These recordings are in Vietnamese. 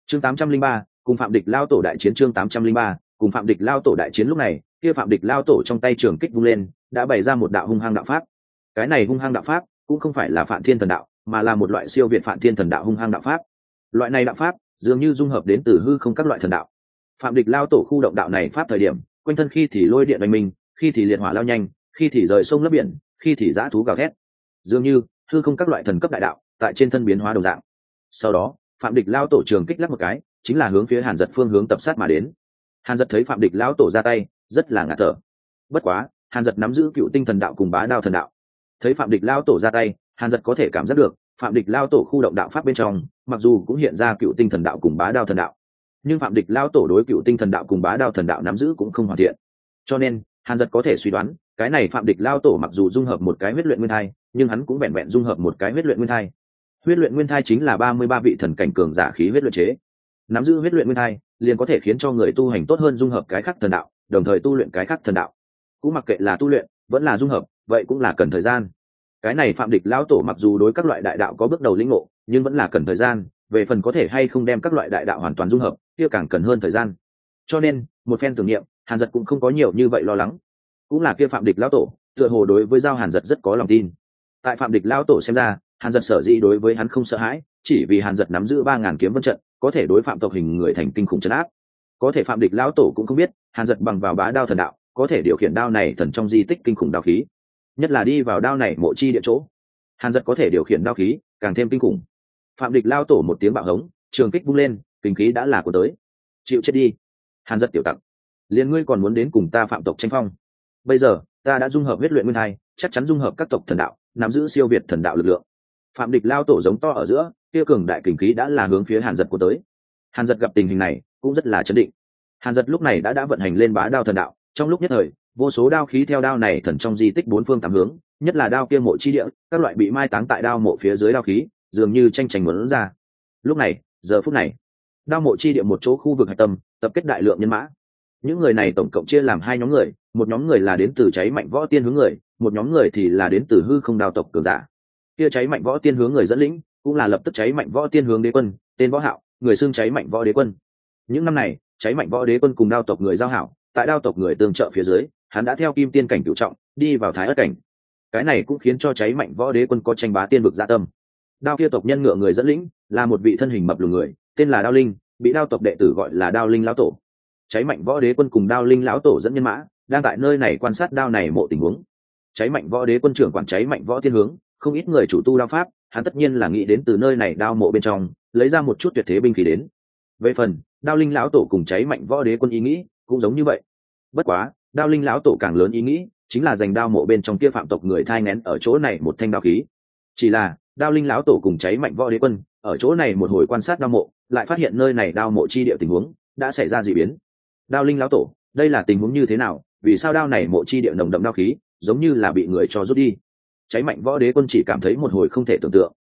Chương 803, cùng Phạm Địch lao tổ đại chiến. Chương 803, cùng Phạm Địch lao tổ đại chiến. Lúc này kia Phạm Địch lao tổ trong tay trường kích vung lên, đã bày ra một đạo hung hăng đạo pháp. Cái này hung hăng đạo pháp cũng không phải là Phạn Thiên Thần Đạo, mà là một loại siêu việt Phạn Thiên Thần Đạo hung hăng đạo pháp. Loại này đạo pháp dường như dung hợp đến từ hư không các loại thần đạo. Phạm Địch lao tổ khu động đạo này pháp thời điểm, quanh thân khi thì lôi điện đánh mình, khi thì liệt hỏa lao nhanh, khi thì rời sông lấp biển, khi thì dã thú gào thét. Dường như hư không các loại thần cấp đại đạo tại trên thân biến hóa đồng dạng. Sau đó Phạm Địch lao tổ trường kích lắc một cái, chính là hướng phía Hàn Dật phương hướng tập sát mà đến. Hàn Dật thấy Phạm Địch lao tổ ra tay, rất là ngạt thở. Bất quá Hàn Dật nắm giữ Cựu Tinh Thần Đạo cùng Bá Đao Thần Đạo. Thấy Phạm Địch lao tổ ra tay, Hàn Dật có thể cảm giác được Phạm Địch lao tổ khu động đạo pháp bên trong mặc dù cũng hiện ra Cựu Tinh Thần Đạo cùng Bá Đao Thần Đạo, nhưng Phạm Địch lao tổ đối Cựu Tinh Thần Đạo cùng Bá Đao Thần Đạo nắm giữ cũng không hoàn thiện. Cho nên Hàn Dật có thể suy đoán, cái này Phạm Địch lao tổ mặc dù dung hợp một cái huyết luyện nguyên thai, nhưng hắn cũng vẹn vẹn dung hợp một cái huyết luyện nguyên thai. Huyết luyện nguyên thai chính là 33 vị thần cảnh cường giả khí huyết luyện chế. Nắm giữ huyết luyện nguyên thai liền có thể khiến cho người tu hành tốt hơn dung hợp cái khác thần đạo, đồng thời tu luyện cái khác thần đạo. Cũng mặc kệ là tu luyện vẫn là dung hợp, vậy cũng là cần thời gian. Cái này Phạm Địch lão tổ mặc dù đối các loại đại đạo có bước đầu lĩnh ngộ, nhưng vẫn là cần thời gian. Về phần có thể hay không đem các loại đại đạo hoàn toàn dung hợp, kia càng cần hơn thời gian. Cho nên một phen tưởng niệm, Hàn Dật cũng không có nhiều như vậy lo lắng. Cũng là kia Phạm Địch lão tổ tựa hồ đối với giao Hàn Dật rất có lòng tin. Tại Phạm Địch lão tổ xem ra, Hàn Dật sở dĩ đối với hắn không sợ hãi, chỉ vì Hàn Dật nắm giữ 3000 kiếm vân trận, có thể đối phạm tộc hình người thành kinh khủng trấn áp. Có thể Phạm Địch lão tổ cũng không biết, Hàn Dật bằng vào Bá Đao Thần Đạo, có thể điều khiển đao này thần trong di tích kinh khủng đao khí. Nhất là đi vào đao này mộ chi địa chỗ, Hàn Dật có thể điều khiển đao khí, càng thêm kinh khủng. Phạm Địch lão tổ một tiếng bạo hống, trường kích vung lên, kinh khí đã là của tới. Chịu chết đi, Hàn Dật tiểu tặc, liền ngươi còn muốn đến cùng ta phạm tộc tranh phong? Bây giờ ta đã dung hợp huyết luyện nguyên thai, chắc chắn dung hợp các tộc thần đạo, nắm giữ siêu việt thần đạo lực lượng. Phạm Địch lao tổ giống to ở giữa, kia cường đại kình khí đã là hướng phía Hàn Dật của tới. Hàn Dật gặp tình hình này cũng rất là chấn định. Hàn Dật lúc này đã vận hành lên Bá Đao Thần Đạo, trong lúc nhất thời vô số đao khí theo đao này thần trong di tích bốn phương tám hướng, nhất là đao kia mộ chi địa, các loại bị mai táng tại đao mộ phía dưới đao khí dường như tranh giành muốn ra. Lúc này giờ phút này, đao mộ chi địa một chỗ khu vực hạch tâm tập kết đại lượng nhân mã. Những người này tổng cộng chia làm hai nhóm người, một nhóm người là đến từ Cháy Mạnh Võ Tiên hướng người, một nhóm người thì là đến từ hư không đao tộc cường giả. Kia Cháy Mạnh Võ Tiên hướng người dẫn lĩnh cũng là lập tức Cháy Mạnh Võ Tiên hướng đế quân, tên Võ Hạo, người xưng Cháy Mạnh Võ Đế quân. Những năm này Cháy Mạnh Võ Đế quân cùng đao tộc người giao hảo, tại đao tộc người tương trợ phía dưới, hắn đã theo kim tiên cảnh cửu trọng đi vào thái ất cảnh. Cái này cũng khiến cho Cháy Mạnh Võ Đế quân có tranh bá tiên vực dạ tâm. Đao kia tộc nhân ngựa người dẫn lĩnh là một vị thân hình mập lùn người, tên là Đao Linh, bị đao tộc đệ tử gọi là Đao Linh lão tổ. Cháy Mạnh Võ Đế quân cùng Đao Linh lão tổ dẫn nhân mã đang tại nơi này quan sát đao này mộ tình huống. Cháy Mạnh Võ Đế quân trưởng quản Cháy Mạnh Võ Tiên hướng, không ít người chủ tu đao pháp, hắn tất nhiên là nghĩ đến từ nơi này đao mộ bên trong lấy ra một chút tuyệt thế binh khí đến. Về phần Đao Linh lão tổ cùng Cháy Mạnh Võ Đế quân ý nghĩ cũng giống như vậy. Bất quá Đao Linh lão tổ càng lớn ý nghĩ chính là giành đao mộ bên trong kia phạm tộc người thai nghén ở chỗ này một thanh đao khí. Chỉ là Đao Linh lão tổ cùng Cháy Mạnh Võ Đế quân ở chỗ này một hồi quan sát đao mộ, lại phát hiện nơi này đao mộ chi địa tình huống đã xảy ra dị biến. Đao Linh lão tổ, đây là tình huống như thế nào? Vì sao đao này mộ chi địa nồng đậm đao khí giống như là bị người cho rút đi? Cháy Mạnh Võ Đế quân chỉ cảm thấy một hồi không thể tưởng tượng.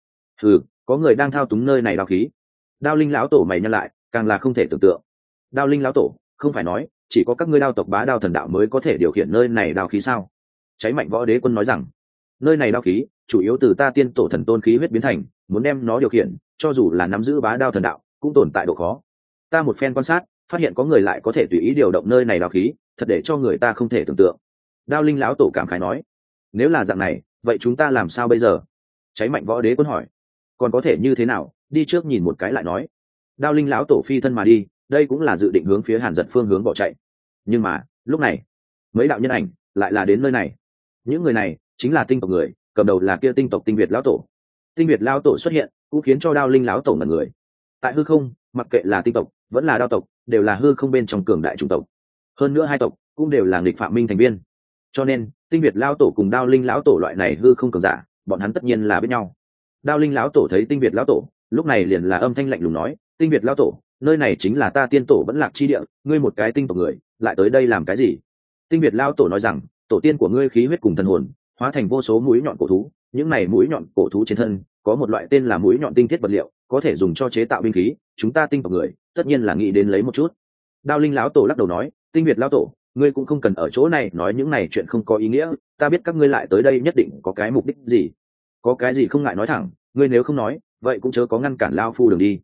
Có người đang thao túng nơi này đao khí. Đao Linh lão tổ mày nhăn lại, càng là không thể tưởng tượng. Đao Linh lão tổ, không phải nói chỉ có các ngươi đao tộc Bá Đao Thần Đạo mới có thể điều khiển nơi này đao khí sao? Cháy Mạnh Võ Đế quân nói rằng, nơi này đao khí chủ yếu từ ta tiên tổ thần tôn khí huyết biến thành, muốn đem nó điều khiển, cho dù là nắm giữ Bá Đao Thần Đạo cũng tồn tại độ khó. Ta một phen quan sát, phát hiện có người lại có thể tùy ý điều động nơi này đao khí, thật để cho người ta không thể tưởng tượng. Đao Linh lão tổ cảm khái nói, nếu là dạng này, vậy chúng ta làm sao bây giờ? Cháy Mạnh Võ Đế quân hỏi. Còn có thể như thế nào, đi trước nhìn một cái lại nói. Đao Linh lão tổ phi thân mà đi, đây cũng là dự định hướng phía Hàn Dật phương hướng bỏ chạy. Nhưng mà lúc này mấy đạo nhân ảnh lại là đến nơi này. Những người này chính là tinh tộc người, cầm đầu là kia tinh tộc Tinh Việt lão tổ. Tinh Việt lão tổ xuất hiện cũng khiến cho Đao Linh lão tổ ngẩn người. Tại hư không, mặc kệ là tinh tộc vẫn là đao tộc, đều là hư không bên trong cường đại chủng tộc. Hơn nữa hai tộc cũng đều là nghịch phạm minh thành viên, cho nên Tinh Việt lão tổ cùng Đao Linh lão tổ loại này hư không cường giả, bọn hắn tất nhiên là biết nhau. Đao Linh lão tổ thấy Tinh Việt lão tổ, lúc này liền là âm thanh lạnh lùng nói, Tinh Việt lão tổ, nơi này chính là ta tiên tổ vẫn lạc chi địa, ngươi một cái tinh tộc người lại tới đây làm cái gì? Tinh Việt lão tổ nói rằng, tổ tiên của ngươi khí huyết cùng thần hồn hóa thành vô số mũi nhọn cổ thú, những này mũi nhọn cổ thú trên thân có một loại tên là mũi nhọn tinh thiết vật liệu, có thể dùng cho chế tạo binh khí, chúng ta tinh tộc người tất nhiên là nghĩ đến lấy một chút. Đao Linh lão tổ lắc đầu nói, Tinh Việt lão tổ, ngươi cũng không cần ở chỗ này nói những này chuyện không có ý nghĩa, ta biết các ngươi lại tới đây nhất định có cái mục đích gì. Có cái gì không ngại nói thẳng, ngươi nếu không nói, vậy cũng chớ có ngăn cản lao phu đường đi.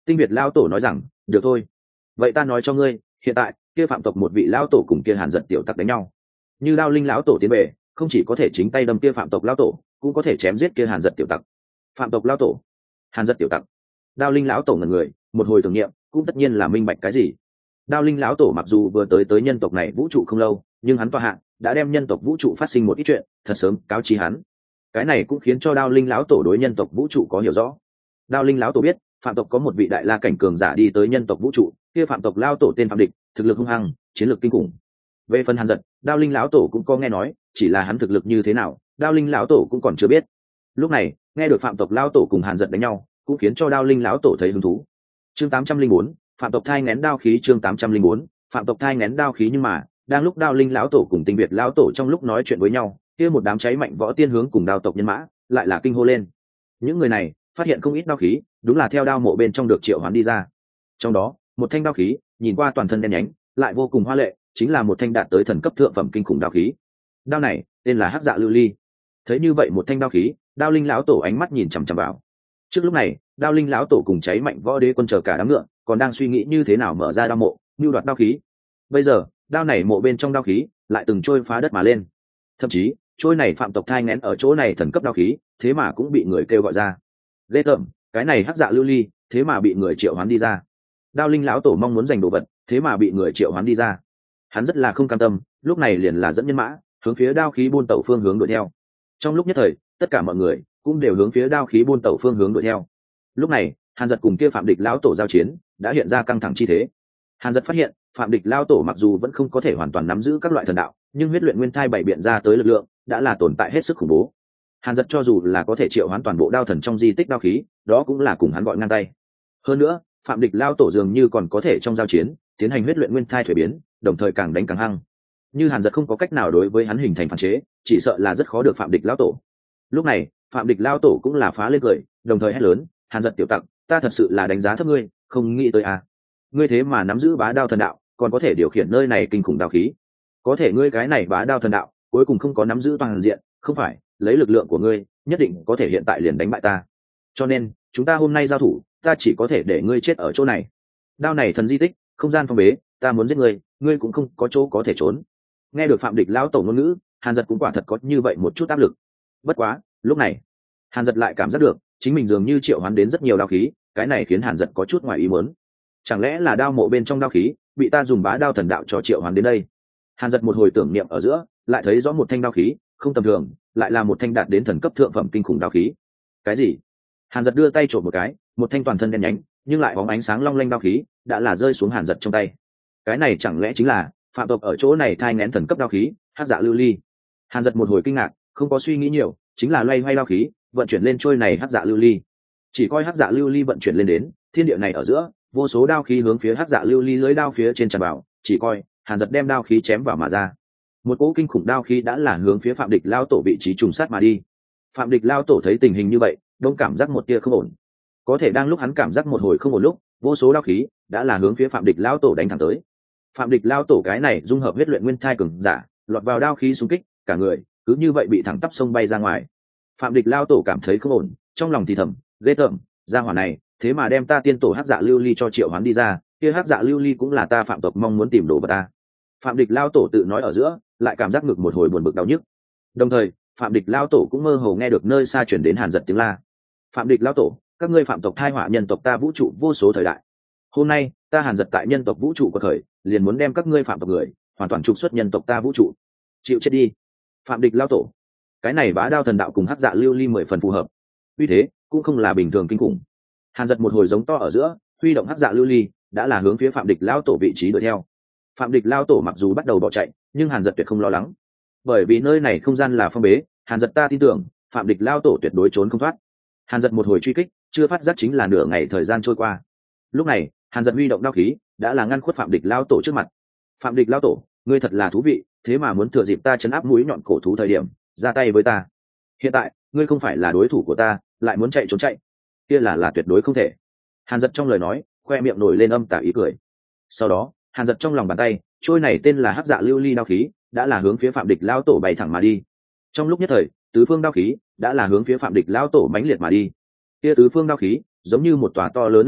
Tinh Việt lao tổ nói rằng, được thôi, vậy ta nói cho ngươi, hiện tại kia phạm tộc một vị lao tổ cùng kia Hàn Dật tiểu tặc đánh nhau, như Đao Linh lão tổ tiến về, không chỉ có thể chính tay đâm kia phạm tộc lao tổ, cũng có thể chém giết kia Hàn Dật tiểu tặc. Phạm tộc lao tổ, Hàn Dật tiểu tặc. Đao Linh lão tổ ngẩn người, một hồi tưởng niệm, cũng tất nhiên là minh bạch cái gì. Đao Linh lão tổ mặc dù vừa tới nhân tộc này vũ trụ không lâu, nhưng hắn tọa hạng đã đem nhân tộc vũ trụ phát sinh một ít chuyện thật sớm cáo chi hắn. Cái này cũng khiến cho Đao Linh lão tổ đối nhân tộc vũ trụ có hiểu rõ. Đao Linh lão tổ biết phạm tộc có một vị đại la cảnh cường giả đi tới nhân tộc vũ trụ, kia phạm tộc lao tổ tên Phạm Địch, thực lực hung hăng, chiến lược kinh khủng. Về phần Hàn Dật, Đao Linh lão tổ cũng có nghe nói, chỉ là hắn thực lực như thế nào, Đao Linh lão tổ cũng còn chưa biết. Lúc này nghe được phạm tộc lao tổ cùng Hàn Dật đánh nhau, cũng khiến cho Đao Linh lão tổ thấy hứng thú. Chương 804, phạm tộc thai nghén đao khí. Chương 804, phạm tộc thai nghén đao khí. Nhưng mà đang lúc Đao Linh lão tổ cùng Tinh Việt lão tổ trong lúc nói chuyện với nhau, kia một đám cháy mạnh võ tiên hướng cùng đao tộc nhân mã lại là kinh hô lên. Những người này phát hiện không ít đao khí, đúng là theo đao mộ bên trong được triệu hoán đi ra. Trong đó một thanh đao khí nhìn qua toàn thân đen nhánh, lại vô cùng hoa lệ, chính là một thanh đạt tới thần cấp thượng phẩm kinh khủng đao khí. Đao này tên là Hắc Dạ Lưu Ly. Thấy như vậy một thanh đao khí, Đao Linh lão tổ ánh mắt nhìn chằm chằm vào. Trước lúc này Đao Linh lão tổ cùng cháy mạnh võ đế quân chờ cả đám ngựa còn đang suy nghĩ như thế nào mở ra đao mộ, mưu đoạt đao khí. Bây giờ đao này mộ bên trong đao khí lại từng trôi phá đất mà lên, thậm chí trôi này phạm tộc thai nghén ở chỗ này thần cấp đao khí thế mà cũng bị người kêu gọi ra. Ghê tởm, cái này Hắc Dạ Lưu Ly thế mà bị người triệu hoán đi ra. Đao Linh lão tổ mong muốn giành đồ vật, thế mà bị người triệu hoán đi ra. Hắn rất là không cam tâm, lúc này liền là dẫn nhân mã hướng phía đao khí buôn tẩu phương hướng đuổi theo. Trong lúc nhất thời tất cả mọi người cũng đều hướng phía đao khí buôn tẩu phương hướng đuổi theo. Lúc này Hàn Dật cùng kia Phạm Địch lão tổ giao chiến đã hiện ra căng thẳng chi thế. Hàn Dật phát hiện Phạm Địch lão tổ mặc dù vẫn không có thể hoàn toàn nắm giữ các loại thần đạo, nhưng huyết luyện nguyên thai bảy biện ra tới lực lượng đã là tồn tại hết sức khủng bố. Hàn Dật cho dù là có thể triệu hoán toàn bộ đao thần trong di tích đao khí, đó cũng là cùng hắn gọi ngang tay. Hơn nữa Phạm Địch lão tổ dường như còn có thể trong giao chiến tiến hành huyết luyện nguyên thai thuế biến, đồng thời càng đánh càng hăng. Như Hàn Dật không có cách nào đối với hắn hình thành phản chế, chỉ sợ là rất khó được Phạm Địch lão tổ. Lúc này Phạm Địch lão tổ cũng là phá lên cười, đồng thời hét lớn, Hàn Dật tiểu tặc, ta thật sự là đánh giá thấp ngươi, không nghĩ tới à. Ngươi thế mà nắm giữ bá đao thần đạo, còn có thể điều khiển nơi này kinh khủng đao khí. Có thể ngươi cái này bá đao thần đạo cuối cùng không có nắm giữ toàn diện, không phải lấy lực lượng của ngươi nhất định có thể hiện tại liền đánh bại ta. Cho nên chúng ta hôm nay giao thủ, ta chỉ có thể để ngươi chết ở chỗ này. Đao này thần di tích, không gian phong bế, ta muốn giết ngươi, ngươi cũng không có chỗ có thể trốn. Nghe được Phạm Địch lão tổ ngôn ngữ, Hàn Dật cũng quả thật có như vậy một chút áp lực. Bất quá lúc này Hàn Dật lại cảm giác được chính mình dường như triệu hoán đến rất nhiều đao khí, cái này khiến Hàn Dật có chút ngoài ý muốn. Chẳng lẽ là đao mộ bên trong đao khí bị ta dùng bá đao thần đạo cho triệu hoán đến đây? Hàn Dật một hồi tưởng niệm ở giữa, lại thấy rõ một thanh đao khí không tầm thường, lại là một thanh đạt đến thần cấp thượng phẩm kinh khủng đao khí. Cái gì? Hàn Dật đưa tay trộm một cái, một thanh toàn thân đen nhánh nhưng lại bóng ánh sáng long lanh đao khí đã là rơi xuống Hàn Dật trong tay. Cái này chẳng lẽ chính là phạm tộc ở chỗ này thai nghén thần cấp đao khí Hắc Dạ Lưu Ly? Hàn Dật một hồi kinh ngạc, không có suy nghĩ nhiều, chính là loay hoay đao khí vận chuyển lên trôi này Hắc Dạ Lưu Ly. Chỉ coi Hắc Dạ Lưu Ly vận chuyển lên đến thiên địa này ở giữa, vô số đao khí hướng phía Hắc Dạ Lưu Ly lưới đao phía trên tràn vào, chỉ coi Hàn Dật đem đao khí chém vào mà ra. Một cỗ kinh khủng đao khí đã là hướng phía Phạm Địch lao tổ vị trí trùng sát mà đi. Phạm Địch lao tổ thấy tình hình như vậy, đông cảm giác một tia không ổn. Có thể đang lúc hắn cảm giác một hồi không ổn lúc, vô số đao khí đã là hướng phía Phạm Địch lao tổ đánh thẳng tới. Phạm Địch lao tổ cái này dung hợp huyết luyện nguyên thai cường giả, lọt vào đao khí xung kích, cả người cứ như vậy bị thẳng tắp sông bay ra ngoài. Phạm Địch lao tổ cảm thấy không ổn, trong lòng thì thầm, ghê tởm, gia hỏa này thế mà đem ta tiên tổ Hắc Dạ Lưu Ly cho triệu hoán đi ra, kia Hắc Dạ Lưu Ly cũng là ta phạm tộc mong muốn tìm đồ vật ta. Phạm Địch lao tổ tự nói ở giữa, lại cảm giác ngực một hồi buồn bực đau nhức. Đồng thời Phạm Địch lao tổ cũng mơ hồ nghe được nơi xa chuyển đến Hàn Dật tiếng la. Phạm Địch lao tổ, các ngươi phạm tộc thai họa nhân tộc ta vũ trụ vô số thời đại, hôm nay ta Hàn Dật tại nhân tộc vũ trụ của thời liền muốn đem các ngươi phạm tộc người hoàn toàn trục xuất nhân tộc ta vũ trụ, chịu chết đi. Phạm Địch lao tổ, cái này bá đao thần đạo cùng Hắc Dạ Lưu Ly 10 phần phù hợp, uy thế cũng không là bình thường kinh khủng. Hàn Dật một hồi giống to ở giữa, huy động Hắc Dạ Lưu Ly đã là hướng phía Phạm Địch lao tổ vị trí đuổi theo. Phạm Địch lao tổ mặc dù bắt đầu bỏ chạy, nhưng Hàn Dật tuyệt không lo lắng, bởi vì nơi này không gian là phong bế. Hàn Dật ta tin tưởng Phạm Địch lao tổ tuyệt đối trốn không thoát. Hàn Dật một hồi truy kích, chưa phát giác chính là nửa ngày thời gian trôi qua. Lúc này Hàn Dật huy động đao khí đã là ngăn khuất Phạm Địch lao tổ trước mặt. Phạm Địch lao tổ, ngươi thật là thú vị, thế mà muốn thừa dịp ta chấn áp mũi nhọn cổ thú thời điểm ra tay với ta. Hiện tại ngươi không phải là đối thủ của ta, lại muốn chạy trốn chạy, kia là tuyệt đối không thể. Hàn Dật trong lời nói khoe miệng nổi lên âm tà ý cười. Sau đó Hàn Dật trong lòng bàn tay trôi này tên là Hắc Dạ Lưu Ly đao khí đã là hướng phía Phạm Địch lao tổ bay thẳng mà đi. Trong lúc nhất thời tứ phương đao khí đã là hướng phía Phạm Địch lao tổ mãnh liệt mà đi. Kia tứ phương đao khí giống như một tòa to lớn lao ngục,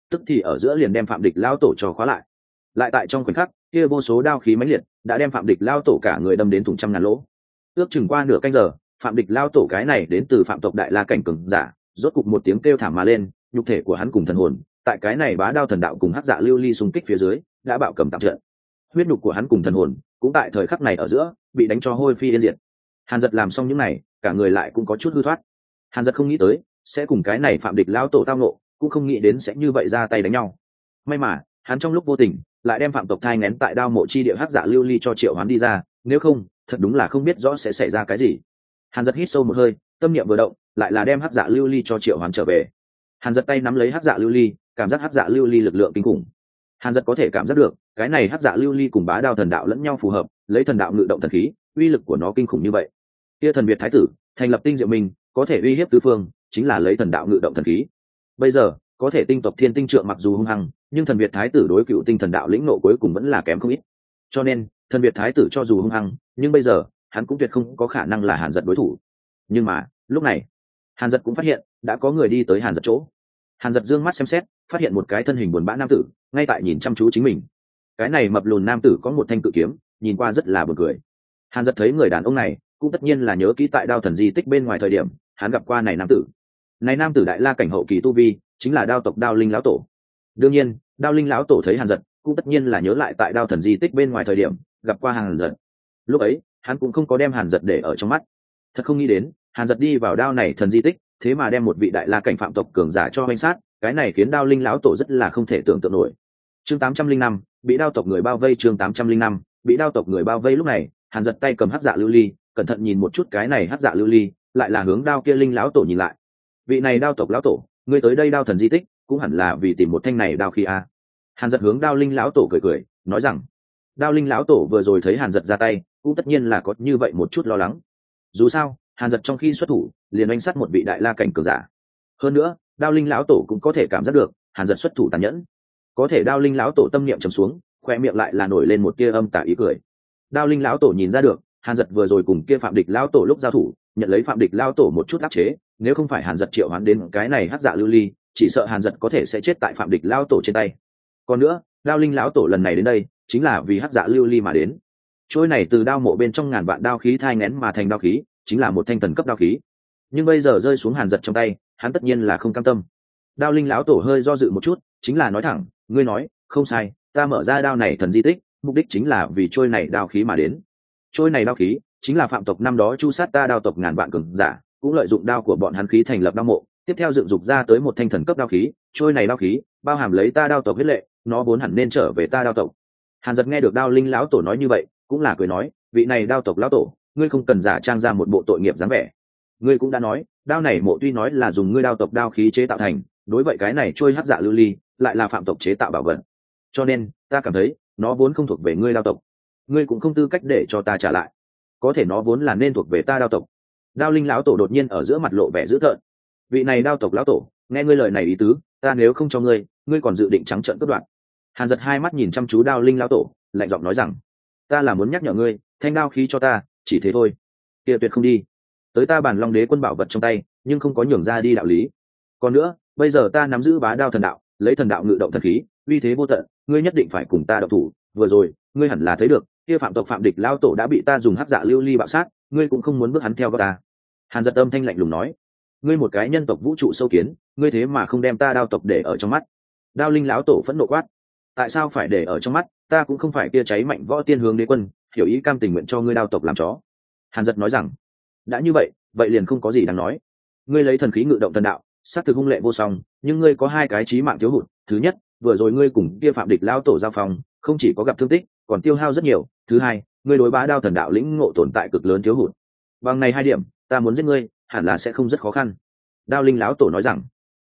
tức thì ở giữa liền đem phạm địch lao tổ cho khóa lại tại trong khoảnh khắc kia vô số đao khí mãnh liệt đã đem phạm địch lao tổ cả người đâm đến thủng trăm ngàn lỗ. Ước chừng qua nửa canh giờ, phạm địch lao tổ cái này đến từ phạm tộc đại la cảnh cường giả rốt cục một tiếng kêu thảm mà lên, nhục thể của hắn cùng thần hồn tại cái này bá đao thần đạo cùng hắc dạ lưu ly xung kích phía dưới đã bạo cầm tạm trận. Huyết nhục của hắn cùng thần hồn cũng tại thời khắc này ở giữa bị đánh cho hôi phi yên diệt. Hàn Dật làm xong những này, cả người lại cũng có chút hư thoát. Hàn Dật không nghĩ tới sẽ cùng cái này phạm địch lao tổ tao nộ, cũng không nghĩ đến sẽ như vậy ra tay đánh nhau. May mà hắn trong lúc vô tình lại đem phạm tộc thai nén tại đao mộ chi địa hắc dạ lưu ly cho triệu hoán đi ra, nếu không thật đúng là không biết rõ sẽ xảy ra cái gì. Hàn Dật hít sâu một hơi, tâm niệm vừa động, lại là đem hắc dạ lưu ly cho triệu hoán trở về. Hàn Dật tay nắm lấy hắc dạ lưu ly, cảm giác hắc dạ lưu ly lực lượng kinh khủng. Hàn Dật có thể cảm giác được cái này hắc dạ lưu ly cùng bá đao thần đạo lẫn nhau phù hợp, lấy thần đạo ngự động thần khí, uy lực của nó kinh khủng như vậy. Kia thần Việt thái tử thành lập tinh diệu minh, có thể uy hiếp tứ phương, chính là lấy thần đạo ngự động thần khí. Bây giờ có thể tinh tộc thiên tinh trượng mặc dù hung hăng, nhưng thần Việt thái tử đối cựu tinh thần đạo lĩnh nộ cuối cùng vẫn là kém không ít. Cho nên thần Việt thái tử cho dù hung hăng, nhưng bây giờ hắn cũng tuyệt không có khả năng là Hàn Dật đối thủ. Nhưng mà lúc này Hàn Dật cũng phát hiện đã có người đi tới Hàn Dật chỗ. Hàn Dật dương mắt xem xét, phát hiện một cái thân hình buồn bã nam tử ngay tại nhìn chăm chú chính mình. Cái này mập lùn nam tử có một thanh cự kiếm, nhìn qua rất là buồn cười. Hàn Dật thấy người đàn ông này cũng tất nhiên là nhớ kỹ tại đao thần di tích bên ngoài thời điểm hắn gặp qua này nam tử. Này nam tử đại la cảnh hậu kỳ tu vi, chính là đao tộc Đao Linh lão tổ. Đương nhiên Đao Linh lão tổ thấy Hàn Dật cũng tất nhiên là nhớ lại tại đao thần di tích bên ngoài thời điểm gặp qua Hàn Dật. Lúc ấy hắn cũng không có đem Hàn Dật để ở trong mắt. Thật không nghĩ đến Hàn Dật đi vào đao này thần di tích, thế mà đem một vị đại la cảnh phạm tộc cường giả cho hoành sát, cái này khiến Đao Linh lão tổ rất là không thể tưởng tượng nổi. Chương 805, bị đao tộc người bao vây. Chương 805, bị đao tộc người bao vây. Lúc này Hàn Dật tay cầm hắc dạ lưu ly, cẩn thận nhìn một chút cái này hắc dạ lưu ly, lại là hướng đao kia linh lão tổ nhìn lại. Vị này đao tộc lão tổ, ngươi tới đây đao thần di tích cũng hẳn là vì tìm một thanh này đao khí a. Hàn Dật hướng Đao Linh lão tổ cười cười, nói rằng Đao Linh lão tổ vừa rồi thấy Hàn Dật ra tay cũng tất nhiên là có như vậy một chút lo lắng. Dù sao Hàn Dật trong khi xuất thủ liền đánh sát một vị đại la cảnh cường giả, hơn nữa Đao Linh lão tổ cũng có thể cảm giác được Hàn Dật xuất thủ tàn nhẫn. Có thể Đao Linh lão tổ tâm niệm trầm xuống, khoe miệng lại là nổi lên một tia âm tà ý cười. Đao Linh lão tổ nhìn ra được Hàn Dật vừa rồi cùng kia phạm địch lão tổ lúc giao thủ nhận lấy phạm địch lão tổ một chút áp chế, nếu không phải Hàn Dật triệu hoán đến cái này hắc dạ lưu ly, chỉ sợ Hàn Dật có thể sẽ chết tại phạm địch lão tổ trên tay. Còn nữa Đao Linh lão tổ lần này đến đây chính là vì hắc dạ lưu ly mà đến. Trôi này từ đao mộ bên trong ngàn vạn đao khí thai nghén mà thành đao khí, chính là một thanh thần cấp đao khí. Nhưng bây giờ rơi xuống Hàn Dật trong tay, hắn tất nhiên là không cam tâm. Đao Linh lão tổ hơi do dự một chút, chính là nói thẳng, ngươi nói không sai, ta mở ra đao này thần di tích, mục đích chính là vì trôi này đao khí mà đến. Trôi này đao khí chính là phạm tộc năm đó chu sát ta đao tộc ngàn vạn cường giả, cũng lợi dụng đao của bọn hắn khí thành lập đao mộ, tiếp theo dựng dục ra tới một thanh thần cấp đao khí. Trôi này đao khí bao hàm lấy ta đao tộc huyết lệ, nó vốn hẳn nên trở về ta đao tộc. Hàn Dật nghe được Đao Linh lão tổ nói như vậy, cũng là cười nói, vị này đao tộc lão tổ, ngươi không cần giả trang ra một bộ tội nghiệp dáng vẻ. Ngươi cũng đã nói đao này mộ tuy nói là dùng ngươi đao tộc đao khí chế tạo thành, đối vậy cái này trôi hắc dạ lưu ly lại là phạm tộc chế tạo bảo vật, cho nên ta cảm thấy nó vốn không thuộc về ngươi đao tộc, ngươi cũng không tư cách để cho ta trả lại, có thể nó vốn là nên thuộc về ta đao tộc. Đao Linh lão tổ đột nhiên ở giữa mặt lộ vẻ dữ tợn. Vị này đao tộc lão tổ, nghe ngươi lời này ý tứ, ta nếu không cho ngươi, ngươi còn dự định trắng trợn cướp đoạt. Hàn Dật hai mắt nhìn chăm chú Đao Linh lão tổ, lạnh giọng nói rằng, ta là muốn nhắc nhở ngươi, thanh đao khí cho ta, chỉ thế thôi. Kia tuyệt không đi. Tới ta bản Long Đế quân bảo vật trong tay, nhưng không có nhường ra đi đạo lý. Còn nữa, bây giờ ta nắm giữ bá đao thần đạo, lấy thần đạo ngự động thần khí, uy thế vô tận, ngươi nhất định phải cùng ta động thủ. Vừa rồi, ngươi hẳn là thấy được, kia phạm tộc phạm địch lão tổ đã bị ta dùng hắc dạ lưu ly bạo sát, ngươi cũng không muốn bước hắn theo gót ta. Hàn Dật âm thanh lạnh lùng nói, ngươi một cái nhân tộc vũ trụ sâu kiến, ngươi thế mà không đem ta đao tộc để ở trong mắt. Đao Linh lão tổ phẫn nộ quát, tại sao phải để ở trong mắt, ta cũng không phải kia cháy mạnh võ tiên hướng đế quân, hiểu ý cam tình nguyện cho ngươi đao tộc làm chó. Hàn Dật nói rằng, đã như vậy, vậy liền không có gì đáng nói. Ngươi lấy thần khí ngự động thần đạo, sát thực hung lệ vô song, nhưng ngươi có hai cái chí mạng thiếu hụt. Thứ nhất, vừa rồi ngươi cùng kia phạm địch lão tổ giao phòng, không chỉ có gặp thương tích, còn tiêu hao rất nhiều. Thứ hai, ngươi đối bá đao thần đạo lĩnh ngộ tồn tại cực lớn thiếu hụt. Bằng này hai điểm, ta muốn giết ngươi, hẳn là sẽ không rất khó khăn. Đao Linh lão tổ nói rằng,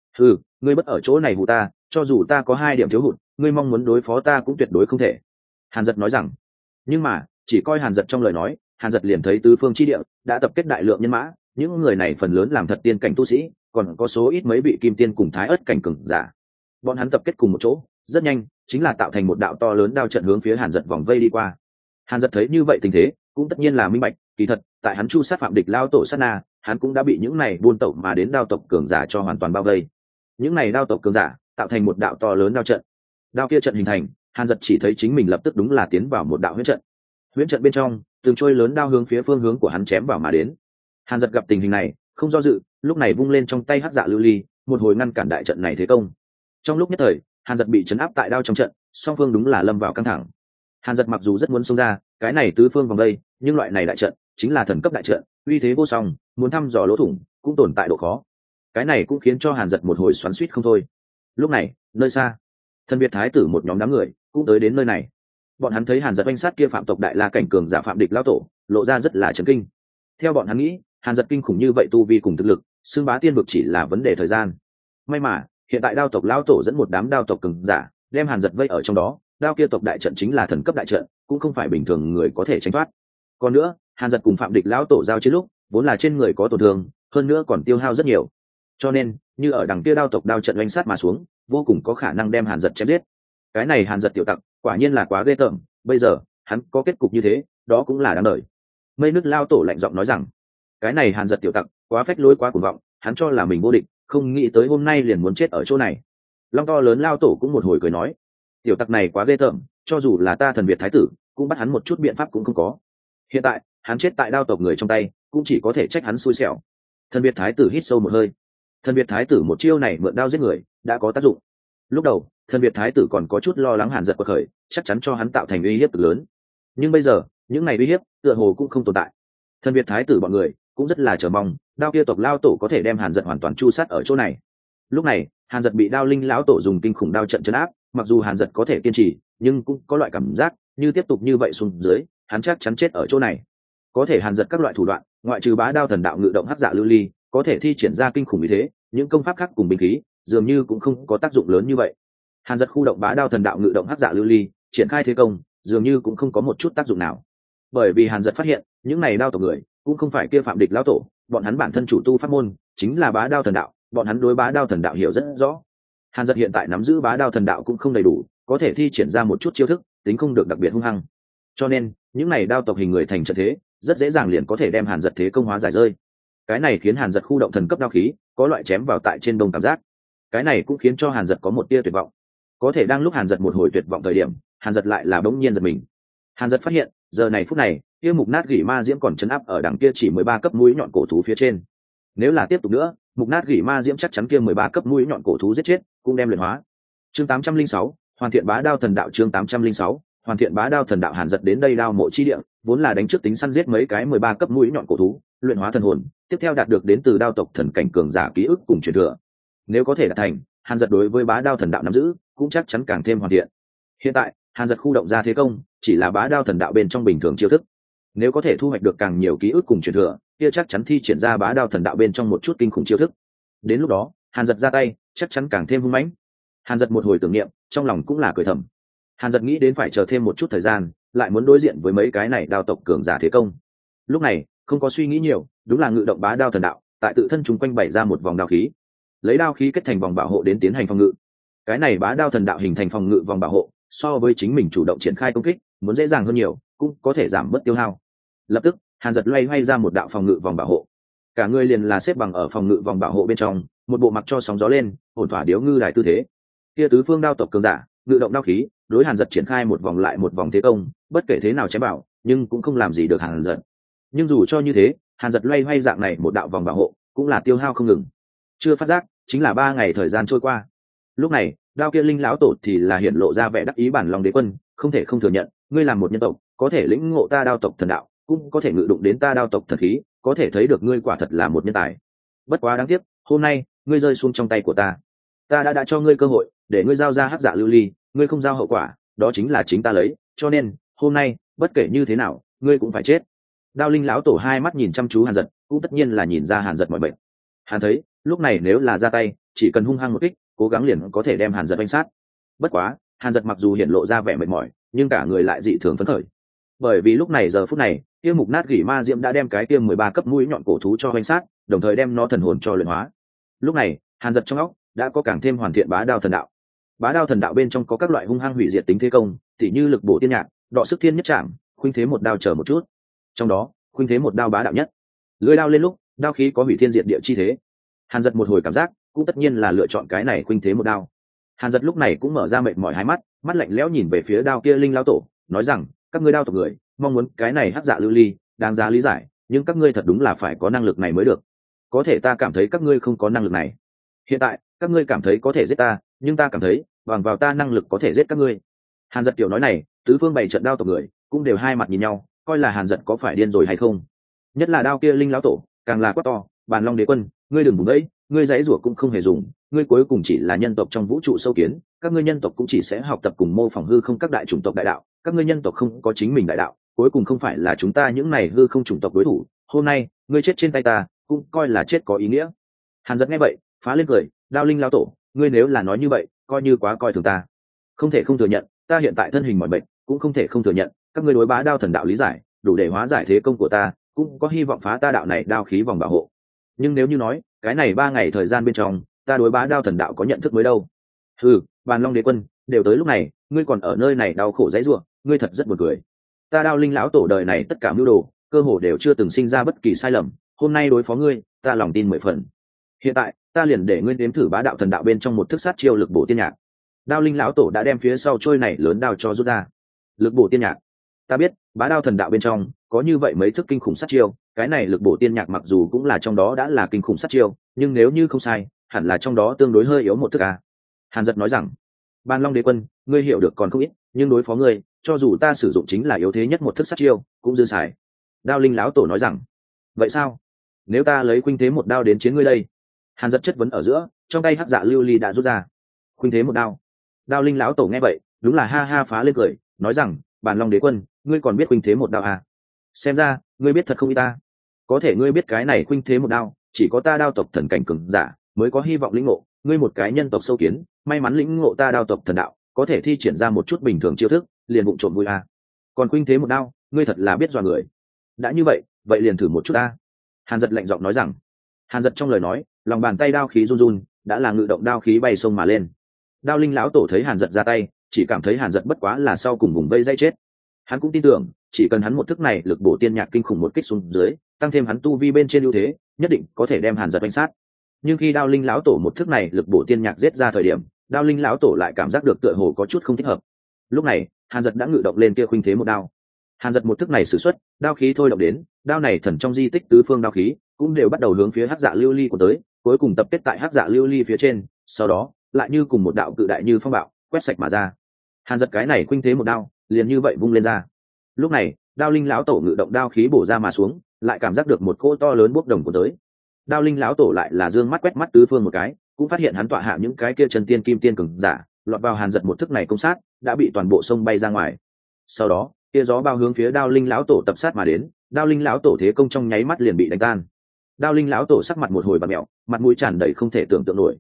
ngươi bất ở chỗ này hù ta, cho dù ta có hai điểm thiếu hụt, ngươi mong muốn đối phó ta cũng tuyệt đối không thể. Hàn Dật nói rằng, nhưng mà chỉ coi Hàn Dật trong lời nói, Hàn Dật liền thấy tứ phương chi địa đã tập kết đại lượng nhân mã, những người này phần lớn làm thật tiên cảnh tu sĩ, còn có số ít mấy bị kim tiên cùng thái ớt cảnh cường giả. Bọn hắn tập kết cùng một chỗ, rất nhanh chính là tạo thành một đạo to lớn đao trận hướng phía Hàn Dật vòng vây đi qua. Hàn Dật thấy như vậy tình thế, cũng tất nhiên là minh bạch, kỳ thật tại hắn chu sát phạm địch lao tổ sát na, hắn cũng đã bị những này buôn tẩu mà đến đao tộc cường giả cho hoàn toàn bao vây. Những này đao tộc cường giả tạo thành một đạo to lớn đao trận. Đao kia trận hình thành, Hàn Dật chỉ thấy chính mình lập tức đúng là tiến vào một đạo huyễn trận. Huyễn trận bên trong, từng trôi lớn đao hướng phía phương hướng của hắn chém vào mà đến. Hàn Dật gặp tình hình này, không do dự, lúc này vung lên trong tay hắc dạ lưu ly, một hồi ngăn cản đại trận này thế công. Trong lúc nhất thời, Hàn Dật bị chấn áp tại đao trong trận, song phương đúng là lâm vào căng thẳng. Hàn Dật mặc dù rất muốn xông ra cái này tứ phương vòng đây, nhưng loại này đại trận chính là thần cấp đại trận, uy thế vô song, muốn thăm dò lỗ thủng cũng tồn tại độ khó. Cái này cũng khiến cho Hàn Dật một hồi xoắn xuýt không thôi. Lúc này, nơi xa, Thần Việt Thái tử một nhóm đám người cũng tới đến nơi này. Bọn hắn thấy Hàn Dật oanh sát kia phạm tộc đại la cảnh cường giả Phạm Địch lão tổ, lộ ra rất là chấn kinh. Theo bọn hắn nghĩ, Hàn Dật kinh khủng như vậy tu vi cùng thực lực, xưng bá tiên vực chỉ là vấn đề thời gian. May mà, hiện tại đao tộc lão tổ dẫn một đám đao tộc cường giả, đem Hàn Dật vây ở trong đó, đao kia tộc đại trận chính là thần cấp đại trận, cũng không phải bình thường người có thể tránh thoát. Còn nữa, Hàn Dật cùng Phạm Địch lão tổ giao chiến lúc, vốn là trên người có tổn thương, hơn nữa còn tiêu hao rất nhiều. Cho nên, như ở đằng kia đao tộc đao trận oanh sát mà xuống, vô cùng có khả năng đem Hàn Dật chém giết. Cái này Hàn Dật tiểu tặc, quả nhiên là quá ghê tởm, bây giờ, hắn có kết cục như thế, đó cũng là đáng đời. Mây nước lao tổ lạnh giọng nói rằng, cái này Hàn Dật tiểu tặc, quá phách lối quá cuồng vọng, hắn cho là mình vô địch, không nghĩ tới hôm nay liền muốn chết ở chỗ này. Long to lớn lao tổ cũng một hồi cười nói, tiểu tặc này quá ghê tởm, cho dù là ta Thần Việt thái tử, cũng bắt hắn một chút biện pháp cũng không có. Hiện tại, hắn chết tại đao tộc người trong tay, cũng chỉ có thể trách hắn xui xẻo. Thần Việt thái tử hít sâu một hơi. Thần Việt thái tử một chiêu này mượn đao giết người, đã có tác dụng. Lúc đầu, Thần Việt thái tử còn có chút lo lắng Hàn Dật quật khởi, chắc chắn cho hắn tạo thành uy hiếp cực lớn. Nhưng bây giờ, những này uy hiếp, tựa hồ cũng không tồn tại. Thần Việt thái tử bọn người cũng rất là chờ mong, đao kia tộc lao tổ có thể đem Hàn Dật hoàn toàn chu sát ở chỗ này. Lúc này, Hàn Dật bị đao linh lão tổ dùng kinh khủng đao trận trấn áp, mặc dù Hàn Dật có thể kiên trì, nhưng cũng có loại cảm giác như tiếp tục như vậy xuống dưới, hắn chắc chắn chết ở chỗ này. Có thể Hàn Dật các loại thủ đoạn, ngoại trừ bá đao thần đạo ngự động hắc dạ lưu ly, có thể thi triển ra kinh khủng như thế, những công pháp khác cùng binh khí dường như cũng không có tác dụng lớn như vậy. Hàn Dật khu động bá đao thần đạo ngự động hắc dạ lưu ly, triển khai thế công, dường như cũng không có một chút tác dụng nào. Bởi vì Hàn Dật phát hiện, những này đao tộc người cũng không phải kia Phạm Địch lão tổ, bọn hắn bản thân chủ tu pháp môn chính là bá đao thần đạo, bọn hắn đối bá đao thần đạo hiểu rất rõ. Hàn Dật hiện tại nắm giữ bá đao thần đạo cũng không đầy đủ, có thể thi triển ra một chút chiêu thức, tính không được đặc biệt hung hăng. Cho nên, những này đao tộc hình người thành trận thế, rất dễ dàng liền có thể đem Hàn Dật thế công hóa giải rơi. Cái này khiến Hàn Dật khu động thần cấp đao khí, có loại chém vào tại trên đông cảm giác. Cái này cũng khiến cho Hàn Dật có một tia tuyệt vọng. Có thể đang lúc Hàn Dật một hồi tuyệt vọng thời điểm, Hàn Dật lại là bỗng nhiên giật mình. Hàn Dật phát hiện, giờ này phút này, kia mục nát gỉ ma diễm còn chấn áp ở đằng kia chỉ 13 cấp mũi nhọn cổ thú phía trên. Nếu là tiếp tục nữa, mục nát gỉ ma diễm chắc chắn kia 13 cấp mũi nhọn cổ thú giết chết, cũng đem luyện hóa. Chương 806, hoàn thiện bá đao thần đạo. Chương 806, hoàn thiện bá đao thần đạo. Hàn Dật đến đây đao mộ chi địa, vốn là đánh trước tính săn giết mấy cái 13 cấp mũi nhọn cổ thú, luyện hóa thần hồn, tiếp theo đạt được đến từ đao tộc thần cảnh cường giả ký ức cùng truyền thừa. Nếu có thể đạt thành, Hàn Dật đối với bá đao thần đạo nắm giữ, cũng chắc chắn càng thêm hoàn thiện. Hiện tại, Hàn Dật khu động ra thế công, chỉ là bá đao thần đạo bên trong bình thường chiêu thức. Nếu có thể thu hoạch được càng nhiều ký ức cùng truyền thừa, kia chắc chắn thi triển ra bá đao thần đạo bên trong một chút kinh khủng chiêu thức. Đến lúc đó, Hàn Dật ra tay, chắc chắn càng thêm hung mãnh. Hàn Dật một hồi tưởng niệm, trong lòng cũng là cười thầm. Hàn Dật nghĩ đến phải chờ thêm một chút thời gian, lại muốn đối diện với mấy cái này đao tộc cường giả thế công. Lúc này, không có suy nghĩ nhiều, đúng là ngự động bá đao thần đạo, tại tự thân chúng quanh bày ra một vòng đao khí, lấy đao khí kết thành vòng bảo hộ đến tiến hành phòng ngự. Cái này bá đao thần đạo hình thành phòng ngự vòng bảo hộ, so với chính mình chủ động triển khai công kích, muốn dễ dàng hơn nhiều, cũng có thể giảm bớt tiêu hao. Lập tức, Hàn Dật loay hoay ra một đạo phòng ngự vòng bảo hộ. Cả người liền là xếp bằng ở phòng ngự vòng bảo hộ bên trong, một bộ mặc cho sóng gió lên, ổn thỏa điếu ngư đài tư thế. Kia tứ phương đao tộc cường giả, ngự động đao khí, đối Hàn Dật triển khai một vòng lại một vòng thế công, bất kể thế nào chém bảo, nhưng cũng không làm gì được Hàn Dật. Nhưng dù cho như thế, Hàn Dật loay hoay dạng này một đạo vòng bảo hộ, cũng là tiêu hao không ngừng. Chưa phát giác, chính là 3 ngày thời gian trôi qua. Lúc này, đao kia linh lão tổ thì là hiện lộ ra vẻ đắc ý bản lòng đế quân, không thể không thừa nhận, ngươi làm một nhân tộc, có thể lĩnh ngộ ta đao tộc thần đạo, cũng có thể ngự đụng đến ta đao tộc thần khí, có thể thấy được ngươi quả thật là một nhân tài. Bất quá đáng tiếc, hôm nay ngươi rơi xuống trong tay của ta. Ta đã cho ngươi cơ hội để ngươi giao ra hắc dạ lưu ly, ngươi không giao hậu quả, đó chính là chính ta lấy, cho nên hôm nay bất kể như thế nào, ngươi cũng phải chết. Đao linh lão tổ hai mắt nhìn chăm chú Hàn Dật, cũng tất nhiên là nhìn ra Hàn Dật mọi bệnh. Hắn thấy, lúc này nếu là ra tay, chỉ cần hung hăng một kích, cố gắng liền có thể đem Hàn Dật đánh sát. Bất quá, Hàn Dật mặc dù hiện lộ ra vẻ mệt mỏi, nhưng cả người lại dị thường phấn khởi. Bởi vì lúc này giờ phút này, kia mục nát gỉ ma diễm đã đem cái kia 13 cấp mũi nhọn cổ thú cho đánh sát, đồng thời đem nó thần hồn cho luyện hóa. Lúc này, Hàn Dật trong óc đã có càng thêm hoàn thiện bá đao thần đạo. Bá đao thần đạo bên trong có các loại hung hăng hủy diệt tính thế công, tỉ như lực bổ tiên nhạc, đọ sức thiên nhất chạm, khuynh thế một đao chờ một chút. Trong đó, khuynh thế một đao bá đạo nhất. Lưỡi đao lên lúc, đao khí có hủy thiên diệt địa chi thế. Hàn Dật một hồi cảm giác, cũng tất nhiên là lựa chọn cái này khuynh thế một đao. Hàn Dật lúc này cũng mở ra mệt mỏi hai mắt, mắt lạnh lẽo nhìn về phía đao kia linh lão tổ, nói rằng các ngươi đao tộc người mong muốn cái này hắc dạ lưu ly đáng giá lý giải, nhưng các ngươi thật đúng là phải có năng lực này mới được. Có thể ta cảm thấy các ngươi không có năng lực này. Hiện tại các ngươi cảm thấy có thể giết ta, nhưng ta cảm thấy bằng vào ta năng lực có thể giết các ngươi. Hàn Dật kiểu nói này, tứ phương bảy trận đao tộc người cũng đều hai mặt nhìn nhau, coi là Hàn Dật có phải điên rồi hay không. Nhất là đao kia linh lão tổ càng là quát to, Bàn Long Đế Quân, ngươi đừng vùng đấy, ngươi giãy rủa cũng không hề dùng, ngươi cuối cùng chỉ là nhân tộc trong vũ trụ sâu kiến, các ngươi nhân tộc cũng chỉ sẽ học tập cùng mô phỏng hư không các đại chủng tộc đại đạo, các ngươi nhân tộc không có chính mình đại đạo, cuối cùng không phải là chúng ta những này hư không chủng tộc đối thủ. Hôm nay ngươi chết trên tay ta cũng coi là chết có ý nghĩa. Hàn Dật nghe vậy phá lên cười, đao linh lão tổ, ngươi nếu là nói như vậy coi như quá coi thường ta. Không thể không thừa nhận, ta hiện tại thân hình mỏi mệt, cũng không thể không thừa nhận các ngươi đối bá đao thần đạo lý giải đủ để hóa giải thế công của ta, cũng có hy vọng phá ta đạo này đao khí vòng bảo hộ. Nhưng nếu như nói cái này 3 ngày thời gian bên trong ta đối bá đao thần đạo có nhận thức mới đâu. Bàn Long Đế Quân, đều tới lúc này ngươi còn ở nơi này đau khổ dãy rủa, ngươi thật rất buồn cười. Ta đao linh lão tổ đời này tất cả mưu đồ cơ hồ đều chưa từng sinh ra bất kỳ sai lầm, hôm nay đối phó ngươi ta lòng tin 10 phần. Hiện tại ta liền để ngươi nếm thử bá đạo thần đạo bên trong một thức sát chiêu lực bổ tiên nhạc. Đao linh lão tổ đã đem phía sau trôi này lớn đao cho rút ra. Lực bổ tiên nhạc, ta biết bá đao thần đạo bên trong có như vậy mấy thức kinh khủng sát chiêu, cái này lực bổ tiên nhạc mặc dù cũng là trong đó đã là kinh khủng sát chiêu, nhưng nếu như không sai hẳn là trong đó tương đối hơi yếu một thức à. Hàn Dật nói rằng, Bàn Long Đế Quân, ngươi hiểu được còn không ít, nhưng đối phó ngươi cho dù ta sử dụng chính là yếu thế nhất một thức sát chiêu cũng dư xài. Đao linh lão tổ nói rằng, vậy sao, nếu ta lấy khuynh thế một đao đến chiến ngươi đây? Hàn Dật chất vấn ở giữa, trong tay hắc dạ lưu ly đã rút ra. Khuynh thế một đao? Đao linh lão tổ nghe vậy đúng là ha ha phá lên cười, nói rằng, Bàn Long Đế Quân, ngươi còn biết khuynh thế một đao à? Xem ra ngươi biết thật không ít ta. Có thể ngươi biết cái này khuynh thế một đao chỉ có ta đao tộc thần cảnh cường giả mới có hy vọng lĩnh ngộ, ngươi một cái nhân tộc sâu kiến may mắn lĩnh ngộ ta đao tộc thần đạo có thể thi triển ra một chút bình thường chiêu thức liền bụng trộm vui à. Còn khuynh thế một đao ngươi thật là biết dọa người. Đã như vậy vậy liền thử một chút ta. Hàn Dật lạnh giọng nói rằng. Hàn Dật trong lời nói lòng bàn tay đao khí run run, đã là ngự động đao khí bay sông mà lên. Đao linh lão tổ thấy Hàn Dật ra tay chỉ cảm thấy Hàn Dật bất quá là sau cùng vùng vây dây chết. Hắn cũng tin tưởng chỉ cần hắn một thức này lực bổ tiên nhạc kinh khủng một kích xuống dưới, tăng thêm hắn tu vi bên trên ưu thế, nhất định có thể đem Hàn Dật đánh sát. Nhưng khi đao linh lão tổ một thức này lực bổ tiên nhạc giết ra thời điểm, đao linh lão tổ lại cảm giác được tựa hồ có chút không thích hợp. Lúc này Hàn Dật đã ngự động lên kia khuynh thế một đao. Hàn Dật một thức này sử xuất, đao khí thôi động đến, đao này thần trong di tích tứ phương đao khí cũng đều bắt đầu hướng phía hắc dạ lưu ly của tới, cuối cùng tập kết tại hắc dạ lưu ly phía trên, sau đó lại như cùng một đạo cự đại như phong bạo quét sạch mà ra. Hàn Dật cái này khuynh thế một đao liền như vậy vung lên ra. Lúc này đao linh lão tổ ngự động đao khí bổ ra mà xuống, lại cảm giác được một cỗ to lớn bốc đồng của tới. Đao linh lão tổ lại là dương mắt quét mắt tứ phương một cái, cũng phát hiện hắn tọa hạ những cái kia chân tiên kim tiên cường giả lọt vào Hàn Dật một thức này công sát đã bị toàn bộ sông bay ra ngoài. Sau đó kia gió bao hướng phía đao linh lão tổ tập sát mà đến, đao linh lão tổ thế công trong nháy mắt liền bị đánh tan. Đao linh lão tổ sắc mặt một hồi bặm mẹo, mặt mũi tràn đầy không thể tưởng tượng nổi.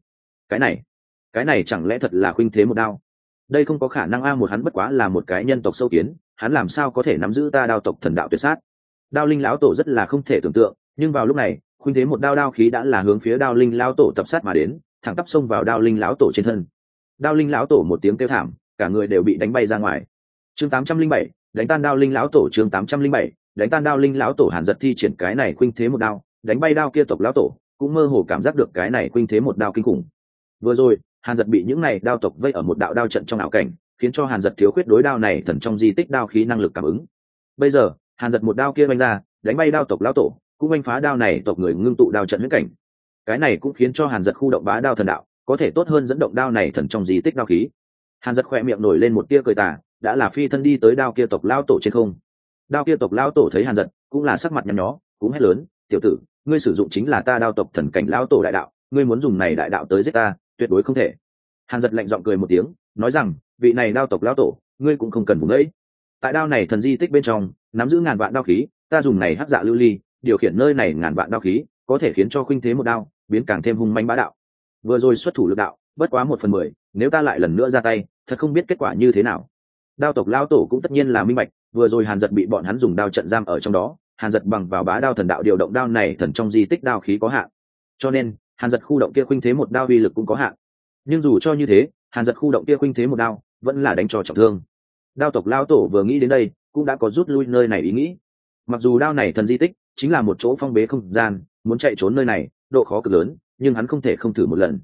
Cái này chẳng lẽ thật là khuynh thế một đao? Đây không có khả năng a, một hắn bất quá là một cái nhân tộc sâu kiến, hắn làm sao có thể nắm giữ ta đao tộc thần đạo tuyệt sát? Đao linh lão tổ rất là không thể tưởng tượng, nhưng vào lúc này khuynh thế một đao đao khí đã là hướng phía đao linh lão tổ tập sát mà đến, thẳng tắp xông vào đao linh lão tổ trên thân. Đao linh lão tổ một tiếng kêu thảm, cả người đều bị đánh bay ra ngoài. Chương 807, đánh tan đao linh lão tổ. Chương 807, đánh tan đao linh lão tổ. Hàn Dật thi triển cái này khuynh thế một đao đánh bay đao kia tộc lão tổ, cũng mơ hồ cảm giác được cái này khuynh thế một đao kinh khủng. Vừa rồi Hàn Dật bị những này đao tộc vây ở một đạo đao trận trong ảo cảnh, khiến cho Hàn Dật thiếu khuyết đối đao này thần trong di tích đao khí năng lực cảm ứng. Bây giờ Hàn Dật một đao kia vung ra đánh bay đao tộc lão tổ, cũng vung phá đao này tộc người ngưng tụ đao trận huyễn cảnh. Cái này cũng khiến cho Hàn Dật khu động bá đao thần đạo có thể tốt hơn dẫn động đao này thần trong di tích đao khí. Hàn Dật khỏe miệng nổi lên một tia cười tà, đã là phi thân đi tới đao kia tộc lão tổ trên không. Đao kia tộc lão tổ thấy Hàn Dật cũng là sắc mặt nhăn nhó, cũng hét lớn, tiểu tử, ngươi sử dụng chính là ta đao tộc thần cảnh lão tổ đại đạo, ngươi muốn dùng này đại đạo tới giết ta tuyệt đối không thể. Hàn Dật lạnh giọng cười một tiếng, nói rằng, vị này đao tộc lão tổ, ngươi cũng không cần vùng đấy. Tại đao này thần di tích bên trong nắm giữ ngàn vạn đao khí, ta dùng này hắc dạ lưu ly điều khiển nơi này ngàn vạn đao khí, có thể khiến cho khuynh thế một đao biến càng thêm hung manh bá đạo. Vừa rồi xuất thủ lực đạo bất quá 1/10, nếu ta lại lần nữa ra tay thật không biết kết quả như thế nào. Đao tộc lão tổ cũng tất nhiên là minh bạch, vừa rồi Hàn Dật bị bọn hắn dùng đao trận giam ở trong đó, Hàn Dật bằng vào bá đao thần đạo điều động đao này thần trong di tích đao khí có hạn, cho nên Hàn Dật khu động kia khuynh thế một đao uy lực cũng có hạn. Nhưng dù cho như thế, Hàn Dật khu động kia khuynh thế một đao vẫn là đánh cho trọng thương. Đao tộc lão tổ vừa nghĩ đến đây cũng đã có rút lui nơi này ý nghĩ. Mặc dù đao này thần di tích chính là một chỗ phong bế không gian, muốn chạy trốn nơi này độ khó cực lớn, nhưng hắn không thể không thử một lần.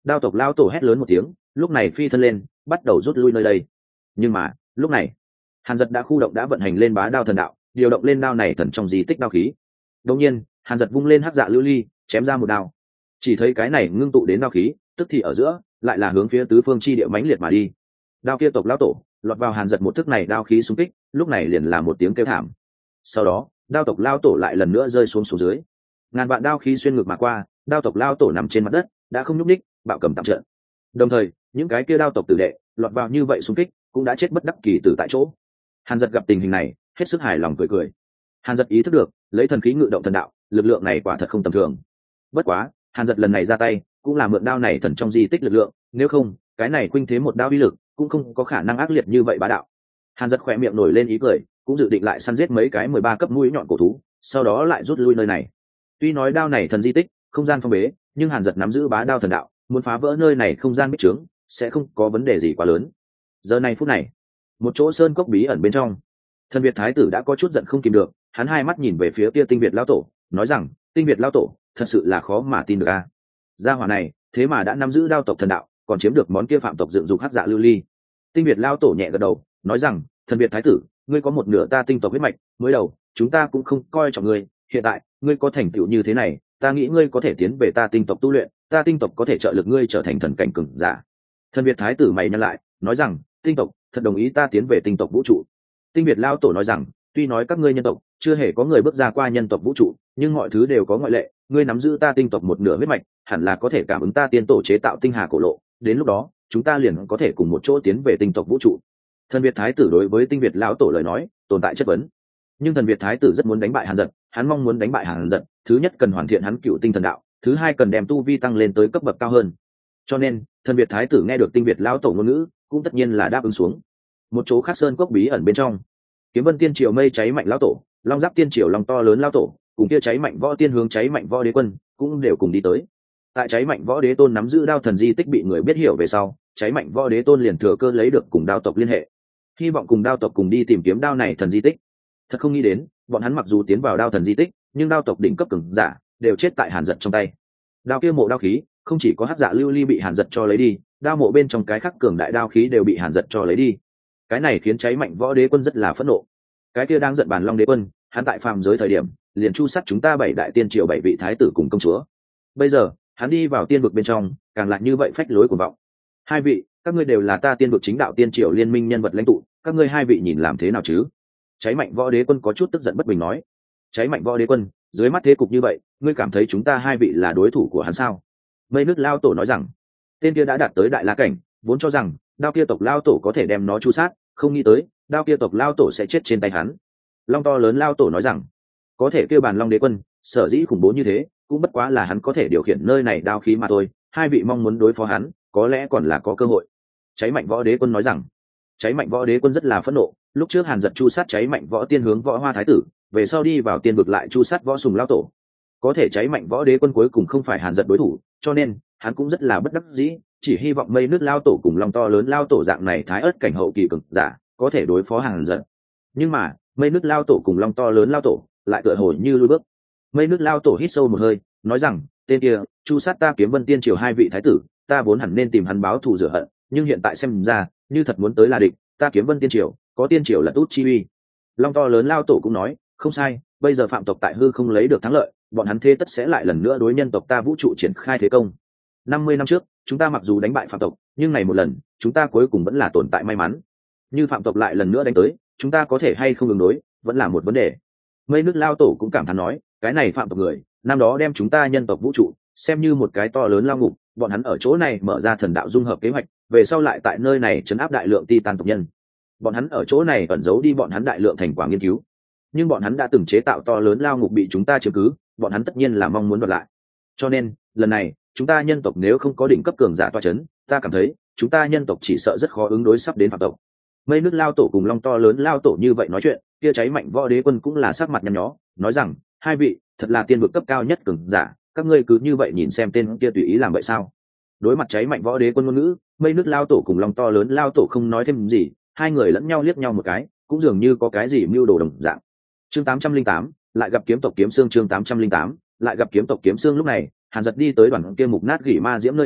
Đao tộc lao tổ hét lớn một tiếng, lúc này phi thân lên, bắt đầu rút lui nơi đây. Nhưng mà lúc này Hàn Dật đã khu động đã vận hành lên bá đao thần đạo, điều động lên đao này thần trong di tích đao khí. Đột nhiên Hàn Dật vung lên hắc dạ lưu ly, chém ra một đao. Chỉ thấy cái này ngưng tụ đến đao khí, tức thì ở giữa lại là hướng phía tứ phương chi địa mãnh liệt mà đi. Đao kia tộc lão tổ lọt vào Hàn Dật một thức này đao khí xung kích, lúc này liền là một tiếng kêu thảm. Sau đó đao tộc lão tổ lại lần nữa rơi xuống dưới. Ngàn vạn đao khí xuyên ngược mà qua, đao tộc lão tổ nằm trên mặt đất đã không nhúc nhích, bạo cầm tạm trận. Đồng thời những cái kia đao tộc tử đệ lọt vào như vậy xung kích cũng đã chết bất đắc kỳ tử tại chỗ. Hàn Dật gặp tình hình này hết sức hài lòng cười. Hàn Dật ý thức được lấy thần khí ngự động thần đạo, lực lượng này quả thật không tầm thường. Bất quá Hàn Dật lần này ra tay cũng là mượn đao này thần trong di tích lực lượng, nếu không cái này khuynh thế một đao uy lực cũng không có khả năng ác liệt như vậy bá đạo. Hàn Dật khỏe miệng nổi lên ý cười, cũng dự định lại săn giết mấy cái 13 cấp mũi nhọn cổ thú, sau đó lại rút lui nơi này. Tuy nói đao này thần di tích không gian phong bế, nhưng Hàn Dật nắm giữ bá đao thần đạo, muốn phá vỡ nơi này không gian bích trướng sẽ không có vấn đề gì quá lớn. Giờ này phút này, một chỗ sơn cốc bí ẩn bên trong, Thần Việt thái tử đã có chút giận không kìm được, hắn hai mắt nhìn về phía kia Tinh Việt lão tổ, nói rằng: Tinh Việt lão tổ thật sự là khó mà tin được a. Gia hỏa này thế mà đã nắm giữ đao tộc thần đạo, còn chiếm được món kia phạm tộc dựng dục hắc dạ lưu ly. Tinh Việt lão tổ nhẹ gật đầu, nói rằng: Thần Việt thái tử, ngươi có một nửa ta tinh tộc huyết mạch, mới đầu chúng ta cũng không coi trọng ngươi, hiện tại ngươi có thành tựu như thế này, ta nghĩ ngươi có thể tiến về ta tinh tộc tu luyện, ta tinh tộc có thể trợ lực ngươi trở thành thần cảnh cường giả. Thần Việt thái tử mày nhăn lại, nói rằng: tinh tộc thật đồng ý ta tiến về tinh tộc vũ trụ. Tinh Việt lão tổ nói rằng: tuy nói các ngươi nhân tộc chưa hề có người bước ra qua nhân tộc vũ trụ, nhưng mọi thứ đều có ngoại lệ, ngươi nắm giữ ta tinh tộc một nửa huyết mạch, hẳn là có thể cảm ứng ta tiên tổ chế tạo tinh hà cổ lộ, đến lúc đó chúng ta liền có thể cùng một chỗ tiến về tinh tộc vũ trụ. Thần Việt thái tử đối với Tinh Việt lão tổ lời nói tồn tại chất vấn, nhưng Thần Việt thái tử rất muốn đánh bại Hàn Dật, hắn mong muốn đánh bại Hàn Dật, thứ nhất cần hoàn thiện hắn cựu tinh thần đạo, thứ hai cần đem tu vi tăng lên tới cấp bậc cao hơn. Cho nên Thần Việt thái tử nghe được Tinh Việt lão tổ ngôn ngữ cũng tất nhiên là đáp ứng xuống. Một chỗ khác sơn cốc bí ẩn bên trong, Kiếm Vân tiên triều mây cháy mạnh lão tổ, Long Giáp tiên triều long to lớn lão tổ, cùng kia cháy mạnh võ tiên hướng cháy mạnh võ đế quân cũng đều cùng đi tới. Tại cháy mạnh võ đế tôn nắm giữ đao thần di tích bị người biết hiểu về sau, cháy mạnh võ đế tôn liền thừa cơ lấy được cùng đao tộc liên hệ, hy vọng cùng đao tộc cùng đi tìm kiếm đao này thần di tích. Thật không nghĩ đến bọn hắn mặc dù tiến vào đao thần di tích, nhưng đao tộc đỉnh cấp cường giả đều chết tại Hàn Dật trong tay. Đao kia mộ đao khí không chỉ có hắc dạ lưu ly bị Hàn Dật cho lấy đi, đao mộ bên trong cái khắc cường đại đao khí đều bị Hàn Dật cho lấy đi. Cái này khiến cháy mạnh võ đế quân rất là phẫn nộ. Cái kia đang giận bàn long đế quân, hắn tại phàm giới thời điểm liền chu sát chúng ta 7 đại tiên triều 7 vị thái tử cùng công chúa, bây giờ hắn đi vào tiên vực bên trong càng lại như vậy phách lối cuồng vọng. Hai vị, các ngươi đều là ta tiên vực chính đạo tiên triều liên minh nhân vật lãnh tụ, các ngươi hai vị nhìn làm thế nào chứ? Cháy mạnh võ đế quân có chút tức giận bất bình nói. Cháy mạnh võ đế quân, dưới mắt thế cục như vậy, ngươi cảm thấy chúng ta hai vị là đối thủ của hắn sao? Mây nước lao tổ nói rằng, tên kia đã đạt tới đại la cảnh, vốn cho rằng đao kia tộc lao tổ có thể đem nó chu sát, không nghĩ tới đao kia tộc lao tổ sẽ chết trên tay hắn. Long to lớn lao tổ nói rằng, có thể kêu bàn long đế quân sở dĩ khủng bố như thế cũng bất quá là hắn có thể điều khiển nơi này đao khí mà thôi, hai vị mong muốn đối phó hắn có lẽ còn là có cơ hội. Cháy mạnh võ đế quân nói rằng. Cháy mạnh võ đế quân rất là phẫn nộ, lúc trước Hàn Dật chu sát cháy mạnh võ tiên hướng võ hoa thái tử, về sau đi vào tiên vực lại chu sát võ sùng lao tổ. Có thể cháy mạnh võ đế quân cuối cùng không phải Hàn Dật đối thủ, cho nên hắn cũng rất là bất đắc dĩ, chỉ hy vọng mây nước lao tổ cùng long to lớn lao tổ dạng này thái ớt cảnh hậu kỳ cường giả có thể đối phó Hàn Dật. Nhưng mà mây nước lao tổ cùng long to lớn lao tổ lại tựa hồ như lui bước. Mây nước lao tổ hít sâu một hơi, nói rằng, tên kia chu sát ta Kiếm Vân tiên triều 2 vị thái tử, ta vốn hẳn nên tìm hắn báo thù rửa hận, nhưng hiện tại xem ra như thật muốn tới là địch, ta Kiếm Vân tiên triều có tiên triều là tốt chi uy. Long to lớn lao tổ cũng nói, không sai, bây giờ phạm tộc tại hư không lấy được thắng lợi, bọn hắn thế tất sẽ lại lần nữa đối nhân tộc ta vũ trụ triển khai thế công. 50 năm trước chúng ta mặc dù đánh bại phạm tộc, nhưng này một lần chúng ta cuối cùng vẫn là tồn tại may mắn. Như phạm tộc lại lần nữa đánh tới, chúng ta có thể hay không ứng đối vẫn là một vấn đề. Mây nước lao tổ cũng cảm thán nói, cái này phạm tộc người năm đó đem chúng ta nhân tộc vũ trụ xem như một cái to lớn lao ngục, bọn hắn ở chỗ này mở ra thần đạo dung hợp kế hoạch, về sau lại tại nơi này trấn áp đại lượng titan tộc nhân. Bọn hắn ở chỗ này ẩn giấu đi bọn hắn đại lượng thành quả nghiên cứu, nhưng bọn hắn đã từng chế tạo to lớn lao ngục bị chúng ta chiếm cứ, bọn hắn tất nhiên là mong muốn đoạt lại. Cho nên lần này chúng ta nhân tộc nếu không có đỉnh cấp cường giả toa chấn, ta cảm thấy chúng ta nhân tộc chỉ sợ rất khó ứng đối sắp đến phạm tộc. Mây nước lao tổ cùng long to lớn lao tổ như vậy nói chuyện, kia cháy mạnh võ đế quân cũng là sắc mặt nhăn nhó, nói rằng, hai vị thật là tiên vực cấp cao nhất cường giả, các ngươi cứ như vậy nhìn xem tên kia tùy ý làm vậy sao? Đối mặt cháy mạnh võ đế quân ngôn ngữ, mây nước lao tổ cùng long to lớn lao tổ không nói thêm gì, hai người lẫn nhau liếc nhau một cái, cũng dường như có cái gì mưu đồ đồng dạng. Chương 808, lại gặp kiếm tộc kiếm xương. Chương 808, lại gặp kiếm tộc kiếm xương. Lúc này Hàn Dật đi tới đoàn kia mục nát gỉ ma diễm nơi ở,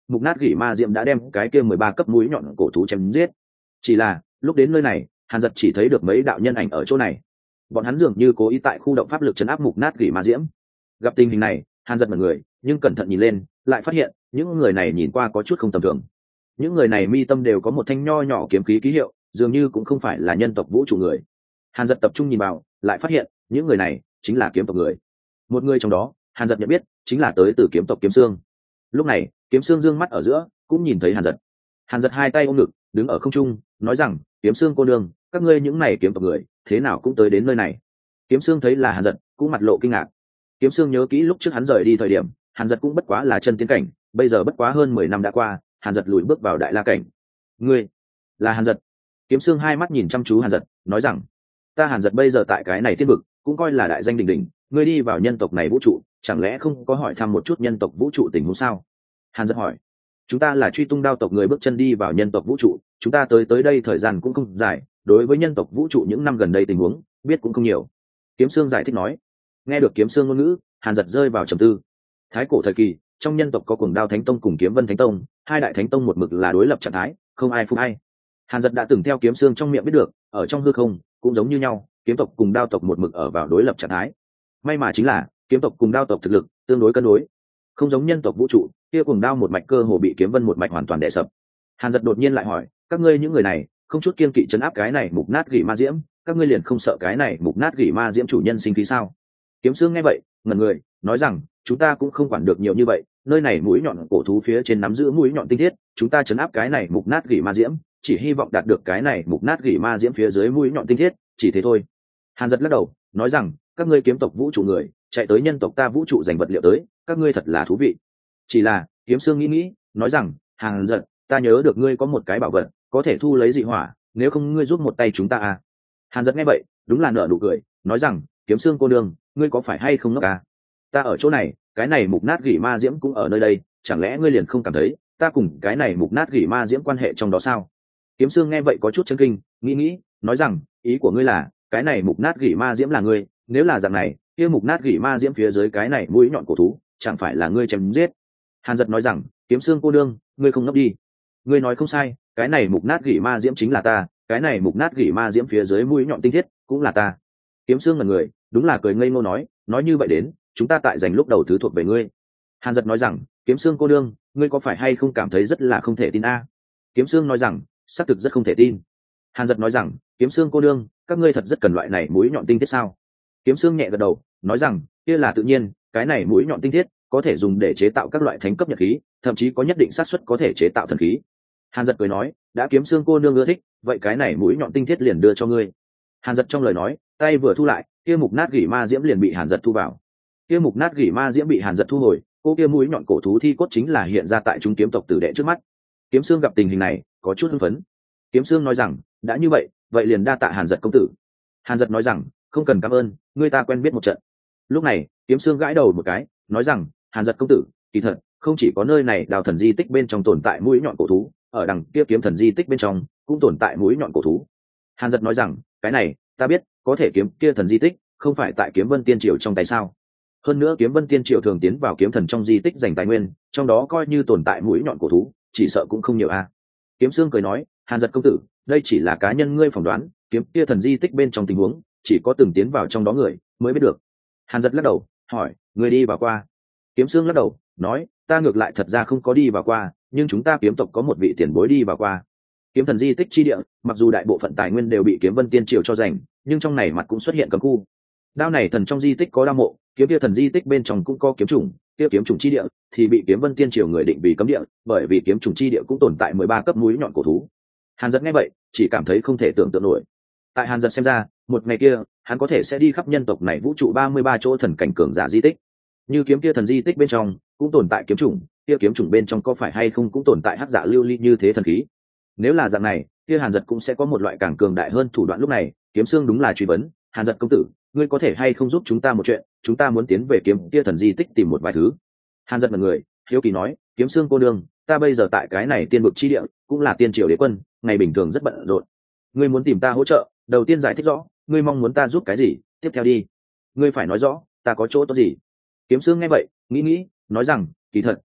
mục nát gỉ ma diệm đã đem cái kia 13 cấp mũi nhọn cổ thú chém giết. Chỉ là lúc đến nơi này, Hàn Dật chỉ thấy được mấy đạo nhân ảnh ở chỗ này, bọn hắn dường như cố ý tại khu động pháp lực chấn áp mục nát gỉ ma diễm. Gặp tình hình này, Hàn Dật mọi người nhưng cẩn thận nhìn lên, lại phát hiện những người này nhìn qua có chút không tầm thường. Những người này mi tâm đều có một thanh nho nhỏ kiếm khí ký hiệu, dường như cũng không phải là nhân tộc vũ trụ người. Hàn Dật tập trung nhìn vào, lại phát hiện những người này chính là kiếm tộc người. Một người trong đó, Hàn Dật nhận biết, chính là tới từ kiếm tộc Kiếm Xương. Lúc này, Kiếm Xương dương mắt ở giữa, cũng nhìn thấy Hàn Dật. Hàn Dật hai tay ôm ngực, đứng ở không trung, nói rằng: Kiếm Xương cô nương, các ngươi những này kiếm tộc người, thế nào cũng tới đến nơi này? Kiếm Xương thấy là Hàn Dật, cũng mặt lộ kinh ngạc. Kiếm Xương nhớ kỹ lúc trước hắn rời đi thời điểm, Hàn Dật cũng bất quá là chân tiến cảnh, bây giờ bất quá hơn 10 năm đã qua, Hàn Dật lùi bước vào đại la cảnh. Ngươi là Hàn Dật? Kiếm Xương hai mắt nhìn chăm chú Hàn Dật, nói rằng: ta Hàn Dật bây giờ tại cái này tiên vực, cũng coi là đại danh đỉnh đỉnh, ngươi đi vào nhân tộc này vũ trụ, chẳng lẽ không có hỏi thăm một chút nhân tộc vũ trụ tình huống sao? Hàn Dật hỏi. Chúng ta là truy tung đao tộc người bước chân đi vào nhân tộc vũ trụ, chúng ta tới đây thời gian cũng không dài, đối với nhân tộc vũ trụ những năm gần đây tình huống biết cũng không nhiều. Kiếm Xương giải thích nói. Nghe được Kiếm Xương ngôn ngữ, Hàn Dật rơi vào trầm tư. Thái cổ thời kỳ, trong nhân tộc có Cuồng Đao Thánh Tông cùng Kiếm Vân Thánh Tông, hai đại thánh tông một mực là đối lập trạng thái, không ai phục ai. Hàn Dật đã từng theo Kiếm Xương trong miệng biết được, ở trong hư không cũng giống như nhau, kiếm tộc cùng đao tộc một mực ở vào đối lập trạng thái. May mà chính là kiếm tộc cùng đao tộc thực lực tương đối cân đối, không giống nhân tộc vũ trụ kia Cuồng Đao một mạch cơ hồ bị Kiếm Vân một mạch hoàn toàn đè sập. Hàn Dật đột nhiên lại hỏi: các ngươi những người này không chút kiên kỵ chấn áp cái này mục nát gỉ ma diễm, các ngươi liền không sợ cái này mục nát gỉ ma diễm chủ nhân sinh khí sao? Kiếm Xương nghe vậy ngẩn người, nói rằng: chúng ta cũng không quản được nhiều như vậy, nơi này mũi nhọn cổ thú phía trên nắm giữ mũi nhọn tinh thiết, chúng ta chấn áp cái này mục nát gỉ ma diễm, chỉ hy vọng đạt được cái này mục nát gỉ ma diễm phía dưới mũi nhọn tinh thiết, chỉ thế thôi. Hàn Dật lắc đầu, nói rằng: các ngươi kiếm tộc vũ trụ người chạy tới nhân tộc ta vũ trụ giành vật liệu tới, các ngươi thật là thú vị. Chỉ là Kiếm Xương nghĩ, nói rằng: Hàn Dật, ta nhớ được ngươi có một cái bảo vật có thể thu lấy dị hỏa, nếu không ngươi giúp một tay chúng ta à? Hàn Dật nghe vậy đúng là nở nụ cười, nói rằng: Kiếm Xương cô nương, ngươi có phải hay không ngốc à? Ta ở chỗ này, cái này mục nát gỉ ma diễm cũng ở nơi đây, chẳng lẽ ngươi liền không cảm thấy ta cùng cái này mục nát gỉ ma diễm quan hệ trong đó sao? Kiếm Xương nghe vậy có chút chấn kinh, nghĩ, nói rằng: ý của ngươi là cái này mục nát gỉ ma diễm là ngươi, nếu là dạng này, kia mục nát gỉ ma diễm phía dưới cái này mũi nhọn cổ thú chẳng phải là ngươi chém giết? Hàn Dật nói rằng: Kiếm Xương cô nương, ngươi không ngốc đi, ngươi nói không sai, cái này mục nát gỉ ma diễm chính là ta, cái này mục nát gỉ ma diễm phía dưới mũi nhọn tinh thiết cũng là ta. Kiếm Xương ngẩn người, đúng là cười ngây ngô nói như vậy đến, chúng ta tại giành lúc đầu thứ thuộc về ngươi. Hàn Dật nói rằng: Kiếm Xương cô nương, ngươi có phải hay không cảm thấy rất là không thể tin a? Kiếm Xương nói rằng: xác thực rất không thể tin. Hàn Dật nói rằng: Kiếm Xương cô nương, các ngươi thật rất cần loại này mũi nhọn tinh thiết sao? Kiếm Xương nhẹ gật đầu, nói rằng: kia là tự nhiên, cái này mũi nhọn tinh thiết có thể dùng để chế tạo các loại thánh cấp nhật khí, thậm chí có nhất định xác suất có thể chế tạo thần khí. Hàn Dật cười nói: đã Kiếm Xương cô nương ưa thích, vậy cái này mũi nhọn tinh thiết liền đưa cho ngươi. Hàn Dật trong lời nói, tay vừa thu lại, kia mục nát gỉ ma diễm liền bị Hàn Dật thu vào. Kia mục nát gỉ ma diễm bị Hàn Dật thu hồi, cô kia mũi nhọn cổ thú thi cốt chính là hiện ra tại chúng kiếm tộc tử đệ trước mắt. Kiếm Xương gặp tình hình này có chút hưng phấn. Kiếm Xương nói rằng: đã như vậy, vậy liền đa tạ Hàn Dật công tử. Hàn Dật nói rằng: không cần cảm ơn, ngươi ta quen biết một trận. Lúc này Kiếm Xương gãi đầu một cái, nói rằng: Hàn Dật công tử, kỳ thật không chỉ có nơi này đào thần di tích bên trong tồn tại mũi nhọn cổ thú, ở đằng kia kiếm thần di tích bên trong cũng tồn tại mũi nhọn cổ thú. Hàn Dật nói rằng: cái này ta biết, có thể kiếm kia thần di tích không phải tại Kiếm Vân Tiên Triều trong tay sao? Hơn nữa Kiếm Vân Tiên Triều thường tiến vào kiếm thần trong di tích giành tài nguyên, trong đó coi như tồn tại mũi nhọn cổ thú, chỉ sợ cũng không nhiều a. Kiếm Xương cười nói: Hàn Dật công tử, đây chỉ là cá nhân ngươi phỏng đoán, kiếm kia thần di tích bên trong tình huống chỉ có từng tiến vào trong đó người mới biết được. Hàn Dật lắc đầu, hỏi: ngươi đi vào qua? Kiếm Xương lắc đầu, nói: ta ngược lại thật ra không có đi vào qua, nhưng chúng ta kiếm tộc có một vị tiền bối đi vào qua. Kiếm thần di tích chi địa, mặc dù đại bộ phận tài nguyên đều bị Kiếm Vân Tiên Triều cho giành, nhưng trong này mặt cũng xuất hiện cấm khu. Đao này thần trong di tích có đao mộ, kiếm kia thần di tích bên trong cũng có kiếm trùng, kia kiếm trùng chi địa thì bị Kiếm Vân Tiên Triều người định vì cấm địa, bởi vì kiếm trùng chi địa cũng tồn tại 13 cấp mũi nhọn cổ thú. Hàn Dật nghe vậy chỉ cảm thấy không thể tưởng tượng nổi. Tại Hàn Dật xem ra, một ngày kia hắn có thể sẽ đi khắp nhân tộc này vũ trụ 33 chỗ thần cảnh cường giả di tích. Như kiếm kia thần di tích bên trong cũng tồn tại kiếm trùng, kia kiếm trùng bên trong có phải hay không cũng tồn tại hắc dạ lưu ly như thế thần khí. Nếu là dạng này, kia Hàn Dật cũng sẽ có một loại càng cường đại hơn thủ đoạn. Lúc này Kiếm Xương đúng là truy vấn: Hàn Dật công tử, ngươi có thể hay không giúp chúng ta một chuyện, chúng ta muốn tiến về kiếm kia thần di tích tìm một vài thứ. Hàn Dật mật người, hiếu kỳ nói: Kiếm Xương cô nương, ta bây giờ tại cái này tiên vực chi địa, cũng là tiên triều đế quân, ngày bình thường rất bận rộn. Ngươi muốn tìm ta hỗ trợ, đầu tiên giải thích rõ, ngươi mong muốn ta giúp cái gì, tiếp theo đi. Ngươi phải nói rõ, ta có chỗ tốt gì. Kiếm Xương nghe vậy, nghĩ, nói rằng: kỳ thật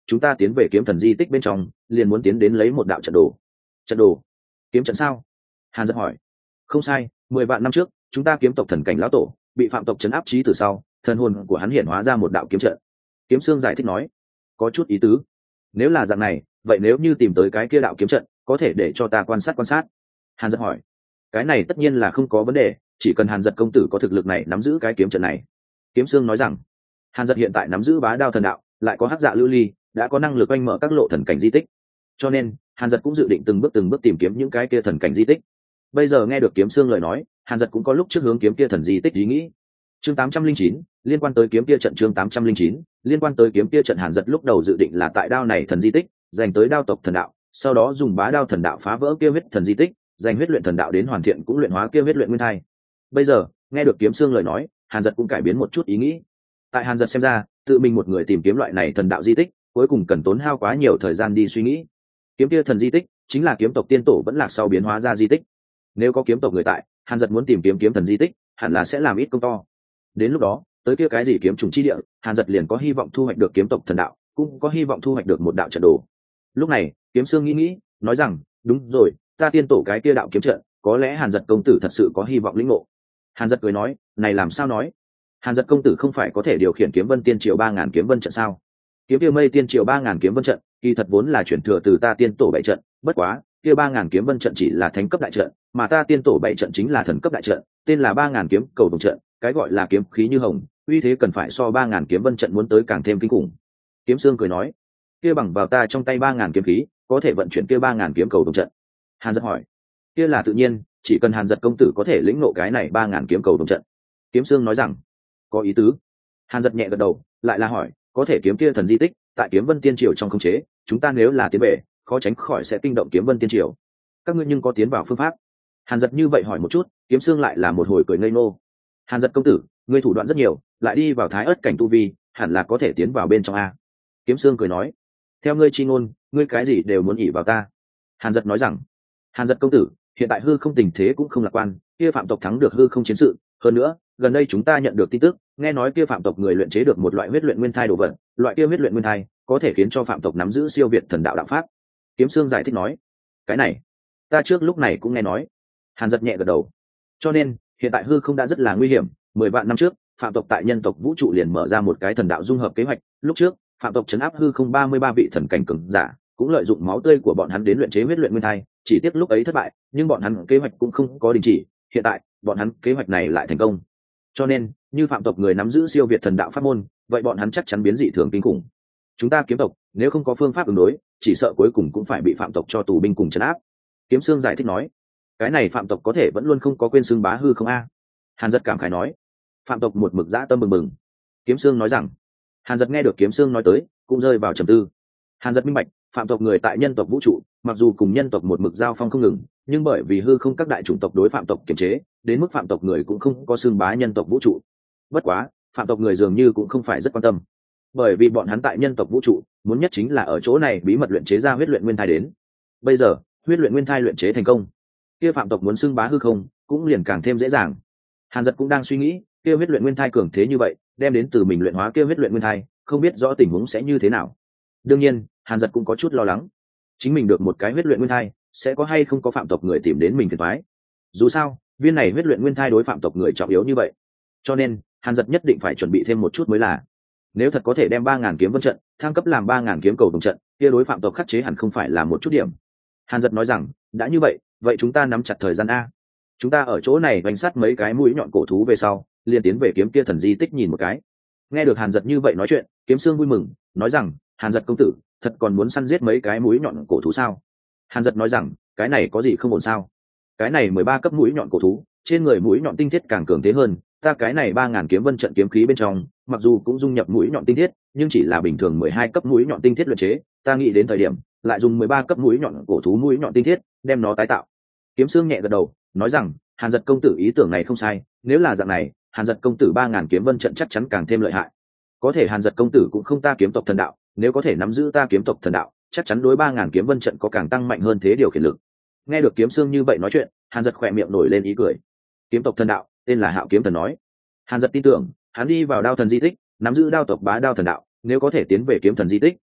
chúng ta tiến về kiếm thần di tích bên trong liền muốn tiến đến lấy một đạo trận đồ. Trận đồ? Kiếm trận sao? Hàn giật hỏi. Không sai, 10 vạn năm trước chúng ta kiếm tộc thần cảnh lão tổ bị phạm tộc trấn áp chí từ sau, thần hồn của hắn hiện hóa ra một đạo kiếm trận. Kiếm Sương giải thích nói. Có chút ý tứ. Nếu là dạng này, vậy nếu như tìm tới cái kia đạo kiếm trận, có thể để cho ta quan sát. Hàn giật hỏi. Cái này tất nhiên là không có vấn đề, chỉ cần Hàn giật công tử có thực lực này nắm giữ cái kiếm trận này. Kiếm Sương nói rằng, Hàn giật hiện tại nắm giữ bá đao thần đạo, lại có hắc dạ lưu ly, đã có năng lực oanh mở các lộ thần cảnh di tích, cho nên Hàn giật cũng dự định từng bước tìm kiếm những cái kia thần cảnh di tích. Bây giờ nghe được Kiếm Sương lời nói, Hàn giật cũng có lúc trước hướng kiếm kia thần di tích ý nghĩ. Chương 809, liên quan tới kiếm kia trận. Chương 809, liên quan tới kiếm kia trận. Hàn giật lúc đầu dự định là tại đao này thần di tích dành tới đao tộc thần đạo, sau đó dùng bá đao thần đạo phá vỡ kia huyết thần di tích, dành huyết luyện thần đạo đến hoàn thiện cũng luyện hóa kia huyết luyện nguyên thai. Bây giờ nghe được Kiếm Sương lời nói, Hàn giật cũng cải biến một chút ý nghĩ. Tại Hàn giật xem ra, tự mình một người tìm kiếm loại này thần đạo di tích, cuối cùng cần tốn hao quá nhiều thời gian đi suy nghĩ. Kiếm kia thần di tích chính là kiếm tộc tiên tổ vẫn lạc sau biến hóa ra di tích. Nếu có kiếm tộc người tại, Hàn giật muốn tìm kiếm kiếm thần di tích, hẳn là sẽ làm ít công to. Đến lúc đó, tới kia cái gì kiếm trùng chi địa, Hàn giật liền có hy vọng thu hoạch được kiếm tộc thần đạo, cũng có hy vọng thu hoạch được một đạo trận đồ. Lúc này, Kiếm Sương nghĩ, nói rằng, đúng rồi, ta tiên tổ cái kia đạo kiếm trận, có lẽ Hàn giật công tử thật sự có hy vọng lĩnh ngộ. Hàn giật cười nói, này làm sao nói? Hàn giật công tử không phải có thể điều khiển kiếm vân tiên triều 3000 kiếm vân trận sao? Kiếm kia mây tiên triều 3000 kiếm vân trận, kỳ thật vốn là chuyển thừa từ ta tiên tổ bảy trận, bất quá, kia 3000 kiếm vân trận chỉ là thánh cấp đại trận, mà ta tiên tổ bảy trận chính là thần cấp đại trận, tên là 3000 kiếm cầu đồng trận, cái gọi là kiếm khí như hồng, uy thế cần phải so 3000 kiếm vân trận muốn tới càng thêm kinh khủng. Kiếm Sương cười nói, kia bằng vào ta trong tay 3000 kiếm khí, có thể vận chuyển kia 3000 kiếm cầu đồng trận. Hàn giật hỏi, kia là tự nhiên, chỉ cần Hàn giật công tử có thể lĩnh ngộ cái này 3000 kiếm cầu đồng trận. Kiếm Sương nói rằng, có ý tứ. Hàn giật nhẹ gật đầu, lại là hỏi, có thể kiếm kia thần di tích tại kiếm vân tiên triều trong khống chế, chúng ta nếu là tiến về, khó tránh khỏi sẽ kinh động kiếm vân tiên triều. Các ngươi nhưng có tiến vào phương pháp? Hàn giật như vậy hỏi một chút, Kiếm Sương lại là một hồi cười ngây ngô. Hàn giật công tử, ngươi thủ đoạn rất nhiều, lại đi vào thái ớt cảnh tu vi, hẳn là có thể tiến vào bên trong a. Kiếm Sương cười nói, theo ngươi chi ngôn, ngươi cái gì đều muốn ỉ vào ta. Hàn giật nói rằng, Hàn giật công tử, hiện tại hư không tình thế cũng không lạc quan, kia phạm tộc thắng được hư không chiến sự, hơn nữa gần đây chúng ta nhận được tin tức, nghe nói kia phạm tộc người luyện chế được một loại huyết luyện nguyên thai đồ vật, loại kia huyết luyện nguyên thai có thể khiến cho phạm tộc nắm giữ siêu việt thần đạo đạo pháp. Kiếm Sương giải thích nói, cái này ta trước lúc này cũng nghe nói. Hàn giật nhẹ gật đầu, cho nên hiện tại hư không đã rất là nguy hiểm. 10 vạn năm trước, phạm tộc tại nhân tộc vũ trụ liền mở ra một cái thần đạo dung hợp kế hoạch, lúc trước phạm tộc chấn áp hư không 33 vị thần cảnh cường giả, cũng lợi dụng máu tươi của bọn hắn đến luyện chế huyết luyện nguyên thai, chỉ tiếc lúc ấy thất bại, nhưng bọn hắn kế hoạch cũng không có đình chỉ, hiện tại bọn hắn kế hoạch này lại thành công. Cho nên như phạm tộc người nắm giữ siêu việt thần đạo pháp môn, vậy bọn hắn chắc chắn biến dị thường kinh khủng. Chúng ta kiếm tộc nếu không có phương pháp ứng đối, chỉ sợ cuối cùng cũng phải bị phạm tộc cho tù binh cùng trấn áp. Kiếm Sương giải thích nói, cái này phạm tộc có thể vẫn luôn không có quên xưng bá hư không a? Hàn giật cảm khái nói, phạm tộc một mực dã tâm bừng bừng. Kiếm Sương nói rằng, Hàn giật nghe được Kiếm Sương nói tới, cũng rơi vào trầm tư. Hàn giật minh bạch, phạm tộc người tại nhân tộc vũ trụ, mặc dù cùng nhân tộc một mực giao phong không ngừng, nhưng bởi vì hư không các đại chủng tộc đối phạm tộc kiềm chế, đến mức phạm tộc người cũng không có xưng bá nhân tộc vũ trụ. Bất quá, phạm tộc người dường như cũng không phải rất quan tâm, bởi vì bọn hắn tại nhân tộc vũ trụ muốn nhất chính là ở chỗ này bí mật luyện chế ra huyết luyện nguyên thai đến. Bây giờ huyết luyện nguyên thai luyện chế thành công, kia phạm tộc muốn xưng bá hư không cũng liền càng thêm dễ dàng. Hàn giật cũng đang suy nghĩ, kia huyết luyện nguyên thai cường thế như vậy, đem đến từ mình luyện hóa kia huyết luyện nguyên thai, không biết rõ tình huống sẽ như thế nào. Đương nhiên Hàn giật cũng có chút lo lắng, chính mình được một cái huyết luyện nguyên thai, sẽ có hay không có phạm tộc người tìm đến mình phiền toái. Dù sao viên này huyết luyện nguyên thai đối phạm tộc người trọng yếu như vậy, cho nên Hàn giật nhất định phải chuẩn bị thêm một chút mới là. Nếu thật có thể đem 3000 kiếm vân trận thăng cấp làm 3000 kiếm cầu đồng trận, kia đối phạm tộc khắc chế hẳn không phải là một chút điểm. Hàn giật nói rằng, đã như vậy, vậy chúng ta nắm chặt thời gian a. Chúng ta ở chỗ này bánh sát mấy cái mũi nhọn cổ thú về sau, liền tiến về kiếm kia thần di tích nhìn một cái. Nghe được Hàn giật như vậy nói chuyện, Kiếm Sương vui mừng, nói rằng, Hàn giật công tử, thật còn muốn săn giết mấy cái mũi nhọn cổ thú sao? Hàn giật nói rằng, cái này có gì không ổn sao? Cái này 13 cấp mũi nhọn cổ thú, trên người mũi nhọn tinh thiết càng cường thế hơn, ta cái này 3000 kiếm vân trận kiếm khí bên trong, mặc dù cũng dung nhập mũi nhọn tinh thiết, nhưng chỉ là bình thường 12 cấp mũi nhọn tinh thiết luyện chế, ta nghĩ đến thời điểm lại dùng 13 cấp mũi nhọn cổ thú mũi nhọn tinh thiết đem nó tái tạo. Kiếm Sương nhẹ gật đầu, nói rằng, Hàn giật công tử ý tưởng này không sai, nếu là dạng này, Hàn giật công tử 3000 kiếm vân trận chắc chắn càng thêm lợi hại. Có thể Hàn giật công tử cũng không ta kiếm tộc thần đạo, nếu có thể nắm giữ ta kiếm tộc thần đạo, chắc chắn đối 3000 kiếm vân trận có càng tăng mạnh hơn thế điều khiển lực. Nghe được Kiếm Sương như vậy nói chuyện, Hàn giật khỏe miệng nổi lên ý cười. Kiếm tộc thần đạo tên là Hạo Kiếm Thần nói. Hàn giật tin tưởng, hắn đi vào đao thần di tích, nắm giữ đao tộc bá đao thần đạo, nếu có thể tiến về kiếm thần di tích,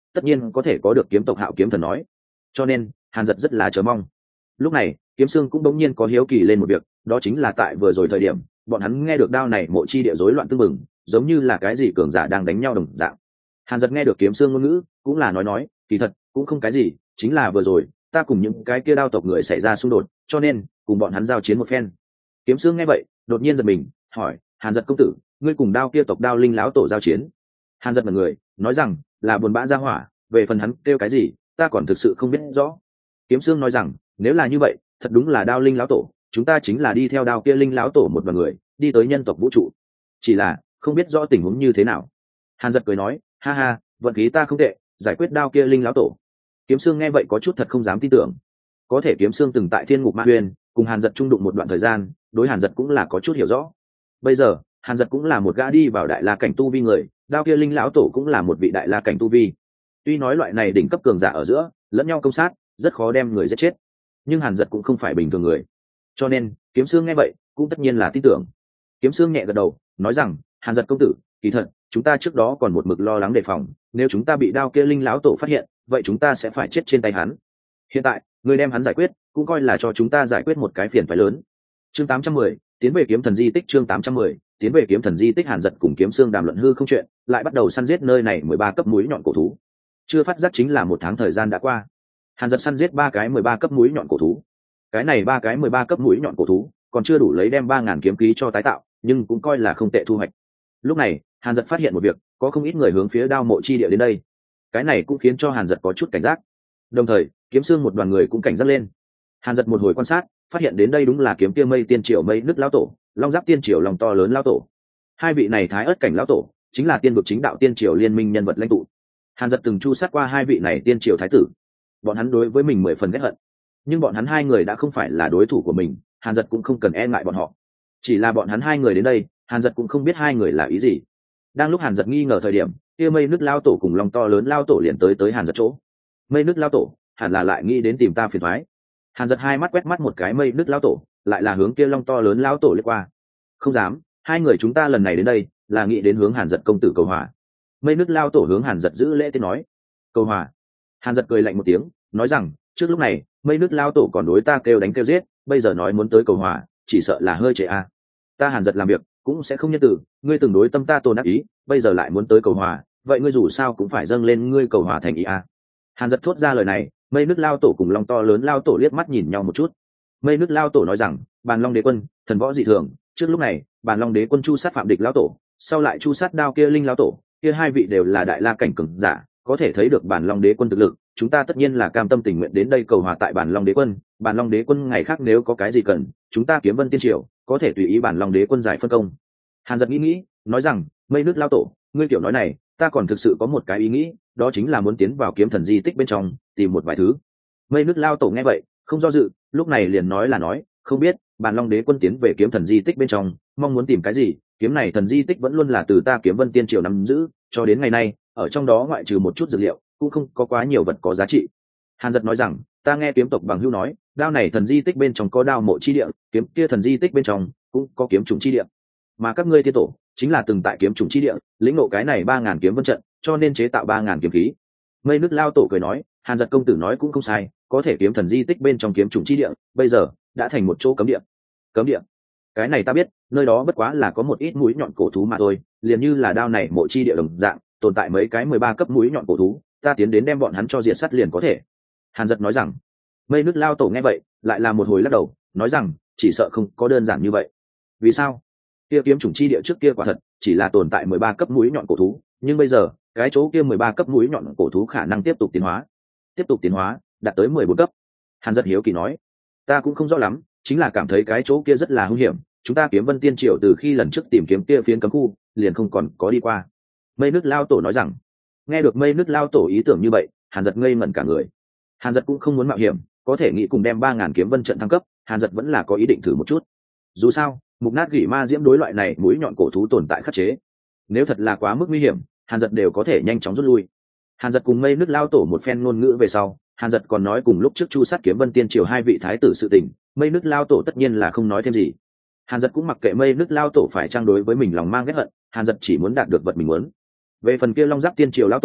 tất nhiên có thể có được kiếm tộc Hạo Kiếm Thần nói, cho nên Hàn Dật rất là chờ mong. Lúc này Kiếm Sương cũng bỗng nhiên có hiếu kỳ lên một việc, đó chính là tại vừa rồi thời điểm bọn hắn nghe được đao này mộ chi địa rối loạn tương mừng, giống như là cái gì cường giả đang đánh nhau đồng dạng. Hàn Dật nghe được Kiếm Sương ngôn ngữ cũng là nói kỳ thật cũng không cái gì, chính là vừa rồi ta cùng những cái kia đao tộc người xảy ra xung đột, cho nên cùng bọn hắn giao chiến một phen. Kiếm Sương nghe vậy đột nhiên giật mình, hỏi: Hàn Dật công tử, ngươi cùng đao kia tộc Đao Linh lão tổ giao chiến? Hàn Dật mật người nói rằng: là buồn bã ra hỏa, về phần hắn kêu cái gì ta còn thực sự không biết rõ. Kiếm Sương nói rằng: nếu là như vậy thật đúng là Đao Linh lão tổ, chúng ta chính là đi theo đao kia Linh lão tổ một đoàn người đi tới nhân tộc vũ trụ, chỉ là không biết rõ tình huống như thế nào. Hàn Dật cười nói: ha ha, vận khí ta không tệ, giải quyết đao kia Linh lão tổ. Kiếm Sương nghe vậy có chút thật không dám tin tưởng. Có thể Kiếm Sương từng tại Thiên Ngục Ma Huyền cùng Hàn Dật trung đụng một đoạn thời gian, đối Hàn Dật cũng là có chút hiểu rõ. Bây giờ Hàn Dật cũng là một gã đi vào đại la cảnh tu vi người, đao kia Linh lão tổ cũng là một vị đại la cảnh tu vi. Tuy nói loại này đỉnh cấp cường giả ở giữa lẫn nhau công sát, rất khó đem người giết chết, nhưng Hàn Dật cũng không phải bình thường người, cho nên Kiếm Sương nghe vậy cũng tất nhiên là tin tưởng. Kiếm Sương nhẹ gật đầu nói rằng: Hàn Dật công tử, kỳ thật chúng ta trước đó còn một mực lo lắng đề phòng, nếu chúng ta bị đao kia Linh lão tổ phát hiện, vậy chúng ta sẽ phải chết trên tay hắn. Hiện tại người đem hắn giải quyết cũng coi là cho chúng ta giải quyết một cái phiền phái lớn. Chương 810, tiến về Kiếm Thần di tích. Chương 810, tiến về Kiếm Thần di tích. Hàn Dật cùng Kiếm Sương đàm luận hư không chuyện, lại bắt đầu săn giết nơi này 13 cấp mũi nhọn cổ thú. Chưa phát giác chính là một tháng thời gian đã qua, Hàn Dật săn giết 3 cái 13 cấp mũi nhọn cổ thú. Cái này 3 cái 13 cấp mũi nhọn cổ thú còn chưa đủ lấy đem 3000 kiếm khí cho tái tạo, nhưng cũng coi là không tệ thu hoạch. Lúc này Hàn Dật phát hiện một việc, có không ít người hướng phía đao mộ chi địa đến đây. Cái này cũng khiến cho Hàn Dật có chút cảnh giác. Đồng thời Kiếm Sương một đoàn người cũng cảnh giác lên. Hàn Dật một hồi quan sát, phát hiện đến đây đúng là Kiếm Kia Mây Tiên Triều Mây Nước lão tổ, Long Giáp Tiên Triều Long To Lớn lão tổ. Hai vị này Thái Ức cảnh lão tổ chính là tiên vực chính đạo tiên triều liên minh nhân vật lãnh tụ. Hàn Dật từng chu sát qua hai vị này tiên triều thái tử, bọn hắn đối với mình 10 phần ghét hận, nhưng bọn hắn hai người đã không phải là đối thủ của mình, Hàn Dật cũng không cần e ngại bọn họ. Chỉ là bọn hắn hai người đến đây, Hàn Dật cũng không biết hai người là ý gì. Đang lúc Hàn Dật nghi ngờ thời điểm, kia Mây Nước lao tổ cùng Long To Lớn lao tổ liền tới Hàn Dật chỗ. Mây Nước lao tổ hẳn là lại nghĩ đến tìm ta phiền toái. Hàn Dật hai mắt quét mắt một cái Mây Nước lao tổ, lại là hướng kia Long To Lớn lao tổ liếc qua. Không dám, hai người chúng ta lần này đến đây là nghĩ đến hướng Hàn Dật công tử cầu hòa. Mây Nước lao tổ hướng Hàn Dật giữ lễ tiết nói. Cầu hòa? Hàn Dật cười lạnh một tiếng nói rằng: trước lúc này Mây Nước lao tổ còn đối ta kêu đánh kêu giết, bây giờ nói muốn tới cầu hòa, chỉ sợ là hơi trễ a. Ta Hàn Dật làm việc cũng sẽ không nhân từ, ngươi từng đối tâm ta tôn ác ý, bây giờ lại muốn tới cầu hòa, vậy ngươi dù sao cũng phải dâng lên ngươi cầu hòa thành ý a. Hàn Dật thốt ra lời này, Mây Nước lao tổ cùng Long To Lớn lao tổ liếc mắt nhìn nhau một chút. Mây Nước lao tổ nói rằng: Bàn Long đế quân thần võ dị thường, trước lúc này Bàn Long đế quân chu sát Phạm Địch lao tổ, sau lại chu sát Đao kia Linh lao tổ, kia hai vị đều là đại la cảnh cường giả, có thể thấy được Bàn Long đế quân thực lực, chúng ta tất nhiên là cam tâm tình nguyện đến đây cầu hòa tại Bàn Long đế quân. Bàn Long đế quân ngày khác nếu có cái gì cần, chúng ta Kiếm Vân tiên triều có thể tùy ý Bàn Long đế quân giải phân công. Hàn Dật nghĩ nói rằng: Mây Nước lao tổ, ngươi kiểu nói này ta còn thực sự có một cái ý nghĩ, đó chính là muốn tiến vào Kiếm Thần di tích bên trong tìm một vài thứ. Mây Nước lao tổ nghe vậy không do dự, lúc này liền nói là nói: không biết Bàn Long đế quân tiến về Kiếm Thần di tích bên trong mong muốn tìm cái gì? Kiếm này thần di tích vẫn luôn là từ ta Kiếm Vân tiên triều nắm giữ, cho đến ngày nay ở trong đó ngoại trừ một chút dược liệu cũng không có quá nhiều vật có giá trị. Hàn Dật nói rằng: ta nghe kiếm tộc bằng hữu nói, đao này thần di tích bên trong có đao mộ chi địa, kiếm kia thần di tích bên trong cũng có kiếm trùng chi địa, mà các ngươi tiên tổ chính là từng tại kiếm trùng chi địa lĩnh ngộ cái này 3000 kiếm vân trận, cho nên chế tạo 3000 kiếm khí. Mây Nước lao tổ cười nói: Hàn Dật công tử nói cũng không sai, có thể kiếm thần di tích bên trong kiếm trùng chi địa bây giờ đã thành một chỗ cấm địa. Cấm địa? Cái này ta biết, nơi đó bất quá là có một ít mũi nhọn cổ thú mà thôi, liền như là đao này mộ chi địa đồng dạng, tồn tại mấy cái 13 cấp mũi nhọn cổ thú, ta tiến đến đem bọn hắn cho diệt sát liền có thể. Hàn Dật nói rằng. Mây Nước lao tổ nghe vậy lại là một hồi lắc đầu nói rằng: chỉ sợ không có đơn giản như vậy. Vì sao? Kia kiếm chủng chi địa trước kia quả thật chỉ là tồn tại 13 cấp mũi nhọn cổ thú, nhưng bây giờ cái chỗ kia 13 cấp mũi nhọn cổ thú khả năng tiếp tục tiến hóa đạt tới 14 cấp. Hàn Dật hiếu kỳ nói: ta cũng không rõ lắm, chính là cảm thấy cái chỗ kia rất là hung hiểm, chúng ta Kiếm Vân tiên triều từ khi lần trước tìm kiếm kia phiến cấm khu liền không còn có đi qua. Mây Nước lao tổ nói rằng. Nghe được Mây Nước lao tổ ý tưởng như vậy, Hàn Dật ngây ngẩn cả người. Hàn Dật cũng không muốn mạo hiểm, có thể nghĩ cùng đem 3000 kiếm vân trận thăng cấp, Hàn Dật vẫn là có ý định thử một chút. Dù sao mục nát gỉ ma diễm đối loại này mũi nhọn cổ thú tồn tại khắc chế, nếu thật là quá mức nguy hiểm, Hàn Dật đều có thể nhanh chóng rút lui. Hàn Dật cùng Mây Nước lao tổ một phen ngôn ngữ về sau, Hàn Dật còn nói cùng lúc trước chu sát Kiếm Vân tiên triều hai vị thái tử sự tình, Mây Nước lao tổ tất nhiên là không nói thêm gì. Hàn Dật cũng mặc kệ Mây Nước lao tổ phải trang đối với mình lòng mang ghét hận, Hàn Dật chỉ muốn đạt được vật mình muốn. Về phần kia Long Giáp tiên triều lao tổ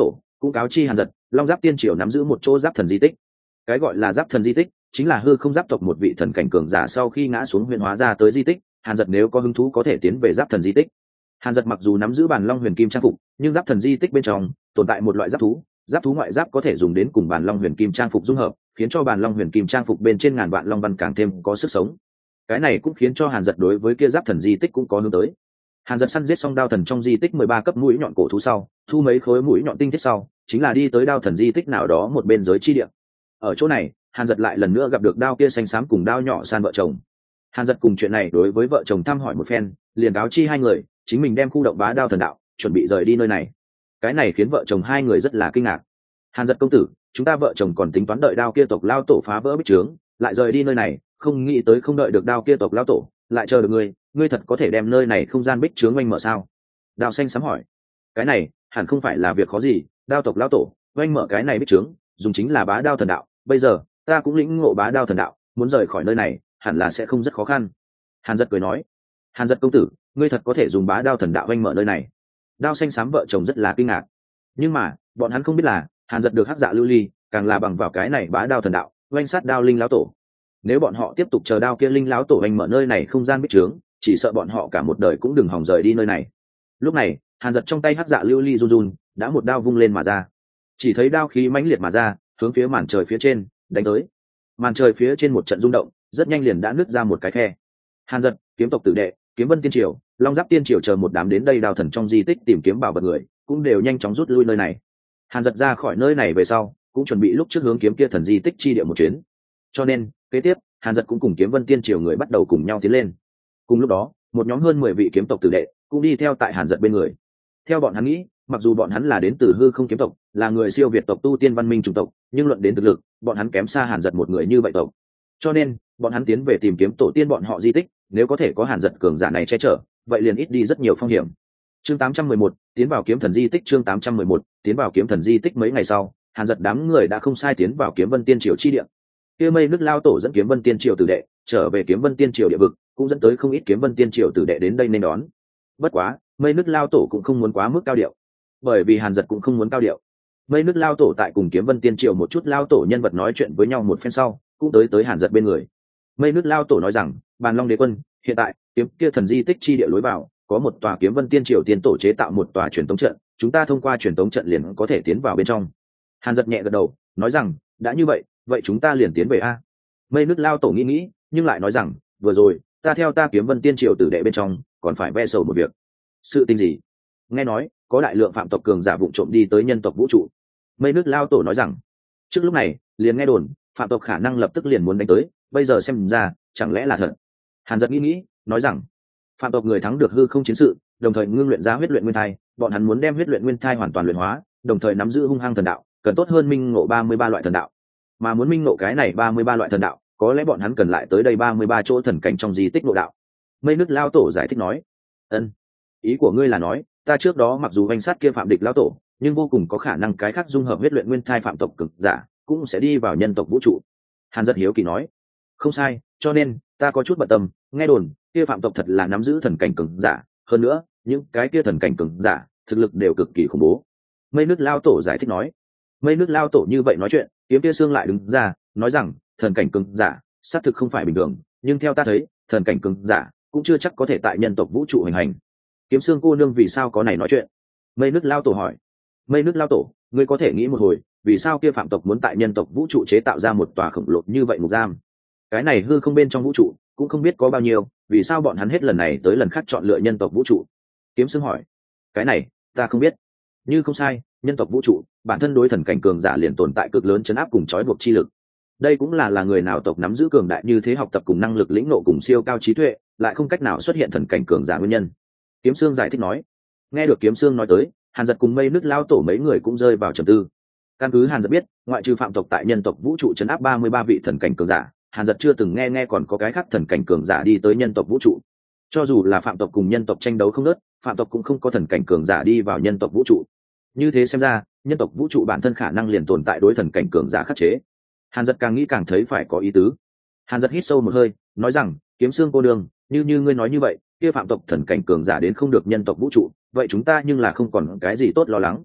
cũng cáo chi Hàn Dật, Long Giáp Tiên Triều nắm giữ một chỗ giáp thần di tích. Cái gọi là giáp thần di tích chính là hư không giáp tộc một vị thần cảnh cường giả sau khi ngã xuống huyền hóa ra tới di tích. Hàn Dật nếu có hứng thú có thể tiến về giáp thần di tích. Hàn Dật mặc dù nắm giữ bản long huyền kim trang phục, nhưng giáp thần di tích bên trong tồn tại một loại giáp thú ngoại giáp có thể dùng đến cùng bản long huyền kim trang phục dung hợp, khiến cho bản long huyền kim trang phục bên trên ngàn vạn long văn càng thêm có sức sống. Cái này cũng khiến cho Hàn Dật đối với kia giáp thần di tích cũng có hướng tới. Hàn Dật săn giết xong đao thần trong di tích 13 cấp mũi nhọn cổ thú sau, thu mấy khối mũi nhọn tinh thiết sau, chính là đi tới đao thần di tích nào đó một bên giới chi địa. Ở chỗ này, Hàn Dật lại lần nữa gặp được đao kia xanh xám cùng đao nhỏ san vợ chồng. Hàn Dật cùng chuyện này đối với vợ chồng thăm hỏi một phen, liền cáo chi hai người, chính mình đem khu động bá đao thần đạo, chuẩn bị rời đi nơi này. Cái này khiến vợ chồng hai người rất là kinh ngạc. Hàn Dật công tử, chúng ta vợ chồng còn tính toán đợi đao kia tộc lao tổ phá vỡ bích trướng, lại rời đi nơi này, không nghĩ tới không đợi được đao kia tộc lao tổ, lại chờ được ngươi thật có thể đem nơi này không gian bích trướng oanh mở sao? Đao xanh sám hỏi. Cái này hẳn không phải là việc khó gì, đao tộc lao tổ oanh mở cái này bích trướng, dùng chính là bá đao thần đạo, bây giờ ta cũng lĩnh ngộ bá đao thần đạo, muốn rời khỏi nơi này hẳn là sẽ không rất khó khăn. Hàn Dật cười nói. Hàn Dật công tử, ngươi thật có thể dùng bá đao thần đạo oanh mở nơi này? Đao xanh xám vợ chồng rất là kinh ngạc, nhưng mà bọn hắn không biết là Hàn Dật được hắc dạ lưu ly càng là bằng vào cái này bá đao thần đạo oanh sát đao linh lão tổ. Nếu bọn họ tiếp tục chờ đao kia linh lão tổ oanh mở nơi này không gian bích trướng, chỉ sợ bọn họ cả một đời cũng đừng hòng rời đi nơi này. Lúc này Hàn Dật trong tay hắc dạ lưu ly run run, đã một đao vung lên mà ra. Chỉ thấy đao khí mãnh liệt mà ra, hướng phía màn trời phía trên đánh tới. Màn trời phía trên một trận rung động, rất nhanh liền đã nứt ra một cái khe. Hàn Dật, kiếm tộc tử đệ, kiếm vân tiên triều, long giáp tiên triều chờ một đám đến đây đao thần trong di tích tìm kiếm bảo vật người, cũng đều nhanh chóng rút lui nơi này. Hàn Dật ra khỏi nơi này về sau, cũng chuẩn bị lúc trước hướng kiếm kia thần di tích chi địa một chuyến. Cho nên kế tiếp Hàn Dật cũng cùng kiếm vân tiên triều người bắt đầu cùng nhau tiến lên. Cùng lúc đó, một nhóm hơn 10 vị kiếm tộc tử đệ cũng đi theo tại Hàn Dật bên người. Theo bọn hắn nghĩ, mặc dù bọn hắn là đến từ hư không kiếm tộc, là người siêu việt tộc tu tiên văn minh chủng tộc, nhưng luận đến thực lực, bọn hắn kém xa Hàn Dật một người như vậy tộc. Cho nên bọn hắn tiến về tìm kiếm tổ tiên bọn họ di tích, nếu có thể có Hàn Dật cường giả này che chở, vậy liền ít đi rất nhiều phong hiểm. Chương 811, tiến vào kiếm thần di tích. Chương 811, tiến vào kiếm thần di tích. Mấy ngày sau, Hàn Dật đám người đã không sai tiến vào kiếm vân tiên triều chi địa. Kia mây nước lao tổ dẫn kiếm vân tiên triều tử đệ trở về kiếm vân tiên triều địa vực, cũng dẫn tới không ít kiếm vân tiên triều tử đệ đến đây nên đón. Bất quá mây nước lao tổ cũng không muốn quá mức cao điệu, bởi vì Hàn Dật cũng không muốn cao điệu. Mây nước lao tổ tại cùng kiếm vân tiên triều một chút lao tổ nhân vật nói chuyện với nhau một phen sau, cũng tới Hàn Dật bên người. Mây nước lao tổ nói rằng, bàn long đế quân, hiện tại kiếm kia thần di tích chi địa lối vào có một tòa kiếm vân tiên triều tiên tổ chế tạo một tòa truyền tống trận, chúng ta thông qua truyền tống trận liền có thể tiến vào bên trong. Hàn Dật nhẹ gật đầu, nói rằng, đã như vậy chúng ta liền tiến về a. Mây nước lao tổ nghĩ, nhưng lại nói rằng, vừa rồi ta theo ta kiếm vân tiên triều tử đệ bên trong còn phải ve sầu một việc. Sự tình gì? Nghe nói có đại lượng phạm tộc cường giả vụng trộm đi tới nhân tộc vũ trụ. Mây nước lao tổ nói rằng, trước lúc này liền nghe đồn phạm tộc khả năng lập tức liền muốn đánh tới, bây giờ xem ra chẳng lẽ là thật. Hàn Dật nghĩ, nói rằng, phạm tộc người thắng được hư không chiến sự, đồng thời ngưng luyện ra huyết luyện nguyên thai, bọn hắn muốn đem huyết luyện nguyên thai hoàn toàn luyện hóa, đồng thời nắm giữ hung hăng thần đạo, cần tốt hơn minh ngộ 33 loại thần đạo. Mà muốn minh ngộ cái này 33 loại thần đạo, có lẽ bọn hắn cần lại tới đây 33 chỗ thần cảnh trong di tích ngộ đạo. Mây nước lao tổ giải thích nói, ân, ý của ngươi là nói ta trước đó mặc dù danh sát kia phạm địch lao tổ, nhưng vô cùng có khả năng cái khác dung hợp huyết luyện nguyên thai phạm tộc cực giả cũng sẽ đi vào nhân tộc vũ trụ. Hàn Dật hiếu kỳ nói, không sai, cho nên ta có chút bận tâm, nghe đồn kia phạm tộc thật là nắm giữ thần cảnh cường giả, hơn nữa những cái kia thần cảnh cường giả thực lực đều cực kỳ khủng bố. Mây nước lao tổ giải thích nói. Mây nước lao tổ như vậy nói chuyện, kiếm kia xương lại đứng ra nói rằng, thần cảnh cường giả xác thực không phải bình thường, nhưng theo ta thấy thần cảnh cường giả cũng chưa chắc có thể tại nhân tộc vũ trụ hành hành. Kiếm xương cô nương vì sao có này nói chuyện? Mây nước lao tổ hỏi. Mây nước lao tổ, ngươi có thể nghĩ một hồi, vì sao kia phạm tộc muốn tại nhân tộc vũ trụ chế tạo ra một tòa khổng lồ như vậy ngục giam? Cái này hư không bên trong vũ trụ cũng không biết có bao nhiêu, vì sao bọn hắn hết lần này tới lần khác chọn lựa nhân tộc vũ trụ? Kiếm xương hỏi. Cái này ta không biết, như không sai, nhân tộc vũ trụ bản thân đối thần cảnh cường giả liền tồn tại cực lớn chấn áp cùng trói buộc chi lực. Đây cũng là người nào tộc nắm giữ cường đại như thế học tập cùng năng lực lĩnh ngộ cùng siêu cao trí tuệ, lại không cách nào xuất hiện thần cảnh cường giả nguyên nhân. Kiếm xương giải thích nói. Nghe được Kiếm xương nói tới, Hàn Dật cùng mây nước lao tổ mấy người cũng rơi vào trầm tư. Căn cứ Hàn Dật biết, ngoại trừ phạm tộc tại nhân tộc vũ trụ chấn áp 33 vị thần cảnh cường giả, Hàn Dật chưa từng nghe còn có cái khác thần cảnh cường giả đi tới nhân tộc vũ trụ. Cho dù là phạm tộc cùng nhân tộc tranh đấu không ngớt, phạm tộc cũng không có thần cảnh cường giả đi vào nhân tộc vũ trụ. Như thế xem ra, nhân tộc vũ trụ bản thân khả năng liền tồn tại đối thần cảnh cường giả khắc chế. Hàn Dật càng nghĩ càng thấy phải có ý tứ. Hàn Dật hít sâu một hơi, nói rằng, Kiếm xương cô đương, như ngươi nói như vậy, kia phạm tộc thần cảnh cường giả đến không được nhân tộc vũ trụ, vậy chúng ta nhưng là không còn cái gì tốt lo lắng.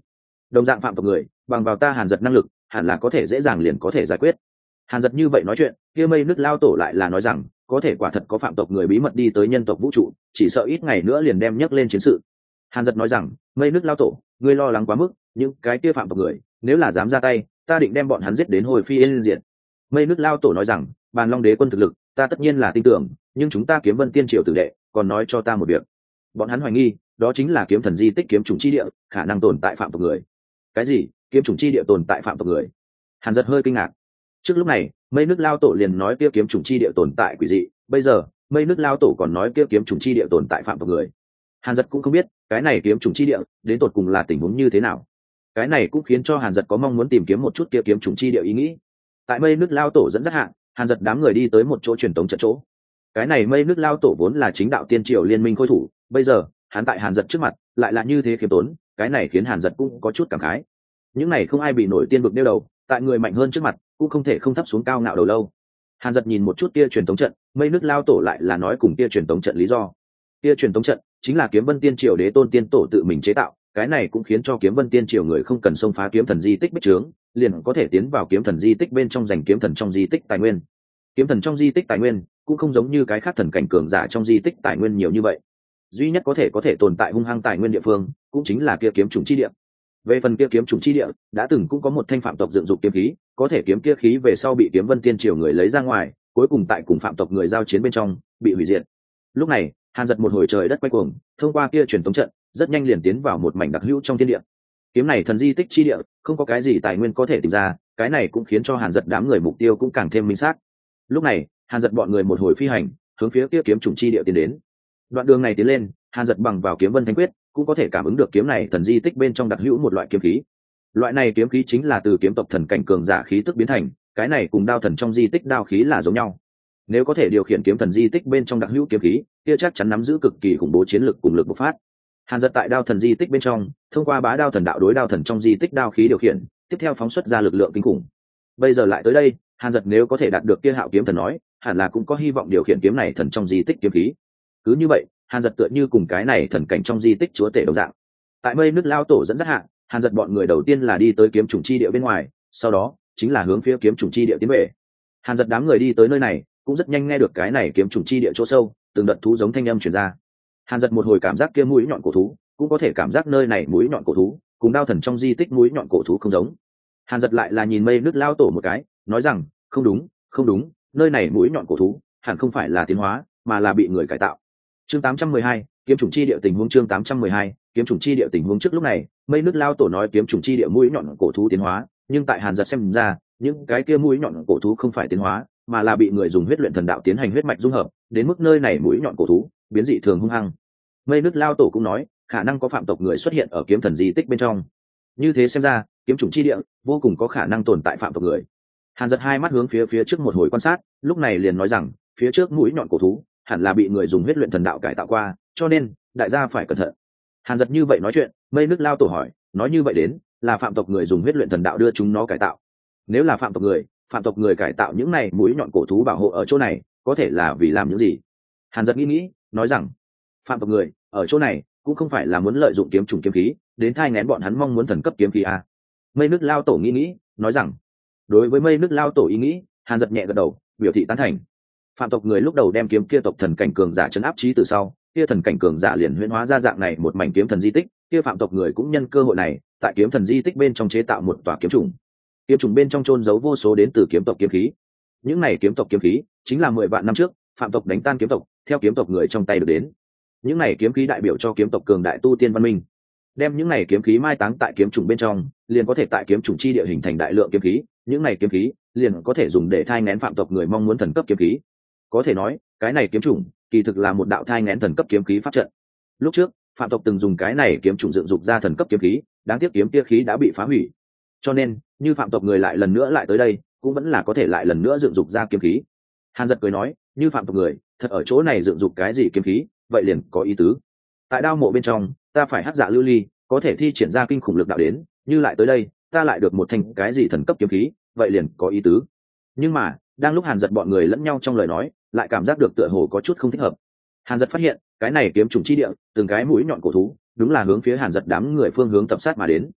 đồng dạng phạm tộc người bằng vào ta Hàn Dật năng lực hẳn là có thể dễ dàng liền có thể giải quyết. Hàn Dật như vậy nói chuyện, kia mây nước lao tổ lại là nói rằng có thể quả thật có phạm tộc người bí mật đi tới nhân tộc vũ trụ, chỉ sợ ít ngày nữa liền đem nhấc lên chiến sự. Hàn Dật nói rằng mây nước lao tổ, ngươi lo lắng quá mức, những cái kia phạm tộc người nếu là dám ra tay, ta định đem bọn hắn giết đến hồi phi yên diệt. Mây nước lao tổ nói rằng Bàn Long Đế quân thực lực ta tất nhiên là tin tưởng, nhưng chúng ta Kiếm Vân Tiên Triều tử đệ còn nói cho ta một việc, bọn hắn hoài nghi đó chính là kiếm thần di tích kiếm chủng chi địa khả năng tồn tại phạm tộc người. Cái gì? Kiếm chủng chi địa tồn tại phạm tộc người? Hàn Dật hơi kinh ngạc. Trước lúc này mây nước lao tổ liền nói kia kiếm chủng chi địa tồn tại quỷ dị, bây giờ mây nước lao tổ còn nói kia kiếm chủng chi địa tồn tại phạm tộc người. Hàn Dật cũng không biết cái này kiếm chủng chi địa đến tột cùng là tình huống như thế nào. Cái này cũng khiến cho Hàn Dật có mong muốn tìm kiếm một chút kia kiếm chủng chi địa ý nghĩ. Tại mây nước lao tổ dẫn dắt hạ, Hàn Dật đám người đi tới một chỗ truyền tống trận chỗ. Cái này mây nước lao tổ vốn là chính đạo tiên triều liên minh khôi thủ, bây giờ hắn tại Hàn Dật trước mặt lại là như thế khiêm tốn, cái này khiến Hàn Dật cũng có chút cảm khái. Những này không ai bị nổi tiên vực đeo đầu, tại người mạnh hơn trước mặt cũng không thể không thấp xuống cao ngạo đầu lâu. Hàn Dật nhìn một chút kia truyền tống trận, mây nước lao tổ lại là nói cùng kia truyền tống trận lý do. Kia truyền tống trận chính là Kiếm Vân Tiên Triều đế tôn tiên tổ tự mình chế tạo, cái này cũng khiến cho Kiếm Vân Tiên Triều người không cần xông phá kiếm thần di tích bích trướng, liền có thể tiến vào kiếm thần di tích bên trong giành kiếm thần trong di tích tài nguyên. Kiếm thần trong di tích tài nguyên cũng không giống như cái khác thần cảnh cường giả trong di tích tài nguyên nhiều như vậy, duy nhất có thể tồn tại hung hăng tài nguyên địa phương cũng chính là kia kiếm chủng chi địa. Về phần kia kiếm chủng chi địa đã từng cũng có một thanh phạm tộc dựng dục kiếm khí, có thể kiếm kia khí về sau bị Kiếm Vân Tiên Triều người lấy ra ngoài, cuối cùng tại cùng phạm tộc người giao chiến bên trong bị hủy diệt. Lúc này Hàn Dật một hồi trời đất quay cuồng, thông qua kia truyền tống trận rất nhanh liền tiến vào một mảnh đặc hữu trong thiên địa. Kiếm này thần di tích chi địa không có cái gì tài nguyên có thể tìm ra, cái này cũng khiến cho Hàn Dật đám người mục tiêu cũng càng thêm minh xác. Lúc này Hàn Dật bọn người một hồi phi hành hướng phía kia kiếm chủng chi địa tiến đến. Đoạn đường này tiến lên, Hàn Dật bằng vào Kiếm Vân Thánh Quyết cũng có thể cảm ứng được kiếm này thần di tích bên trong đặc hữu một loại kiếm khí. Loại này kiếm khí chính là từ kiếm tộc thần cảnh cường giả khí tức biến thành, cái này cùng đao thần trong di tích đao khí là giống nhau. Nếu có thể điều khiển kiếm thần di tích bên trong đặc hữu kiếm khí, kia chắc chắn nắm giữ cực kỳ khủng bố chiến lực cùng lực bộc phát. Hàn Dật tại đao thần di tích bên trong, thông qua bá đao thần đạo đối đao thần trong di tích đao khí điều khiển, tiếp theo phóng xuất ra lực lượng kinh khủng. Bây giờ lại tới đây, Hàn Dật nếu có thể đạt được kia Hạo kiếm thần nói, hẳn là cũng có hy vọng điều khiển kiếm này thần trong di tích kiếm khí. Cứ như vậy, Hàn Dật tựa như cùng cái này thần cảnh trong di tích chúa tể đồng dạng. Tại mây nước lao tổ dẫn dắt hạ, Hàn Dật bọn người đầu tiên là đi tới kiếm chủng chi địa bên ngoài, sau đó chính là hướng phía kiếm chủng chi địa tiến về. Hàn Dật đám người đi tới nơi này, cũng rất nhanh nghe được cái này kiếm chủng chi địa chỗ sâu, từng đợt thú giống thanh âm truyền ra. Hàn Dật một hồi cảm giác kia mũi nhọn cổ thú, cũng có thể cảm giác nơi này mũi nhọn cổ thú cùng đao thần trong di tích mũi nhọn cổ thú không giống. Hàn Dật lại là nhìn mây nước lao tổ một cái, nói rằng không đúng, không đúng, nơi này mũi nhọn cổ thú hẳn không phải là tiến hóa, mà là bị người cải tạo. Chương 812, kiếm chủng chi địa tình huống. Chương 812, kiếm chủng chi địa tình huống. Trước lúc này mây nước lao tổ nói kiếm chủng chi địa mũi nhọn cổ thú tiến hóa, nhưng tại Hàn Dật xem ra, những cái kia mũi nhọn cổ thú không phải tiến hóa, mà là bị người dùng huyết luyện thần đạo tiến hành huyết mạch dung hợp, đến mức nơi này mũi nhọn cổ thú biến dị thường hung hăng. Mây nước lao tổ cũng nói khả năng có phạm tộc người xuất hiện ở kiếm thần di tích bên trong, như thế xem ra kiếm chủng chi địa vô cùng có khả năng tồn tại phạm tộc người. Hàn Dật hai mắt hướng phía trước một hồi quan sát, lúc này liền nói rằng phía trước mũi nhọn cổ thú hẳn là bị người dùng huyết luyện thần đạo cải tạo qua, cho nên đại gia phải cẩn thận. Hàn Dật như vậy nói chuyện, mây nước lao tổ hỏi, nói như vậy đến là phạm tộc người dùng huyết luyện thần đạo đưa chúng nó cải tạo. Nếu là phạm tộc người cải tạo những này mũi nhọn cổ thú bảo hộ ở chỗ này, có thể là vì làm những gì? Hàn Dật nghĩ, nói rằng phạm tộc người ở chỗ này cũng không phải là muốn lợi dụng kiếm trùng kiếm khí đến thai nghén bọn hắn mong muốn thần cấp kiếm khí à. Mây nước lao tổ nghĩ, nói rằng đối với mây nước lao tổ ý nghĩ, Hàn Dật nhẹ gật đầu biểu thị tán thành. Phạm tộc người lúc đầu đem kiếm kia tộc thần cảnh cường giả chấn áp chí từ sau, kia thần cảnh cường giả liền huyễn hóa ra dạng này một mảnh kiếm thần di tích, kia phạm tộc người cũng nhân cơ hội này tại kiếm thần di tích bên trong chế tạo một tòa kiếm trùng. Kiếm trùng bên trong chôn giấu vô số đến từ kiếm tộc kiếm khí. Những này kiếm tộc kiếm khí chính là 10 vạn năm trước phạm tộc đánh tan kiếm tộc, theo kiếm tộc người trong tay được đến. Những này kiếm khí đại biểu cho kiếm tộc cường đại tu tiên văn minh. Đem những này kiếm khí mai táng tại kiếm trùng bên trong, liền có thể tại kiếm trùng chi địa hình thành đại lượng kiếm khí, những này kiếm khí liền có thể dùng để thai nghén phạm tộc người mong muốn thần cấp kiếm khí. Có thể nói, cái này kiếm trùng kỳ thực là một đạo thai nghén thần cấp kiếm khí pháp trận. Lúc trước, phạm tộc từng dùng cái này kiếm trùng dựng dục ra thần cấp kiếm khí, đáng tiếc kiếm kia khí đã bị phá hủy. Cho nên, như phạm tộc người lại lần nữa lại tới đây, cũng vẫn là có thể lại lần nữa dựng dục ra kiếm khí. Hàn Dật cười nói, như phạm tộc người thật ở chỗ này dựng dục cái gì kiếm khí, vậy liền có ý tứ. Tại đao mộ bên trong, ta phải hắc dạ lưu ly, có thể thi triển ra kinh khủng lực đạo đến, như lại tới đây, ta lại được một thành cái gì thần cấp kiếm khí, vậy liền có ý tứ. Nhưng mà, đang lúc Hàn Dật bọn người lẫn nhau trong lời nói, lại cảm giác được tựa hồ có chút không thích hợp. Hàn Dật phát hiện, cái này kiếm trùng chi địa, từng cái mũi nhọn cổ thú, đúng là hướng phía Hàn Dật đám người phương hướng tập sát mà đến.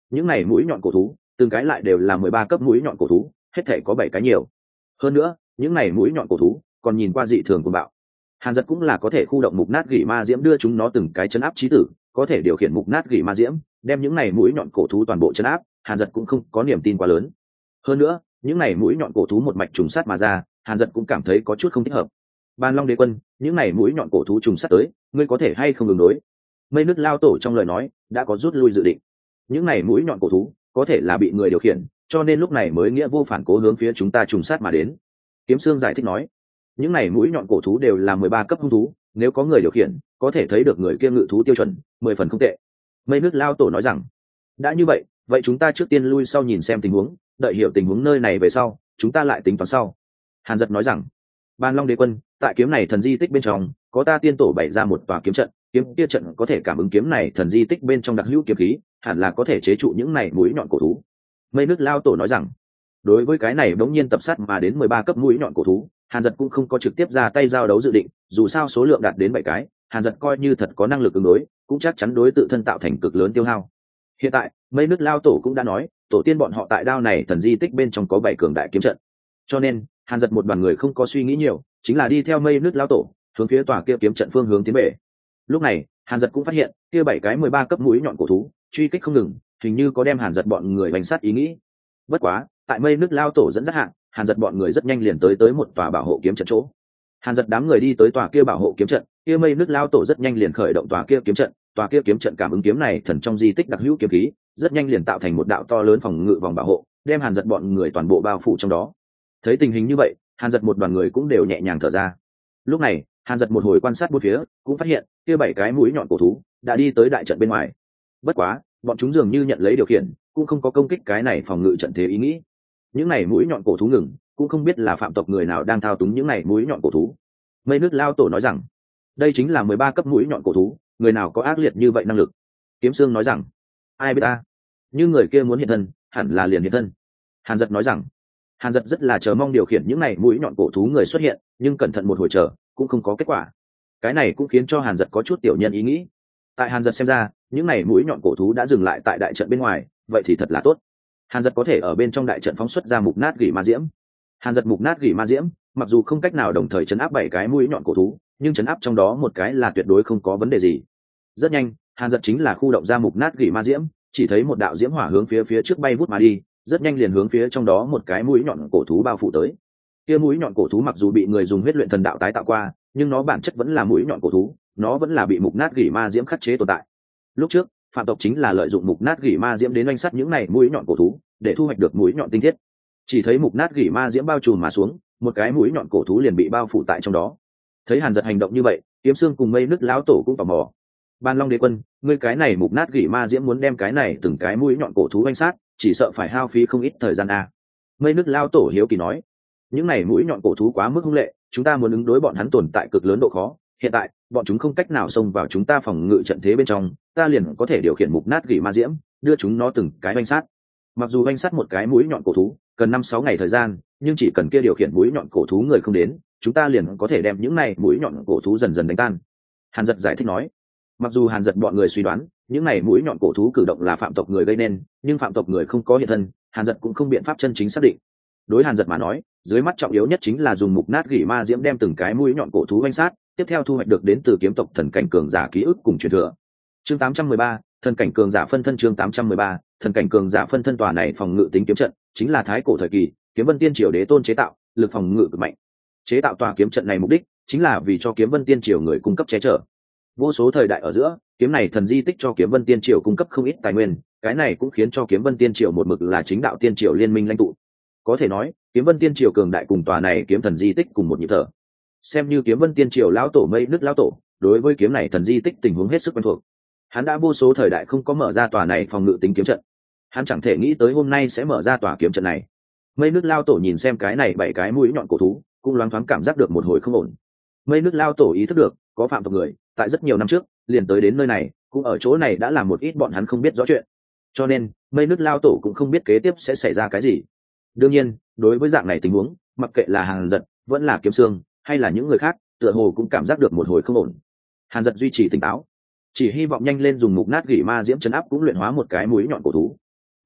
những này mũi nhọn cổ thú từng cái lại đều là 13 cấp mũi nhọn cổ thú, hết thể có 7 cái nhiều. Hơn nữa những này mũi nhọn cổ thú còn nhìn qua dị thường cuồng bạo. Hàn Dật cũng là có thể khu động mục nát gỉ ma diễm đưa chúng nó từng cái chấn áp chí tử, có thể điều khiển mục nát gỉ ma diễm đem những này mũi nhọn cổ thú toàn bộ chấn áp. Hàn Dật cũng không có niềm tin quá lớn. Hơn nữa những này mũi nhọn cổ thú một mạch trùng sát mà ra, Hàn Dật cũng cảm thấy có chút không thích hợp. Ban Long Đế Quân, những này mũi nhọn cổ thú trùng sát tới, ngươi có thể hay không ứng đối? Mây Nước Lao Tổ trong lời nói đã có rút lui dự định. Những này mũi nhọn cổ thú có thể là bị người điều khiển, cho nên lúc này mới nghĩa vô phản cố hướng phía chúng ta trùng sát mà đến. Kiếm Sương giải thích nói, những này mũi nhọn cổ thú đều là 13 cấp hung thú, nếu có người điều khiển có thể thấy được người kia ngự thú tiêu chuẩn 10 phần không tệ. Mây Nước Lao Tổ nói rằng, đã như vậy vậy chúng ta trước tiên lui sau nhìn xem tình huống, đợi hiểu tình huống nơi này về sau chúng ta lại tính toán sau. Hàn Dật nói rằng, Ban Long Đế Quân, tại kiếm này thần di tích bên trong có ta tiên tổ bày ra một tòa kiếm trận, kiếm kia trận có thể cảm ứng kiếm này thần di tích bên trong đặc hữu kiếm khí, hẳn là có thể chế trụ những này mũi nhọn cổ thú. Mây Nước Lao Tổ nói rằng, đối với cái này đống nhiên tập sát mà đến 13 cấp mũi nhọn cổ thú, Hàn Dật cũng không có trực tiếp ra tay giao đấu dự định, dù sao số lượng đạt đến 7 cái, Hàn Dật coi như thật có năng lực ứng đối, cũng chắc chắn đối tự thân tạo thành cực lớn tiêu hao. Hiện tại, Mây Nước Lao Tổ cũng đã nói, tổ tiên bọn họ tại đao này thần di tích bên trong có 7 cường đại kiếm trận. Cho nên, Hàn Dật một đoàn người không có suy nghĩ nhiều, chính là đi theo Mây Nước Lao Tổ, hướng phía tòa kia kiếm trận phương hướng tiến về. Lúc này, Hàn Dật cũng phát hiện, kia 7 cái 13 cấp mũi nhọn cổ thú, truy kích không ngừng, hình như có đem Hàn Dật bọn người bành sát ý nghĩ. Bất quá, tại Mây Nước Lao Tổ dẫn dắt hạ, Hàn Dật bọn người rất nhanh liền tới một tòa bảo hộ kiếm trận chỗ. Hàn Dật đám người đi tới tòa kia bảo hộ kiếm trận, kia Mây Nước Lao Tổ rất nhanh liền khởi động tòa kia kiếm trận, tòa kia kiếm trận cảm ứng kiếm này thần trong di tích đặc hữu kiếm khí, rất nhanh liền tạo thành một đạo to lớn phòng ngự vòng bảo hộ, đem Hàn Dật bọn người toàn bộ bao phủ trong đó. Thấy tình hình như vậy, Hàn Dật một đoàn người cũng đều nhẹ nhàng thở ra. Lúc này, Hàn Dật một hồi quan sát bốn phía, cũng phát hiện kia 7 cái mũi nhọn cổ thú đã đi tới đại trận bên ngoài. Bất quá, bọn chúng dường như nhận lấy điều khiển, cũng không có công kích cái này phòng ngự trận thế ý nghĩ. Những này mũi nhọn cổ thú ngừng, cũng không biết là phạm tộc người nào đang thao túng những này mũi nhọn cổ thú. Mây Nước Lao Tổ nói rằng, đây chính là 13 cấp mũi nhọn cổ thú, người nào có ác liệt như vậy năng lực? Kiếm Sương nói rằng, ai biết ta, như người kia muốn hiện thân, hẳn là liền hiện thân. Hàn Dật nói rằng, Hàn Dật rất là chờ mong điều khiển những này mũi nhọn cổ thú người xuất hiện, nhưng cẩn thận một hồi chờ, cũng không có kết quả. Cái này cũng khiến cho Hàn Dật có chút tiểu nhân ý nghĩ. Tại Hàn Dật xem ra, những này mũi nhọn cổ thú đã dừng lại tại đại trận bên ngoài, vậy thì thật là tốt. Hàn Dật có thể ở bên trong đại trận phóng xuất ra mục nát gỉ ma diễm. Hàn Dật mục nát gỉ ma diễm, mặc dù không cách nào đồng thời chấn áp 7 cái mũi nhọn cổ thú, nhưng chấn áp trong đó một cái là tuyệt đối không có vấn đề gì. Rất nhanh, Hàn Dật chính là khu động ra mục nát gỉ ma diễm, chỉ thấy một đạo diễm hỏa hướng phía trước bay vút mà đi, rất nhanh liền hướng phía trong đó một cái mũi nhọn cổ thú bao phủ tới. Kia mũi nhọn cổ thú mặc dù bị người dùng huyết luyện thần đạo tái tạo qua, nhưng nó bản chất vẫn là mũi nhọn cổ thú, nó vẫn là bị mục nát gỉ ma diễm khắc chế tồn tại. Lúc trước, phạm tộc chính là lợi dụng mục nát gỉ ma diễm đến oanh sắt những này mũi nhọn cổ thú, để thu hoạch được mũi nhọn tinh thiết. Chỉ thấy mục nát gỉ ma diễm bao trùm mà xuống, một cái mũi nhọn cổ thú liền bị bao phủ tại trong đó. Thấy Hàn Dật hành động như vậy, Kiếm Sương cùng Mây Nước Lão Tổ cũng tò mò. Ban Long Đế Quân, ngươi cái này mục nát gỉ ma diễm muốn đem cái này từng cái mũi nhọn cổ thú oanh sát, chỉ sợ phải hao phí không ít thời gian a. Mây Nước Lão Tổ hiếu kỳ nói, những này mũi nhọn cổ thú quá mức hung lệ, chúng ta muốn ứng đối bọn hắn tồn tại cực lớn độ khó. Hiện tại, bọn chúng không cách nào xông vào chúng ta phòng ngự trận thế bên trong, ta liền có thể điều khiển mục nát gỉ ma diễm, đưa chúng nó từng cái oanh sát. Mặc dù oanh sát một cái mũi nhọn cổ thú cần 5-6 ngày thời gian, nhưng chỉ cần kia điều khiển mũi nhọn cổ thú người không đến, chúng ta liền có thể đem những này mũi nhọn cổ thú dần dần đánh tan. Hàn Dật giải thích nói. Mặc dù Hàn Dật bọn người suy đoán những này mũi nhọn cổ thú cử động là phạm tộc người gây nên, nhưng phạm tộc người không có hiện thân, Hàn Dật cũng không biện pháp chân chính xác định. Đối Hàn Dật mà nói, dưới mắt trọng yếu nhất chính là dùng mục nát gỉ ma diễm đem từng cái mũi nhọn cổ thú oanh sát, tiếp theo thu hoạch được đến từ kiếm tộc thần cảnh cường giả ký ức cùng truyền thừa. Chương 813, thần cảnh cường giả phân thân. Chương 813, thần cảnh cường giả phân thân. Tòa này phòng ngự tính kiếm trận chính là thái cổ thời kỳ Kiếm Vân Tiên Triều đế tôn chế tạo, lực phòng ngự cực mạnh. Chế tạo tòa kiếm trận này mục đích chính là vì cho Kiếm Vân Tiên Triều người cung cấp che chở. Vô số thời đại ở giữa, kiếm này thần di tích cho Kiếm Vân Tiên Triều cung cấp không ít tài nguyên, cái này cũng khiến cho Kiếm Vân Tiên Triều một mực là chính đạo tiên triều liên minh lãnh tụ. Có thể nói, Kiếm Vân Tiên Triều cường đại cùng tòa này kiếm thần di tích cùng một nhịp thở. Xem như Kiếm Vân Tiên Triều lão tổ Mây Nước lão tổ, đối với kiếm này thần di tích tình huống hết sức quen thuộc. Hắn đã vô số thời đại không có mở ra tòa này phòng ngự tính kiếm trận, hắn chẳng thể nghĩ tới hôm nay sẽ mở ra tòa kiếm trận này. Mây Nước lão tổ nhìn xem cái này 7 cái mũi nhọn cổ thú, cũng loáng thoáng cảm giác được một hồi không ổn. Mây Nước lão tổ ý thức được, có phạm tộc người tại rất nhiều năm trước liền tới đến nơi này, cũng ở chỗ này đã làm một ít bọn hắn không biết rõ chuyện, cho nên Mây Nước lão tổ cũng không biết kế tiếp sẽ xảy ra cái gì. Đương nhiên, đối với dạng này tình huống, mặc kệ là Hàn Dật vẫn là Kiếm Sương hay là những người khác, tựa hồ cũng cảm giác được một hồi không ổn. Hàn Dật duy trì tỉnh táo, chỉ hy vọng nhanh lên dùng mục nát gỉ ma diễm chấn áp cũng luyện hóa một cái mũi nhọn cổ thú.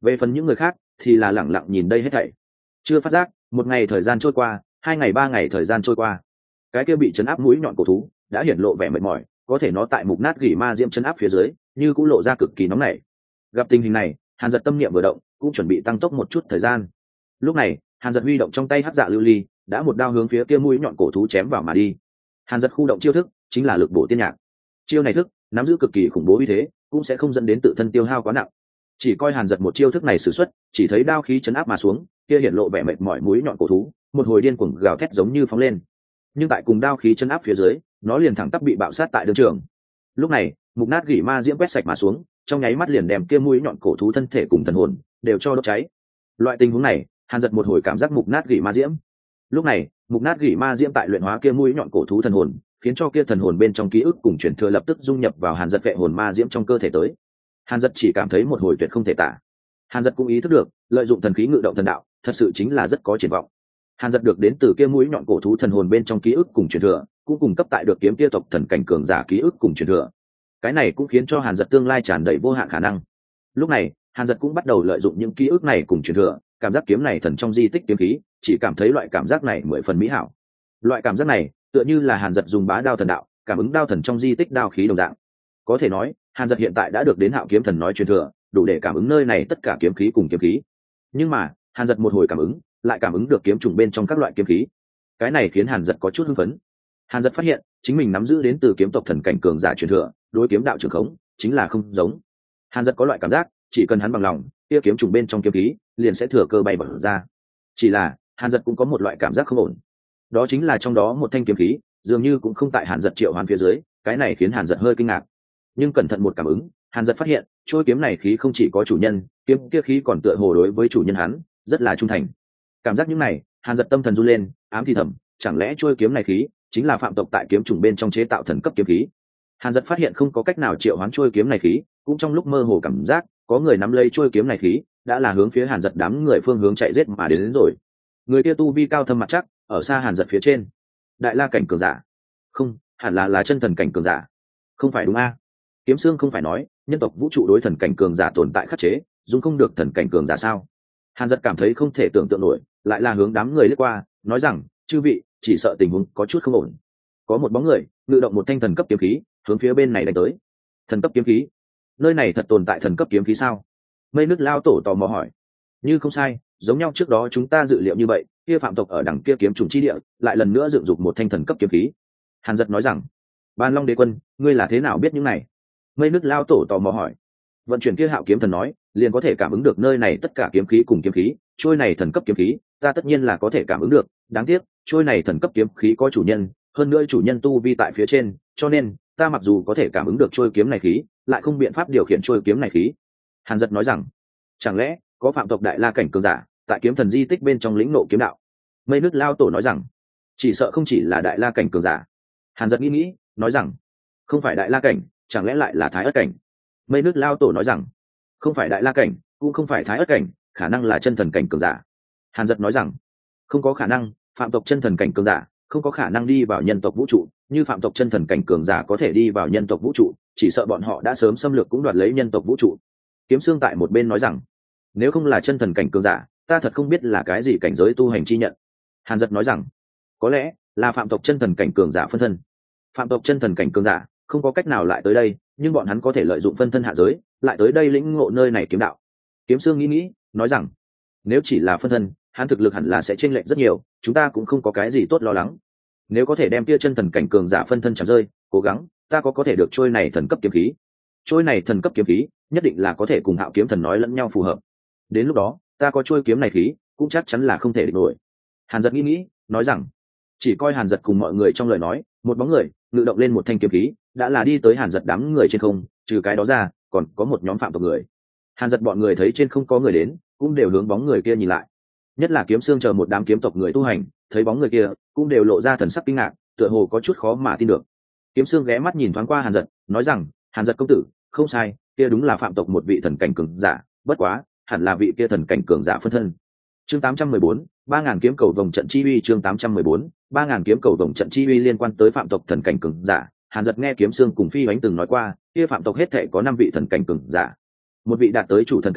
Về phần những người khác thì là lẳng lặng nhìn đây hết thảy, chưa phát giác một ngày thời gian trôi qua, 2 ngày 3 ngày thời gian trôi qua, cái kia bị chấn áp mũi nhọn cổ thú đã hiển lộ vẻ mệt mỏi, có thể nó tại mục nát gỉ ma diễm chấn áp phía dưới như cũng lộ ra cực kỳ nóng nảy. Gặp tình hình này, Hàn Dật tâm niệm vừa động, cũng chuẩn bị tăng tốc một chút thời gian. Lúc này Hàn Dật huy động trong tay hắc dạ lưu ly, đã một đao hướng phía kia mũi nhọn cổ thú chém vào mà đi. Hàn Dật khu động chiêu thức chính là lực bổ tiên nhạc. Chiêu này thức nắm giữ cực kỳ khủng bố uy thế, cũng sẽ không dẫn đến tự thân tiêu hao quá nặng. Chỉ coi Hàn Dật một chiêu thức này sử xuất, chỉ thấy đao khí chấn áp mà xuống, kia hiện lộ vẻ mệt mỏi mũi nhọn cổ thú một hồi điên cuồng gào thét giống như phóng lên. Nhưng tại cùng đao khí chấn áp phía dưới, nó liền thẳng tắp bị bạo sát tại đường trường. Lúc này mục nát gỉ ma diễm quét sạch mà xuống, trong nháy mắt liền đem kia mũi nhọn cổ thú thân thể cùng thần hồn đều cho đốt cháy. Loại tình huống này, Hàn Dật một hồi cảm giác mục nát gỉ ma diễm. Lúc này mục nát gỉ ma diễm tại luyện hóa kia mũi nhọn cổ thú thần hồn, khiến cho kia thần hồn bên trong ký ức cùng truyền thừa lập tức dung nhập vào Hàn Dật vệ hồn ma diễm trong cơ thể tới. Hàn Dật chỉ cảm thấy một hồi tuyệt không thể tả. Hàn Dật cũng ý thức được, lợi dụng thần khí ngự động thần đạo, thật sự chính là rất có triển vọng. Hàn Dật được đến từ kia mũi nhọn cổ thú thần hồn bên trong ký ức cùng truyền thừa, cũng cung cấp tại được kiếm kia tộc thần cảnh cường giả ký ức cùng truyền thừa. Cái này cũng khiến cho Hàn Dật tương lai tràn đầy vô hạn khả năng. Lúc này Hàn Dật cũng bắt đầu lợi dụng những ký ức này cùng truyền thừa, cảm giác kiếm này thần trong di tích kiếm khí, chỉ cảm thấy loại cảm giác này 10 phần mỹ hảo. Loại cảm giác này tựa như là Hàn Dật dùng bá đao thần đạo cảm ứng đao thần trong di tích đao khí đồng dạng. Có thể nói Hàn Dật hiện tại đã được đến Hạo Kiếm Thần nói truyền thừa, đủ để cảm ứng nơi này tất cả kiếm khí cùng kiếm khí. Nhưng mà Hàn Dật một hồi cảm ứng, lại cảm ứng được kiếm trùng bên trong các loại kiếm khí. Cái này khiến Hàn Dật có chút hưng phấn. Hàn Dật phát hiện chính mình nắm giữ đến từ kiếm tộc thần cảnh cường giả truyền thừa, đối kiếm đạo trường khống chính là không giống. Hàn Dật có loại cảm giác, chỉ cần hắn bằng lòng, kia kiếm trùng bên trong kiếm khí liền sẽ thừa cơ bay bật ra. Chỉ là Hàn Dật cũng có một loại cảm giác không ổn, đó chính là trong đó một thanh kiếm khí dường như cũng không tại Hàn Dật triệu hoán phía dưới. Cái này khiến Hàn Dật hơi kinh ngạc, nhưng cẩn thận một cảm ứng, Hàn Dật phát hiện trôi kiếm này khí không chỉ có chủ nhân, kiếm kia khí còn tựa hồ đối với chủ nhân hắn rất là trung thành. Cảm giác những này, Hàn Dật tâm thần run lên, ám thì thầm, chẳng lẽ trôi kiếm này khí chính là phạm tộc tại kiếm trùng bên trong chế tạo thần cấp kiếm khí. Hàn Dật phát hiện không có cách nào triệu hoán trôi kiếm này khí, cũng trong lúc mơ hồ cảm giác có người nắm lấy trôi kiếm này khí, đã là hướng phía Hàn Dật đám người phương hướng chạy giết mà đến rồi. Người kia tu vi cao thâm mặt chắc, ở xa Hàn Dật phía trên. Đại la cảnh cường giả? Không, hẳn là chân thần cảnh cường giả. Không phải đúng a? Kiếm Xương không phải nói nhân tộc vũ trụ đối thần cảnh cường giả tồn tại khắc chế, dùng không được thần cảnh cường giả sao? Hàn Dật cảm thấy không thể tưởng tượng nổi, lại là hướng đám người lướt qua, nói rằng, chư vị, chỉ sợ tình huống có chút không ổn. Có một bóng người ngự động một thanh thần cấp kiếm khí, hướng phía bên này đánh tới. Thần cấp kiếm khí? Nơi này thật tồn tại thần cấp kiếm khí sao? Mây Nước lao tổ tò mò hỏi. Như không sai, giống nhau trước đó chúng ta dự liệu như vậy, kia phạm tộc ở đằng kia kiếm trùng chi địa lại lần nữa dựng dục một thanh thần cấp kiếm khí. Hàn Dật nói rằng, Ban Long Đế Quân, ngươi là thế nào biết những này? Mây Nước lao tổ tò mò hỏi. Vận chuyển kia Hạo Kiếm Thần nói, liền có thể cảm ứng được nơi này tất cả kiếm khí cùng kiếm khí, trôi này thần cấp kiếm khí, ta tất nhiên là có thể cảm ứng được, đáng tiếc, trôi này thần cấp kiếm khí có chủ nhân, hơn nữa chủ nhân tu vi tại phía trên, cho nên ta mặc dù có thể cảm ứng được trôi kiếm này khí, lại không biện pháp điều khiển trôi kiếm này khí. Hàn Dật nói rằng, chẳng lẽ có phạm tộc đại la cảnh cường giả tại kiếm thần di tích bên trong lĩnh nộ kiếm đạo? Mây Nước lao tổ nói rằng, chỉ sợ không chỉ là đại la cảnh cường giả. Hàn Dật nghĩ, nói rằng, không phải đại la cảnh, chẳng lẽ lại là thái ất cảnh? Mây Nước lao tổ nói rằng, không phải đại la cảnh, cũng không phải thái ất cảnh, khả năng là chân thần cảnh cường giả. Hàn Dật nói rằng, không có khả năng, phạm tộc chân thần cảnh cường giả không có khả năng đi vào nhân tộc vũ trụ, như phạm tộc chân thần cảnh cường giả có thể đi vào nhân tộc vũ trụ, chỉ sợ bọn họ đã sớm xâm lược cũng đoạt lấy nhân tộc vũ trụ. Kiếm Xương tại một bên nói rằng, nếu không là chân thần cảnh cường giả, ta thật không biết là cái gì cảnh giới tu hành chi nhận. Hàn Dật nói rằng, có lẽ là phạm tộc chân thần cảnh cường giả phân thân. Phạm tộc chân thần cảnh cường giả không có cách nào lại tới đây, nhưng bọn hắn có thể lợi dụng phân thân hạ giới lại tới đây lĩnh ngộ nơi này kiếm đạo. Kiếm Xương nghĩ, nói rằng, nếu chỉ là phân thân, hắn thực lực hẳn là sẽ chênh lệch rất nhiều, chúng ta cũng không có cái gì tốt lo lắng. Nếu có thể đem tia chân thần cảnh cường giả phân thân chạm rơi, cố gắng, ta có thể được trôi này thần cấp kiếm khí. Trôi này thần cấp kiếm khí nhất định là có thể cùng Hạo Kiếm Thần nói lẫn nhau phù hợp. Đến lúc đó, ta có trôi kiếm này khí, cũng chắc chắn là không thể địch nổi. Hàn Dật nghĩ, nói rằng, chỉ coi Hàn Dật cùng mọi người trong lời nói, một bóng người ngự động lên một thanh kiếm khí, đã là đi tới Hàn Dật đám người trên không, trừ cái đó ra, còn có một nhóm phạm tộc người. Hàn Dật bọn người thấy trên không có người đến, cũng đều hướng bóng người kia nhìn lại. Nhất là Kiếm Xương chờ một đám kiếm tộc người tu hành, thấy bóng người kia, cũng đều lộ ra thần sắc kinh ngạc, tựa hồ có chút khó mà tin được. Kiếm Xương ghé mắt nhìn thoáng qua Hàn Dật, nói rằng, Hàn Dật công tử, không sai, kia đúng là phạm tộc một vị thần cảnh cường giả, bất quá, hẳn là vị kia thần cảnh cường giả phân thân. Chương 814, 3000 kiếm cầu vòng trận chi uy. Chương 814, 3000 kiếm cầu vòng trận chi uy liên quan tới phạm tộc thần cảnh cường giả. Hàn Dật nghe Kiếm Xương cùng Phi Bánh từng nói qua, kia phạm tộc hết thảy có 5 vị thần cảnh cường giả. Một vị đạt tới chủ thần cảnh,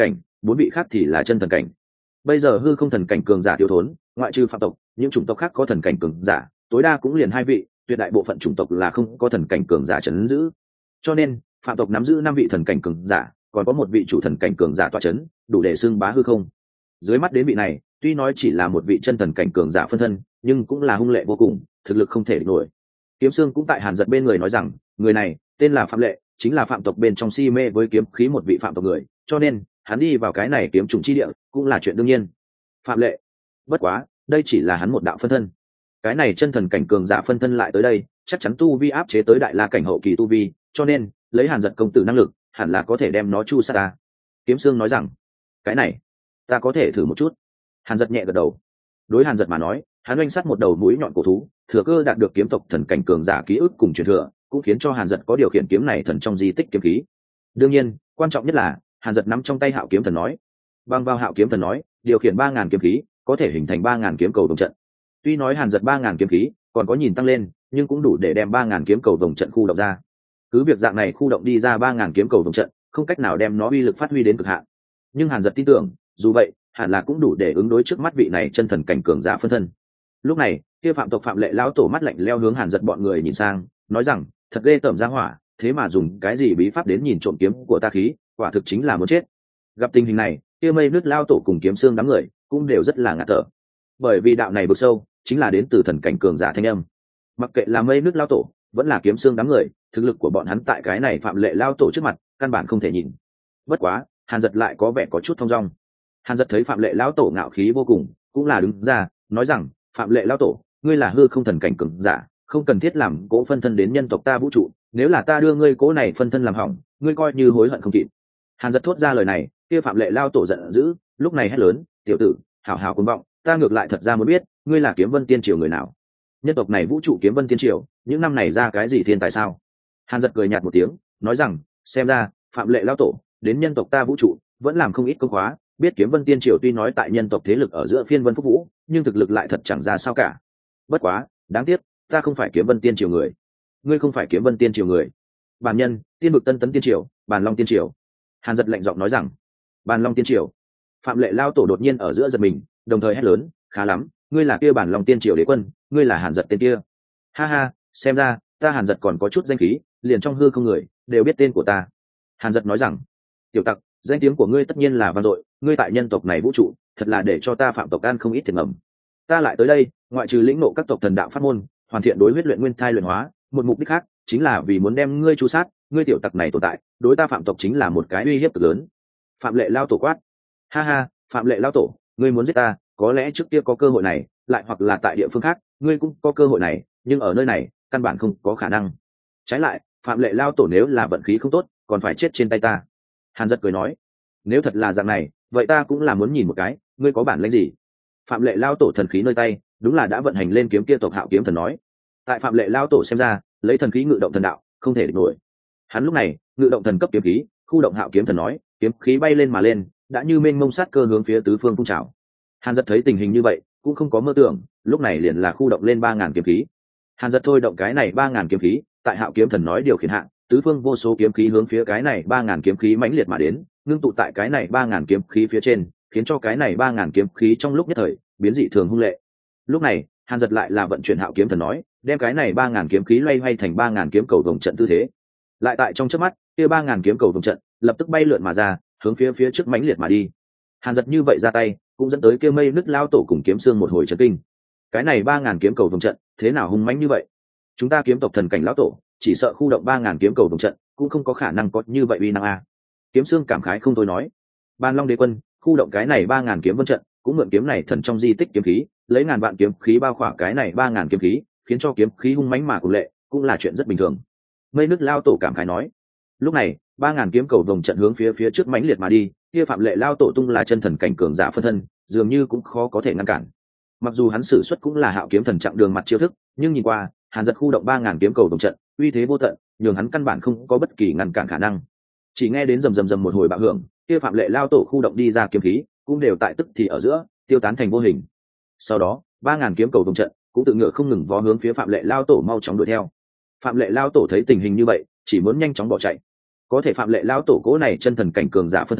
4 vị khác thì là chân thần cảnh. Bây giờ hư không thần cảnh cường giả thiếu thốn, ngoại trừ phạm tộc, những chủng tộc khác có thần cảnh cường giả tối đa cũng liền 2 vị, tuyệt đại bộ phận chủng tộc là không có thần cảnh cường giả trấn giữ. Cho nên phạm tộc nắm giữ 5 vị thần cảnh cường giả, còn có 1 vị chủ thần cảnh cường giả tọa trấn, đủ để xưng bá hư không. Dưới mắt đến vị này, tuy nói chỉ là một vị chân thần cảnh cường giả phân thân, nhưng cũng là hung lệ vô cùng, thực lực không thể địch nổi. Kiếm Sương cũng tại Hàn Dật bên người nói rằng, người này tên là Phạm Lệ, chính là phạm tộc bên trong si mê với kiếm khí một vị phạm tộc người, cho nên hắn đi vào cái này kiếm trùng chi địa cũng là chuyện đương nhiên. Phạm Lệ, bất quá đây chỉ là hắn một đạo phân thân, cái này chân thần cảnh cường giả phân thân lại tới đây, chắc chắn tu vi áp chế tới đại la cảnh hậu kỳ tu vi, cho nên lấy Hàn Dật công tử năng lực, hẳn là có thể đem nó chu sát ta. Kiếm Sương nói rằng, cái này ta có thể thử một chút. Hàn Dật nhẹ gật đầu. Đối Hàn Dật mà nói, hắn oanh sát một đầu mũi nhọn cổ thú, thừa cơ đạt được kiếm tộc thần cảnh cường giả ký ức cùng truyền thừa, cũng khiến cho Hàn Dật có điều khiển kiếm này thần trong di tích kiếm khí. Đương nhiên, quan trọng nhất là Hàn Dật nắm trong tay Hạo Kiếm Thần nói, bằng vào Hạo Kiếm Thần nói, điều khiển 3000 kiếm khí, có thể hình thành 3000 kiếm cầu đồng trận. Tuy nói Hàn Dật 3000 kiếm khí, còn có nhìn tăng lên, nhưng cũng đủ để đem 3000 kiếm cầu đồng trận khu động ra. Cứ việc dạng này khu động đi ra 3000 kiếm cầu đồng trận, không cách nào đem nó uy lực phát huy đến cực hạn. Nhưng Hàn Dật tin tưởng, dù vậy, hẳn là cũng đủ để ứng đối trước mắt vị này chân thần cảnh cường giả phân thân. Lúc này, kia phạm tộc Phạm Lệ lão tổ mắt lạnh leo hướng Hàn Dật bọn người nhìn sang, nói rằng, thật ghê tởm ra hỏa, thế mà dùng cái gì bí pháp đến nhìn trộm kiếm của ta khí, quả thực chính là muốn chết. Gặp tình hình này, kia Mây Nước lao tổ cùng Kiếm Sương đám người cũng đều rất là ngạt thở, bởi vì đạo này vực sâu chính là đến từ thần cảnh cường giả thanh âm. Mặc kệ là Mây Nước lao tổ vẫn là Kiếm Sương đám người, thực lực của bọn hắn tại cái này Phạm Lệ lao tổ trước mặt căn bản không thể nhìn. Bất quá Hàn Dật lại có vẻ có chút thông dong. Hàn Dật thấy Phạm Lệ lão tổ ngạo khí vô cùng, cũng là đứng ra nói rằng, Phạm Lệ lão tổ, ngươi là hư không thần cảnh cường giả, không cần thiết làm cỗ phân thân đến nhân tộc ta vũ trụ, nếu là ta đưa ngươi cỗ này phân thân làm hỏng, ngươi coi như hối hận không kịp. Hàn Dật thốt ra lời này, kia Phạm Lệ lao tổ giận dữ, lúc này hét lớn, tiểu tử, hảo hảo cuồng vọng, ta ngược lại thật ra muốn biết, ngươi là Kiếm Vân Tiên Triều người nào? Nhân tộc này vũ trụ Kiếm Vân Tiên Triều, những năm này ra cái gì thiên tài sao? Hàn Dật cười nhạt một tiếng, nói rằng, xem ra Phạm Lệ lao tổ đến nhân tộc ta vũ trụ vẫn làm không ít công khóa, biết Kiếm Vân Tiên Triều tuy nói tại nhân tộc thế lực ở giữa phiên vân phúc vũ, nhưng thực lực lại thật chẳng ra sao cả. Bất quá đáng tiếc, ta không phải Kiếm Vân Tiên Triều người. Ngươi không phải Kiếm Vân Tiên Triều người. Bản nhân Tiên Vực Tân Tấn Tiên Triều, Bàn Long Tiên Triều. Hàn Dật lạnh giọng nói rằng, Bàn Long Tiên Triều. Phạm Lệ lao tổ đột nhiên ở giữa giật mình, đồng thời hét lớn, khá lắm, ngươi là kia Bàn Long Tiên Triều đế quân, ngươi là Hàn Dật tên kia. Ha ha, xem ra ta Hàn Dật còn có chút danh khí, liền trong hư không người đều biết tên của ta. Hàn Dật nói rằng, tiểu tặc, danh tiếng của ngươi tất nhiên là vang dội, ngươi tại nhân tộc này vũ trụ thật là để cho ta Phạm tộc ăn không ít thiệt ngầm. Ta lại tới đây, ngoại trừ lĩnh ngộ các tộc thần đạo pháp môn, hoàn thiện đối huyết luyện nguyên thai luyện hóa, một mục đích khác chính là vì muốn đem ngươi chu sát. Ngươi tiểu tặc này tồn tại, đối ta Phạm tộc chính là một cái uy hiếp cực lớn. Phạm Lệ lao tổ quát, ha ha, Phạm Lệ lao tổ, ngươi muốn giết ta, có lẽ trước kia có cơ hội này, lại hoặc là tại địa phương khác ngươi cũng có cơ hội này, nhưng ở nơi này căn bản không có khả năng. Trái lại, Phạm Lệ lao tổ nếu là vận khí không tốt, còn phải chết trên tay ta. Hàn Dật cười nói, nếu thật là dạng này, vậy ta cũng là muốn nhìn một cái, ngươi có bản lĩnh gì. Phạm Lệ lao tổ thần khí nơi tay đúng là đã vận hành lên kiếm kia tộc Hạo Kiếm Thần nói. Tại Phạm Lệ lao tổ xem ra, lấy thần khí ngự động thần đạo không thể địch nổi. Hắn lúc này ngự động thần cấp kiếm khí, khu động Hạo Kiếm Thần nói, kiếm khí bay lên mà lên, đã như mênh mông sát cơ hướng phía tứ phương phun trào. Hàn Dật thấy tình hình như vậy, cũng không có mơ tưởng, lúc này liền là khu động lên 3000 kiếm khí. Hàn Dật thôi động cái này 3000 kiếm khí, tại Hạo Kiếm Thần nói điều khiển hạ, tứ phương vô số kiếm khí hướng phía cái này 3000 kiếm khí mãnh liệt mà đến, ngưng tụ tại cái này 3000 kiếm khí phía trên, khiến cho cái này 3000 kiếm khí trong lúc nhất thời biến dị thường hung lệ. Lúc này, Hàn Dật lại là vận chuyển Hạo Kiếm Thần nói, đem cái này 3000 kiếm khí loay hoay thành 3000 kiếm cầu vòng trận tư thế. Lại tại trong chớp mắt, kia 3000 kiếm cầu vòng trận lập tức bay lượn mà ra, hướng phía trước mãnh liệt mà đi. Hàn Dật như vậy ra tay, cũng dẫn tới kia Mây Nứt lao tổ cùng Kiếm Sương một hồi chấn kinh. Cái này 3000 kiếm cầu vòng trận, thế nào hung mãnh như vậy? Chúng ta kiếm tộc thần cảnh lão tổ, chỉ sợ khu động 3000 kiếm cầu vòng trận, cũng không có khả năng có như vậy uy năng a. Kiếm Sương cảm khái không thôi nói, Bàn Long Đế quân khu động cái này 3000 kiếm vân trận, cũng mượn kiếm này thần trong di tích kiếm khí, lấy ngàn vạn kiếm khí bao khỏa cái này 3000 kiếm khí, khiến cho kiếm khí hung mãnh mà cuồng lệ, cũng là chuyện rất bình thường. Mây Nứt lao tổ cảm khái nói. Lúc này, 3000 kiếm cầu vòng trận hướng phía trước mãnh liệt mà đi, kia Phạm Lệ lao tổ tung là chân thần cảnh cường giả phân thân, dường như cũng khó có thể ngăn cản. Mặc dù hắn sử xuất cũng là Hạo Kiếm Thần chặng đường mặt chiêu thức, nhưng nhìn qua, Hàn Dật khu động 3000 kiếm cầu vòng trận, uy thế vô tận, nhường hắn căn bản không có bất kỳ ngăn cản khả năng. Chỉ nghe đến rầm rầm rầm một hồi bạo hưởng, kia Phạm Lệ lao tổ khu động đi ra kiếm khí, cũng đều tại tức thì ở giữa tiêu tán thành vô hình. Sau đó, 3000 kiếm cầu vòng trận cũng tự ngựa không ngừng vó hướng phía Phạm Lệ lao tổ mau chóng đuổi theo. Phạm Lệ lao tổ thấy tình hình như vậy, chỉ muốn nhanh chóng bỏ chạy. Có thể Phạm Lệ lao tổ cố này chân thần cảnh cường giả phân thân,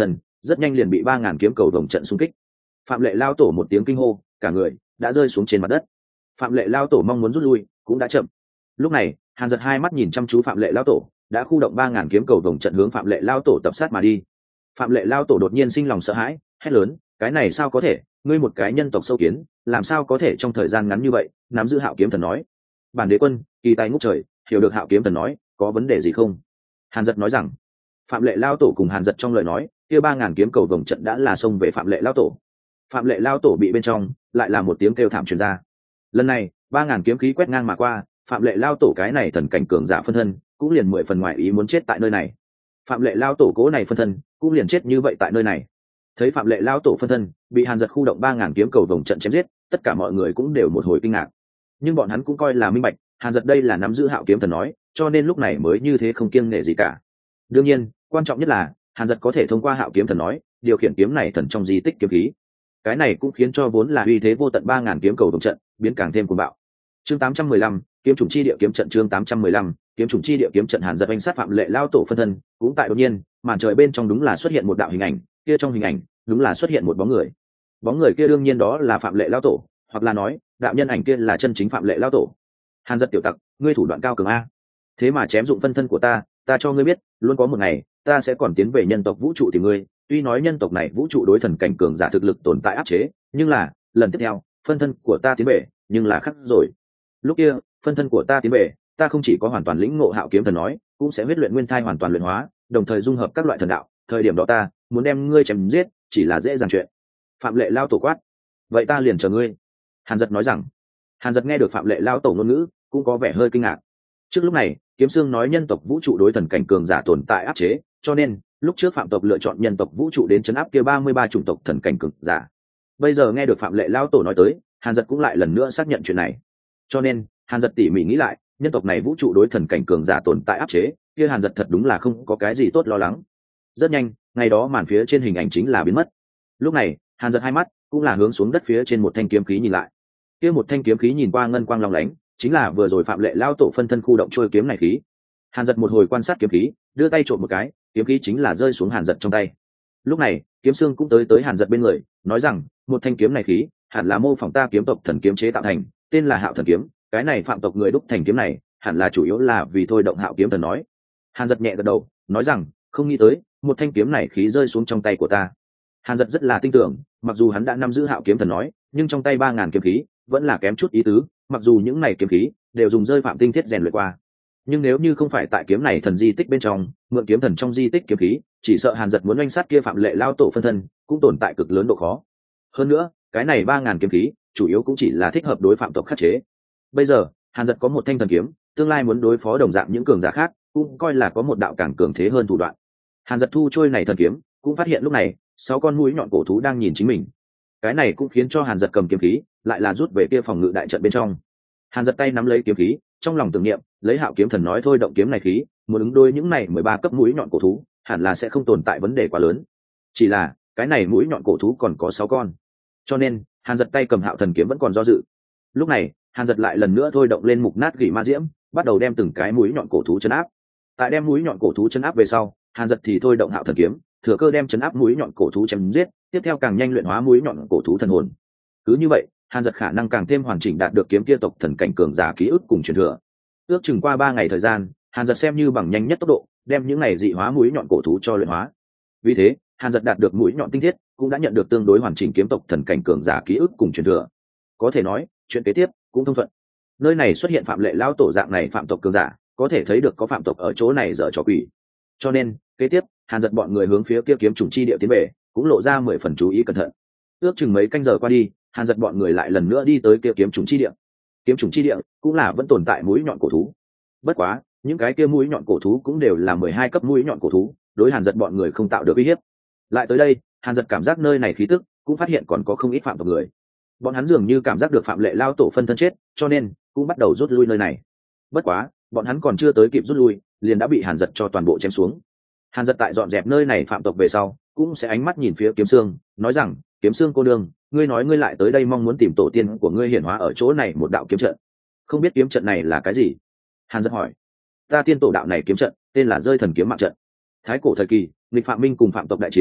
rất nhanh liền bị 3.000 kiếm cầu vồng trận xung kích. Phạm Lệ lao tổ một tiếng kinh hô, cả người đã rơi xuống trên mặt đất. Phạm Lệ lao tổ mong muốn rút lui cũng đã chậm. Lúc này Hàn Dật hai mắt nhìn chăm chú Phạm Lệ lao tổ, đã khu động 3.000 kiếm cầu vồng trận hướng Phạm Lệ lao tổ tập sát mà đi. Phạm Lệ lao tổ đột nhiên sinh lòng sợ hãi, hét lớn, cái này sao có thể, ngươi một cái nhân tộc sâu kiến, làm sao có thể trong thời gian ngắn như vậy nắm giữ Hạo Kiếm Thần nói. Bản đế quân kỳ tài ngút trời, hiểu được Hạo Kiếm Thần nói, có vấn đề gì không? Hàn Dật nói rằng. Phạm Lệ lao tổ cùng Hàn Dật trong lời nói, kia 3.000 kiếm cầu vồng trận đã là xông về Phạm Lệ lao tổ. Phạm Lệ lao tổ bị bên trong lại là một tiếng kêu thảm truyền ra. Lần này 3.000 kiếm khí quét ngang mà qua, Phạm Lệ lao tổ cái này thần cảnh cường giả phân thân cũng liền 10 phần ngoài ý muốn chết tại nơi này. Phạm Lệ lao tổ cố này phân thân cũng liền chết như vậy tại nơi này. Thấy Phạm Lệ lao tổ phân thân bị Hàn Dật khu động 3.000 kiếm cầu vồng trận chém giết, tất cả mọi người cũng đều một hồi kinh ngạc. Nhưng bọn hắn cũng coi là minh bạch, Hàn Dật đây là nắm giữ Hạo Kiếm Thần nói, cho nên lúc này mới như thế không kiêng nể gì cả. Đương nhiên, quan trọng nhất là Hàn Dật có thể thông qua Hạo Kiếm Thần nói điều khiển kiếm này thần trong di tích kiếm khí. Cái này cũng khiến cho vốn là uy thế vô tận 3.000 kiếm cầu vồng trận biến càng thêm cuồng bạo. Chương 815, kiếm chủng chi địa kiếm trận. Chương 815, kiếm chủng chi địa kiếm trận. Hàn Dật oanh sát Phạm Lệ lao tổ phân thân, cũng tại đột nhiên màn trời bên trong đúng là xuất hiện một đạo hình ảnh, kia trong hình ảnh đúng là xuất hiện một bóng người. Bóng người kia đương nhiên đó là Phạm Lệ lao tổ, hoặc là nói đạo nhân ảnh kia là chân chính Phạm Lệ lao tổ. Hàn Dật tiểu tặc, ngươi thủ đoạn cao cường a, thế mà chém dụng phân thân của ta, ta cho ngươi biết, luôn có một ngày ta sẽ còn tiến về nhân tộc vũ trụ tìm ngươi. Tuy nói nhân tộc này vũ trụ đối thần cảnh cường giả thực lực tồn tại áp chế, nhưng là lần tiếp theo phân thân của ta tiến về nhưng là khắc rồi. Lúc kia phân thân của ta tiến về, ta không chỉ có hoàn toàn lĩnh ngộ Hạo Kiếm Thần nói, cũng sẽ huyết luyện nguyên thai hoàn toàn luyện hóa, đồng thời dung hợp các loại thần đạo. Thời điểm đó ta muốn đem ngươi chém giết chỉ là dễ dàng chuyện. Phạm Lệ lao tổ quát. Vậy ta liền chờ ngươi. Hàn Dật nói rằng. Hàn Dật nghe được Phạm Lệ lao tổ ngôn ngữ cũng có vẻ hơi kinh ngạc. Trước lúc này Kiếm Sương nói nhân tộc vũ trụ đối thần cảnh cường giả tồn tại áp chế, cho nên lúc trước phạm tộc lựa chọn nhân tộc vũ trụ đến chấn áp kia 33 chủng tộc thần cảnh cường giả. Bây giờ nghe được Phạm Lệ lao tổ nói tới, Hàn Dật cũng lại lần nữa xác nhận chuyện này. Cho nên Hàn Dật tỉ mỉ nghĩ lại, nhân tộc này vũ trụ đối thần cảnh cường giả tồn tại áp chế, kia Hàn Dật thật đúng là không có cái gì tốt lo lắng. Rất nhanh, ngày đó màn phía trên hình ảnh chính là biến mất. Lúc này Hàn Dật hai mắt cũng là hướng xuống đất phía trên một thanh kiếm khí nhìn lại. Kia một thanh kiếm khí nhìn qua ngân quang long lánh, chính là vừa rồi Phạm Lệ lao tổ phân thân khu động trôi kiếm này khí. Hàn Dật một hồi quan sát kiếm khí, đưa tay trộm một cái, kiếm khí chính là rơi xuống Hàn Dật trong tay. Lúc này Kiếm Sương cũng tới Hàn Dật bên người, nói rằng một thanh kiếm này khí hẳn là mô phỏng ta kiếm tộc thần kiếm chế tạo thành, tên là Hạo Thần kiếm. Cái này phạm tộc người đúc thành kiếm này hẳn là chủ yếu là vì thôi động Hạo Kiếm Thần nói. Hàn Dật nhẹ gật đầu, nói rằng không nghĩ tới một thanh kiếm này khí rơi xuống trong tay của ta. Hàn Dật rất là tin tưởng, mặc dù hắn đã nắm giữ Hạo Kiếm Thần nói, nhưng trong tay 3.000 kiếm khí vẫn là kém chút ý tứ. Mặc dù những này kiếm khí đều dùng rơi phạm tinh thiết rèn luyện qua, nhưng nếu như không phải tại kiếm này thần di tích bên trong mượn kiếm thần trong di tích kiếm khí, chỉ sợ Hàn Dật muốn oanh sát kia Phạm Lệ lao tổ phân thân cũng tồn tại cực lớn độ khó. Hơn nữa cái này 3.000 kiếm khí chủ yếu cũng chỉ là thích hợp đối phạm tộc khắc chế. Bây giờ Hàn Dật có một thanh thần kiếm, tương lai muốn đối phó đồng dạng những cường giả khác cũng coi là có một đạo càng cường thế hơn thủ đoạn. Hàn Dật thu trôi này thần kiếm, cũng phát hiện lúc này 6 con mũi nhọn cổ thú đang nhìn chính mình. Cái này cũng khiến cho Hàn Dật cầm kiếm khí lại là rút về kia phòng ngự đại trận bên trong. Hàn Dật tay nắm lấy kiếm khí, trong lòng tưởng niệm lấy Hạo Kiếm Thần nói thôi động kiếm này khí, muốn ứng đối những này 13 cấp mũi nhọn cổ thú hẳn là sẽ không tồn tại vấn đề quá lớn. Chỉ là cái này mũi nhọn cổ thú còn có 6 con, cho nên Hàn Dật tay cầm Hạo Thần kiếm vẫn còn do dự. Lúc này Hàn Dật lại lần nữa thôi động lên mục nát gỉ ma diễm, bắt đầu đem từng cái mũi nhọn cổ thú chấn áp. Tại đem mũi nhọn cổ thú chấn áp về sau, Hàn Dật thì thôi động Hạo Thần kiếm, thừa cơ đem chấn áp mũi nhọn cổ thú chém giết, tiếp theo càng nhanh luyện hóa mũi nhọn cổ thú thần hồn. Cứ như vậy Hàn Dật khả năng càng thêm hoàn chỉnh đạt được kiếm kia tộc thần cảnh cường giả ký ức cùng truyền thừa. Ước chừng qua 3 ngày thời gian, Hàn Dật xem như bằng nhanh nhất tốc độ đem những này dị hóa mũi nhọn cổ thú cho luyện hóa. Vì thế Hàn Dật đạt được mũi nhọn tinh thiết, cũng đã nhận được tương đối hoàn chỉnh kiếm tộc thần cảnh cường giả ký ức cùng truyền thừa. Có thể nói chuyện kế tiếp cũng thông thuận. Nơi này xuất hiện Phạm Lệ lão tổ dạng này phạm tộc cường giả, có thể thấy được có phạm tộc ở chỗ này dở trò quỷ. Cho nên kế tiếp Hàn Dật bọn người hướng phía kia kiếm chủng chi địa tiến về, cũng lộ ra 10 phần chú ý cẩn thận. Ước chừng mấy canh giờ qua đi, Hàn Dật bọn người lại lần nữa đi tới kia kiếm chủng chi địa. Kiếm chủng chi địa cũng là vẫn tồn tại mũi nhọn cổ thú, bất quá những cái kia mũi nhọn cổ thú cũng đều là 12 cấp mũi nhọn cổ thú, đối Hàn Dật bọn người không tạo được uy hiếp. Lại tới đây Hàn Dật cảm giác nơi này khí tức cũng phát hiện còn có không ít phạm tộc người. Bọn hắn dường như cảm giác được Phạm Lệ lao tổ phân thân chết, cho nên cũng bắt đầu rút lui nơi này. Bất quá bọn hắn còn chưa tới kịp rút lui, liền đã bị Hàn Dật cho toàn bộ chém xuống. Hàn Dật tại dọn dẹp nơi này phạm tộc về sau, cũng sẽ ánh mắt nhìn phía Kiếm Sương, nói rằng Kiếm Sương cô đương, ngươi nói ngươi lại tới đây mong muốn tìm tổ tiên của ngươi hiển hóa ở chỗ này một đạo kiếm trận, không biết kiếm trận này là cái gì? Hàn Dật hỏi. Ta tiên tổ đạo này kiếm trận tên là Rơi Thần Kiếm Mạng Trận. Thái cổ thời kỳ, nghịch Phạm Minh cùng phạm tộc đại chiến,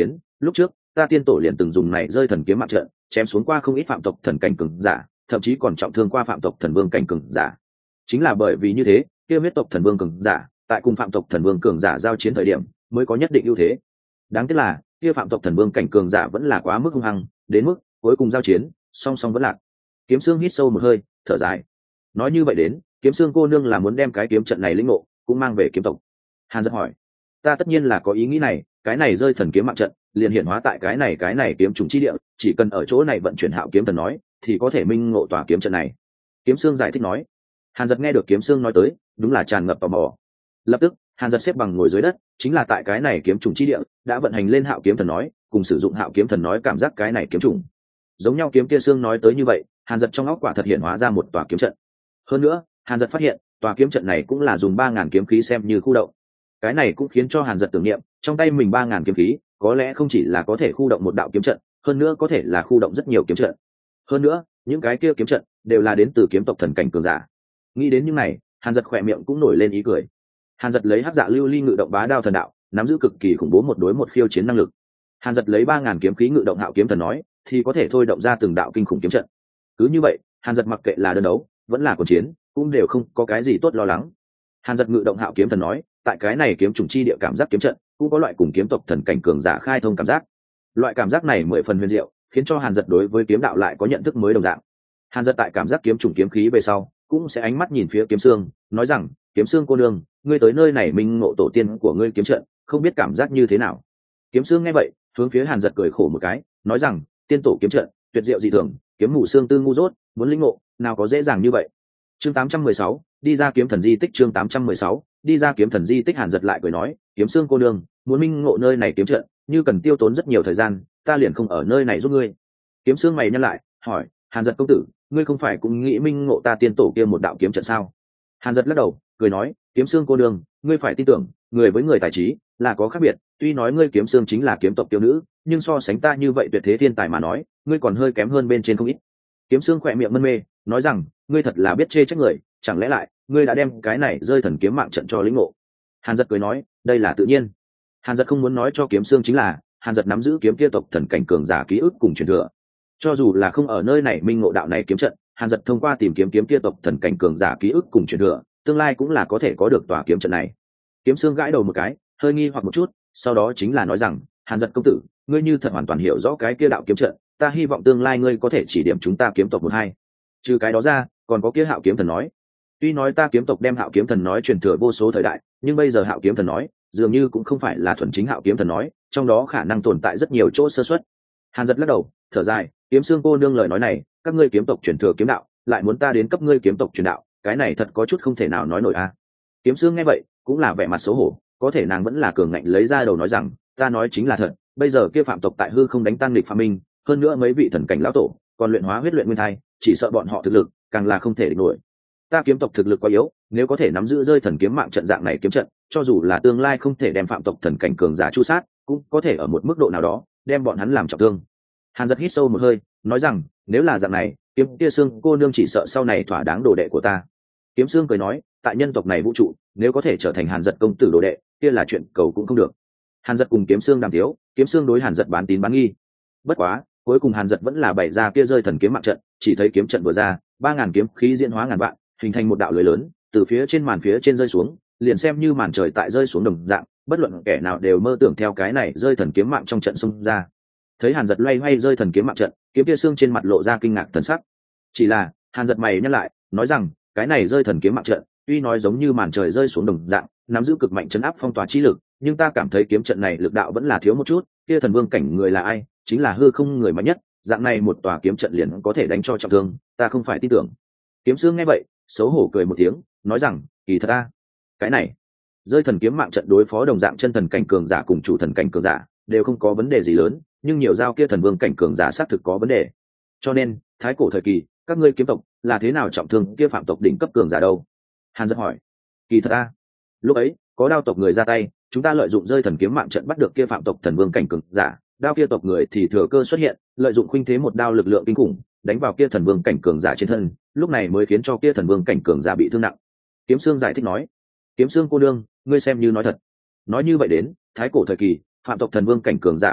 lúc trước ta tiên tổ liền từng dùng này rơi thần kiếm mạng trận chém xuống qua không ít phạm tộc thần cảnh cường giả, thậm chí còn trọng thương qua phạm tộc thần vương cảnh cường giả. Chính là bởi vì như thế, kia huyết tộc thần vương cường giả tại cùng phạm tộc thần vương cường giả giao chiến thời điểm mới có nhất định ưu thế. Đáng tiếc là kia phạm tộc thần vương cảnh cường giả vẫn là quá mức hung hăng, đến mức cuối cùng giao chiến song song vẫn lạc. Kiếm Sương hít sâu một hơi, thở dài. Nói như vậy đến, Kiếm Sương cô nương là muốn đem cái kiếm trận này lĩnh ngộ cũng mang về kiếm tộc. Hàn Dật hỏi. Ta tất nhiên là có ý nghĩ này, cái này rơi thần kiếm mạng trận liền hiện hóa tại cái này kiếm trùng chi địa, chỉ cần ở chỗ này vận chuyển hạo kiếm thần nói thì có thể minh ngộ tòa kiếm trận này. Kiếm Sương giải thích nói. Hàn Dật nghe được Kiếm Sương nói tới, đúng là tràn ngập tò mò. Lập tức Hàn Dật xếp bằng ngồi dưới đất, chính là tại cái này kiếm trùng chi địa đã vận hành lên hạo kiếm thần nói, cùng sử dụng hạo kiếm thần nói cảm giác cái này kiếm trùng giống nhau. Kiếm kia Sương nói tới như vậy, Hàn Dật trong óc quả thật hiện hóa ra một tòa kiếm trận. Hơn nữa Hàn Dật phát hiện tòa kiếm trận này cũng là dùng 3.000 kiếm khí xem như khu động. Cái này cũng khiến cho Hàn Dật tưởng niệm, trong tay mình 3.000 kiếm khí có lẽ không chỉ là có thể khu động một đạo kiếm trận, hơn nữa có thể là khu động rất nhiều kiếm trận. Hơn nữa những cái kia kiếm trận đều là đến từ kiếm tộc thần cảnh cường giả. Nghĩ đến những này, Hàn Dật khỏe miệng cũng nổi lên ý cười. Hàn Dật lấy hắc dạ lưu ly ngự động bá đao thần đạo, nắm giữ cực kỳ khủng bố một đối một khiêu chiến năng lực. Hàn Dật lấy 3.000 kiếm khí ngự động hạo kiếm thần nói thì có thể thôi động ra từng đạo kinh khủng kiếm trận. Cứ như vậy, Hàn Dật mặc kệ là đơn đấu vẫn là cuộc chiến cũng đều không có cái gì tốt lo lắng. Hàn Dật ngự động hạo kiếm thần nói, tại cái này kiếm trùng chi địa cảm giác kiếm trận cũng có loại cùng kiếm tộc thần cảnh cường giả khai thông cảm giác. Loại cảm giác này 10 phần huyền diệu, khiến cho Hàn Dật đối với kiếm đạo lại có nhận thức mới đồng dạng. Hàn Dật tại cảm giác kiếm trùng kiếm khí về sau, cũng sẽ ánh mắt nhìn phía Kiếm Sương, nói rằng, Kiếm Sương cô nương, ngươi tới nơi này minh ngộ tổ tiên của ngươi kiếm trận, không biết cảm giác như thế nào. Kiếm Sương nghe vậy, hướng phía Hàn Dật cười khổ một cái, nói rằng, tiên tổ kiếm trận tuyệt diệu dị thường, kiếm mù xương tư ngu dốt, muốn linh ngộ nào có dễ dàng như vậy. Chương 816, đi ra kiếm thần di tích. Chương 816, đi ra kiếm thần di tích. Hàn Dật lại cười nói, Kiếm Sương cô nương, muốn minh ngộ nơi này kiếm trận như cần tiêu tốn rất nhiều thời gian, ta liền không ở nơi này giúp ngươi. Kiếm Sương mày nhăn lại, hỏi, Hàn Dật công tử, ngươi không phải cũng nghĩ minh ngộ ta tiên tổ kia một đạo kiếm trận sao? Hàn Dật lắc đầu cười nói, Kiếm Sương cô nương, ngươi phải tin tưởng, người với người tài trí là có khác biệt. Tuy nói ngươi Kiếm Sương chính là kiếm tộc tiêu nữ, nhưng so sánh ta như vậy tuyệt thế thiên tài mà nói, ngươi còn hơi kém hơn bên trên không ít. Kiếm Sương khỏe miệng mân mê, nói rằng, ngươi thật là biết chê trách người, chẳng lẽ lại ngươi đã đem cái này rơi thần kiếm mạng trận cho lĩnh ngộ? Hàn Dật cười nói, đây là tự nhiên. Hàn Dật không muốn nói cho Kiếm Sương chính là Hàn Dật nắm giữ kiếm kia tộc thần cảnh cường giả ký ức cùng truyền thừa. Cho dù là không ở nơi này minh ngộ đạo này kiếm trận, Hàn Dật thông qua tìm kiếm kiếm kia tộc thần cảnh cường giả ký ức cùng truyền thừa, tương lai cũng là có thể có được tòa kiếm trận này. Kiếm Sương gãi đầu một cái, hơi nghi hoặc một chút, sau đó chính là nói rằng, Hàn Dật công tử, ngươi như thật hoàn toàn hiểu rõ cái kia đạo kiếm trận, ta hy vọng tương lai ngươi có thể chỉ điểm chúng ta kiếm tộc một hai. Trừ cái đó ra, còn có kia hạo kiếm thần nói. Tuy nói ta kiếm tộc đem hạo kiếm thần nói truyền thừa vô số thời đại, nhưng bây giờ hạo kiếm thần nói dường như cũng không phải là thuần chính hạo kiếm thần nói, trong đó khả năng tồn tại rất nhiều chỗ sơ suất. Hàn Dật lắc đầu, thở dài, Kiếm Sương cô nương lời nói này, các ngươi kiếm tộc truyền thừa kiếm đạo, lại muốn ta đến cấp ngươi kiếm tộc truyền đạo, cái này thật có chút không thể nào nói nổi a. Kiếm Sương nghe vậy, cũng là vẻ mặt xấu hổ, có thể nàng vẫn là cường ngạnh lấy ra đầu nói rằng, ta nói chính là thật, bây giờ kia phạm tộc tại hư không đánh tan địch phạm minh, hơn nữa mấy vị thần cảnh lão tổ còn luyện hóa huyết luyện nguyên thai, chỉ sợ bọn họ thực lực càng là không thể địch nổi. Ta kiếm tộc thực lực quá yếu, nếu có thể nắm giữ rơi thần kiếm mạng trận dạng này kiếm trận, cho dù là tương lai không thể đem phạm tộc thần cảnh cường giả chu sát, cũng có thể ở một mức độ nào đó đem bọn hắn làm trọng thương. Hàn Dật hít sâu một hơi, nói rằng, nếu là dạng này, Kiếm kia Sương cô nương chỉ sợ sau này thỏa đáng đồ đệ của ta. Kiếm Sương cười nói, tại nhân tộc này vũ trụ, nếu có thể trở thành Hàn Dật công tử đồ đệ, kia là chuyện cầu cũng không được. Hàn Dật cùng Kiếm Sương đàm tiếu, Kiếm Sương đối Hàn Dật bán tín bán nghi. Bất quá, cuối cùng Hàn Dật vẫn là bày ra kia rơi thần kiếm mạng trận, chỉ thấy kiếm trận vừa ra, 3.000 kiếm khí diễn hóa ngàn vạn, hình thành một đạo lưới lớn, từ phía trên màn phía trên rơi xuống, liền xem như màn trời tại rơi xuống đồng dạng, bất luận kẻ nào đều mơ tưởng theo cái này rơi thần kiếm mạng trong trận xung ra. Thấy Hàn Dật loay hoay rơi thần kiếm mạng trận, Kiếm kia Sương trên mặt lộ ra kinh ngạc thần sắc. Chỉ là Hàn Dật mày nhắc lại, nói rằng, cái này rơi thần kiếm mạng trận, tuy nói giống như màn trời rơi xuống đồng dạng, nắm giữ cực mạnh chấn áp phong tỏa chi lực, nhưng ta cảm thấy kiếm trận này lực đạo vẫn là thiếu một chút. Kia thần vương cảnh người là ai? Chính là hư không người mạnh nhất, dạng này một tòa kiếm trận liền có thể đánh cho trọng thương, ta không phải tin tưởng. Kiếm Sương nghe vậy, xấu hổ cười một tiếng, nói rằng, kỳ thật ta, cái này rơi thần kiếm mạng trận đối phó đồng dạng chân thần cảnh cường giả cùng chủ thần cảnh cường giả đều không có vấn đề gì lớn, nhưng nhiều giao kia thần vương cảnh cường giả xác thực có vấn đề. Cho nên thái cổ thời kỳ các ngươi kiếm tộc là thế nào trọng thương kia phạm tộc đỉnh cấp cường giả đâu? Hàn Dật hỏi. Kỳ thật ta, lúc ấy có đao tộc người ra tay, chúng ta lợi dụng rơi thần kiếm mạng trận bắt được kia phạm tộc thần vương cảnh cường giả, đao kia tộc người thì thừa cơ xuất hiện, lợi dụng khuynh thế một đao lực lượng kinh khủng đánh vào kia thần vương cảnh cường giả trên thân, lúc này mới khiến cho kia thần vương cảnh cường giả bị thương nặng. Kiếm Sương giải thích nói. Kiếm Sương cô đương, ngươi xem như nói thật. Nói như vậy đến, thái cổ thời kỳ phạm tộc thần vương cảnh cường giả bất lạc,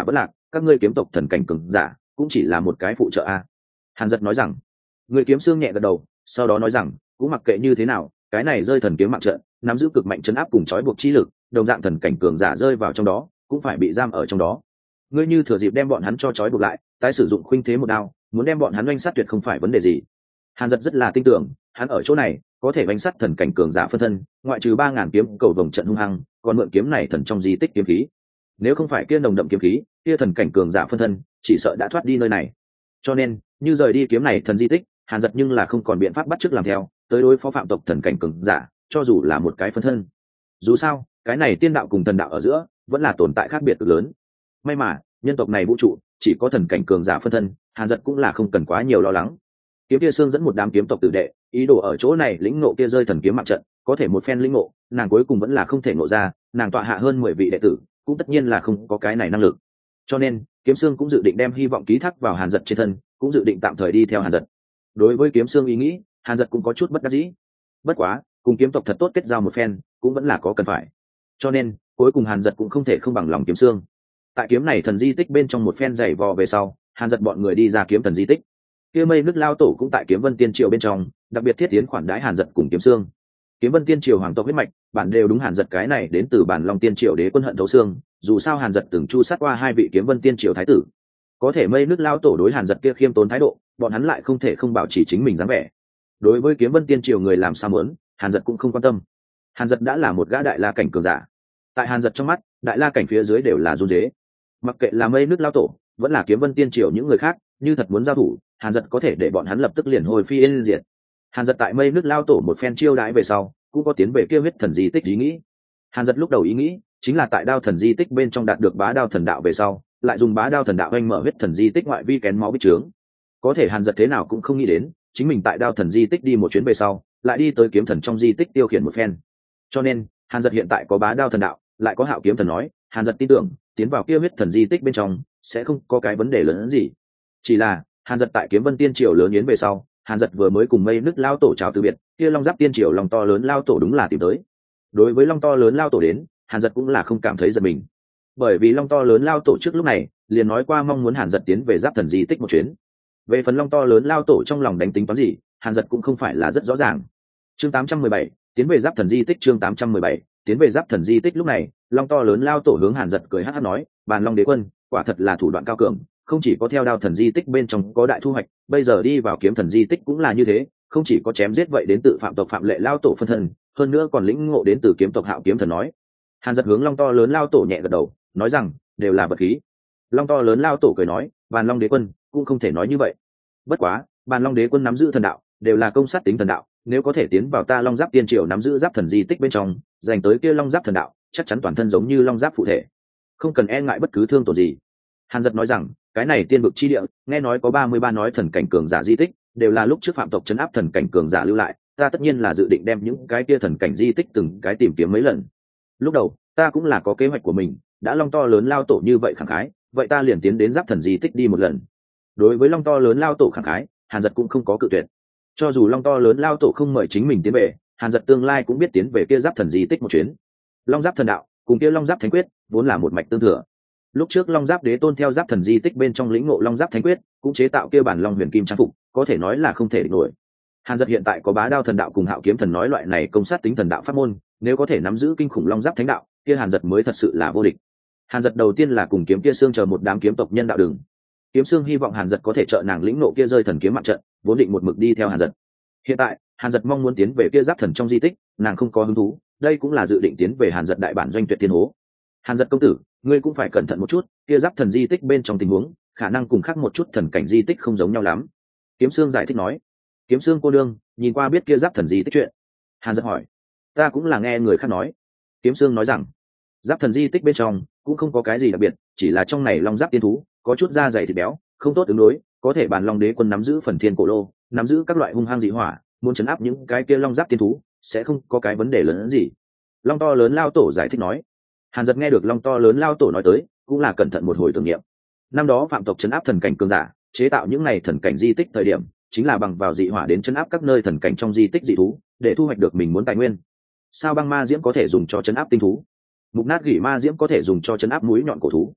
các ngươi kiếm tộc thần cảnh cường giả cũng chỉ là một cái phụ trợ a. Hàn Dật nói rằng. Người kiếm xương nhẹ gật đầu, sau đó nói rằng cũng mặc kệ như thế nào, cái này rơi thần kiếm mạng trận nắm giữ cực mạnh chấn áp cùng trói buộc chi lực, đồng dạng thần cảnh cường giả rơi vào trong đó cũng phải bị giam ở trong đó. Ngươi như thừa dịp đem bọn hắn cho trói buộc lại, tái sử dụng khuynh thế một đao, muốn đem bọn hắn oanh sát tuyệt không phải vấn đề gì. Hàn Dật rất là tin tưởng, hắn ở chỗ này có thể oanh sát thần cảnh cường giả phân thân, ngoại trừ 3000 kiếm cầu vồng trận hung hăng, còn mượn kiếm này thần trong di tích kiếm khí. Nếu không phải kia nồng đậm kiếm khí, kia thần cảnh cường giả phân thân chỉ sợ đã thoát đi nơi này. Cho nên, như rời đi kiếm này thần di tích, Hàn Dật nhưng là không còn biện pháp bắt chước làm theo, tới đối phó phạm tộc thần cảnh cường giả, cho dù là một cái phân thân. Dù sao, cái này tiên đạo cùng thần đạo ở giữa vẫn là tồn tại khác biệt cực lớn. May mà, nhân tộc này vũ trụ chỉ có thần cảnh cường giả phân thân, Hàn Dật cũng là không cần quá nhiều lo lắng. Kiếm Kia Sương dẫn một đám kiếm tộc tử đệ, ý đồ ở chỗ này lĩnh ngộ kia rơi thần kiếm mạng trận, có thể một phen lĩnh ngộ, nàng cuối cùng vẫn là không thể ngộ ra, nàng tọa hạ hơn 10 vị đệ tử, cũng tất nhiên là không có cái này năng lực. Cho nên, Kiếm Sương cũng dự định đem hy vọng ký thác vào Hàn Dật trên thân, cũng dự định tạm thời đi theo Hàn Dật. Đối với Kiếm Sương ý nghĩ, Hàn Dật cũng có chút bất đắc dĩ. Bất quá, cùng kiếm tộc thật tốt kết giao một phen, cũng vẫn là có cần phải. Cho nên, cuối cùng Hàn Dật cũng không thể không bằng lòng Kiếm Sương. Tại kiếm này thần di tích bên trong một phen giày vò về sau, Hàn Dật bọn người đi ra kiếm thần di tích. Kia Mây Nước lao tổ cũng tại Kiếm Vân Tiên Triều bên trong, đặc biệt thiết tiến khoản đãi Hàn Dật cùng Kiếm Sương. Kiếm Vân Tiên Triều hoàng tộc huyết mạch, bản đều đúng Hàn Dật cái này đến từ bản Long Tiên Triều đế quân hận thấu xương, dù sao Hàn Dật từng chu sát qua 2 vị Kiếm Vân Tiên Triều thái tử. Có thể Mây Nước lao tổ đối Hàn Dật kia khiêm tốn thái độ, bọn hắn lại không thể không bảo trì chính mình dáng vẻ. Đối với Kiếm Vân Tiên Triều người làm sao muốn, Hàn Dật cũng không quan tâm. Hàn Dật đã là một gã đại la cảnh cường giả. Tại Hàn Dật trong mắt, đại la cảnh phía dưới đều là run rế. Mặc kệ là Mây Nước lao tổ, vẫn là Kiếm Vân Tiên Triều những người khác, như thật muốn giao thủ, Hàn Dật có thể để bọn hắn lập tức liền hồi phi yên diệt. Hàn Dật tại Mây Nước lao tổ một phen chiêu đãi về sau, cũng có tiến về kia huyết thần di tích ý nghĩ. Hàn Dật lúc đầu ý nghĩ chính là tại đao thần di tích bên trong đạt được bá đao thần đạo về sau, lại dùng bá đao thần đạo anh mở huyết thần di tích ngoại vi kén máu bích trướng. Có thể Hàn Dật thế nào cũng không nghĩ đến, chính mình tại đao thần di tích đi một chuyến về sau, lại đi tới kiếm thần trong di tích tiêu khiển một phen. Cho nên, Hàn Dật hiện tại có bá đao thần đạo, lại có hạo kiếm thần nói, Hàn Dật tin tưởng, tiến vào kia huyết thần di tích bên trong sẽ không có cái vấn đề lớn hơn gì. Chỉ là, Hàn Dật tại Kiếm Vân Tiên Triều lớn yến về sau, Hàn Dật vừa mới cùng Mây Nước lao tổ chào từ biệt, kia Long Giáp Tiên Triều Long to lớn lao tổ đúng là tìm tới. Đối với Long to lớn lao tổ đến, Hàn Dật cũng là không cảm thấy giật mình. Bởi vì Long to lớn lao tổ trước lúc này liền nói qua mong muốn Hàn Dật tiến về Giáp Thần di tích một chuyến. Về phần Long to lớn lao tổ trong lòng đánh tính toán gì, Hàn Dật cũng không phải là rất rõ ràng. Chương 817, tiến về Giáp Thần di tích. Chương 817, tiến về Giáp Thần di tích. Lúc này, Long to lớn lao tổ hướng Hàn Dật cười hắc hắc nói, bàn Long đế quân quả thật là thủ đoạn cao cường, không chỉ có theo đao thần di tích bên trong có đại thu hoạch, bây giờ đi vào kiếm thần di tích cũng là như thế, không chỉ có chém giết vậy đến tự phạm tộc phạm lệ lao tổ phân thân, hơn nữa còn lĩnh ngộ đến từ kiếm tộc hạo kiếm thần nói. Hàn Dật hướng Long to lớn lao tổ nhẹ gật đầu, nói rằng đều là vật khí. Long to lớn lao tổ cười nói, bàn Long đế quân cũng không thể nói như vậy. Bất quá, bàn Long đế quân nắm giữ thần đạo, đều là công sát tính thần đạo, nếu có thể tiến vào ta Long Giáp Tiên Triều nắm giữ Giáp Thần di tích bên trong, giành tới kia Long Giáp thần đạo, chắc chắn toàn thân giống như Long Giáp phụ thể, không cần e ngại bất cứ thương tổn gì. Hàn Dật nói rằng, cái này tiên vực chi địa, nghe nói có 33 nói thần cảnh cường giả di tích, đều là lúc trước phạm tộc trấn áp thần cảnh cường giả lưu lại, ta tất nhiên là dự định đem những cái kia thần cảnh di tích từng cái tìm kiếm mấy lần. Lúc đầu, ta cũng là có kế hoạch của mình, đã Long to lớn lao tổ như vậy khẳng khái, vậy ta liền tiến đến Giáp Thần di tích đi một lần. Đối với Long to lớn lao tổ khẳng khái, Hàn Dật cũng không có cự tuyệt. Cho dù Long to lớn lao tổ không mời chính mình tiến về, Hàn Dật tương lai cũng biết tiến về kia Giáp Thần di tích một chuyến. Long Giáp thần đạo cùng kia Long Giáp thánh quyết vốn là một mạch tương thừa. Lúc trước Long Giáp đế tôn theo Giáp Thần di tích bên trong lĩnh ngộ Long Giáp thánh quyết, cũng chế tạo kia bản Long huyền kim trang phục, có thể nói là không thể địch nổi. Hàn Dật hiện tại có bá đao thần đạo cùng hạo kiếm thần nói loại này công sát tính thần đạo pháp môn, nếu có thể nắm giữ kinh khủng Long Giáp thánh đạo, kia Hàn Dật mới thật sự là vô địch. Hàn Dật đầu tiên là cùng Kiếm Kia Sương chờ một đám kiếm tộc nhân đạo đường. Kiếm Sương hy vọng Hàn Dật có thể trợ nàng lĩnh ngộ kia rơi thần kiếm mạng trận, vốn định một mực đi theo Hàn Dật. Hiện tại, Hàn Dật mong muốn tiến về kia Giáp Thần trong di tích, nàng không có hứng thú, đây cũng là dự định tiến về Hàn Dật đại bản doanh Tuyệt Thiên Hố. Hàn Dật công tử, ngươi cũng phải cẩn thận một chút, kia Giáp Thần di tích bên trong tình huống, khả năng cùng khác một chút thần cảnh di tích không giống nhau lắm. Kiếm Sương giải thích nói. Kiếm Sương cô đương, nhìn qua biết kia Giáp Thần di tích chuyện. Hàn Dật hỏi. Ta cũng là nghe người khác nói. Kiếm Sương nói rằng, Giáp Thần di tích bên trong cũng không có cái gì đặc biệt, chỉ là trong này long giáp tiên thú, có chút da dày thịt béo, không tốt ứng đối, có thể bàn Long đế quân nắm giữ phần thiên cổ lô, nắm giữ các loại hung hăng dị hỏa, muốn chấn áp những cái kia long giáp tiên thú, sẽ không có cái vấn đề lớn hơn gì. Long to lớn lao tổ giải thích nói. Hàn Dật nghe được Long to lớn lao tổ nói tới, cũng là cẩn thận một hồi tưởng niệm. Năm đó phạm tộc chấn áp thần cảnh cường giả, chế tạo những này thần cảnh di tích thời điểm, chính là bằng vào dị hỏa đến chấn áp các nơi thần cảnh trong di tích dị thú, để thu hoạch được mình muốn tài nguyên. Sao băng ma diễm có thể dùng cho chấn áp tinh thú, mục nát gỉ ma diễm có thể dùng cho chấn áp mũi nhọn cổ thú.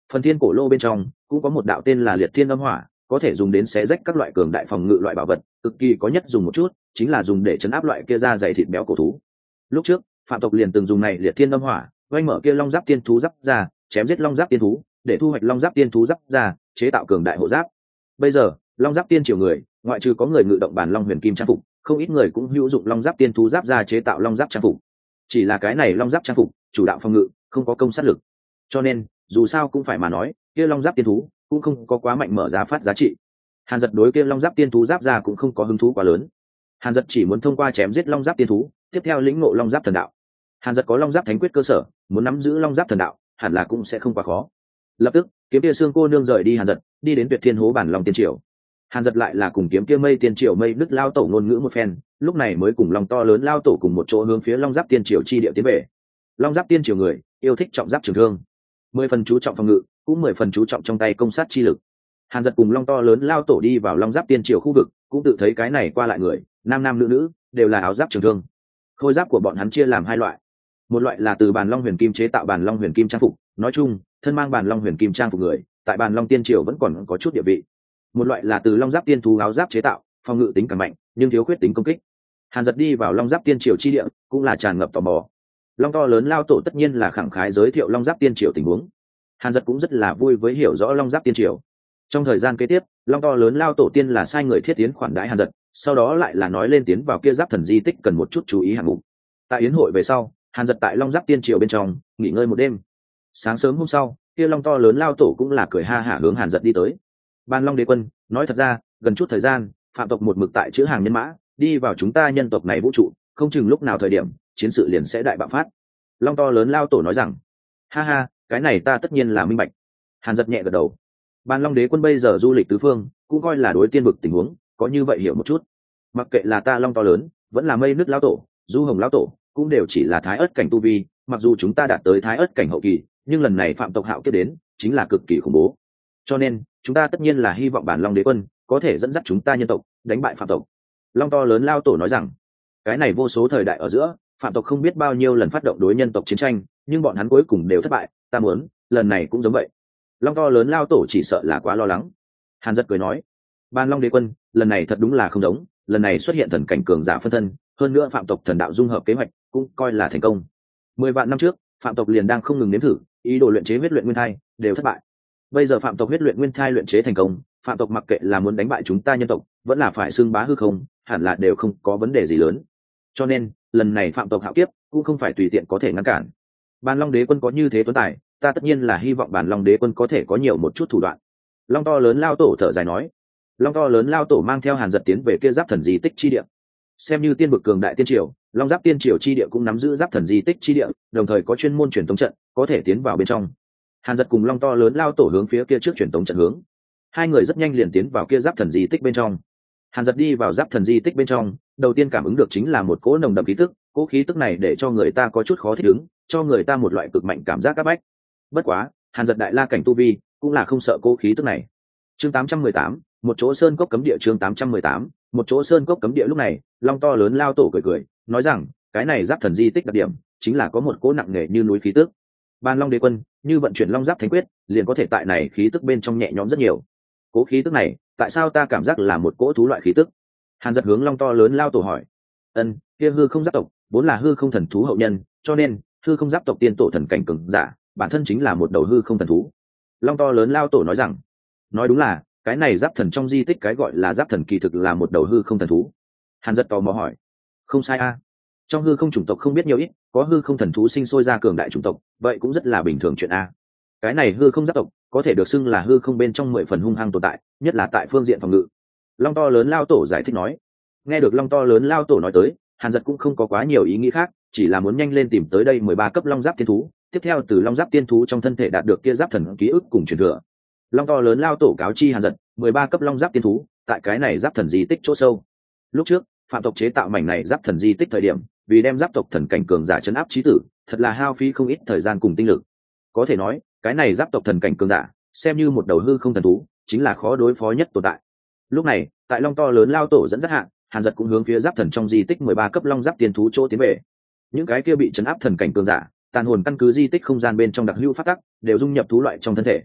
Phần thiên cổ lô bên trong cũng có một đạo tên là liệt thiên âm hỏa, có thể dùng đến xé rách các loại cường đại phòng ngự loại bảo vật, cực kỳ có nhất dùng một chút chính là dùng để chấn áp loại kia da dày thịt béo cổ thú. Lúc trước phạm tộc liền từng dùng này liệt thiên âm hỏa oanh mở kia long giáp tiên thú giáp ra, chém giết long giáp tiên thú để thu hoạch long giáp tiên thú giáp ra, chế tạo cường đại hộ giáp. Bây giờ long giáp tiên triều người ngoại trừ có người ngự động bản long huyền kim trang phục, không ít người cũng hữu dụng long giáp tiên thú giáp ra chế tạo long giáp trang phục. Chỉ là cái này long giáp trang phục chủ đạo phòng ngự, không có công sát lực, cho nên dù sao cũng phải mà nói kia long giáp tiên thú cũng không có quá mạnh mở giá phát giá trị. Hàn Dật đối kia long giáp tiên thú giáp ra cũng không có hứng thú quá lớn. Hàn Dật chỉ muốn thông qua chém giết long giáp tiên thú, tiếp theo lĩnh ngộ long giáp thần đạo. Hàn Dật có long giáp thánh quyết cơ sở, muốn nắm giữ long giáp thần đạo hẳn là cũng sẽ không quá khó. Lập tức kiếm kia xương cô nương rời đi Hàn Dật, đi đến Tuyệt Thiên Hố bản long tiên triều. Hàn Dật lại là cùng kiếm kia mây tiên triều mây đức lao tổ ngôn ngữ một phen, lúc này mới cùng long to lớn lao tổ cùng một chỗ hướng phía long giáp tiên triều chi địa tiến về. Long giáp tiên triều người yêu thích trọng giáp trường thương, 10 phần chú trọng phòng ngự, cũng 10 phần chú trọng trong tay công sát chi lực. Hàn Dật cùng long to lớn lao tổ đi vào long giáp tiên triều khu vực, cũng tự thấy cái này qua lại người nam nam nữ nữ đều là áo giáp trường thương. Khôi giáp của bọn hắn chia làm hai loại, một loại là từ bàn long huyền kim chế tạo bàn long huyền kim trang phục, nói chung thân mang bàn long huyền kim trang phục người tại bàn long tiên triều vẫn còn có chút địa vị. Một loại là từ long giáp tiên thú áo giáp chế tạo, phòng ngự tính càng mạnh nhưng thiếu khuyết tính công kích. Hàn Dật đi vào long giáp tiên triều chi địa cũng là tràn ngập tò mò. Long to lớn lao tổ tất nhiên là khẳng khái giới thiệu long giáp tiên triều tình huống. Hàn Dật cũng rất là vui với hiểu rõ long giáp tiên triều. Trong thời gian kế tiếp, long to lớn lao tổ tiên là sai người thiết tiến khoản đãi Hàn Dật, sau đó lại là nói lên tiến vào kia giáp thần di tích cần một chút chú ý hạng mục. Tại yến hội về sau, Hàn Dật tại long giáp tiên triều bên trong nghỉ ngơi một đêm. Sáng sớm hôm sau, kia long to lớn lao tổ cũng là cười ha hả hướng Hàn Dật đi tới. Ban Long Đế Quân nói thật ra, gần chút thời gian phạm tộc một mực tại chữ hàng nhân mã đi vào chúng ta nhân tộc này vũ trụ, không chừng lúc nào thời điểm chiến sự liền sẽ đại bạo phát. Long to lớn lao tổ nói rằng, ha ha, cái này ta tất nhiên là minh bạch. Hàn Dật nhẹ gật đầu. Ban Long Đế Quân bây giờ du lịch tứ phương, cũng coi là đối tiên vực tình huống có như vậy hiểu một chút. Mặc kệ là ta long to lớn vẫn là mây nước lao tổ, du hồng lao tổ, cũng đều chỉ là thái ớt cảnh tu vi. Mặc dù chúng ta đạt tới thái ớt cảnh hậu kỳ, nhưng lần này phạm tộc hạo kiếp đến chính là cực kỳ khủng bố, cho nên chúng ta tất nhiên là hy vọng bản long đế quân có thể dẫn dắt chúng ta nhân tộc đánh bại phạm tộc. Long to lớn lao tổ nói rằng, cái này vô số thời đại ở giữa, phạm tộc không biết bao nhiêu lần phát động đối nhân tộc chiến tranh, nhưng bọn hắn cuối cùng đều thất bại, ta muốn lần này cũng giống vậy. Long to lớn lao tổ chỉ sợ là quá lo lắng. Hàn Dật cười nói, ban long đế quân lần này thật đúng là không giống, lần này xuất hiện thần cảnh cường giả phân thân, hơn nữa phạm tộc thần đạo dung hợp kế hoạch cũng coi là thành công. 10 vạn năm trước phạm tộc liền đang không ngừng nếm thử ý đồ luyện chế huyết luyện nguyên thai, đều thất bại. Bây giờ phạm tộc huyết luyện nguyên thai luyện chế thành công, phạm tộc mặc kệ là muốn đánh bại chúng ta nhân tộc vẫn là phải xưng bá hư không, hẳn là đều không có vấn đề gì lớn. Cho nên lần này phạm tộc hạo kiếp cũng không phải tùy tiện có thể ngăn cản. Bàn long đế quân có như thế tuấn tài, ta tất nhiên là hy vọng bàn long đế quân có thể có nhiều một chút thủ đoạn. Long to lớn lao tổ thở dài nói. Long to lớn lao tổ mang theo Hàn Dật tiến về kia giáp thần di tích chi địa. Xem như tiên vực cường đại tiên triều, long giáp tiên triều chi địa cũng nắm giữ giáp thần di tích chi địa, đồng thời có chuyên môn truyền tống trận có thể tiến vào bên trong. Hàn Dật cùng long to lớn lao tổ hướng phía kia trước truyền tống trận hướng. Hai người rất nhanh liền tiến vào kia giáp thần di tích bên trong. Hàn Dật đi vào giáp thần di tích bên trong, đầu tiên cảm ứng được chính là một cỗ nồng đậm khí tức, cỗ khí tức này để cho người ta có chút khó thích ứng, cho người ta một loại cực mạnh cảm giác áp bách. Bất quá, Hàn Dật đại la cảnh tu vi, cũng là không sợ cỗ khí tức này. Chương 818, một chỗ sơn cốc cấm địa. Chương 818, một chỗ sơn cốc cấm địa. Lúc này, long to lớn lao tổ cười cười, nói rằng, cái này giáp thần di tích đặc điểm chính là có một cỗ nặng nề như núi khí tức. Ban long đế quân như vận chuyển long giáp thánh quyết, liền có thể tại này khí tức bên trong nhẹ nhõm rất nhiều. Cỗ khí tức này, tại sao ta cảm giác là một cỗ thú loại khí tức? Hàn Dật hướng long to lớn lao tổ hỏi. Ân, kia hư không giáp tộc vốn là hư không thần thú hậu nhân, cho nên hư không giáp tộc tiên tổ thần cảnh cường giả, bản thân chính là một đầu hư không thần thú. Long to lớn lao tổ nói rằng, nói đúng là cái này giáp thần trong di tích cái gọi là giáp thần kỳ thực là một đầu hư không thần thú. Hàn Dật tò mò hỏi. Không sai a, trong hư không chủng tộc không biết nhiều ít, có hư không thần thú sinh sôi ra cường đại chủng tộc, vậy cũng rất là bình thường chuyện a. Cái này hư không giáp tộc có thể được xưng là hư không bên trong 10 phần hung hăng tồn tại, nhất là tại phương diện phòng ngự. Long to lớn lao tổ giải thích nói. Nghe được long to lớn lao tổ nói tới, Hàn Dật cũng không có quá nhiều ý nghĩ khác, chỉ là muốn nhanh lên tìm tới đây 13 cấp long giáp tiên thú, tiếp theo từ long giáp tiên thú trong thân thể đạt được kia giáp thần ký ức cùng truyền thừa. Long to lớn lao tổ cáo chi Hàn Dật, 13 cấp long giáp tiên thú tại cái này giáp thần di tích chỗ sâu. Lúc trước phạm tộc chế tạo mảnh này giáp thần di tích thời điểm, vì đem giáp tộc thần cảnh cường giả trấn áp chí tử, thật là hao phí không ít thời gian cùng tinh lực. Có thể nói cái này giáp tộc thần cảnh cường giả xem như một đầu hư không thần thú, chính là khó đối phó nhất tồn tại. Lúc này tại long to lớn lao tổ dẫn dắt hạ, Hàn Dật cũng hướng phía giáp thần trong di tích 13 cấp long giáp tiên thú chỗ tiến về. Những cái kia bị trấn áp thần cảnh cường giả, tàn hồn căn cứ di tích không gian bên trong đặc hữu phát tắc đều dung nhập thú loại trong thân thể,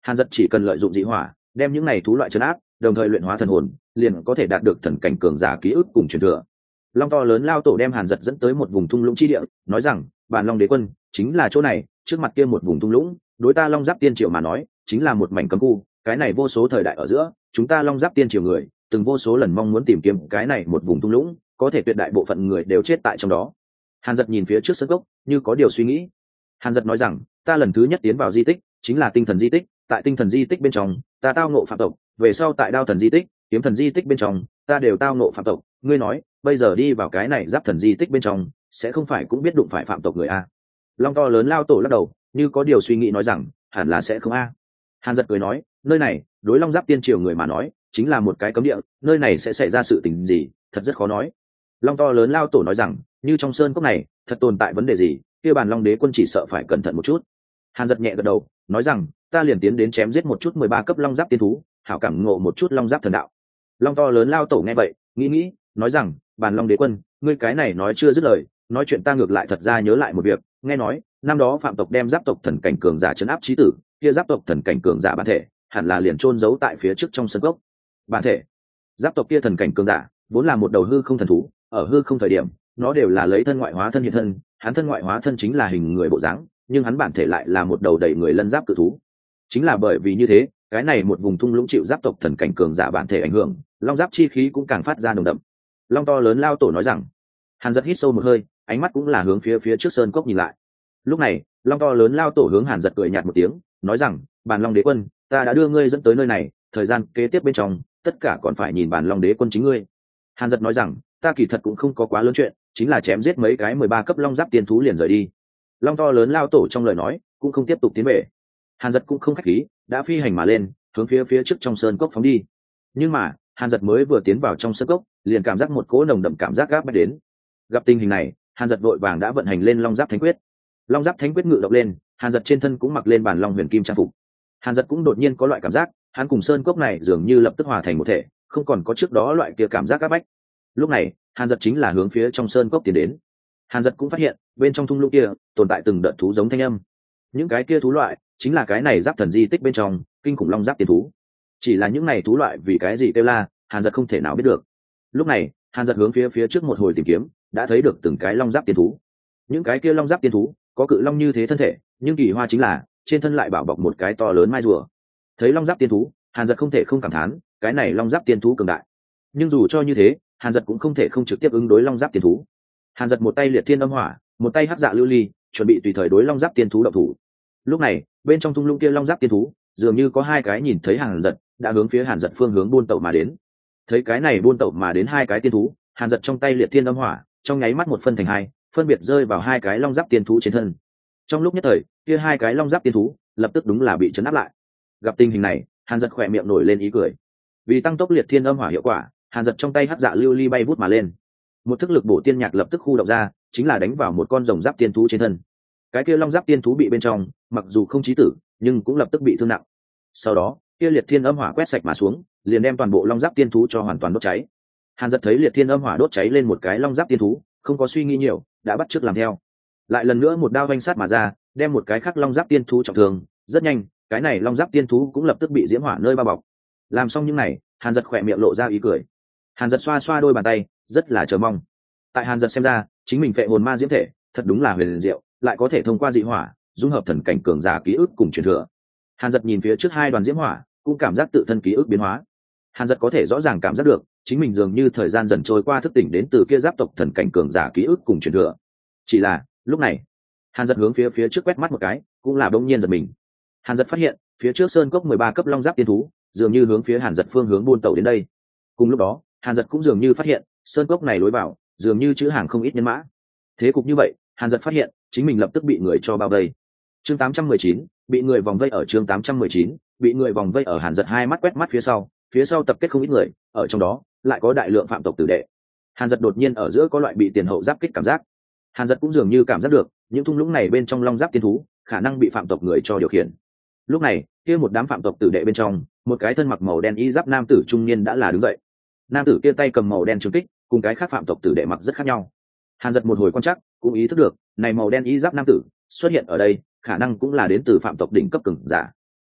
Hàn Dật chỉ cần lợi dụng dị hỏa đem những này thú loại trấn áp, đồng thời luyện hóa thần hồn, liền có thể đạt được thần cảnh cường giả ký ức cùng truyền thừa. Long to lớn lao tổ đem Hàn Dật dẫn tới một vùng thung lũng chi địa, nói rằng bản long đế quân chính là chỗ này, trước mặt kia một vùng thung lũng đối ta Long Giáp tiên triều mà nói chính là một mảnh cấm khu. Cái này vô số thời đại ở giữa, chúng ta Long Giáp tiên triều người từng vô số lần mong muốn tìm kiếm cái này một vùng thung lũng, có thể tuyệt đại bộ phận người đều chết tại trong đó. Hàn Dật nhìn phía trước sân cốc như có điều suy nghĩ. Hàn Dật nói rằng ta lần thứ nhất tiến vào di tích chính là tinh thần di tích, tại tinh thần di tích bên trong ta tao ngộ phạm tộc, về sau tại đao thần di tích, kiếm thần di tích bên trong ta đều tao ngộ phạm tộc. Ngươi nói bây giờ đi vào cái này giáp thần di tích bên trong sẽ không phải cũng biết đụng phải phạm tộc người a? Long to lớn lao tổ lắc đầu như có điều suy nghĩ nói rằng hẳn là sẽ không a. Hàn Dật cười nói nơi này đối Long Giáp tiên triều người mà nói chính là một cái cấm địa, nơi này sẽ xảy ra sự tình gì thật rất khó nói. Long to lớn lao tổ nói rằng như trong sơn cốc này thật tồn tại vấn đề gì, kia bản long đế quân chỉ sợ phải cẩn thận một chút. Hàn Dật nhẹ gật đầu nói rằng ta liền tiến đến chém giết một chút 13 cấp long giáp tiên thú, hảo cảm ngộ một chút long giáp thần đạo. Long to lớn lao tổ nghe vậy nghĩ nói rằng bản long đế quân ngươi cái này nói chưa dứt lời, nói chuyện ta ngược lại thật ra nhớ lại một việc. Nghe nói năm đó phạm tộc đem giáp tộc thần cảnh cường giả trấn áp chí tử, kia giáp tộc thần cảnh cường giả bản thể hẳn là liền chôn giấu tại phía trước trong sân gốc. Bản thể giáp tộc kia thần cảnh cường giả vốn là một đầu hư không thần thú, ở hư không thời điểm nó đều là lấy thân ngoại hóa thân hiện thân, hắn thân ngoại hóa thân chính là hình người bộ dáng, nhưng hắn bản thể lại là một đầu đầy người lân giáp cự thú. Chính là bởi vì như thế, cái này một vùng thung lũng chịu giáp tộc thần cảnh cường giả bản thể ảnh hưởng, long giáp chi khí cũng càng phát ra nồng đậm. Long to lớn lao tổ nói rằng. Hàn Dật hít sâu một hơi, ánh mắt cũng là hướng phía trước sơn cốc nhìn lại. Lúc này long to lớn lao tổ hướng Hàn Dật cười nhạt một tiếng nói rằng bản long đế quân ta đã đưa ngươi dẫn tới nơi này, thời gian kế tiếp bên trong tất cả còn phải nhìn bản long đế quân chính ngươi. Hàn Dật nói rằng ta kỳ thật cũng không có quá lớn chuyện, chính là chém giết mấy cái 13 cấp long giáp tiên thú liền rời đi. Long to lớn lao tổ trong lời nói cũng không tiếp tục tiến về. Hàn Dật cũng không khách khí, đã phi hành mà lên hướng phía trước trong sơn cốc phóng đi. Nhưng mà Hàn Dật mới vừa tiến vào trong sơn cốc liền cảm giác một cỗ nồng đậm cảm giác gáp bách đến. Gặp tình hình này Hàn Dật vội vàng đã vận hành lên long giáp thánh quyết. Long giáp thánh quyết ngự động lên, Hàn Dật trên thân cũng mặc lên bản long huyền kim trang phục. Hàn Dật cũng đột nhiên có loại cảm giác hắn cùng sơn cốc này dường như lập tức hòa thành một thể, không còn có trước đó loại kia cảm giác áp bách. Lúc này Hàn Dật chính là hướng phía trong sơn cốc tiến đến. Hàn Dật cũng phát hiện bên trong thung lũng kia tồn tại từng đợt thú giống thanh âm. Những cái kia thú loại chính là cái này giáp thần di tích bên trong kinh khủng long giáp tiên thú. Chỉ là những này thú loại vì cái gì kêu la, Hàn Dật không thể nào biết được. Lúc này Hàn Dật hướng phía trước một hồi tìm kiếm, đã thấy được từng cái long giáp tiên thú. Những cái kia long giáp tiên thú có cự long như thế thân thể, nhưng kỳ hoa chính là trên thân lại bảo bọc một cái to lớn mai rùa. Thấy long giáp tiên thú, Hàn Dật không thể không cảm thán cái này long giáp tiên thú cường đại. Nhưng dù cho như thế, Hàn Dật cũng không thể không trực tiếp ứng đối long giáp tiên thú. Hàn Dật một tay liệt thiên âm hỏa, một tay hắc dạ lưu ly, chuẩn bị tùy thời đối long giáp tiên thú động thủ. Lúc này bên trong thung lũng kia long giáp tiên thú dường như có hai cái nhìn thấy Hàn Dật, đã hướng phía Hàn Dật phương hướng buôn tẩu mà đến. Thấy cái này buôn tẩu mà đến hai cái tiên thú, Hàn Dật trong tay liệt thiên âm hỏa trong nháy mắt một phân thành hai, phân biệt rơi vào hai cái long giáp tiên thú trên thân. Trong lúc nhất thời kia hai cái long giáp tiên thú lập tức đúng là bị chấn áp lại. Gặp tình hình này Hàn Dật khỏe miệng nổi lên ý cười. Vì tăng tốc liệt thiên âm hỏa hiệu quả, Hàn Dật trong tay hắc dạ lưu ly bay vút mà lên, một thức lực bổ tiên nhạc lập tức khu động ra, chính là đánh vào một con rồng giáp tiên thú trên thân. Cái kia long giáp tiên thú bị bên trong mặc dù không chí tử nhưng cũng lập tức bị thương nặng. Sau đó kia liệt thiên âm hỏa quét sạch mà xuống, liền đem toàn bộ long giáp tiên thú cho hoàn toàn đốt cháy. Hàn Dật thấy liệt thiên âm hỏa đốt cháy lên một cái long giáp tiên thú, không có suy nghĩ nhiều, đã bắt chước làm theo. Lại lần nữa một đao vanh sát mà ra, đem một cái khác long giáp tiên thú trọng thương. Rất nhanh cái này long giáp tiên thú cũng lập tức bị diễm hỏa nơi bao bọc. Làm xong những này, Hàn Dật khỏe miệng lộ ra ý cười. Hàn Dật xoa xoa đôi bàn tay, rất là chờ mong. Tại Hàn Dật xem ra, chính mình phệ hồn ma diễm thể thật đúng là huyền diệu, lại có thể thông qua dị hỏa dung hợp thần cảnh cường giả ký ức cùng truyền thừa. Hàn Dật nhìn phía trước hai đoàn diễm hỏa, cũng cảm giác tự thân ký ức biến hóa. Hàn Dật có thể rõ ràng cảm giác được chính mình dường như thời gian dần trôi qua thức tỉnh đến từ kia giáp tộc thần cảnh cường giả ký ức cùng truyền thừa. Chỉ là lúc này Hàn Dật hướng phía trước quét mắt một cái, cũng là bỗng nhiên giật mình. Hàn Dật phát hiện phía trước sơn cốc 13 cấp long giáp tiên thú dường như hướng phía Hàn Dật phương hướng buôn tẩu đến đây. Cùng lúc đó Hàn Dật cũng dường như phát hiện sơn cốc này lối vào dường như chữ hàng không ít nhân mã. Thế cục như vậy, Hàn Dật phát hiện chính mình lập tức bị người cho bao vây. Chương 819, bị người vòng vây ở chương 819, bị người vòng vây ở. Hàn Dật hai mắt quét mắt phía sau tập kết không ít người, ở trong đó lại có đại lượng phạm tộc tử đệ. Hàn Dật đột nhiên ở giữa có loại bị tiền hậu giáp kích cảm giác. Hàn Dật cũng dường như cảm giác được những thung lũng này bên trong long giáp tiên thú khả năng bị phạm tộc người cho điều khiển. Lúc này kia một đám phạm tộc tử đệ bên trong, một cái thân mặc màu đen y giáp nam tử trung niên đã là đứng dậy. Nam tử kia tay cầm màu đen trường kích, cùng cái khác phạm tộc tử đệ mặc rất khác nhau. Hàn Dật một hồi quan chắc cũng ý thức được này màu đen y giáp nam tử xuất hiện ở đây khả năng cũng là đến từ phạm tộc đỉnh cấp cường giả.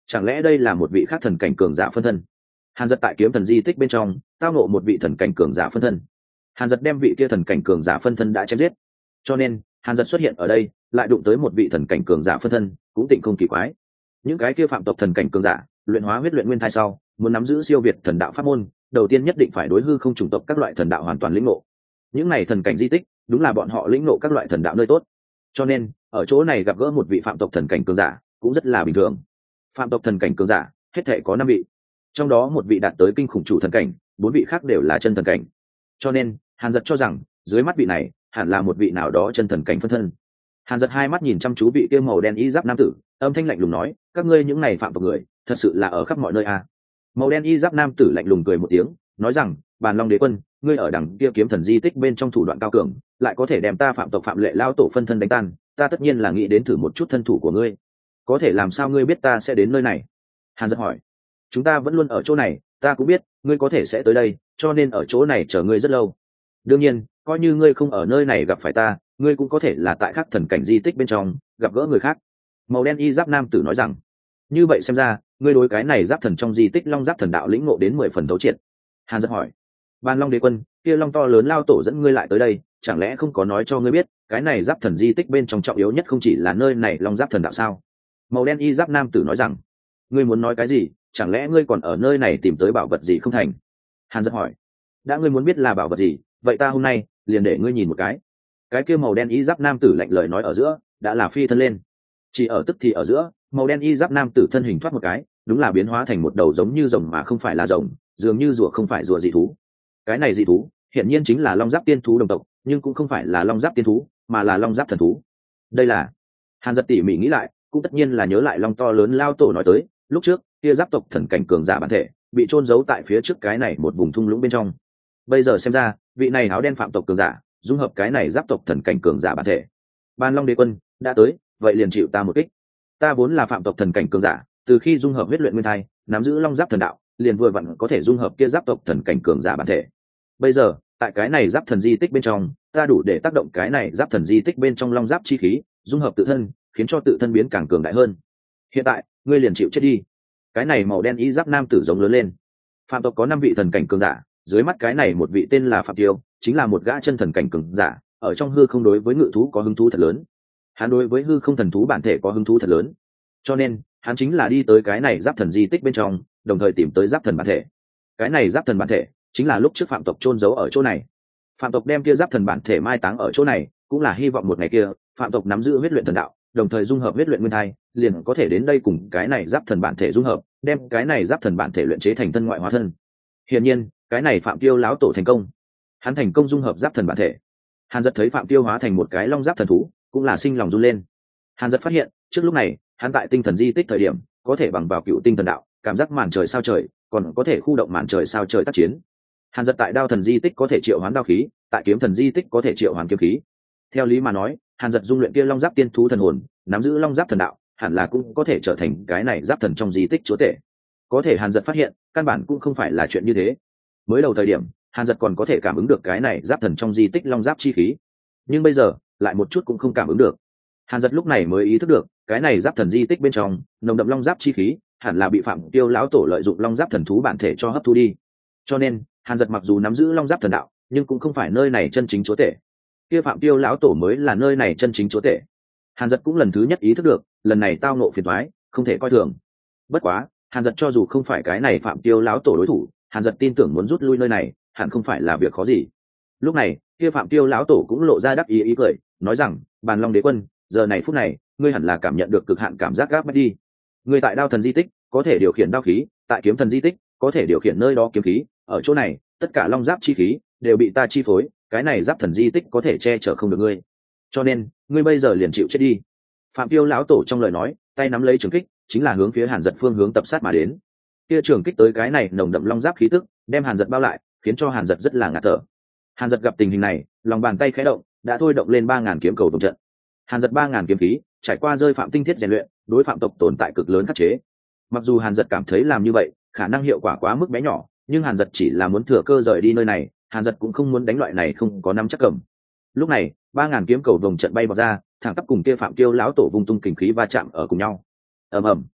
Chẳng lẽ đây là một vị khác thần cảnh cường giả phân thân? Hàn Dật tại kiếm thần di tích bên trong tao ngộ một vị thần cảnh cường giả phân thân. Hàn Dật đem vị kia thần cảnh cường giả phân thân đã chém giết, cho nên Hàn Dật xuất hiện ở đây lại đụng tới một vị thần cảnh cường giả phân thân, cũng tịnh không kỳ quái. Những cái kia phạm tộc thần cảnh cường giả luyện hóa huyết luyện nguyên thai sau, muốn nắm giữ siêu việt thần đạo pháp môn, đầu tiên nhất định phải đối hư không chủng tộc các loại thần đạo hoàn toàn lĩnh ngộ. Những này thần cảnh di tích đúng là bọn họ lĩnh ngộ các loại thần đạo nơi tốt, cho nên ở chỗ này gặp gỡ một vị phạm tộc thần cảnh cường giả cũng rất là bình thường. Phạm tộc thần cảnh cường giả hết thể có 5 vị, trong đó một vị đạt tới kinh khủng chủ thần cảnh, 4 vị khác đều là chân thần cảnh, cho nên Hàn Dật cho rằng dưới mắt vị này hẳn là một vị nào đó chân thần cảnh phân thân. Hàn Dật hai mắt nhìn chăm chú vị kia màu đen y giáp nam tử, âm thanh lạnh lùng nói, các ngươi những này phạm tộc người thật sự là ở khắp mọi nơi à. Màu đen y giáp nam tử lạnh lùng cười một tiếng, nói rằng, Bàn Long Đế Quân, ngươi ở đằng kia kiếm thần di tích bên trong thủ đoạn cao cường, lại có thể đem ta phạm tộc Phạm Lệ lao tổ phân thân đánh tan, ta tất nhiên là nghĩ đến thử một chút thân thủ của ngươi. Có thể làm sao ngươi biết ta sẽ đến nơi này? Hàn Dật hỏi. Chúng ta vẫn luôn ở chỗ này, ta cũng biết ngươi có thể sẽ tới đây, cho nên ở chỗ này chờ ngươi rất lâu. Đương nhiên, coi như ngươi không ở nơi này gặp phải ta, ngươi cũng có thể là tại các thần cảnh di tích bên trong gặp gỡ người khác. Màu đen y giáp nam tử nói rằng, như vậy xem ra ngươi đối cái này giáp thần trong di tích long giáp thần đạo lĩnh ngộ đến 10 phần thấu triệt. Hàn Dật hỏi, Ban Long Đế Quân, kia long to lớn lao tổ dẫn ngươi lại tới đây, chẳng lẽ không có nói cho ngươi biết cái này giáp thần di tích bên trong trọng yếu nhất không chỉ là nơi này long giáp thần đạo sao? Màu đen y giáp nam tử nói rằng, ngươi muốn nói cái gì? Chẳng lẽ ngươi còn ở nơi này tìm tới bảo vật gì không thành? Hàn Dật hỏi, đã ngươi muốn biết là bảo vật gì, vậy ta hôm nay liền để ngươi nhìn một cái. Cái kia màu đen y giáp nam tử lạnh lời nói ở giữa đã là phi thân lên, chỉ ở tức thì ở giữa, màu đen y giáp nam tử thân hình thoát một cái, đúng là biến hóa thành một đầu giống như rồng mà không phải là rồng, dường như rùa không phải rùa dị thú. Cái này dị thú hiển nhiên chính là long giáp tiên thú đồng tộc, nhưng cũng không phải là long giáp tiên thú, mà là long giáp thần thú. Đây là, Hàn Dật tỉ mỉ nghĩ lại, cũng tất nhiên là nhớ lại long to lớn lao tổ nói tới lúc trước kia giáp tộc thần cảnh cường giả bản thể bị chôn giấu tại phía trước cái này một vùng thung lũng bên trong. Bây giờ xem ra vị này áo đen phạm tộc cường giả dung hợp cái này giáp tộc thần cảnh cường giả bản thể. Ban Long Đế Quân đã tới, vậy liền chịu ta một kích. Ta vốn là phạm tộc thần cảnh cường giả, từ khi dung hợp huyết luyện nguyên thai, nắm giữ long giáp thần đạo, liền vừa vặn có thể dung hợp kia giáp tộc thần cảnh cường giả bản thể. Bây giờ tại cái này giáp thần di tích bên trong, ta đủ để tác động cái này giáp thần di tích bên trong long giáp chi khí, dung hợp tự thân, khiến cho tự thân biến càng cường đại hơn. Hiện tại ngươi liền chịu chết đi. Cái này màu đen y giáp nam tử giống lớn lên. Phạm tộc có 5 vị thần cảnh cường giả, dưới mắt cái này một vị tên là Phạm Tiêu, chính là một gã chân thần cảnh cường giả, ở trong hư không đối với ngự thú có hứng thú thật lớn. Hắn đối với hư không thần thú bản thể có hứng thú thật lớn, cho nên hắn chính là đi tới cái này giáp thần di tích bên trong, đồng thời tìm tới giáp thần bản thể. Cái này giáp thần bản thể chính là lúc trước phạm tộc chôn giấu ở chỗ này. Phạm tộc đem kia giáp thần bản thể mai táng ở chỗ này, cũng là hy vọng một ngày kia phạm tộc nắm giữ huyết luyện thần đạo, đồng thời dung hợp huyết luyện nguyên thai, liền có thể đến đây cùng cái này giáp thần bản thể dung hợp, đem cái này giáp thần bản thể luyện chế thành thân ngoại hóa thân. Hiển nhiên cái này Phạm Tiêu lão tổ thành công, hắn thành công dung hợp giáp thần bản thể. Hàn Dật thấy Phạm Tiêu hóa thành một cái long giáp thần thú, cũng là sinh lòng run lên. Hàn Dật phát hiện trước lúc này hắn tại tinh thần di tích thời điểm có thể bằng vào cựu tinh thần đạo cảm giác màn trời sao trời, còn có thể khu động màn trời sao trời tác chiến. Hàn Dật tại đao thần di tích có thể triệu hoán đao khí, tại kiếm thần di tích có thể triệu hoán kiếm khí. Theo lý mà nói, Hàn Dật dung luyện kia long giáp tiên thú thần hồn, nắm giữ long giáp thần đạo, hẳn là cũng có thể trở thành cái này giáp thần trong di tích chúa tể. Có thể Hàn Dật phát hiện căn bản cũng không phải là chuyện như thế. Mới đầu thời điểm Hàn Dật còn có thể cảm ứng được cái này giáp thần trong di tích long giáp chi khí, nhưng bây giờ lại một chút cũng không cảm ứng được. Hàn Dật lúc này mới ý thức được cái này giáp thần di tích bên trong nồng đậm long giáp chi khí hẳn là bị Phạm Tiêu lão tổ lợi dụng long giáp thần thú bản thể cho hấp thu đi. Cho nên Hàn Dật mặc dù nắm giữ long giáp thần đạo, nhưng cũng không phải nơi này chân chính chúa tể. Kia Phạm Tiêu lão tổ mới là nơi này chân chính chúa tể. Hàn Dật cũng lần thứ nhất ý thức được lần này tao ngộ phiền toái, không thể coi thường. Bất quá Hàn Dật cho dù không phải cái này Phạm Tiêu lão tổ đối thủ, Hàn Dật tin tưởng muốn rút lui nơi này hẳn không phải là việc khó gì. Lúc này kia Phạm Tiêu lão tổ cũng lộ ra đắc ý cười, nói rằng, Bàn Long Đế Quân, giờ này phút này ngươi hẳn là cảm nhận được cực hạn cảm giác gáp bách đi. Ngươi tại đao thần di tích có thể điều khiển đao khí, tại kiếm thần di tích có thể điều khiển nơi đó kiếm khí, ở chỗ này tất cả long giáp chi khí đều bị ta chi phối, cái này giáp thần di tích có thể che chở không được ngươi, cho nên ngươi bây giờ liền chịu chết đi. Phạm Tiêu lão tổ trong lời nói, tay nắm lấy trường kích, chính là hướng phía Hàn Dật phương hướng tập sát mà đến. Kia trường kích tới cái này nồng đậm long giáp khí tức, đem Hàn Dật bao lại, khiến cho Hàn Dật rất là ngạt thở. Hàn Dật gặp tình hình này, lòng bàn tay khẽ động, đã thôi động lên 3000 kiếm cầu tổng trận. Hàn Dật 3000 kiếm khí, trải qua rơi phạm tinh thiết rèn luyện, đối phạm tộc tồn tại cực lớn khắc chế. Mặc dù Hàn Dật cảm thấy làm như vậy, khả năng hiệu quả quá mức bé nhỏ, nhưng Hàn Dật chỉ là muốn thừa cơ rời đi nơi này, Hàn Dật cũng không muốn đánh loại này không có nắm chắc cầm. Lúc này 3000 kiếm cầu vòng trận bay vào ra, thẳng tắp cùng kia Phạm Tiêu lão tổ vung tung kình khí va chạm ở cùng nhau. Ầm ầm.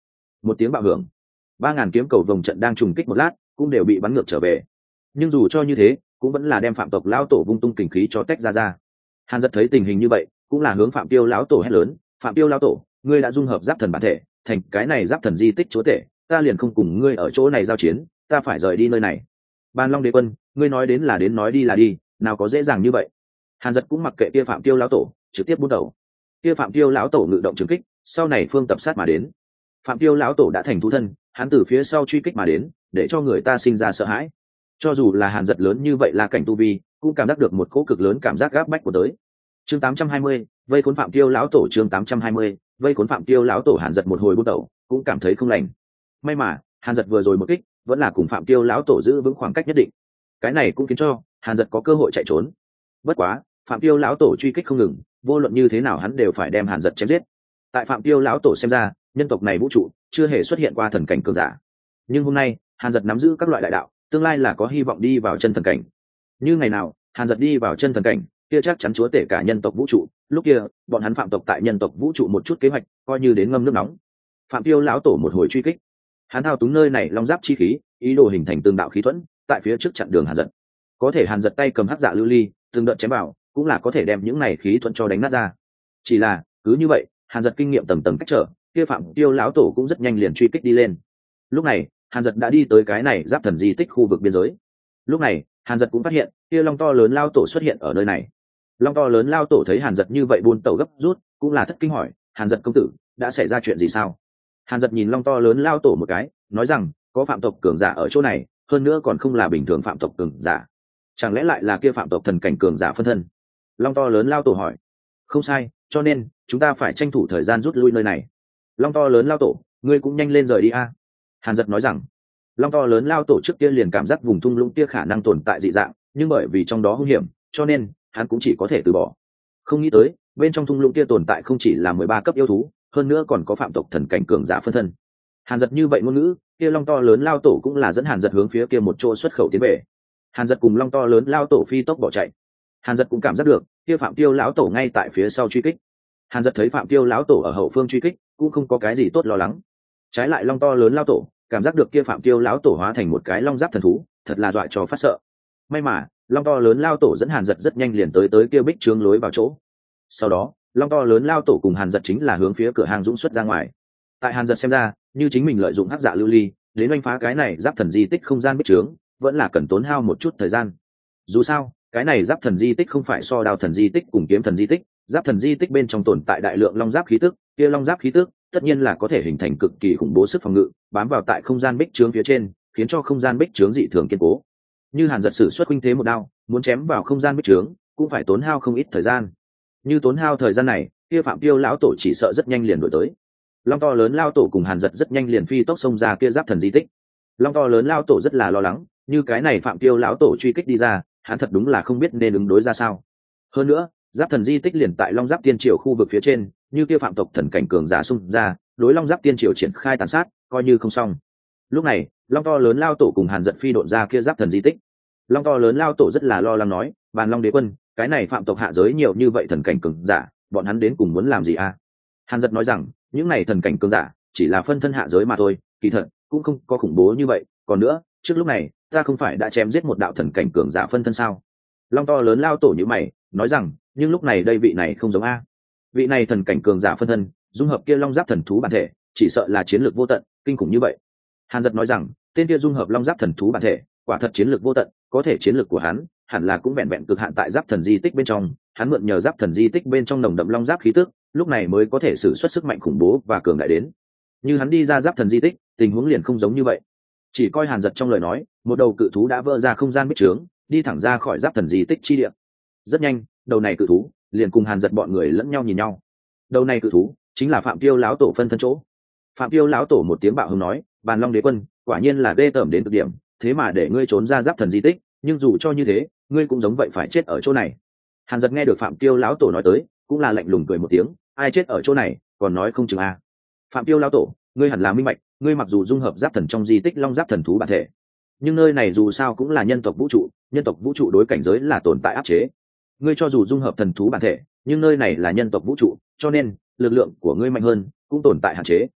Một tiếng bạo hưởng, 3.000 kiếm cầu vòng trận đang trùng kích một lát cũng đều bị bắn ngược trở về. Nhưng dù cho như thế cũng vẫn là đem phạm tộc lão tổ vung tung kình khí cho tách ra. Hàn Dật thấy tình hình như vậy cũng là hướng Phạm Tiêu lão tổ hét lớn: Phạm Tiêu lão tổ, ngươi đã dung hợp giáp thần bản thể thành cái này giáp thần di tích chúa tể, ta liền không cùng ngươi ở chỗ này giao chiến, ta phải rời đi nơi này. Bàn Long Đế Quân, ngươi nói đến là đến, nói đi là đi, nào có dễ dàng như vậy. Hàn Dật cũng mặc kệ kia Phạm Tiêu lão tổ, trực tiếp bút đầu. Kia Phạm Tiêu lão tổ ngự động trường kích, sau này phương tập sát mà đến. Phạm Tiêu lão tổ đã thành thú thân, hắn từ phía sau truy kích mà đến, để cho người ta sinh ra sợ hãi. Cho dù là Hàn Dật lớn như vậy là cảnh tu vi, cũng cảm giác được một cỗ cực lớn cảm giác gáp bách của tới. Chương 820, vây khốn Phạm Tiêu lão tổ. Chương 820, vây khốn Phạm Tiêu lão tổ. Hàn Dật một hồi bút đầu, cũng cảm thấy không lành. May mà Hàn Dật vừa rồi một kích vẫn là cùng Phạm Tiêu lão tổ giữ vững khoảng cách nhất định, cái này cũng khiến cho Hàn Dật có cơ hội chạy trốn. Bất quá Phạm Tiêu lão tổ truy kích không ngừng, vô luận như thế nào hắn đều phải đem Hàn Dật chém giết. Tại Phạm Tiêu lão tổ xem ra, nhân tộc này vũ trụ chưa hề xuất hiện qua thần cảnh cường giả, nhưng hôm nay Hàn Dật nắm giữ các loại đại đạo, tương lai là có hy vọng đi vào chân thần cảnh. Như ngày nào Hàn Dật đi vào chân thần cảnh, kia chắc chắn chúa tể cả nhân tộc vũ trụ, lúc kia bọn hắn phạm tộc tại nhân tộc vũ trụ một chút kế hoạch coi như đến ngâm nước nóng. Phạm Tiêu lão tổ một hồi truy kích, hắn thao túng nơi này long giáp chi khí, ý đồ hình thành tương đạo khí thuẫn tại phía trước chặn đường Hàn Dật. Có thể Hàn Dật tay cầm hắc dạ lưu ly, từng đợt chém vào cũng là có thể đem những này khí thuẫn cho đánh nát ra. Chỉ là cứ như vậy Hàn Dật kinh nghiệm tầng tầng cách trở, kia Phạm Tiêu lão tổ cũng rất nhanh liền truy kích đi lên. Lúc này Hàn Dật đã đi tới cái này giáp thần di tích khu vực biên giới. Lúc này Hàn Dật cũng phát hiện kia long to lớn lao tổ xuất hiện ở nơi này. Long to lớn lao tổ thấy Hàn Dật như vậy buôn tẩu gấp rút, cũng là thất kinh hỏi: Hàn Dật công tử, đã xảy ra chuyện gì sao? Hàn Dật nhìn long to lớn lao tổ một cái, nói rằng: có phạm tộc cường giả ở chỗ này, hơn nữa còn không là bình thường phạm tộc cường giả, chẳng lẽ lại là kia phạm tộc thần cảnh cường giả phân thân? Long to lớn lao tổ hỏi. Không sai, cho nên chúng ta phải tranh thủ thời gian rút lui nơi này. Long to lớn lao tổ, ngươi cũng nhanh lên rời đi a. Hàn Dật nói rằng. Long to lớn lao tổ trước kia liền cảm giác vùng thung lũng kia khả năng tồn tại dị dạng, nhưng bởi vì trong đó hung hiểm, cho nên hắn cũng chỉ có thể từ bỏ. Không nghĩ tới bên trong thung lũng kia tồn tại không chỉ là 13 cấp yêu thú, hơn nữa còn có phạm tộc thần cảnh cường giả phân thân. Hàn Dật như vậy ngôn ngữ, kia long to lớn lao tổ cũng là dẫn Hàn Dật hướng phía kia một chỗ xuất khẩu tiến về. Hàn Dật cùng long to lớn lao tổ phi tốc bỏ chạy. Hàn Dật cũng cảm giác được kia Phạm Tiêu lão tổ ngay tại phía sau truy kích. Hàn Dật thấy Phạm Tiêu lão tổ ở hậu phương truy kích, cũng không có cái gì tốt lo lắng. Trái lại long to lớn lao tổ cảm giác được kia Phạm Tiêu lão tổ hóa thành một cái long giáp thần thú, thật là dọa cho phát sợ. May mà long to lớn lao tổ dẫn Hàn Dật rất nhanh liền tới kia bích trướng lối vào chỗ. Sau đó long to lớn lao tổ cùng Hàn Dật chính là hướng phía cửa hàng dũng xuất ra ngoài. Tại Hàn Dật xem ra, như chính mình lợi dụng hắc dạ lưu ly đến đánh phá cái này giáp thần di tích không gian bích trướng, vẫn là cần tốn hao một chút thời gian. Dù sao cái này giáp thần di tích không phải so đao thần di tích cùng kiếm thần di tích, giáp thần di tích bên trong tồn tại đại lượng long giáp khí tức, kia long giáp khí tức tất nhiên là có thể hình thành cực kỳ khủng bố sức phòng ngự, bám vào tại không gian bích trướng phía trên, khiến cho không gian bích trướng dị thường kiên cố. Như Hàn Dật sử xuất huynh thế một đao, muốn chém vào không gian bích trướng cũng phải tốn hao không ít thời gian. Như tốn hao thời gian này, kia Phạm Tiêu lão tổ chỉ sợ rất nhanh liền đuổi tới. Long to lớn lao tổ cùng Hàn Dật rất nhanh liền phi tốc xông ra kia giáp thần di tích. Long to lớn lao tổ rất là lo lắng, như cái này Phạm Tiêu lão tổ truy kích đi ra, hắn thật đúng là không biết nên ứng đối ra sao. Hơn nữa giáp thần di tích liền tại long giáp tiên triều khu vực phía trên, như kia phạm tộc thần cảnh cường giả xung ra, đối long giáp tiên triều triển khai tàn sát, coi như không xong. Lúc này long to lớn lao tổ cùng Hàn Dật phi độn ra kia giáp thần di tích. Long to lớn lao tổ rất là lo lắng nói: Bàn Long Đế Quân, cái này phạm tộc hạ giới nhiều như vậy thần cảnh cường giả, bọn hắn đến cùng muốn làm gì a? Hàn Dật nói rằng: những này thần cảnh cường giả chỉ là phân thân hạ giới mà thôi, kỳ thật cũng không có khủng bố như vậy. Còn nữa, trước lúc này ta không phải đã chém giết một đạo thần cảnh cường giả phân thân sao? Long to lớn lao tổ như mày nói rằng: nhưng lúc này đây vị này không giống a. Vị này thần cảnh cường giả phân thân dung hợp kia long giáp thần thú bản thể, chỉ sợ là chiến lược vô tận kinh khủng như vậy. Hàn Dật nói rằng: tên kia dung hợp long giáp thần thú bản thể quả thật chiến lược vô tận, có thể chiến lược của hắn hẳn là cũng vẹn vẹn cực hạn tại giáp thần di tích bên trong. Hắn mượn nhờ giáp thần di tích bên trong nồng đậm long giáp khí tức, lúc này mới có thể sử xuất sức mạnh khủng bố và cường đại đến. Như hắn đi ra giáp thần di tích, tình huống liền không giống như vậy. Chỉ coi Hàn Dật trong lời nói, một đầu cự thú đã vỡ ra không gian bích trướng, đi thẳng ra khỏi giáp thần di tích chi địa. Rất nhanh đầu này cự thú liền cùng Hàn Dật bọn người lẫn nhau nhìn nhau. Đầu này cự thú chính là Phạm Tiêu lão tổ phân thân chỗ. Phạm Tiêu lão tổ một tiếng bạo hùng nói: Bàn Long Đế Quân, quả nhiên là ghê tởm đến cực điểm, thế mà để ngươi trốn ra giáp thần di tích, nhưng dù cho như thế ngươi cũng giống vậy phải chết ở chỗ này. Hàn Dật nghe được Phạm Tiêu lão tổ nói tới, cũng là lạnh lùng cười một tiếng: ai chết ở chỗ này còn nói không chừng a. Phạm Tiêu lão tổ, ngươi hẳn là minh bạch, ngươi mặc dù dung hợp giáp thần trong di tích long giáp thần thú bản thể, nhưng nơi này dù sao cũng là nhân tộc vũ trụ, nhân tộc vũ trụ đối cảnh giới là tồn tại áp chế. Ngươi cho dù dung hợp thần thú bản thể, nhưng nơi này là nhân tộc vũ trụ, cho nên lực lượng của ngươi mạnh hơn cũng tồn tại hạn chế.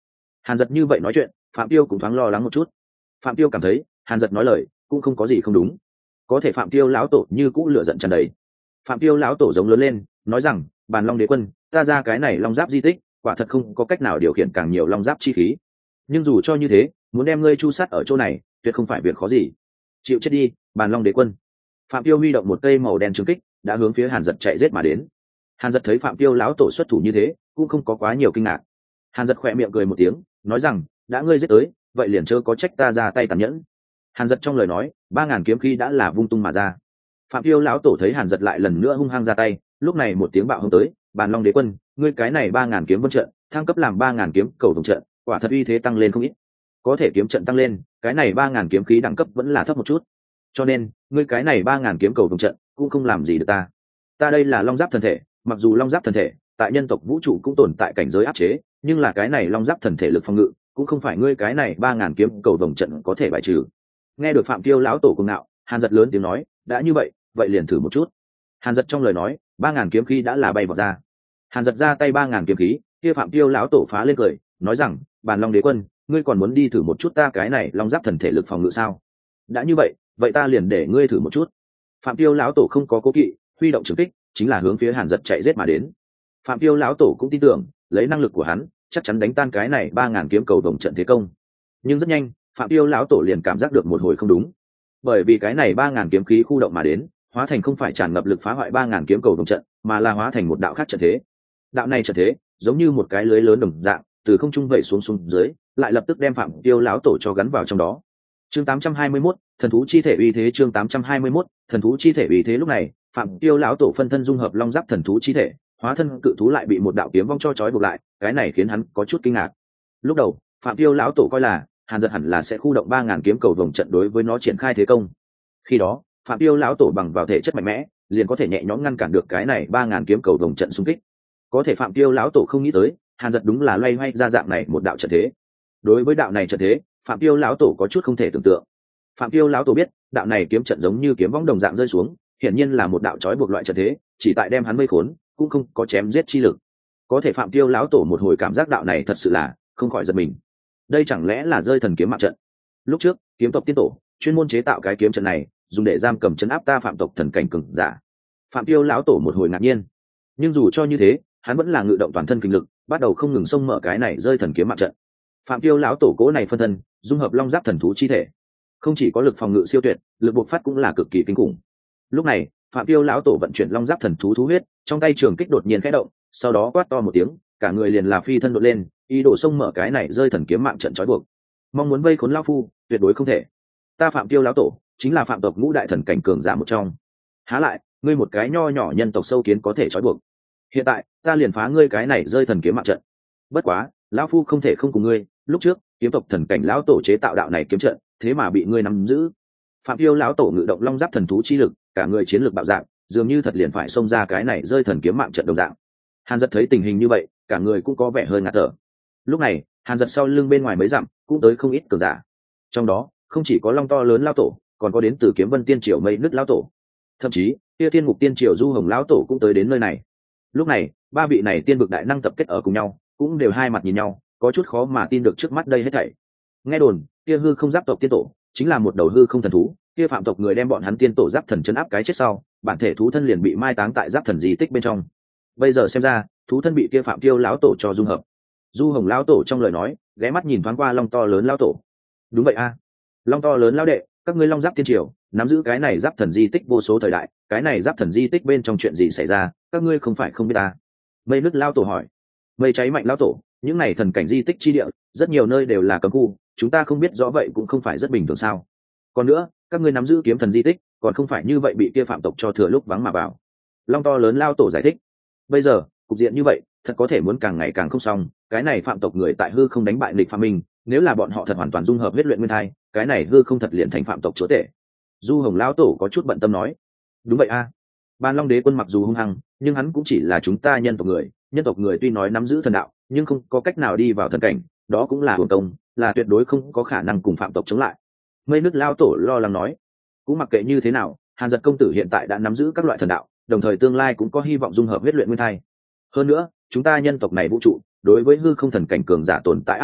Hàn Dật như vậy nói chuyện, Phạm Tiêu cũng thoáng lo lắng một chút. Phạm Tiêu cảm thấy Hàn Dật nói lời cũng không có gì không đúng, có thể Phạm Tiêu lão tổ như cũ lửa giận tràn đầy. Phạm Tiêu lão tổ giống lớn lên, nói rằng bàn long đế quân, ta ra cái này long giáp di tích quả thật không có cách nào điều khiển càng nhiều long giáp chi khí, nhưng dù cho như thế muốn đem ngươi chu sát ở chỗ này tuyệt không phải việc khó gì. Chịu chết đi, bàn long đế quân. Phạm Tiêu huy động một cây màu đen trừng kích đã hướng phía Hàn Dật chạy giết mà đến. Hàn Dật thấy Phạm Tiêu lão tổ xuất thủ như thế cũng không có quá nhiều kinh ngạc. Hàn Dật khỏe miệng cười một tiếng, nói rằng đã ngươi giết tới vậy liền chớ có trách ta ra tay tàn nhẫn. Hàn Dật trong lời nói 3000 kiếm khí đã là vung tung mà ra. Phạm Tiêu lão tổ thấy Hàn Dật lại lần nữa hung hăng ra tay, lúc này một tiếng bạo hung tới, bàn long đế quân, ngươi cái này 3000 kiếm vân trận thăng cấp làm 3000 kiếm cầu vồng trận, quả thật uy thế tăng lên không ít. Có thể kiếm trận tăng lên, cái này 3000 kiếm khí đẳng cấp vẫn là thấp một chút, cho nên ngươi cái này 3000 kiếm cầu vồng trận cũng không làm gì được ta. Ta đây là long giáp thần thể, mặc dù long giáp thần thể tại nhân tộc vũ trụ cũng tồn tại cảnh giới áp chế, nhưng là cái này long giáp thần thể lực phòng ngự cũng không phải ngươi cái này 3000 kiếm cầu vồng trận có thể bài trừ. Nghe được Phạm Tiêu lão tổ cuồng ngạo, Hàn Dật lớn tiếng nói, đã như vậy vậy liền thử một chút. Hàn Dật trong lời nói 3000 kiếm khí đã là bay vọt ra. Hàn Dật ra tay 3000 kiếm khí, kia Phạm Tiêu lão tổ phá lên cười, nói rằng bàn long đế quân, ngươi còn muốn đi thử một chút ta cái này long giáp thần thể lực phòng ngự sao? Đã như vậy vậy ta liền để ngươi thử một chút. Phạm Tiêu lão tổ không có cố kỵ, huy động trường kích chính là hướng phía Hàn Dật chạy giết mà đến. Phạm Tiêu lão tổ cũng tin tưởng lấy năng lực của hắn chắc chắn đánh tan cái này 3000 kiếm cầu vồng trận thế công, nhưng rất nhanh Phạm Tiêu lão tổ liền cảm giác được một hồi không đúng, bởi vì cái này 3000 kiếm khí khu động mà đến hóa thành không phải tràn ngập lực phá hoại 3000 kiếm cầu vồng trận, mà là hóa thành một đạo khác trận thế. Đạo này trận thế giống như một cái lưới lớn đồng dạng từ không trung vẩy xuống dưới, lại lập tức đem Phạm Tiêu lão tổ cho gắn vào trong đó. Chương 821, thần thú chi thể uy thế. Chương 821, thần thú chi thể uy thế. Lúc này Phạm Tiêu lão tổ phân thân dung hợp long giáp thần thú chi thể, hóa thân cự thú lại bị một đạo kiếm vong cho trói buộc lại, cái này khiến hắn có chút kinh ngạc. Lúc đầu Phạm Tiêu lão tổ coi là Hàn Dật hẳn là sẽ khu động 3000 kiếm cầu vồng trận đối với nó triển khai thế công, khi đó Phạm Tiêu lão tổ bằng vào thể chất mạnh mẽ liền có thể nhẹ nhõm ngăn cản được cái này 3000 kiếm cầu vồng trận xung kích. Có thể Phạm Tiêu lão tổ không nghĩ tới Hàn Dật đúng là loay hoay ra dạng này một đạo trận thế. Đối với đạo này trận thế, Phạm Tiêu lão tổ có chút không thể tưởng tượng. Phạm Tiêu lão tổ biết đạo này kiếm trận giống như kiếm vong đồng dạng rơi xuống, hiển nhiên là một đạo trói buộc loại trận thế, chỉ tại đem hắn mây khốn, cũng không có chém giết chi lực. Có thể Phạm Tiêu lão tổ một hồi cảm giác đạo này thật sự là không khỏi giật mình. Đây chẳng lẽ là rơi thần kiếm mạng trận? Lúc trước kiếm tộc tiên tổ chuyên môn chế tạo cái kiếm trận này dùng để giam cầm trấn áp ta phạm tộc thần cảnh cường giả. Phạm Tiêu lão tổ một hồi ngạc nhiên, nhưng dù cho như thế hắn vẫn là ngự động toàn thân kinh lực, bắt đầu không ngừng xông mở cái này rơi thần kiếm mạng trận. Phạm Tiêu lão tổ cố này phân thân dung hợp long giáp thần thú chi thể, không chỉ có lực phòng ngự siêu tuyệt, lực buộc phát cũng là cực kỳ kinh khủng. Lúc này Phạm Tiêu lão tổ vận chuyển long giáp thần thú thú huyết, trong tay trường kích đột nhiên khẽ động, sau đó quát to một tiếng, cả người liền là phi thân đột lên, ý đồ xông mở cái này rơi thần kiếm mạng trận trói buộc. Mong muốn vây khốn lão phu tuyệt đối không thể. Ta Phạm Tiêu lão tổ chính là phạm tộc ngũ đại thần cảnh cường giả một trong, há lại ngươi một cái nho nhỏ nhân tộc sâu kiến có thể trói buộc. Hiện tại ta liền phá ngươi cái này rơi thần kiếm mạng trận. Bất quá lão phu không thể không cùng ngươi, lúc trước kiếm tộc thần cảnh lão tổ chế tạo đạo này kiếm trận thế mà bị ngươi nắm giữ. Phạm Tiêu lão tổ ngự động long giáp thần thú chi lực, cả người chiến lực bạo dạng, dường như thật liền phải xông ra cái này rơi thần kiếm mạng trận đồng dạng. Hàn Dật thấy tình hình như vậy cả người cũng có vẻ hơi ngạt thở. Lúc này Hàn Dật sau lưng bên ngoài mấy dặm cũng tới không ít cường giả, trong đó không chỉ có long to lớn lão tổ, còn có đến từ kiếm vân tiên triều mây nứt lão tổ, thậm chí kia tiên ngục tiên triều du hồng lão tổ cũng tới đến nơi này. Lúc này ba vị này tiên vực đại năng tập kết ở cùng nhau, cũng đều hai mặt nhìn nhau, có chút khó mà tin được trước mắt đây hết thảy. Nghe đồn kia hư không giáp tộc tiên tổ chính là một đầu hư không thần thú, kia phạm tộc người đem bọn hắn tiên tổ giáp thần chấn áp cái chết sau, bản thể thú thân liền bị mai táng tại giáp thần di tích bên trong. Bây giờ xem ra thú thân bị kia Phạm Tiêu lão tổ cho dung hợp. Du hồng lão tổ trong lời nói ghé mắt nhìn thoáng qua long to lớn lão tổ. Đúng vậy a, long to lớn lão đệ, các ngươi long giáp tiên triều nắm giữ cái này giáp thần di tích vô số thời đại, cái này giáp thần di tích bên trong chuyện gì xảy ra các ngươi không phải không biết ta? Mây nứt lão tổ hỏi. Mây cháy mạnh lão tổ, những này thần cảnh di tích chi địa rất nhiều nơi đều là cấm khu, chúng ta không biết rõ vậy cũng không phải rất bình thường sao? Còn nữa các ngươi nắm giữ kiếm thần di tích còn không phải như vậy bị kia phạm tộc cho thừa lúc vắng mà vào. Long to lớn lão tổ giải thích. Bây giờ cục diện như vậy thật có thể muốn càng ngày càng không xong, cái này phạm tộc người tại hư không đánh bại lịch phạm minh, nếu là bọn họ thật hoàn toàn dung hợp huyết luyện nguyên thai, cái này hư không thật liền thành phạm tộc chúa tể. Du hồng lão tổ có chút bận tâm nói. Đúng vậy a, Ban Long đế quân mặc dù hung hăng nhưng hắn cũng chỉ là chúng ta nhân tộc người tuy nói nắm giữ thần đạo nhưng không có cách nào đi vào thần cảnh, đó cũng là hưởng công, là tuyệt đối không có khả năng cùng phạm tộc chống lại. Mây nước lão tổ lo lắng nói. Cũng mặc kệ như thế nào, Hàn Dật công tử hiện tại đã nắm giữ các loại thần đạo, đồng thời tương lai cũng có hy vọng dung hợp huyết luyện nguyên thai. Hơn nữa chúng ta nhân tộc này vũ trụ đối với hư không thần cảnh cường giả tồn tại áp chế,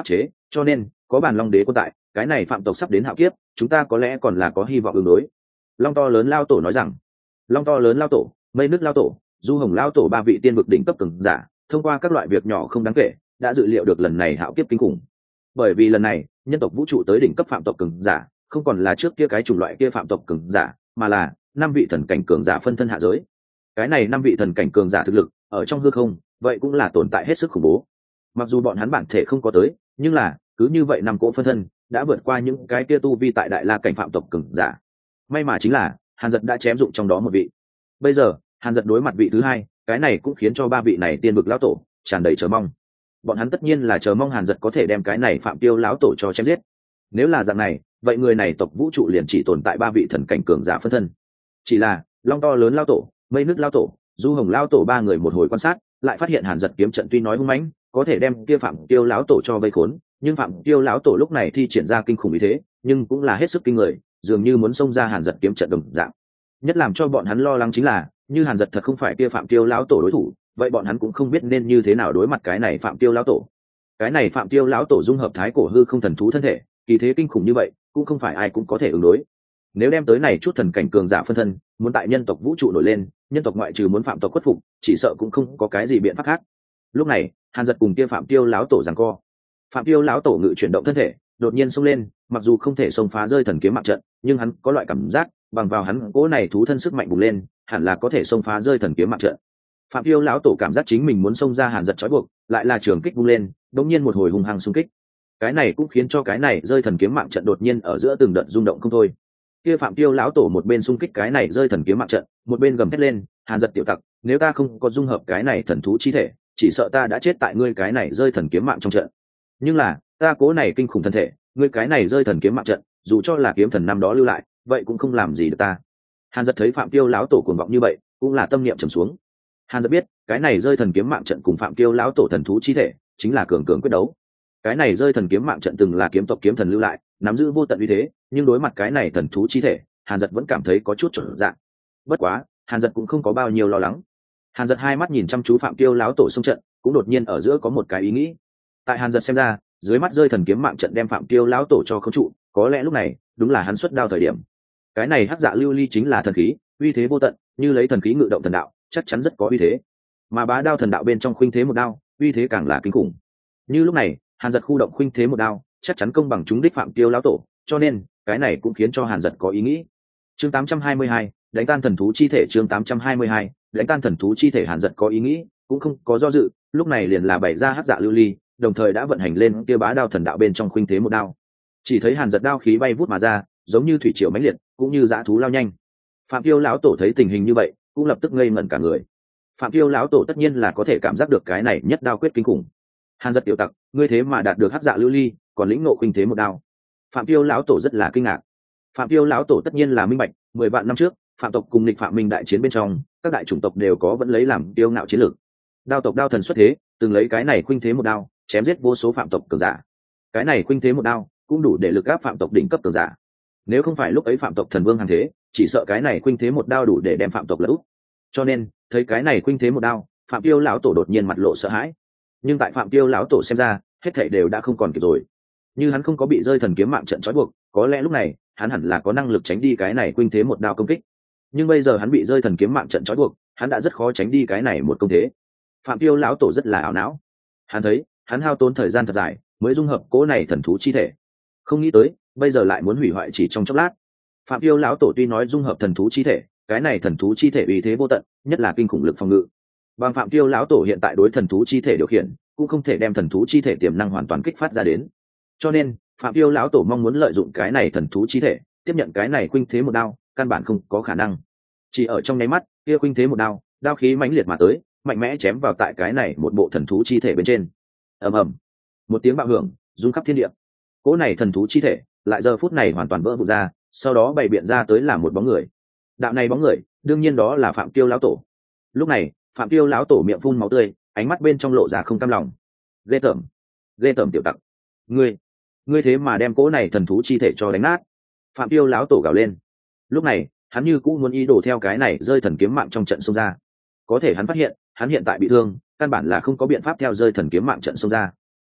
cho nên có bàn long đế quân tại, cái này phạm tộc sắp đến hạo kiếp, chúng ta có lẽ còn là có hy vọng ứng đối. Long to lớn lao tổ nói rằng. Long to lớn lao tổ, mây nước lao tổ, du hồng lao tổ, ba vị tiên vực đỉnh cấp cường giả thông qua các loại việc nhỏ không đáng kể đã dự liệu được lần này hạo kiếp kinh khủng. Bởi vì lần này nhân tộc vũ trụ tới đỉnh cấp phạm tộc cường giả không còn là trước kia cái chủng loại kia phạm tộc cường giả, mà là 5 vị thần cảnh cường giả phân thân hạ giới. Cái này 5 vị thần cảnh cường giả thực lực ở trong hư không vậy cũng là tồn tại hết sức khủng bố. Mặc dù bọn hắn bản thể không có tới, nhưng là cứ như vậy 5 cỗ phân thân đã vượt qua những cái kia tu vi tại đại la cảnh phạm tộc cường giả. May mà chính là Hàn Dật đã chém dụng trong đó một vị. Bây giờ Hàn Dật đối mặt vị thứ hai, cái này cũng khiến cho 3 vị này tiên vực lão tổ tràn đầy chờ mong. Bọn hắn tất nhiên là chờ mong Hàn Dật có thể đem cái này phạm tiêu lão tổ cho chém giết. Nếu là dạng này, vậy người này tộc vũ trụ liền chỉ tồn tại 3 vị thần cảnh cường giả phân thân. Chỉ là long to lớn lão tổ, mây nước lão tổ, du hồng lão tổ 3 người một hồi quan sát, lại phát hiện Hàn Dật kiếm trận tuy nói hung mãnh, có thể đem kia phạm tiêu lão tổ cho vây khốn, nhưng phạm tiêu lão tổ lúc này thi triển ra kinh khủng ý thế, nhưng cũng là hết sức kinh người, dường như muốn xông ra Hàn Dật kiếm trận đồng dạng. Nhất làm cho bọn hắn lo lắng chính là, như Hàn Dật thật không phải kia phạm tiêu lão tổ đối thủ, vậy bọn hắn cũng không biết nên như thế nào đối mặt cái này phạm tiêu lão tổ. Cái này phạm tiêu lão tổ dung hợp thái cổ hư không thần thú thân thể, kỳ thế kinh khủng như vậy cũng không phải ai cũng có thể ứng đối. Nếu đem tới này chút thần cảnh cường giả phân thân muốn tại nhân tộc vũ trụ nổi lên, nhân tộc ngoại trừ muốn phạm tộc khuất phục, chỉ sợ cũng không có cái gì biện pháp khác. Lúc này Hàn Dật cùng kia phạm tiêu lão tổ giằng co. Phạm tiêu lão tổ ngự chuyển động thân thể đột nhiên xông lên, mặc dù không thể xông phá rơi thần kiếm mạng trận, nhưng hắn có loại cảm giác bằng vào hắn cỗ này thú thân sức mạnh bùng lên, hẳn là có thể xông phá rơi thần kiếm mạng trận. Phạm tiêu lão tổ cảm giác chính mình muốn xông ra Hàn Dật trói buộc, lại là trường kích vung lên, đột nhiên một hồi hung hăng xung kích. Cái này cũng khiến cho cái này rơi thần kiếm mạng trận đột nhiên ở giữa từng đợt rung động không thôi. Kia phạm tiêu lão tổ một bên xung kích cái này rơi thần kiếm mạng trận, một bên gầm thét lên, Hàn Dật tiểu tặc, nếu ta không có dung hợp cái này thần thú chi thể, chỉ sợ ta đã chết tại ngươi cái này rơi thần kiếm mạng trong trận. Nhưng là ta cố này kinh khủng thân thể, ngươi cái này rơi thần kiếm mạng trận, dù cho là kiếm thần năm đó lưu lại, vậy cũng không làm gì được ta. Hàn Dật thấy phạm tiêu lão tổ cuồng vọng như vậy, cũng là tâm niệm trầm xuống. Hàn Dật biết cái này rơi thần kiếm mạng trận cùng phạm tiêu lão tổ thần thú chi thể chính là cường cường quyết đấu. Cái này rơi thần kiếm mạng trận từng là kiếm tộc kiếm thần lưu lại, nắm giữ vô tận uy thế, nhưng đối mặt cái này thần thú chi thể, Hàn Dật vẫn cảm thấy có chút trở dạng. Bất quá Hàn Dật cũng không có bao nhiêu lo lắng. Hàn Dật hai mắt nhìn chăm chú phạm tiêu lão tổ xung trận, cũng đột nhiên ở giữa có một cái ý nghĩ. Tại Hàn Dật xem ra, dưới mắt rơi thần kiếm mạng trận đem phạm tiêu lão tổ cho khống trụ, có lẽ lúc này đúng là hắn xuất đao thời điểm. Cái này hắc dạ lưu ly chính là thần khí, uy thế vô tận, như lấy thần khí ngự động thần đạo, chắc chắn rất có uy thế. Mà bá đao thần đạo bên trong khuynh thế một đao, uy thế càng là kinh khủng. Như lúc này Hàn Dật khu động khuynh thế một đao, chắc chắn công bằng chúng đích phạm tiêu lão tổ, cho nên cái này cũng khiến cho Hàn Dật có ý nghĩ. Chương 822, đánh tan thần thú chi thể. Chương 822, đánh tan thần thú chi thể. Hàn Dật có ý nghĩ, cũng không có do dự, lúc này liền là bày ra hắc dạ lưu ly, đồng thời đã vận hành lên kia bá đao thần đạo bên trong khuynh thế một đao. Chỉ thấy Hàn Dật đao khí bay vút mà ra, giống như thủy triều mãnh liệt, cũng như dã thú lao nhanh. Phạm tiêu lão tổ thấy tình hình như vậy, cũng lập tức ngây ngẩn cả người. Phạm tiêu lão tổ tất nhiên là có thể cảm giác được cái này nhất đao quyết kinh khủng. Hàn Dật tiểu tặc, ngươi thế mà đạt được hắc dạ lưu ly, còn lĩnh ngộ khuynh thế một đao. Phạm tiêu lão tổ rất là kinh ngạc. Phạm tiêu lão tổ tất nhiên là minh bạch, 10 vạn năm trước phạm tộc cùng nghịch phạm minh đại chiến bên trong, các đại chủng tộc đều có vẫn lấy làm tiêu ngạo chiến lược. Đao tộc đao thần xuất thế, từng lấy cái này khuynh thế một đao chém giết vô số phạm tộc cường giả. Cái này khuynh thế một đao cũng đủ để lực áp phạm tộc đỉnh cấp cường giả. Nếu không phải lúc ấy phạm tộc thần vương hàng thế, chỉ sợ cái này khuynh thế một đao đủ để đem phạm tộc lật úp. Cho nên thấy cái này khuynh thế một đao, phạm tiêu lão tổ đột nhiên mặt lộ sợ hãi. Nhưng tại phạm tiêu lão tổ xem ra, hết thảy đều đã không còn kịp rồi. Như hắn không có bị rơi thần kiếm mạng trận trói buộc, có lẽ lúc này hắn hẳn là có năng lực tránh đi cái này khuynh thế một đao công kích. Nhưng bây giờ hắn bị rơi thần kiếm mạng trận trói buộc, hắn đã rất khó tránh đi cái này một công thế. Phạm tiêu lão tổ rất là ảo não. Hắn thấy hắn hao tốn thời gian thật dài mới dung hợp cỗ này thần thú chi thể, không nghĩ tới bây giờ lại muốn hủy hoại chỉ trong chốc lát. Phạm tiêu lão tổ tuy nói dung hợp thần thú chi thể, cái này thần thú chi thể uy thế vô tận, nhất là kinh khủng lực phòng ngự. Bằng phạm tiêu lão tổ hiện tại đối thần thú chi thể điều khiển, cũng không thể đem thần thú chi thể tiềm năng hoàn toàn kích phát ra đến. Cho nên phạm tiêu lão tổ mong muốn lợi dụng cái này thần thú chi thể tiếp nhận cái này khuynh thế một đao, căn bản không có khả năng. Chỉ ở trong nháy mắt kia khuynh thế một đao, đao khí mãnh liệt mà tới, mạnh mẽ chém vào tại cái này một bộ thần thú chi thể bên trên. Ầm ầm, một tiếng bạo hưởng rung khắp thiên địa. Cỗ này thần thú chi thể lại giờ phút này hoàn toàn vỡ vụn ra, sau đó bày biện ra tới là một bóng người. Đạo này bóng người đương nhiên đó là phạm tiêu lão tổ. Lúc này phạm tiêu lão tổ miệng phun máu tươi, ánh mắt bên trong lộ ra không cam lòng. Ghê tởm tiểu tặc, ngươi thế mà đem cỗ này thần thú chi thể cho đánh nát. Phạm tiêu lão tổ gào lên. Lúc này hắn như cũng muốn ý đồ theo cái này rơi thần kiếm mạng trong trận xông ra, có thể hắn phát hiện hắn hiện tại bị thương, căn bản là không có biện pháp theo rơi thần kiếm mạng trận xông ra.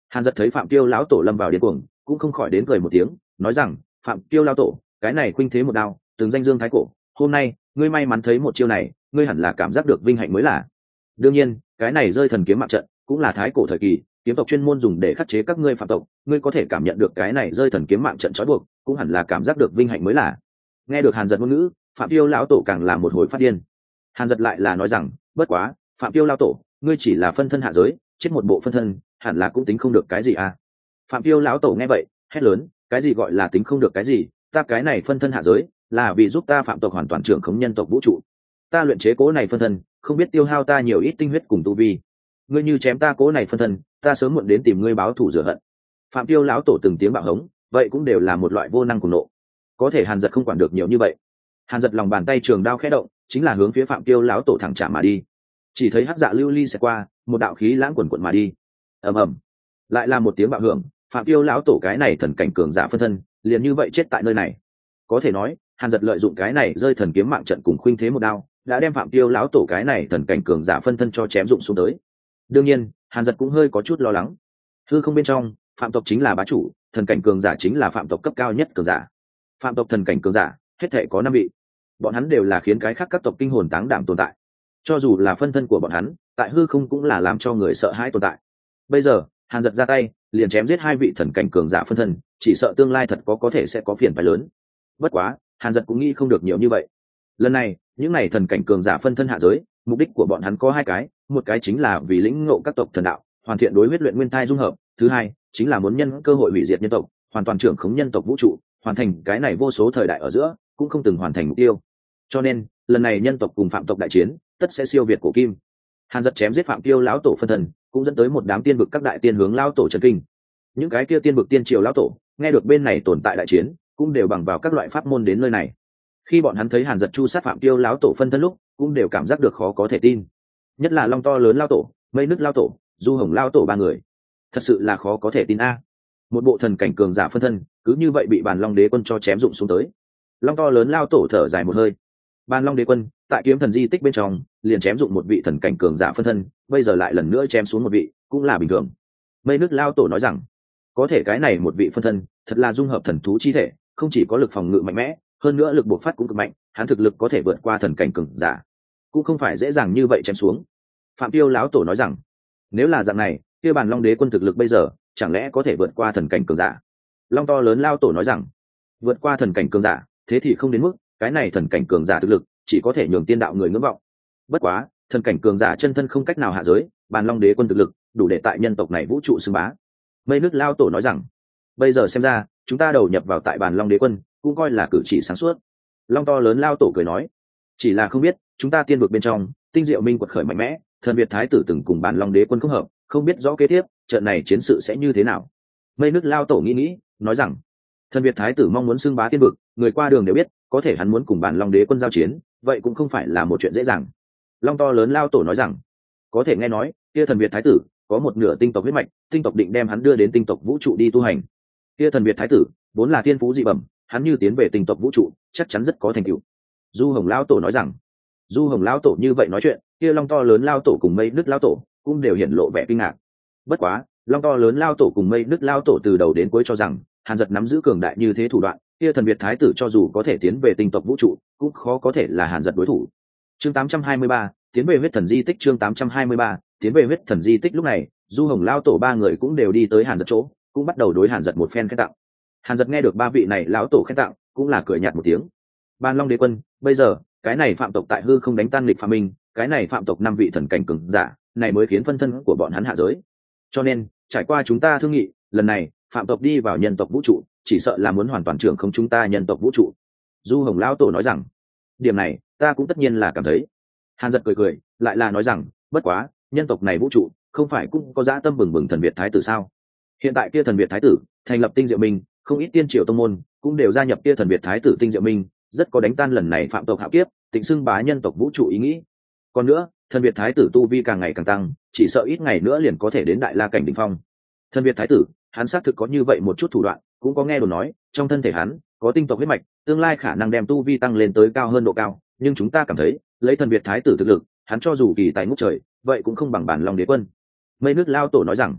Hàn Dật thấy Phạm Tiêu lão tổ lâm vào điên cuồng, cũng không khỏi đến cười một tiếng, nói rằng: Phạm Tiêu lão tổ, cái này khuynh thế một đao, từng danh dương thái cổ, hôm nay ngươi may mắn thấy một chiêu này, ngươi hẳn là cảm giác được vinh hạnh mới là. Đương nhiên, cái này rơi thần kiếm mạng trận cũng là thái cổ thời kỳ kiếm tộc chuyên môn dùng để khắc chế các ngươi phạm tộc, ngươi có thể cảm nhận được cái này rơi thần kiếm mạng trận trói buộc, cũng hẳn là cảm giác được vinh hạnh mới là. Nghe được Hàn Dật ngôn ngữ, Phạm Tiêu lão tổ càng là một hồi phát điên. Hàn Dật lại là nói rằng: bất quá, Phạm Tiêu lão tổ, ngươi chỉ là phân thân hạ giới, chết một bộ phân thân, hẳn là cũng tính không được cái gì à? Phạm Tiêu lão tổ nghe vậy, hét lớn: cái gì gọi là tính không được cái gì? Ta cái này phân thân hạ giới, là vì giúp ta phạm tộc hoàn toàn trưởng khống nhân tộc vũ trụ. Ta luyện chế cố này phân thân, không biết tiêu hao ta nhiều ít tinh huyết cùng tu vi. Ngươi như chém ta cố này phân thân, ta sớm muộn đến tìm ngươi báo thù rửa hận. Phạm Tiêu lão tổ từng tiếng bạo hống, vậy cũng đều là một loại vô năng cùng nộ. Có thể Hàn Dật không quản được nhiều như vậy. Hàn Dật lòng bàn tay trường đao khẽ động, chính là hướng phía Phạm Tiêu lão tổ thẳng chạm mà đi. Chỉ thấy hắc dạ lưu ly sẽ qua, một đạo khí lãng quần quần mà đi. Ầm ầm, lại là một tiếng bạo hưởng, Phạm Tiêu lão tổ cái này thần cảnh cường giả phân thân, liền như vậy chết tại nơi này. Có thể nói, Hàn Dật lợi dụng cái này rơi thần kiếm mạng trận cùng khuynh thế một đao, đã đem Phạm Tiêu lão tổ cái này thần cảnh cường giả phân thân cho chém dụng xuống tới. Đương nhiên, Hàn Dật cũng hơi có chút lo lắng. Hư không bên trong, phạm tộc chính là bá chủ, thần cảnh cường giả chính là phạm tộc cấp cao nhất cường giả. Phạm tộc thần cảnh cường giả, hết thảy có 5 vị. Bọn hắn đều là khiến cái khác các tộc kinh hồn táng đảm tồn tại. Cho dù là phân thân của bọn hắn, tại hư không cũng là làm cho người sợ hãi tồn tại. Bây giờ, Hàn Dật ra tay, liền chém giết 2 vị thần cảnh cường giả phân thân, chỉ sợ tương lai thật có thể sẽ có phiền phức lớn. Bất quá, Hàn Dật cũng nghĩ không được nhiều như vậy. Lần này, những này thần cảnh cường giả phân thân hạ giới, mục đích của bọn hắn có 2 cái, một cái chính là vì lĩnh ngộ các tộc thần đạo, hoàn thiện đối huyết luyện nguyên thai dung hợp, thứ hai chính là muốn nhân cơ hội hủy diệt nhân tộc, hoàn toàn trưởng khống nhân tộc vũ trụ, hoàn thành cái này vô số thời đại ở giữa cũng không từng hoàn thành mục tiêu. Cho nên, lần này nhân tộc cùng phạm tộc đại chiến, tất sẽ siêu việt cổ kim. Hàn Dật chém giết Phạm Tiêu lão tổ phân thân, cũng dẫn tới một đám tiên vực các đại tiên hướng lão tổ chấn kinh. Những cái kia tiên vực tiên triều lão tổ, nghe được bên này tồn tại đại chiến, cũng đều bằng vào các loại pháp môn đến nơi này. Khi bọn hắn thấy Hàn Dật chu sát Phạm Tiêu lão tổ phân thân lúc, cũng đều cảm giác được khó có thể tin. Nhất là Long To lớn lão tổ, Mây Nứt lão tổ, Du Hồng lão tổ 3 người, thật sự là khó có thể tin a. Một bộ thần cảnh cường giả phân thân, cứ như vậy bị Bàn Long Đế quân cho chém dụng xuống tới. Long To lớn lão tổ thở dài một hơi. Bàn Long Đế quân tại kiếm thần di tích bên trong, liền chém dụng một vị thần cảnh cường giả phân thân, bây giờ lại lần nữa chém xuống một vị, cũng là bình thường. Mây Nứt lão tổ nói rằng, có thể cái này một vị phân thân, thật là dung hợp thần thú chi thể, không chỉ có lực phòng ngự mạnh mẽ, hơn nữa lực bộc phát cũng cực mạnh, hắn thực lực có thể vượt qua thần cảnh cường giả, cũng không phải dễ dàng như vậy chém xuống. Phạm Tiêu lão tổ nói rằng, nếu là dạng này, kia Bàn Long Đế quân thực lực bây giờ, chẳng lẽ có thể vượt qua thần cảnh cường giả? Long To lớn lão tổ nói rằng, vượt qua thần cảnh cường giả, thế thì không đến mức, cái này thần cảnh cường giả thực lực chỉ có thể nhường tiên đạo người ngưỡng vọng. Bất quá, thần cảnh cường giả chân thân không cách nào hạ giới, Bàn Long Đế quân thực lực đủ để tại nhân tộc này vũ trụ xưng bá. Mây Nước lão tổ nói rằng, bây giờ xem ra, chúng ta đầu nhập vào tại Bàn Long Đế quân, cũng coi là cử chỉ sáng suốt. Long To lớn lão tổ cười nói, chỉ là không biết, chúng ta tiên vực bên trong, tinh diệu minh quật khởi mạnh mẽ, thần Việt thái tử từng cùng Bàn Long Đế quân không hợp, không biết rõ kế tiếp trận này chiến sự sẽ như thế nào. Mây Nước lão tổ nghĩ, nói rằng, thần Việt thái tử mong muốn xưng bá tiên vực, người qua đường đều biết, có thể hắn muốn cùng Bàn Long Đế quân giao chiến, vậy cũng không phải là một chuyện dễ dàng. Long To lớn lão tổ nói rằng, có thể nghe nói, kia thần Việt thái tử có một nửa tinh tộc huyết mạch, tinh tộc định đem hắn đưa đến tinh tộc vũ trụ đi tu hành. Kia thần Việt thái tử vốn là thiên phú dị bẩm, hắn như tiến về tinh tộc vũ trụ, chắc chắn rất có thành tựu. Du Hồng lão tổ nói rằng, Du Hồng lão tổ như vậy nói chuyện, kia Long To lớn lão tổ cùng Mây Nước lão tổ cũng đều hiện lộ vẻ kinh ngạc. Bất quá, Long To lớn lão tổ cùng Mây Nước lão tổ từ đầu đến cuối cho rằng, Hàn Dật nắm giữ cường đại như thế thủ đoạn, kia thần Việt thái tử cho dù có thể tiến về tinh tộc vũ trụ, cũng khó có thể là Hàn Dật đối thủ. Chương 823, tiến về huyết thần di tích. Chương 823, tiến về huyết thần di tích. Lúc này, Du Hồng lão tổ 3 người cũng đều đi tới Hàn Dật chỗ, cũng bắt đầu đối Hàn Dật một phen khen tặng. Hàn Dật nghe được 3 vị này lão tổ khen tặng, cũng là cười nhạt một tiếng. Bàn Long Đế quân, bây giờ, cái này phạm tộc tại hư không đánh tan nghịch phạm minh, cái này phạm tộc 5 vị thần cảnh cường giả, này mới khiến phân thân của bọn hắn hạ giới. Cho nên, trải qua chúng ta thương nghị, lần này, phạm tộc đi vào nhân tộc vũ trụ, chỉ sợ là muốn hoàn toàn trưởng không chúng ta nhân tộc vũ trụ. Du Hồng lão tổ nói rằng, điểm này, ta cũng tất nhiên là cảm thấy. Hàn Dật cười, lại là nói rằng, bất quá, nhân tộc này vũ trụ, không phải cũng có dã tâm bừng bừng thần Việt thái tử sao? Hiện tại kia thần Việt thái tử thành lập tinh diệu minh, không ít tiên triều tông môn cũng đều gia nhập kia thần Việt thái tử tinh diệu minh, rất có đánh tan lần này phạm tộc hạo kiếp, tịnh xưng bá nhân tộc vũ trụ ý nghĩ. Còn nữa, thần Việt thái tử tu vi càng ngày càng tăng, chỉ sợ ít ngày nữa liền có thể đến đại la cảnh đỉnh phong. Thần Việt thái tử, hắn xác thực có như vậy một chút thủ đoạn, cũng có nghe đồn nói, trong thân thể hắn có tinh tộc huyết mạch, tương lai khả năng đem tu vi tăng lên tới cao hơn độ cao, nhưng chúng ta cảm thấy, lấy thần Việt thái tử thực lực, hắn cho dù kỳ tài ngút trời, vậy cũng không bằng Bàn Long Đế quân. Mây Nước lão tổ nói rằng,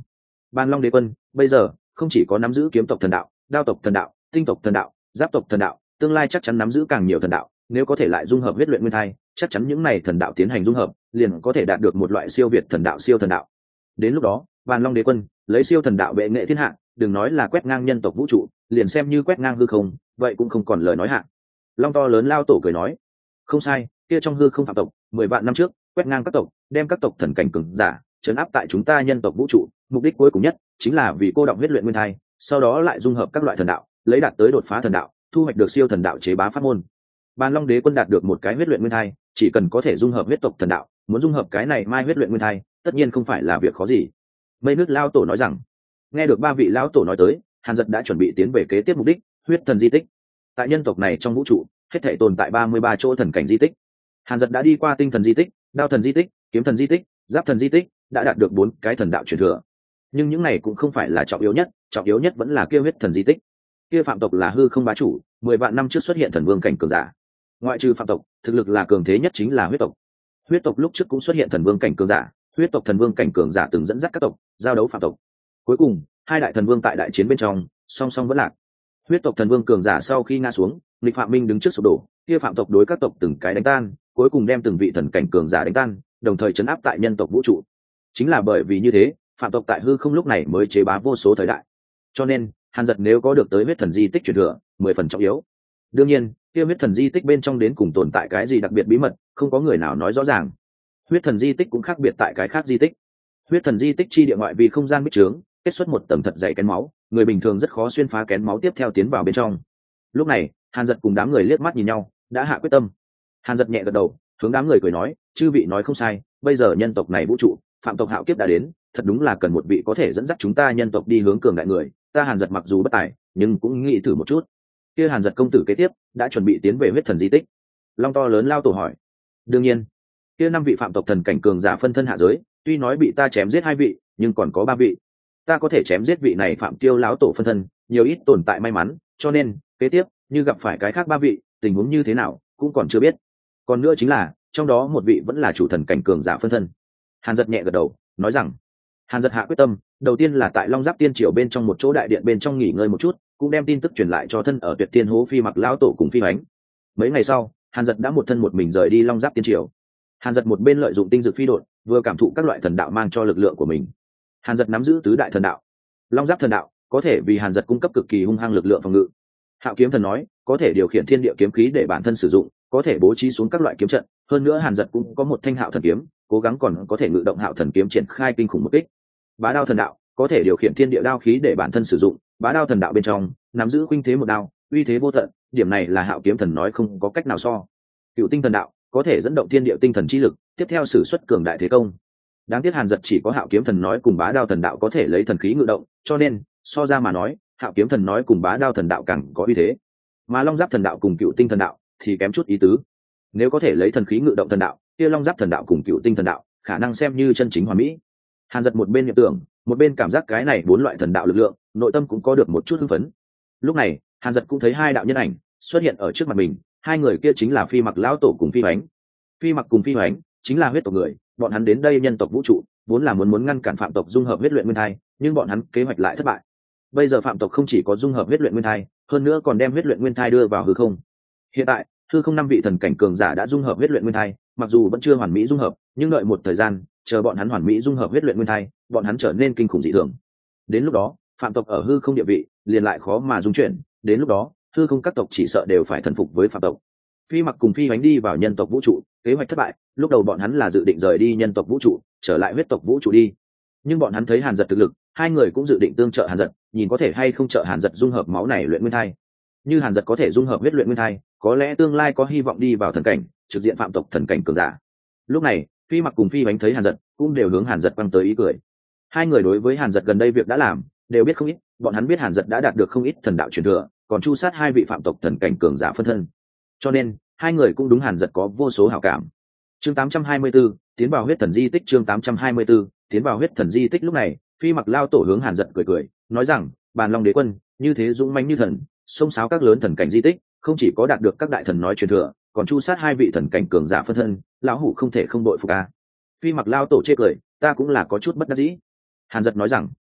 Bàn Long Đế Quân bây giờ không chỉ có nắm giữ kiếm tộc thần đạo, đao tộc thần đạo, tinh tộc thần đạo, giáp tộc thần đạo, tương lai chắc chắn nắm giữ càng nhiều thần đạo, nếu có thể lại dung hợp huyết luyện nguyên thai, chắc chắn những này thần đạo tiến hành dung hợp, liền có thể đạt được một loại siêu việt thần đạo siêu thần đạo. Đến lúc đó, Bàn Long Đế Quân lấy siêu thần đạo bệ nghệ thiên hạ, đừng nói là quét ngang nhân tộc vũ trụ, liền xem như quét ngang hư không, vậy cũng không còn lời nói hạ. Long to lớn lao tổ cười nói, không sai, kia trong hư không phạm tộc 10 vạn năm trước quét ngang các tộc, đem các tộc thần cảnh cường giả trấn áp tại chúng ta nhân tộc vũ trụ, mục đích cuối cùng nhất chính là vì cô động huyết luyện nguyên thai, sau đó lại dung hợp các loại thần đạo, lấy đạt tới đột phá thần đạo, thu hoạch được siêu thần đạo chế bá pháp môn. Bàn Long Đế Quân đạt được một cái huyết luyện nguyên thai, chỉ cần có thể dung hợp huyết tộc thần đạo, muốn dung hợp cái này mai huyết luyện nguyên thai, tất nhiên không phải là việc khó gì. Mây nước lao tổ nói rằng, nghe được ba vị lão tổ nói tới, Hàn Dật đã chuẩn bị tiến về kế tiếp mục đích, huyết thần di tích. Tại nhân tộc này trong vũ trụ, hết thảy tồn tại 33 chỗ thần cảnh di tích. Hàn Dật đã đi qua tinh thần di tích, đao thần di tích, kiếm thần di tích, giáp thần di tích, đã đạt được 4 cái thần đạo truyền thừa. Nhưng những này cũng không phải là trọng yếu nhất vẫn là kia huyết thần di tích. Kia phạm tộc là hư không bá chủ, 10 vạn năm trước xuất hiện thần vương cảnh cường giả. Ngoại trừ phạm tộc, thực lực là cường thế nhất chính là huyết tộc. Huyết tộc lúc trước cũng xuất hiện thần vương cảnh cường giả, huyết tộc thần vương cảnh cường giả từng dẫn dắt các tộc giao đấu phạm tộc. Cuối cùng, hai đại thần vương tại đại chiến bên trong song song vẫn lạc. Huyết tộc thần vương cường giả sau khi ngã xuống, nghịch phạm minh đứng trước sụp đổ, kia phạm tộc đối các tộc từng cái đánh tan, cuối cùng đem từng vị thần cảnh cường giả đánh tan, đồng thời chấn áp tại nhân tộc vũ trụ. Chính là bởi vì như thế, phạm tộc tại hư không lúc này mới chế bá vô số thời đại. Cho nên, Hàn Dật nếu có được tới huyết thần di tích truyền thừa, 10 phần trọng yếu. Đương nhiên, kia huyết thần di tích bên trong đến cùng tồn tại cái gì đặc biệt bí mật, không có người nào nói rõ ràng. Huyết thần di tích cũng khác biệt tại cái khác di tích. Huyết thần di tích chi địa ngoại vì không gian bích trướng, kết xuất một tầng thật dày kén máu, người bình thường rất khó xuyên phá kén máu tiếp theo tiến vào bên trong. Lúc này, Hàn Dật cùng đám người liếc mắt nhìn nhau, đã hạ quyết tâm. Hàn Dật nhẹ gật đầu, hướng đám người cười nói, chư vị nói không sai, bây giờ nhân tộc này vũ trụ, phạm tộc hạo kiếp đã đến, thật đúng là cần một vị có thể dẫn dắt chúng ta nhân tộc đi hướng cường đại người. Ta Hàn Dật mặc dù bất tài, nhưng cũng nghĩ thử một chút. Kia Hàn Dật công tử kế tiếp đã chuẩn bị tiến về huyết thần di tích. Long to lớn lao tổ hỏi. Đương nhiên, kia 5 vị phạm tộc thần cảnh cường giả phân thân hạ giới, tuy nói bị ta chém giết 2 vị, nhưng còn có 3 vị. Ta có thể chém giết vị này phạm tiêu lão tổ phân thân, nhiều ít tồn tại may mắn, cho nên kế tiếp như gặp phải cái khác 3 vị, tình huống như thế nào cũng còn chưa biết. Còn nữa chính là trong đó một vị vẫn là chủ thần cảnh cường giả phân thân. Hàn Dật nhẹ gật đầu, nói rằng, Hàn Dật hạ quyết tâm, đầu tiên là tại Long Giáp Tiên Triều bên trong một chỗ đại điện bên trong nghỉ ngơi một chút, cũng đem tin tức truyền lại cho thân ở Tuyệt Tiên Hố Phi Mặc lão tổ cùng Phi Hoánh. Mấy ngày sau, Hàn Dật đã một thân một mình rời đi Long Giáp Tiên Triều. Hàn Dật một bên lợi dụng tinh dược phi độn, vừa cảm thụ các loại thần đạo mang cho lực lượng của mình. Hàn Dật nắm giữ tứ đại thần đạo. Long Giáp thần đạo có thể vì Hàn Dật cung cấp cực kỳ hung hăng lực lượng phòng ngự. Hạo kiếm thần nói có thể điều khiển thiên địa kiếm khí để bản thân sử dụng, có thể bố trí xuống các loại kiếm trận. Hơn nữa Hàn Dật cũng có một thanh Hạo thần kiếm, cố gắng còn có thể ngự động Hạo thần kiếm triển khai kinh khủng một kích. Bá đao thần đạo có thể điều khiển thiên địa đao khí để bản thân sử dụng. Bá đao thần đạo bên trong nắm giữ khuynh thế một đao, uy thế vô tận, điểm này là Hạo kiếm thần nói không có cách nào so. Cựu tinh thần đạo có thể dẫn động thiên địa tinh thần chi lực, tiếp theo sử xuất cường đại thế công. Đáng tiếc Hàn Dật chỉ có Hạo kiếm thần nói cùng bá đao thần đạo có thể lấy thần khí ngự động, cho nên so ra mà nói, Hạo kiếm thần nói cùng bá đao thần đạo càng có uy thế, mà Long Giáp thần đạo cùng Cựu tinh thần đạo thì kém chút ý tứ. Nếu có thể lấy thần khí ngự động thần đạo, kia Long Giáp thần đạo cùng Cựu tinh thần đạo khả năng xem như chân chính hoàn mỹ. Hàn Dật một bên nhập tưởng, một bên cảm giác cái này 4 loại thần đạo lực lượng, nội tâm cũng có được một chút hưng phấn. Lúc này, Hàn Dật cũng thấy 2 đạo nhân ảnh xuất hiện ở trước mặt mình, 2 người kia chính là Phi Mặc lão tổ cùng Phi Hoánh. Phi Mặc cùng Phi Hoánh chính là huyết tộc người, bọn hắn đến đây nhân tộc vũ trụ, vốn là muốn ngăn cản phạm tộc dung hợp huyết luyện nguyên thai, nhưng bọn hắn kế hoạch lại thất bại. Bây giờ phạm tộc không chỉ có dung hợp huyết luyện nguyên thai, hơn nữa còn đem huyết luyện nguyên thai đưa vào hư không. Hiện tại, hư không 5 vị thần cảnh cường giả đã dung hợp huyết luyện nguyên thai, mặc dù vẫn chưa hoàn mỹ dung hợp, nhưng đợi một thời gian, chờ bọn hắn hoàn mỹ dung hợp huyết luyện nguyên thai, bọn hắn trở nên kinh khủng dị thường. Đến lúc đó, phạm tộc ở hư không địa vị liền lại khó mà dung chuyển, đến lúc đó, hư không các tộc chỉ sợ đều phải thần phục với phạm tộc. Phi Mặc cùng Phi Hoánh đi vào nhân tộc vũ trụ, kế hoạch thất bại, lúc đầu bọn hắn là dự định rời đi nhân tộc vũ trụ, trở lại huyết tộc vũ trụ đi. Nhưng bọn hắn thấy Hàn Dật thực lực, 2 người cũng dự định tương trợ Hàn Dật, nhìn có thể hay không trợ Hàn Dật dung hợp máu này luyện nguyên thai. Như Hàn Dật có thể dung hợp huyết luyện nguyên thai, có lẽ tương lai có hy vọng đi vào thần cảnh, trực diện phạm tộc thần cảnh cường giả. Lúc này, Phi Mặc cùng Phi Hoánh thấy Hàn Dật, cũng đều hướng Hàn Dật quăng tới ý cười. 2 người đối với Hàn Dật gần đây việc đã làm, đều biết không ít, bọn hắn biết Hàn Dật đã đạt được không ít thần đạo truyền thừa, còn chu sát 2 vị phạm tộc thần cảnh cường giả phân thân. Cho nên, 2 người cũng đúng Hàn Dật có vô số hảo cảm. Chương 824, tiến vào huyết thần di tích. Chương 824, tiến vào huyết thần di tích. Lúc này, Phi Mặc lao tổ hướng Hàn Dật cười cười, nói rằng, Bàn Long Đế Quân như thế dũng mãnh như thần, xông xáo các lớn thần cảnh di tích, không chỉ có đạt được các đại thần nói truyền thừa, còn chu sát 2 vị thần cảnh cường giả phân thân, lão hủ không thể không đội phục a. Phi Mặc lao tổ chê cười, ta cũng là có chút bất đắc dĩ. Hàn Dật nói rằng,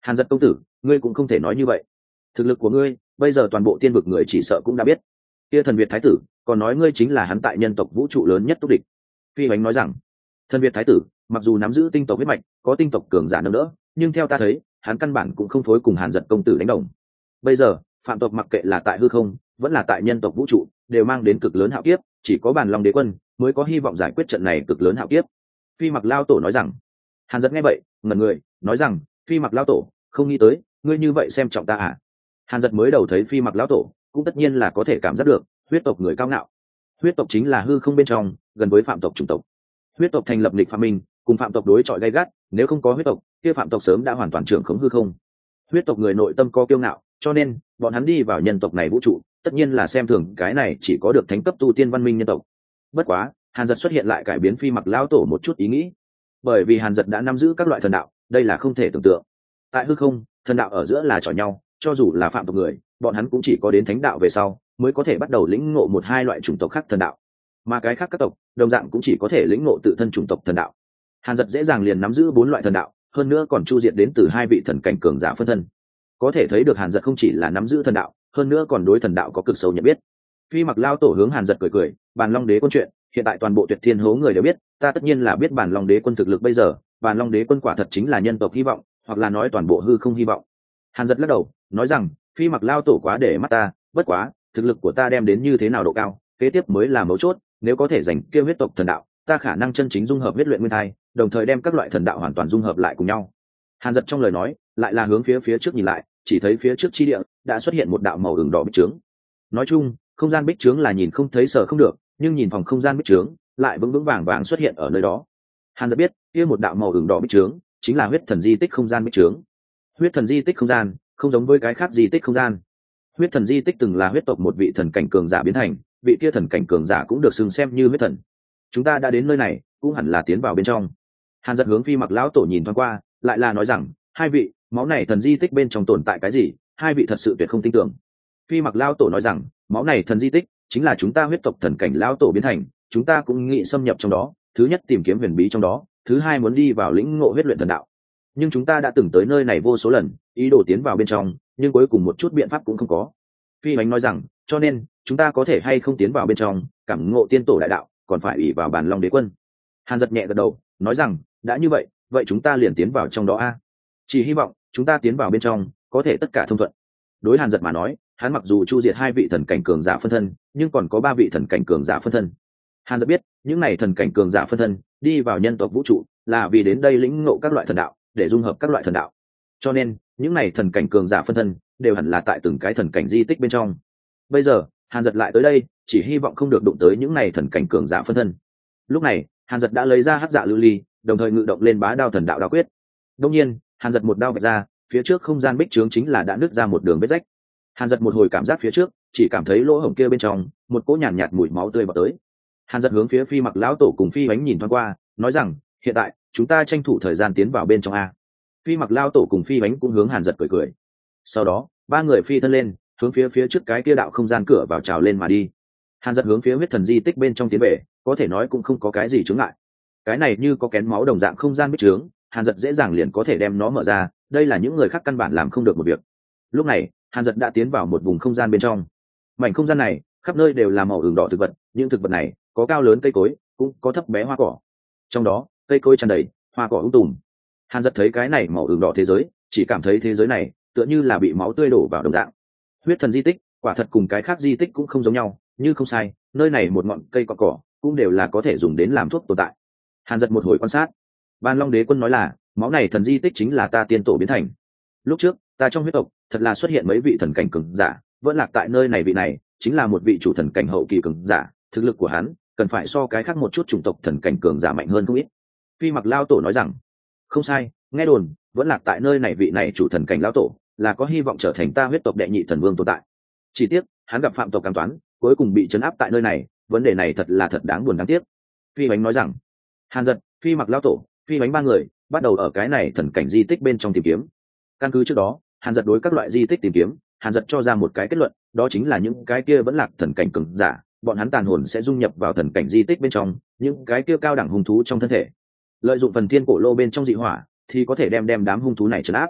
Hàn Dật công tử, ngươi cũng không thể nói như vậy. Thực lực của ngươi bây giờ toàn bộ tiên vực người chỉ sợ cũng đã biết. Kia thần Việt thái tử còn nói ngươi chính là hắn tại nhân tộc vũ trụ lớn nhất túc địch. Phi Hoánh nói rằng, thần Việt thái tử mặc dù nắm giữ tinh tộc huyết mạch, có tinh tộc cường giả nâng đỡ, nhưng theo ta thấy hắn căn bản cũng không phối cùng Hàn Dật công tử đánh đồng. Bây giờ phạm tộc mặc kệ là tại hư không vẫn là tại nhân tộc vũ trụ đều mang đến cực lớn hạo kiếp, chỉ có Bàn Long Đế Quân mới có hy vọng giải quyết trận này cực lớn hạo kiếp. Phi Mặc Lao Tổ nói rằng. Hàn Dật nghe vậy ngẩn người, nói rằng, Phi Mặc Lao Tổ, không nghĩ tới ngươi như vậy xem trọng ta à? Hàn Dật mới đầu thấy Phi Mặc Lão Tổ cũng tất nhiên là có thể cảm giác được huyết tộc người cao ngạo. Huyết tộc chính là hư không bên trong gần với phạm tộc chủng tộc. Huyết tộc thành lập nghịch phạm minh, cùng phạm tộc đối chọi gay gắt, nếu không có huyết tộc kia phạm tộc sớm đã hoàn toàn trưởng khống hư không. Huyết tộc người nội tâm có kiêu ngạo, cho nên bọn hắn đi vào nhân tộc này vũ trụ tất nhiên là xem thường cái này chỉ có được thánh cấp tu tiên văn minh nhân tộc. Bất quá Hàn Dật xuất hiện lại cải biến Phi Mặc Lão Tổ một chút ý nghĩ, bởi vì Hàn Dật đã nắm giữ các loại thần đạo, đây là không thể tưởng tượng. Tại hư không thần đạo ở giữa là chọi nhau, cho dù là phạm tộc người bọn hắn cũng chỉ có đến thánh đạo về sau mới có thể bắt đầu lĩnh ngộ một hai loại chủng tộc khác thần đạo, mà cái khác các tộc đồng dạng cũng chỉ có thể lĩnh ngộ tự thân chủng tộc thần đạo. Hàn Dật dễ dàng liền nắm giữ 4 loại thần đạo, hơn nữa còn chu diệt đến từ 2 vị thần cảnh cường giả phân thân. Có thể thấy được Hàn Dật không chỉ là nắm giữ thần đạo, hơn nữa còn đối thần đạo có cực sâu nhận biết. Phi Mặc Lao Tổ hướng Hàn Dật cười cười, Bàn Long Đế Quân chuyện hiện tại toàn bộ Tuyệt Thiên Hố người đều biết, ta tất nhiên là biết Bàn Long Đế Quân thực lực bây giờ, Bàn Long Đế Quân quả thật chính là nhân tộc hy vọng, hoặc là nói toàn bộ hư không hy vọng. Hàn Dật lắc đầu nói rằng, Phi Mặc Lao Tổ quá để mắt ta, bất quá thực lực của ta đem đến như thế nào độ cao kế tiếp mới là mấu chốt, nếu có thể giành kia huyết tộc thần đạo, ta khả năng chân chính dung hợp huyết luyện nguyên thai, đồng thời đem các loại thần đạo hoàn toàn dung hợp lại cùng nhau. Hàn Dật trong lời nói lại là hướng phía trước nhìn lại, chỉ thấy phía trước chi địa đã xuất hiện một đạo màu ửng đỏ bích trướng. Nói chung không gian bích trướng là nhìn không thấy sợ không được, nhưng nhìn phòng không gian bích trướng lại vững vững vàng vàng xuất hiện ở nơi đó. Hàn Dật biết kia một đạo màu ửng đỏ bích trướng chính là huyết thần di tích không gian bích trướng. Huyết thần di tích không gian không giống với cái khác di tích không gian. Huyết thần di tích từng là huyết tộc một vị thần cảnh cường giả biến thành, vị kia thần cảnh cường giả cũng được xưng xem như huyết thần. Chúng ta đã đến nơi này cũng hẳn là tiến vào bên trong. Hàn Dật hướng Phi Mặc Lão Tổ nhìn thoáng qua, lại là nói rằng, hai vị, máu này thần di tích bên trong tồn tại cái gì, hai vị thật sự tuyệt không tin tưởng. Phi Mặc Lão Tổ nói rằng, máu này thần di tích chính là chúng ta huyết tộc thần cảnh lão tổ biến thành, chúng ta cũng nghĩ xâm nhập trong đó, thứ nhất tìm kiếm huyền bí trong đó, thứ hai muốn đi vào lĩnh ngộ huyết luyện thần đạo. Nhưng chúng ta đã từng tới nơi này vô số lần, ý đồ tiến vào bên trong, nhưng cuối cùng một chút biện pháp cũng không có. Phi Hoánh nói rằng, cho nên chúng ta có thể hay không tiến vào bên trong cảm ngộ tiên tổ đại đạo, còn phải ủy vào Bàn Long Đế Quân. Hàn Dật nhẹ gật đầu nói rằng, đã như vậy vậy chúng ta liền tiến vào trong đó a. Chỉ hy vọng chúng ta tiến vào bên trong có thể tất cả thông thuận. Đối Hàn Dật mà nói, hắn mặc dù chu diệt 2 vị thần cảnh cường giả phân thân, nhưng còn có 3 vị thần cảnh cường giả phân thân. Hàn Dật biết những này thần cảnh cường giả phân thân đi vào nhân tộc vũ trụ là vì đến đây lĩnh ngộ các loại thần đạo, để dung hợp các loại thần đạo, cho nên những này thần cảnh cường giả phân thân đều hẳn là tại từng cái thần cảnh di tích bên trong. Bây giờ Hàn Dật lại tới đây, chỉ hy vọng không được đụng tới những này thần cảnh cường giả phân thân. Lúc này Hàn Dật đã lấy ra hắc dạ lưu ly, đồng thời ngự động lên bá đao thần đạo đao quyết. Đương nhiên Hàn Dật một đao vạch ra, phía trước không gian bích trướng chính là đã nứt ra một đường vết rách. Hàn Dật một hồi cảm giác phía trước, chỉ cảm thấy lỗ hổng kia bên trong một cỗ nhàn nhạt mùi máu tươi bọt tới. Hàn Dật hướng phía Phi Mặc Lão Tổ cùng Phi Hoánh nhìn thoáng qua, nói rằng, hiện tại chúng ta tranh thủ thời gian tiến vào bên trong a. Phi Mặc Lão Tổ cùng Phi Hoánh cũng hướng Hàn Dật cười cười. Sau đó 3 người phi thân lên, hướng phía trước cái kia đạo không gian cửa vào trào lên mà đi. Hàn Dật hướng phía huyết thần di tích bên trong tiến về, có thể nói cũng không có cái gì chướng ngại. Cái này như có kén máu đồng dạng không gian bích trướng, Hàn Dật dễ dàng liền có thể đem nó mở ra, đây là những người khác căn bản làm không được một việc. Lúc này Hàn Dật đã tiến vào một vùng không gian bên trong. Mảnh không gian này khắp nơi đều là màu ửng đỏ thực vật, những thực vật này có cao lớn cây cối, cũng có thấp bé hoa cỏ. Trong đó cây cối tràn đầy, hoa cỏ tùm. Hàn Dật thấy cái này màu ửng đỏ thế giới, chỉ cảm thấy thế giới này tựa như là bị máu tươi đổ vào đồng dạng. Huyết thần di tích quả thật cùng cái khác di tích cũng không giống nhau, như không sai, nơi này một ngọn cây cỏ cũng đều là có thể dùng đến làm thuốc tồn tại. Hàn Dật một hồi quan sát, Bàn Long Đế Quân nói là, máu này thần di tích chính là ta tiên tổ biến thành. Lúc trước ta trong huyết tộc thật là xuất hiện mấy vị thần cảnh cường giả, vẫn lạc tại nơi này, vị này chính là một vị chủ thần cảnh hậu kỳ cường giả, thực lực của hắn cần phải so cái khác một chút chủng tộc thần cảnh cường giả mạnh hơn không ít. Phi Mặc Lao Tổ nói rằng, không sai, nghe đồn vẫn lạc tại nơi này vị này chủ thần cảnh lão tổ là có hy vọng trở thành ta huyết tộc đệ nhị thần vương tồn tại. Chỉ tiếc hắn gặp phạm tộc cam toán, cuối cùng bị trấn áp tại nơi này, vấn đề này thật đáng buồn đáng tiếc. Phi Hoánh nói rằng, Hàn Dật, Phi Mặc Lão Tổ, Phi Hoánh 3 người bắt đầu ở cái này thần cảnh di tích bên trong tìm kiếm. Căn cứ trước đó Hàn Dật đối các loại di tích tìm kiếm, Hàn Dật cho ra một cái kết luận, đó chính là những cái kia vẫn lạc thần cảnh cường giả, bọn hắn tàn hồn sẽ dung nhập vào thần cảnh di tích bên trong những cái kia cao đẳng hung thú trong thân thể, lợi dụng phần thiên cổ lô bên trong dị hỏa thì có thể đem đám hung thú này trấn áp.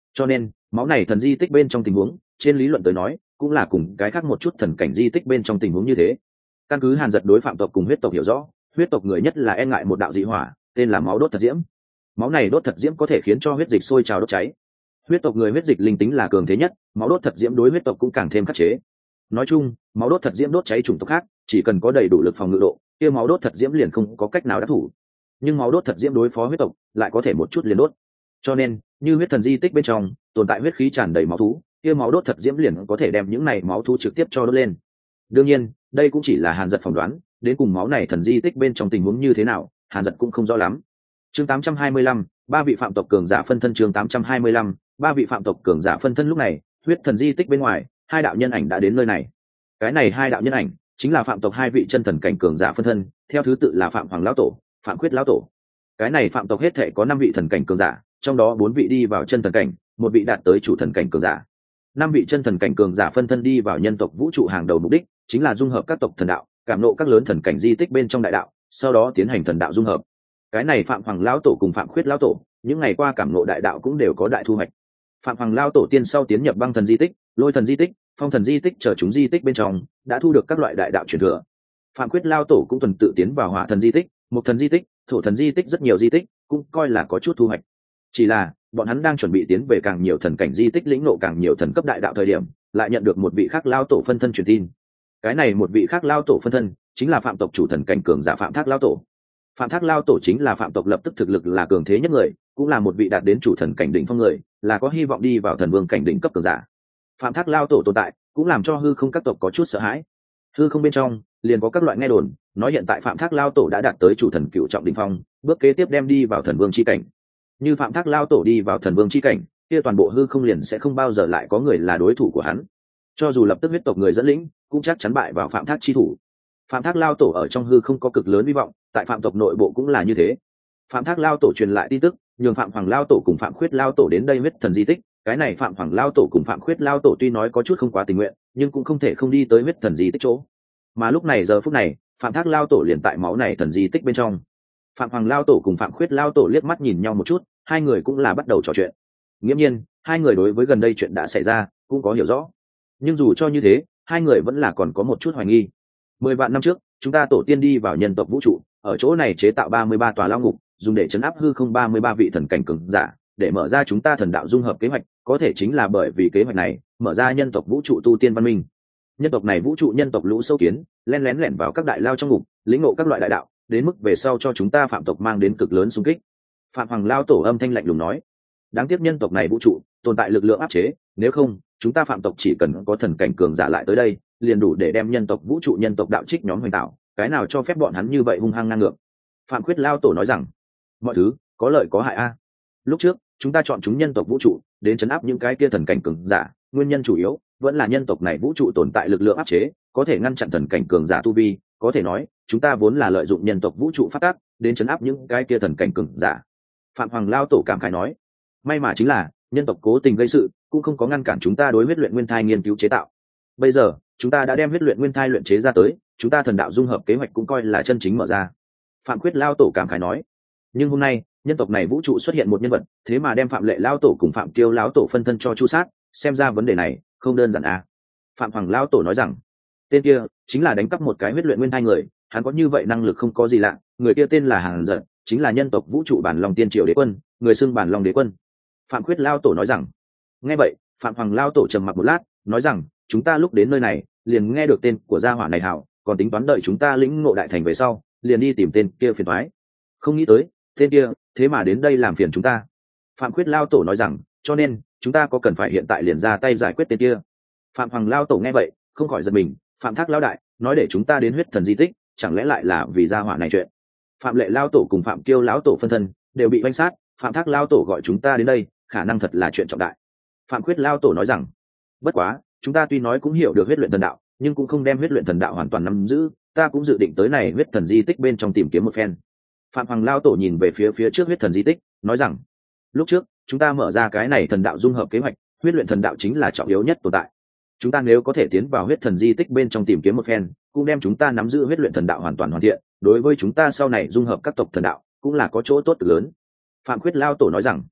cho nên máu này thần di tích bên trong tình huống trên lý luận tới nói cũng là cùng cái khác một chút thần cảnh di tích bên trong tình huống như thế. Căn cứ Hàn Dật đối phạm tộc cùng huyết tộc hiểu rõ, huyết tộc người nhất là e ngại một đạo dị hỏa tên là máu đốt thật diễm. Máu này đốt thật diễm có thể khiến cho huyết dịch sôi trào đốt cháy. Huyết tộc người huyết dịch linh tính là cường thế nhất, máu đốt thật diễm đối huyết tộc cũng càng thêm khắc chế. Nói chung máu đốt thật diễm đốt cháy chủng tộc khác chỉ cần có đầy đủ lực phòng ngự độ, kia máu đốt thật diễm liền không có cách nào đắc thủ. Nhưng máu đốt thật diễm đối phó huyết tộc lại có thể một chút liền đốt. Cho nên như huyết thần di tích bên trong tồn tại huyết khí tràn đầy máu thú, kia máu đốt thật diễm liền có thể đem những này máu thú trực tiếp cho đốt lên. Đương nhiên đây cũng chỉ là Hàn Dật phỏng đoán, đến cùng máu này thần di tích bên trong tình huống như thế nào Hàn Dật cũng không rõ lắm. Chương 825, ba vị phạm tộc cường giả phân thân. Chương 825, ba vị phạm tộc cường giả phân thân. Lúc này huyết thần di tích bên ngoài hai đạo nhân ảnh đã đến nơi này. Cái này hai đạo nhân ảnh chính là phạm tộc hai vị chân thần cảnh cường giả phân thân, theo thứ tự là Phạm Hoàng lão tổ, Phạm Khuyết lão tổ. Cái này phạm tộc hết thể có 5 vị thần cảnh cường giả, trong đó 4 vị đi vào chân thần cảnh, 1 vị đạt tới chủ thần cảnh cường giả. 5 vị chân thần cảnh cường giả phân thân đi vào nhân tộc vũ trụ hàng đầu, mục đích chính là dung hợp các tộc thần đạo, cảm ngộ các lớn thần cảnh di tích bên trong đại đạo, sau đó tiến hành thần đạo dung hợp. Cái này Phạm Hoàng lão tổ cùng Phạm Khuyết lão tổ những ngày qua cảm ngộ đại đạo cũng đều có đại thu hoạch. Phạm Hoàng lão tổ tiên sau tiến nhập băng thần di tích, lôi thần di tích, phong thần di tích chờ chúng di tích bên trong đã thu được các loại đại đạo truyền thừa. Phạm Khuyết lão tổ cũng tuần tự tiến vào hỏa thần di tích, mộc thần di tích, thổ thần di tích, rất nhiều di tích cũng coi là có chút thu hoạch. Chỉ là bọn hắn đang chuẩn bị tiến về càng nhiều thần cảnh di tích, lĩnh ngộ càng nhiều thần cấp đại đạo thời điểm, lại nhận được một vị khác lão tổ phân thân truyền tin. Cái này một vị khác lão tổ phân thân chính là phạm tộc chủ thần cảnh cường giả Phạm Thác lão tổ. Phạm Thác lão tổ chính là phạm tộc lập tức thực lực là cường thế nhất người, cũng là một vị đạt đến chủ thần cảnh đỉnh phong người, là có hy vọng đi vào thần vương cảnh đỉnh cấp cường giả. Phạm Thác lão tổ tồn tại cũng làm cho hư không các tộc có chút sợ hãi. Hư không bên trong liền có các loại nghe đồn nói hiện tại Phạm Thác lão tổ đã đạt tới chủ thần cựu trọng đỉnh phong, bước kế tiếp đem đi vào thần vương chi cảnh. Như Phạm Thác lão tổ đi vào thần vương chi cảnh, kia toàn bộ hư không liền sẽ không bao giờ lại có người là đối thủ của hắn. Cho dù lập tức huyết tộc người dẫn lĩnh, cũng chắc chắn bại vào Phạm Thác chi thủ. Phạm Thác lão tổ ở trong hư không có cực lớn hy vọng, tại phạm tộc nội bộ cũng là như thế. Phạm Thác lão tổ truyền lại tin tức, nhường Phạm Hoàng lão tổ cùng Phạm Khuyết lão tổ đến đây huyết thần di tích. Cái này Phạm Hoàng lão tổ cùng Phạm Khuyết lão tổ tuy nói có chút không quá tình nguyện, nhưng cũng không thể không đi tới huyết thần di tích chỗ. Mà lúc này giờ phút này, Phạm Thác lão tổ liền tại máu này thần di tích bên trong. Phạm Hoàng lão tổ cùng Phạm Khuyết lão tổ liếc mắt nhìn nhau một chút, hai người cũng là bắt đầu trò chuyện. Nghiễm nhiên hai người đối với gần đây chuyện đã xảy ra cũng có hiểu rõ, nhưng dù cho như thế hai người vẫn là còn có một chút hoài nghi. 10 vạn năm trước chúng ta tổ tiên đi vào nhân tộc vũ trụ, ở chỗ này chế tạo 33 tòa lao ngục, dùng để chấn áp hư không 33 vị thần cảnh cường giả, để mở ra chúng ta thần đạo dung hợp kế hoạch. Có thể chính là bởi vì kế hoạch này mở ra nhân tộc vũ trụ tu tiên văn minh. Nhân tộc này vũ trụ nhân tộc lũ sâu kiến lén lẻn vào các đại lao trong ngục, lĩnh ngộ các loại đại đạo, đến mức về sau cho chúng ta phạm tộc mang đến cực lớn xung kích. Phạm Hoàng lao tổ âm thanh lạnh lùng nói, đáng tiếc nhân tộc này vũ trụ tồn tại lực lượng áp chế, nếu không chúng ta phạm tộc chỉ cần có thần cảnh cường giả lại tới đây, liền đủ để đem nhân tộc vũ trụ nhân tộc đạo trích nhóm hoành tạo, cái nào cho phép bọn hắn như vậy hung hăng ngang ngược. Phạm Khuyết lao tổ nói rằng, mọi thứ có lợi có hại a. Lúc trước chúng ta chọn chúng nhân tộc vũ trụ đến chấn áp những cái kia thần cảnh cường giả, nguyên nhân chủ yếu vẫn là nhân tộc này vũ trụ tồn tại lực lượng áp chế, có thể ngăn chặn thần cảnh cường giả tu vi. Có thể nói chúng ta vốn là lợi dụng nhân tộc vũ trụ phát tác đến chấn áp những cái kia thần cảnh cường giả. Phạm Hoàng lao tổ cảm khái nói, may mà chính là nhân tộc cố tình gây sự, cũng không có ngăn cản chúng ta đối huyết luyện nguyên thai nghiên cứu chế tạo. Bây giờ chúng ta đã đem huyết luyện nguyên thai luyện chế ra tới, chúng ta thần đạo dung hợp kế hoạch cũng coi là chân chính mở ra. Phạm Khuyết lao tổ cảm khái nói, nhưng hôm nay nhân tộc này vũ trụ xuất hiện một nhân vật, thế mà đem Phạm Lệ lao tổ cùng Phạm Kiêu lão tổ phân thân cho chu sát, xem ra vấn đề này không đơn giản à. Phạm Hoàng lao tổ nói rằng, tên kia chính là đánh cắp một cái huyết luyện nguyên thai người, hắn có như vậy năng lực không có gì lạ. Người kia tên là Hàn Dật, chính là nhân tộc vũ trụ Bản Long Tiên Triều đế quân, người xưng Bản Long đế quân. Phạm Khuyết lao tổ nói rằng. Nghe vậy Phạm Hoàng lao tổ trầm mặc một lát, nói rằng, chúng ta lúc đến nơi này liền nghe được tên của gia hỏa này hảo, còn tính toán đợi chúng ta lĩnh ngộ đại thành về sau liền đi tìm tên kia phiền toái. Không nghĩ tới tên kia thế mà đến đây làm phiền chúng ta. Phạm Khuyết lao tổ nói rằng, cho nên chúng ta có cần phải hiện tại liền ra tay giải quyết tên kia. Phạm Hoàng lao tổ nghe vậy không khỏi giật mình, Phạm Thác lao đại nói để chúng ta đến huyết thần di tích, chẳng lẽ lại là vì gia hỏa này chuyện. Phạm Lệ lao tổ cùng Phạm Kiêu lão tổ phân thân đều bị oanh sát, Phạm Thác lao tổ gọi chúng ta đến đây khả năng thật là chuyện trọng đại. Phạm Khuyết lao tổ nói rằng, bất quá chúng ta tuy nói cũng hiểu được huyết luyện thần đạo, nhưng cũng không đem huyết luyện thần đạo hoàn toàn nắm giữ, ta cũng dự định tới này huyết thần di tích bên trong tìm kiếm một phen. Phạm Hoàng lao tổ nhìn về phía trước huyết thần di tích, nói rằng, lúc trước chúng ta mở ra cái này thần đạo dung hợp kế hoạch, huyết luyện thần đạo chính là trọng yếu nhất tồn tại. Chúng ta nếu có thể tiến vào huyết thần di tích bên trong tìm kiếm một phen, cũng đem chúng ta nắm giữ huyết luyện thần đạo hoàn toàn hoàn thiện, đối với chúng ta sau này dung hợp các tộc thần đạo cũng là có chỗ tốt lớn. Phạm Khuyết lao tổ nói rằng,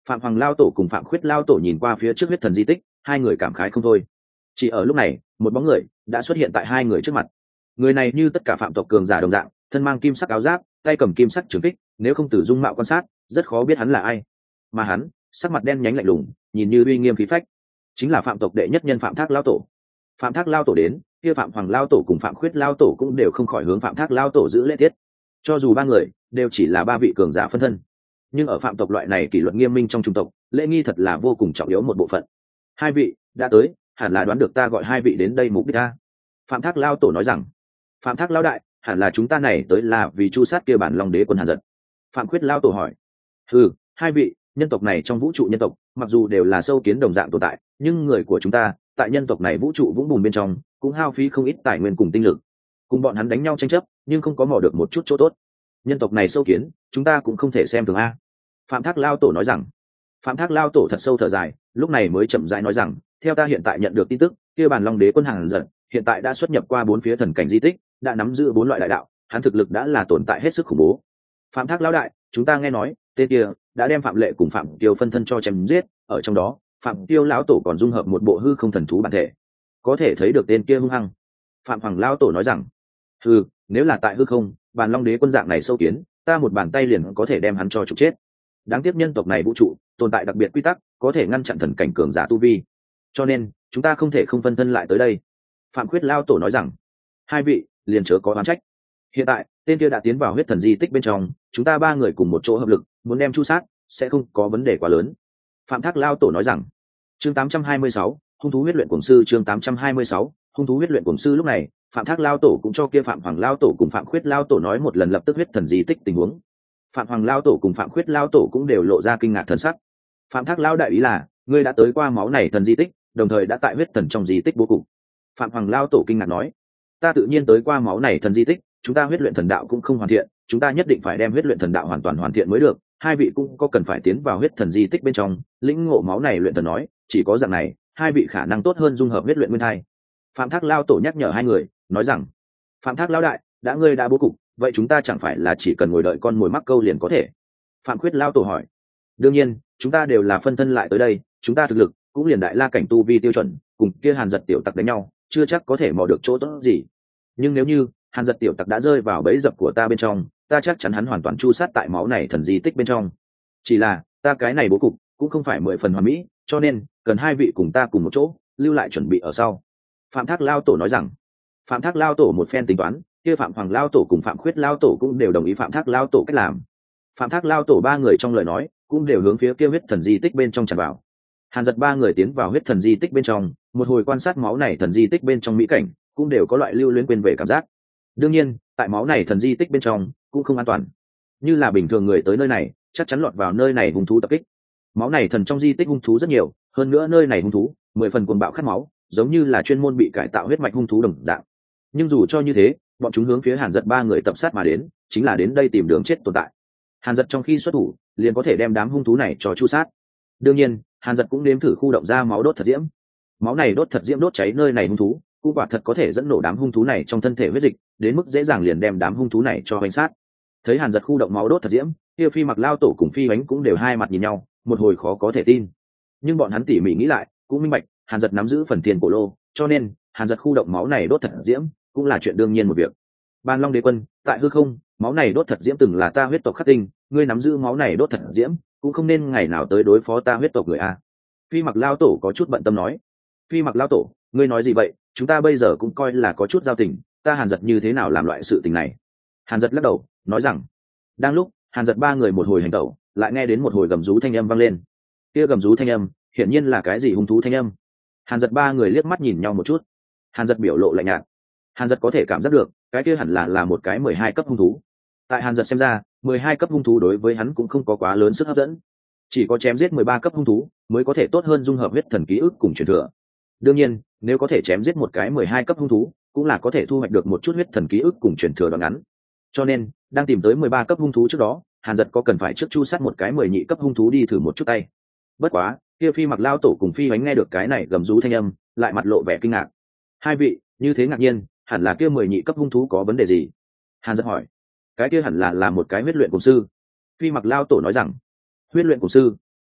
Phạm Hoàng lao tổ cùng Phạm Khuyết lao tổ nhìn qua phía trước huyết thần di tích, hai người cảm khái không thôi. Chỉ ở lúc này, một bóng người đã xuất hiện tại hai người trước mặt. Người này như tất cả phạm tộc cường giả đồng dạng, thân mang kim sắc áo giáp, tay cầm kim sắc trường kích, nếu không từ dung mạo quan sát, rất khó biết hắn là ai. Mà hắn, sắc mặt đen nhánh lạnh lùng, nhìn như uy nghiêm khí phách, chính là phạm tộc đệ nhất nhân Phạm Thác lao tổ. Phạm Thác lao tổ đến, kia Phạm Hoàng lao tổ cùng Phạm Khuyết lao tổ cũng đều không khỏi hướng Phạm Thác lao tổ giữ lễ tiết. Cho dù ba người đều chỉ là ba vị cường giả phân thân, nhưng ở phạm tộc loại này kỷ luật nghiêm minh trong chủng tộc, lễ nghi thật là vô cùng trọng yếu một bộ phận. Hai vị đã tới, hẳn là đoán được ta gọi hai vị đến đây mục đích ta. Phạm Thác lao tổ nói rằng. Phạm Thác lao đại, hẳn là chúng ta này tới là vì chu sát kia bản Long Đế quân Hàn Dật. Phạm Khuyết lao tổ hỏi. Hai vị, nhân tộc này trong vũ trụ nhân tộc, mặc dù đều là sâu kiến đồng dạng tồn tại, nhưng người của chúng ta tại nhân tộc này vũ trụ vũng bùn bên trong cũng hao phí không ít tài nguyên cùng tinh lực, cùng bọn hắn đánh nhau tranh chấp, nhưng không có mò được một chút chỗ tốt. Nhân tộc này sâu kiến, chúng ta cũng không thể xem thường a. Phạm Thác lao tổ nói rằng. Phạm Thác lao tổ thật sâu thở dài, lúc này mới chậm rãi nói rằng, theo ta hiện tại nhận được tin tức, kia bản Long Đế quân Hàn Dật hiện tại đã xuất nhập qua 4 phía thần cảnh di tích, đã nắm giữ 4 loại đại đạo, hắn thực lực đã là tồn tại hết sức khủng bố. Phạm Thác lão đại, chúng ta nghe nói tên kia đã đem Phạm Lệ cùng Phạm Tiêu phân thân cho chém giết, ở trong đó Phạm Tiêu lão tổ còn dung hợp một bộ hư không thần thú bản thể, có thể thấy được tên kia hung hăng. Phạm Hoàng lão tổ nói rằng, nếu là tại hư không, bản Long Đế quân dạng này sâu kiến, ta một bàn tay liền có thể đem hắn cho trục chết. Đáng tiếc nhân tộc này vũ trụ tồn tại đặc biệt quy tắc, có thể ngăn chặn thần cảnh cường giả tu vi, cho nên chúng ta không thể không phân thân lại tới đây. Phạm Khuyết lao tổ nói rằng, hai vị liền chớ có oán trách. Hiện tại tên kia đã tiến vào huyết thần di tích bên trong, chúng ta ba người cùng một chỗ hợp lực, muốn đem chu sát sẽ không có vấn đề quá lớn. Phạm Thác lao tổ nói rằng. Chương 826, hung thú huyết luyện cuồng sư. Chương 826, hung thú huyết luyện cuồng sư. Lúc này Phạm Thác lao tổ cũng cho kia Phạm Hoàng lao tổ cùng Phạm Khuyết lao tổ nói một lần lập tức huyết thần di tích tình huống. Phạm Hoàng lao tổ cùng Phạm Khuyết lao tổ cũng đều lộ ra kinh ngạc thần sắc. Phạm Thác lao đại ý là, ngươi đã tới qua máu này thần di tích, đồng thời đã tại huyết thần trong di tích bố cục. Phạm Hoàng lao tổ kinh ngạc nói, ta tự nhiên tới qua máu này thần di tích, chúng ta huyết luyện thần đạo cũng không hoàn thiện, chúng ta nhất định phải đem huyết luyện thần đạo hoàn toàn hoàn thiện mới được. Hai vị cũng có cần phải tiến vào huyết thần di tích bên trong, lĩnh ngộ máu này luyện thần nói, chỉ có dạng này, hai vị khả năng tốt hơn dung hợp huyết luyện nguyên thai. Phạm Thác lao tổ nhắc nhở hai người, nói rằng, Phạm Thác lao đại, đã ngươi đã bố cục, vậy chúng ta chẳng phải là chỉ cần ngồi đợi con mồi mắc câu liền có thể? Phạm Khuyết lao tổ hỏi. Đương nhiên, chúng ta đều là phân thân lại tới đây, chúng ta thực lực cũng liền đại la cảnh tu vi tiêu chuẩn, cùng kia Hàn Dật tiểu tặc đánh nhau, chưa chắc có thể mò được chỗ tốt gì. Nhưng nếu như Hàn Dật tiểu tặc đã rơi vào bẫy dập của ta bên trong, ta chắc chắn hắn hoàn toàn chu sát tại máu này thần di tích bên trong. Chỉ là ta cái này bố cục cũng không phải 10 phần hoàn mỹ, cho nên cần hai vị cùng ta cùng một chỗ, lưu lại chuẩn bị ở sau. Phạm Thác lao tổ nói rằng. Phạm Thác lao tổ một phen tính toán, kia Phạm Hoàng lao tổ cùng Phạm Khuyết lao tổ cũng đều đồng ý Phạm Thác lao tổ cách làm. Phạm Thác lao tổ ba người trong lời nói cũng đều hướng phía kia huyết thần di tích bên trong tràn vào. Hàn Dật ba người tiến vào huyết thần di tích bên trong, một hồi quan sát máu này thần di tích bên trong mỹ cảnh, cũng đều có loại lưu luyến quên về cảm giác. Đương nhiên, tại máu này thần di tích bên trong cũng không an toàn. Như là bình thường người tới nơi này, chắc chắn lọt vào nơi này hung thú tập kích. Máu này thần trong di tích hung thú rất nhiều, hơn nữa nơi này hung thú 10 phần cuồng bạo khát máu, giống như là chuyên môn bị cải tạo huyết mạch hung thú đồng dạng. Nhưng dù cho như thế, bọn chúng hướng phía Hàn Dật ba người tập sát mà đến, chính là đến đây tìm đường chết tồn tại. Hàn Dật trong khi xuất thủ, liền có thể đem đám hung thú này cho chu sát. Đương nhiên, Hàn Dật cũng nếm thử khu động ra máu đốt thật diễm. Máu này đốt thật diễm đốt cháy nơi này hung thú, cũng quả thật có thể dẫn nổ đám hung thú này trong thân thể huyết dịch, đến mức dễ dàng liền đem đám hung thú này cho hoành sát. Thấy Hàn Dật khu động máu đốt thật diễm, kia Phi Mặc lao tổ cùng Phi Bánh cũng đều hai mặt nhìn nhau, một hồi khó có thể tin. Nhưng bọn hắn tỉ mỉ nghĩ lại, cũng minh bạch, Hàn Dật nắm giữ phần tiền cổ lô, cho nên Hàn Dật khu động máu này đốt thật diễm, cũng là chuyện đương nhiên một việc. Ban Long Đế quân, tại hư không, máu này đốt thật diễm từng là ta huyết tộc khắc tinh, ngươi nắm giữ máu này đốt thật diễm, cũng không nên ngày nào tới đối phó ta huyết tộc người a. Phi Mặc lao tổ có chút bận tâm nói. Phi Mặc lao tổ, ngươi nói gì vậy? Chúng ta bây giờ cũng coi là có chút giao tình, ta Hàn Dật như thế nào làm loại sự tình này? Hàn Dật lắc đầu, nói rằng. Đang lúc Hàn Dật ba người một hồi hành tẩu, lại nghe đến một hồi gầm rú thanh âm vang lên. Kia gầm rú thanh âm, hiển nhiên là cái gì hung thú thanh âm. Hàn Dật ba người liếc mắt nhìn nhau một chút. Hàn Dật biểu lộ lạnh nhạt. Hàn Dật có thể cảm giác được, cái kia hẳn là một cái 12 cấp hung thú. Tại Hàn Dật xem ra, 12 cấp hung thú đối với hắn cũng không có quá lớn sức hấp dẫn. Chỉ có chém giết 13 cấp hung thú mới có thể tốt hơn dung hợp huyết thần ký ức cùng truyền thừa. Đương nhiên, nếu có thể chém giết một cái 12 cấp hung thú, cũng là có thể thu hoạch được một chút huyết thần ký ức cùng truyền thừa đoạn ngắn. Cho nên, đang tìm tới 13 cấp hung thú trước đó, Hàn Dật có cần phải trước chu sát một cái 12 cấp hung thú đi thử một chút tay. Bất quá, kia Phi Mặc lao tổ cùng Phi Bánh nghe được cái này gầm rú thanh âm, lại mặt lộ vẻ kinh ngạc. Hai vị, như thế ngạc nhiên, hẳn là kia 12 cấp hung thú có vấn đề gì? Hàn Dật hỏi. Cái kia hẳn là một cái huyết luyện cùng sư. Phi Mặc lao tổ nói rằng. Huyết luyện cùng sư?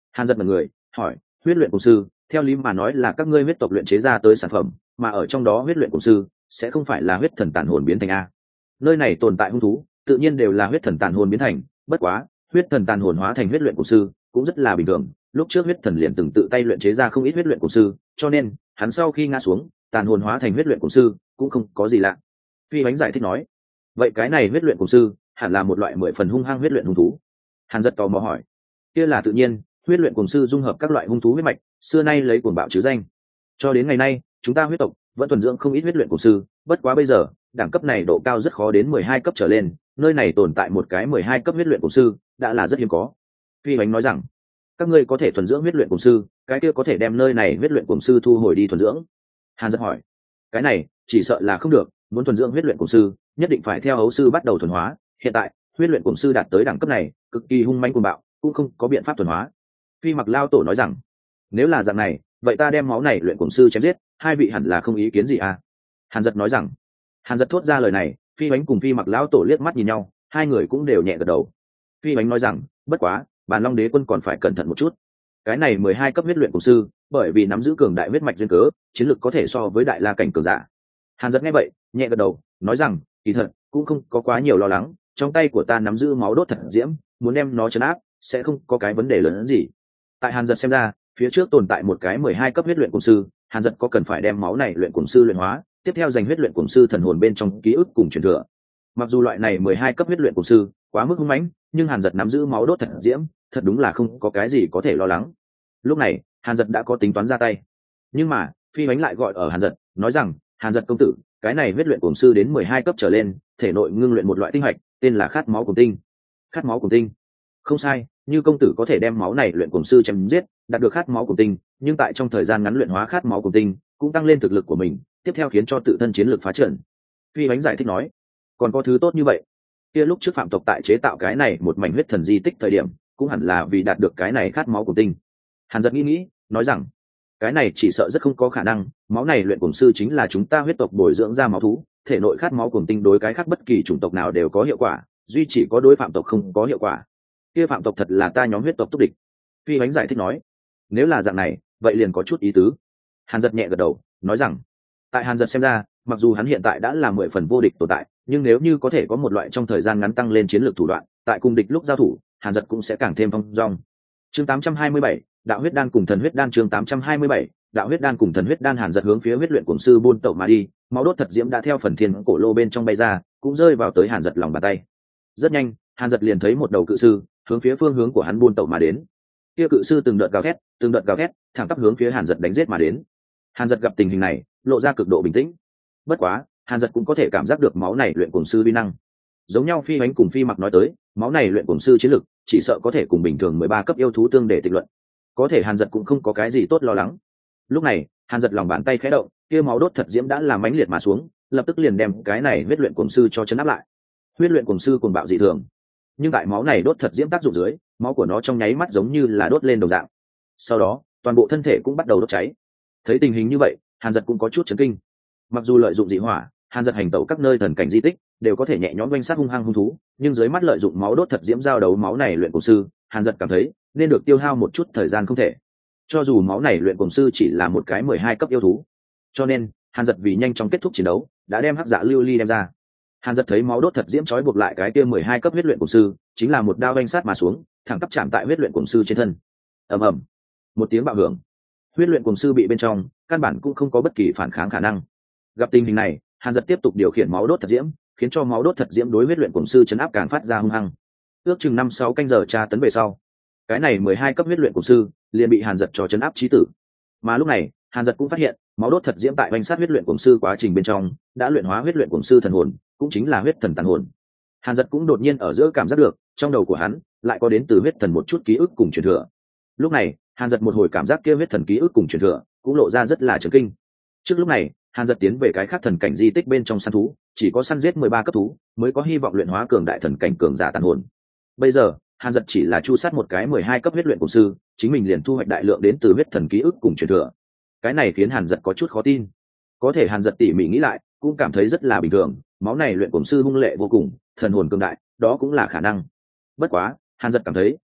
Hàn giật mật người hỏi, huyết luyện cùng sư theo lý mà nói là các ngươi huyết tộc luyện chế ra tới sản phẩm, mà ở trong đó huyết luyện cùng sư sẽ không phải là huyết thần tàn hồn biến thành a? Nơi này tồn tại hung thú tự nhiên đều là huyết thần tàn hồn biến thành, bất quá huyết thần tàn hồn hóa thành huyết luyện cùng sư cũng rất là bình thường, lúc trước huyết thần liền từng tự tay luyện chế ra không ít huyết luyện cùng sư, cho nên hắn sau khi ngã xuống tàn hồn hóa thành huyết luyện cùng sư cũng không có gì lạ. Phi Bánh giải thích nói, vậy cái này huyết luyện cùng sư hẳn là một loại 10 phần hung hăng huyết luyện hung thú? Hàn giật tò mò hỏi. Kia là tự nhiên, huyết luyện cùng sư dung hợp các loại hung thú huyết mạch, xưa nay lấy cuồng bạo chứ danh. Cho đến ngày nay chúng ta huyết tộc vẫn thuần dưỡng không ít huyết luyện cùng sư, bất quá bây giờ đẳng cấp này độ cao rất khó, đến 12 cấp trở lên, nơi này tồn tại một cái 12 cấp huyết luyện cùng sư đã là rất hiếm có. Phi Bánh nói rằng, các ngươi có thể thuần dưỡng huyết luyện cùng sư, cái kia có thể đem nơi này huyết luyện cùng sư thu hồi đi thuần dưỡng? Hàn giật hỏi. Cái này chỉ sợ là không được, muốn thuần dưỡng huyết luyện cùng sư nhất định phải theo ấu sư bắt đầu thuần hóa, hiện tại huyết luyện cùng sư đạt tới đẳng cấp này cực kỳ hung manh cuồng bạo, cũng không có biện pháp thuần hóa. Phi Mặc Lao Tổ nói rằng, nếu là dạng này vậy ta đem máu này luyện cùng sư chém giết, hai vị hẳn là không ý kiến gì à? Hàn giật nói rằng. Hàn giật thốt ra lời này, Phi Bánh cùng Phi Mặc Lao Tổ liếc mắt nhìn nhau, hai người cũng đều nhẹ gật đầu. Phi Bánh nói rằng, bất quá Bàn Long Đế Quân còn phải cẩn thận một chút, cái này 12 cấp huyết luyện cùng sư bởi vì nắm giữ cường đại huyết mạch duyên cớ, chiến lược có thể so với đại la cảnh cường giả. Hàn giật nghe vậy nhẹ gật đầu nói rằng, kỳ thật cũng không có quá nhiều lo lắng, trong tay của ta nắm giữ máu đốt thật diễm, muốn đem nó trấn áp sẽ không có cái vấn đề lớn hơn gì. Tại Hàn giật xem ra, phía trước tồn tại một cái 12 cấp huyết luyện cùng sư, Hàn giật có cần phải đem máu này luyện cùng sư luyện hóa, tiếp theo giành huyết luyện cùng sư thần hồn bên trong ký ức cùng truyền thừa. Mặc dù loại này 12 cấp huyết luyện cùng sư quá mức hung mãnh, nhưng Hàn giật nắm giữ máu đốt thật diễm, thật đúng là không có cái gì có thể lo lắng. Lúc này Hàn giật đã có tính toán ra tay, nhưng mà Phi Bánh lại gọi ở Hàn giật nói rằng, Hàn giật công tử, cái này huyết luyện cùng sư đến 12 cấp trở lên, thể nội ngưng luyện một loại tinh hạch tên là khát máu cùng tinh. Khát máu cùng tinh? Không sai, như công tử có thể đem máu này luyện cùng sư chém giết, đạt được khát máu cùng tinh, nhưng tại trong thời gian ngắn luyện hóa khát máu cùng tinh cũng tăng lên thực lực của mình, tiếp theo khiến cho tự thân chiến lược phá trận. Phi Bánh giải thích nói, còn có thứ tốt như vậy? Kia lúc trước phạm tộc tại chế tạo cái này một mảnh huyết thần di tích thời điểm cũng hẳn là vì đạt được cái này khát máu cùng tinh. Hàn giật nghĩ nói rằng, cái này chỉ sợ rất không có khả năng, máu này luyện cùng sư chính là chúng ta huyết tộc bồi dưỡng ra máu thú, thể nội khát máu cùng tinh đối cái khác bất kỳ chủng tộc nào đều có hiệu quả, duy chỉ có đối phạm tộc không có hiệu quả. Kia phạm tộc thật là ta nhóm huyết tộc túc địch. Phi Bánh giải thích nói, nếu là dạng này vậy liền có chút ý tứ. Hàn giật nhẹ gật đầu nói rằng, tại Hàn giật xem ra, mặc dù hắn hiện tại đã là 10 phần vô địch tồn tại, nhưng nếu như có thể có một loại trong thời gian ngắn tăng lên chiến lược thủ đoạn, tại cùng địch lúc giao thủ, Hàn giật cũng sẽ càng thêm phong dong. Chương 827, đạo huyết đan cùng thần huyết đan. Chương 827, đạo huyết đan cùng thần huyết đan. Hàn giật hướng phía huyết luyện cuồng sư buôn tẩu mà đi, máu đốt thật diễm đã theo phần thiên cổ lô bên trong bay ra, cũng rơi vào tới Hàn giật lòng bàn tay. Rất nhanh Hàn giật liền thấy một đầu cự sư hướng phía phương hướng của hắn buôn tẩu mà đến. Kia cự sư từng đợt gào thét thẳng tắp hướng phía Hàn giật đánh giết mà đến. Hàn giật gặp tình hình này lộ ra cực độ bình tĩnh, bất quá Hàn giật cũng có thể cảm giác được máu này luyện cuồng sư uy năng. Giống nhau Phi Bánh cùng Phi Mặc nói tới, máu này luyện cuồng sư chiến lực chỉ sợ có thể cùng bình thường 13 cấp yêu thú tương để tịch luận, có thể Hàn giật cũng không có cái gì tốt lo lắng. Lúc này Hàn giật lòng bàn tay khẽ động, kia máu đốt thật diễm đã làm mãnh liệt mà xuống, lập tức liền đem cái này huyết luyện cuồng sư cho chấn áp lại. Huyết luyện cuồng sư cuồng bạo dị thường, nhưng tại máu này đốt thật diễm tác dụng dưới, máu của nó trong nháy mắt giống như là đốt lên đồng dạng, sau đó toàn bộ thân thể cũng bắt đầu đốt cháy. Thấy tình hình như vậy, Hàn giật cũng có chút chấn kinh. Mặc dù lợi dụng dị hỏa, Hàn giật hành tẩu các nơi thần cảnh di tích đều có thể nhẹ nhõm quanh sát hung hăng hung thú, nhưng dưới mắt lợi dụng máu đốt thật diễm giao đấu máu này luyện cuồng sư, Hàn giật cảm thấy nên được tiêu hao một chút thời gian không thể. Cho dù máu này luyện cuồng sư chỉ là một cái 12 cấp yêu thú, cho nên Hàn giật vì nhanh chóng kết thúc chiến đấu đã đem hắc dạ lưu ly đem ra. Hàn giật thấy máu đốt thật diễm trói buộc lại cái kia 12 cấp huyết luyện cuồng sư, chính là một đao vanh sát mà xuống, thẳng tắp chạm tại huyết luyện cuồng sư trên thân. Ầm ầm, một tiếng bạo hưởng, huyết luyện cuồng sư bị bên trong, căn bản cũng không có bất kỳ phản kháng khả năng. Gặp tình hình này, Hàn giật tiếp tục điều khiển máu đốt thật diễm, khiến cho máu đốt thật diễm đối huyết luyện cuồng sư chấn áp càng phát ra hung hăng. Ước chừng 5-6 canh giờ tra tấn về sau, cái này 12 cấp huyết luyện cuồng sư liền bị Hàn giật cho chấn áp chí tử. Mà lúc này Hàn giật cũng phát hiện máu đốt thật diễm tại oanh sát huyết luyện cuồng sư quá trình bên trong đã luyện hóa huyết luyện cuồng sư thần hồn, cũng chính là huyết thần tàn hồn. Hàn giật cũng đột nhiên ở giữa cảm giác được trong đầu của hắn lại có đến từ huyết thần một chút ký ức cùng truyền thừa. Lúc này Hàn giật một hồi cảm giác kia huyết thần ký ức cùng truyền thừa cũng lộ ra rất là chấn kinh. Trước lúc này Hàn giật tiến về cái khác thần cảnh di tích bên trong săn thú, chỉ có săn giết 13 cấp thú mới có hy vọng luyện hóa cường đại thần cảnh cường giả tàn hồn. Bây giờ Hàn giật chỉ là chu sát một cái 12 cấp huyết luyện cuồng sư, chính mình liền thu hoạch đại lượng đến từ huyết thần ký ức cùng truyền thừa. Cái này khiến Hàn giật có chút khó tin. Có thể Hàn giật tỉ mỉ nghĩ lại cũng cảm thấy rất là bình thường, máu này luyện cuồng sư hung lệ vô cùng, thần hồn cường đại, đó cũng là khả năng. Bất quá Hàn giật cảm thấy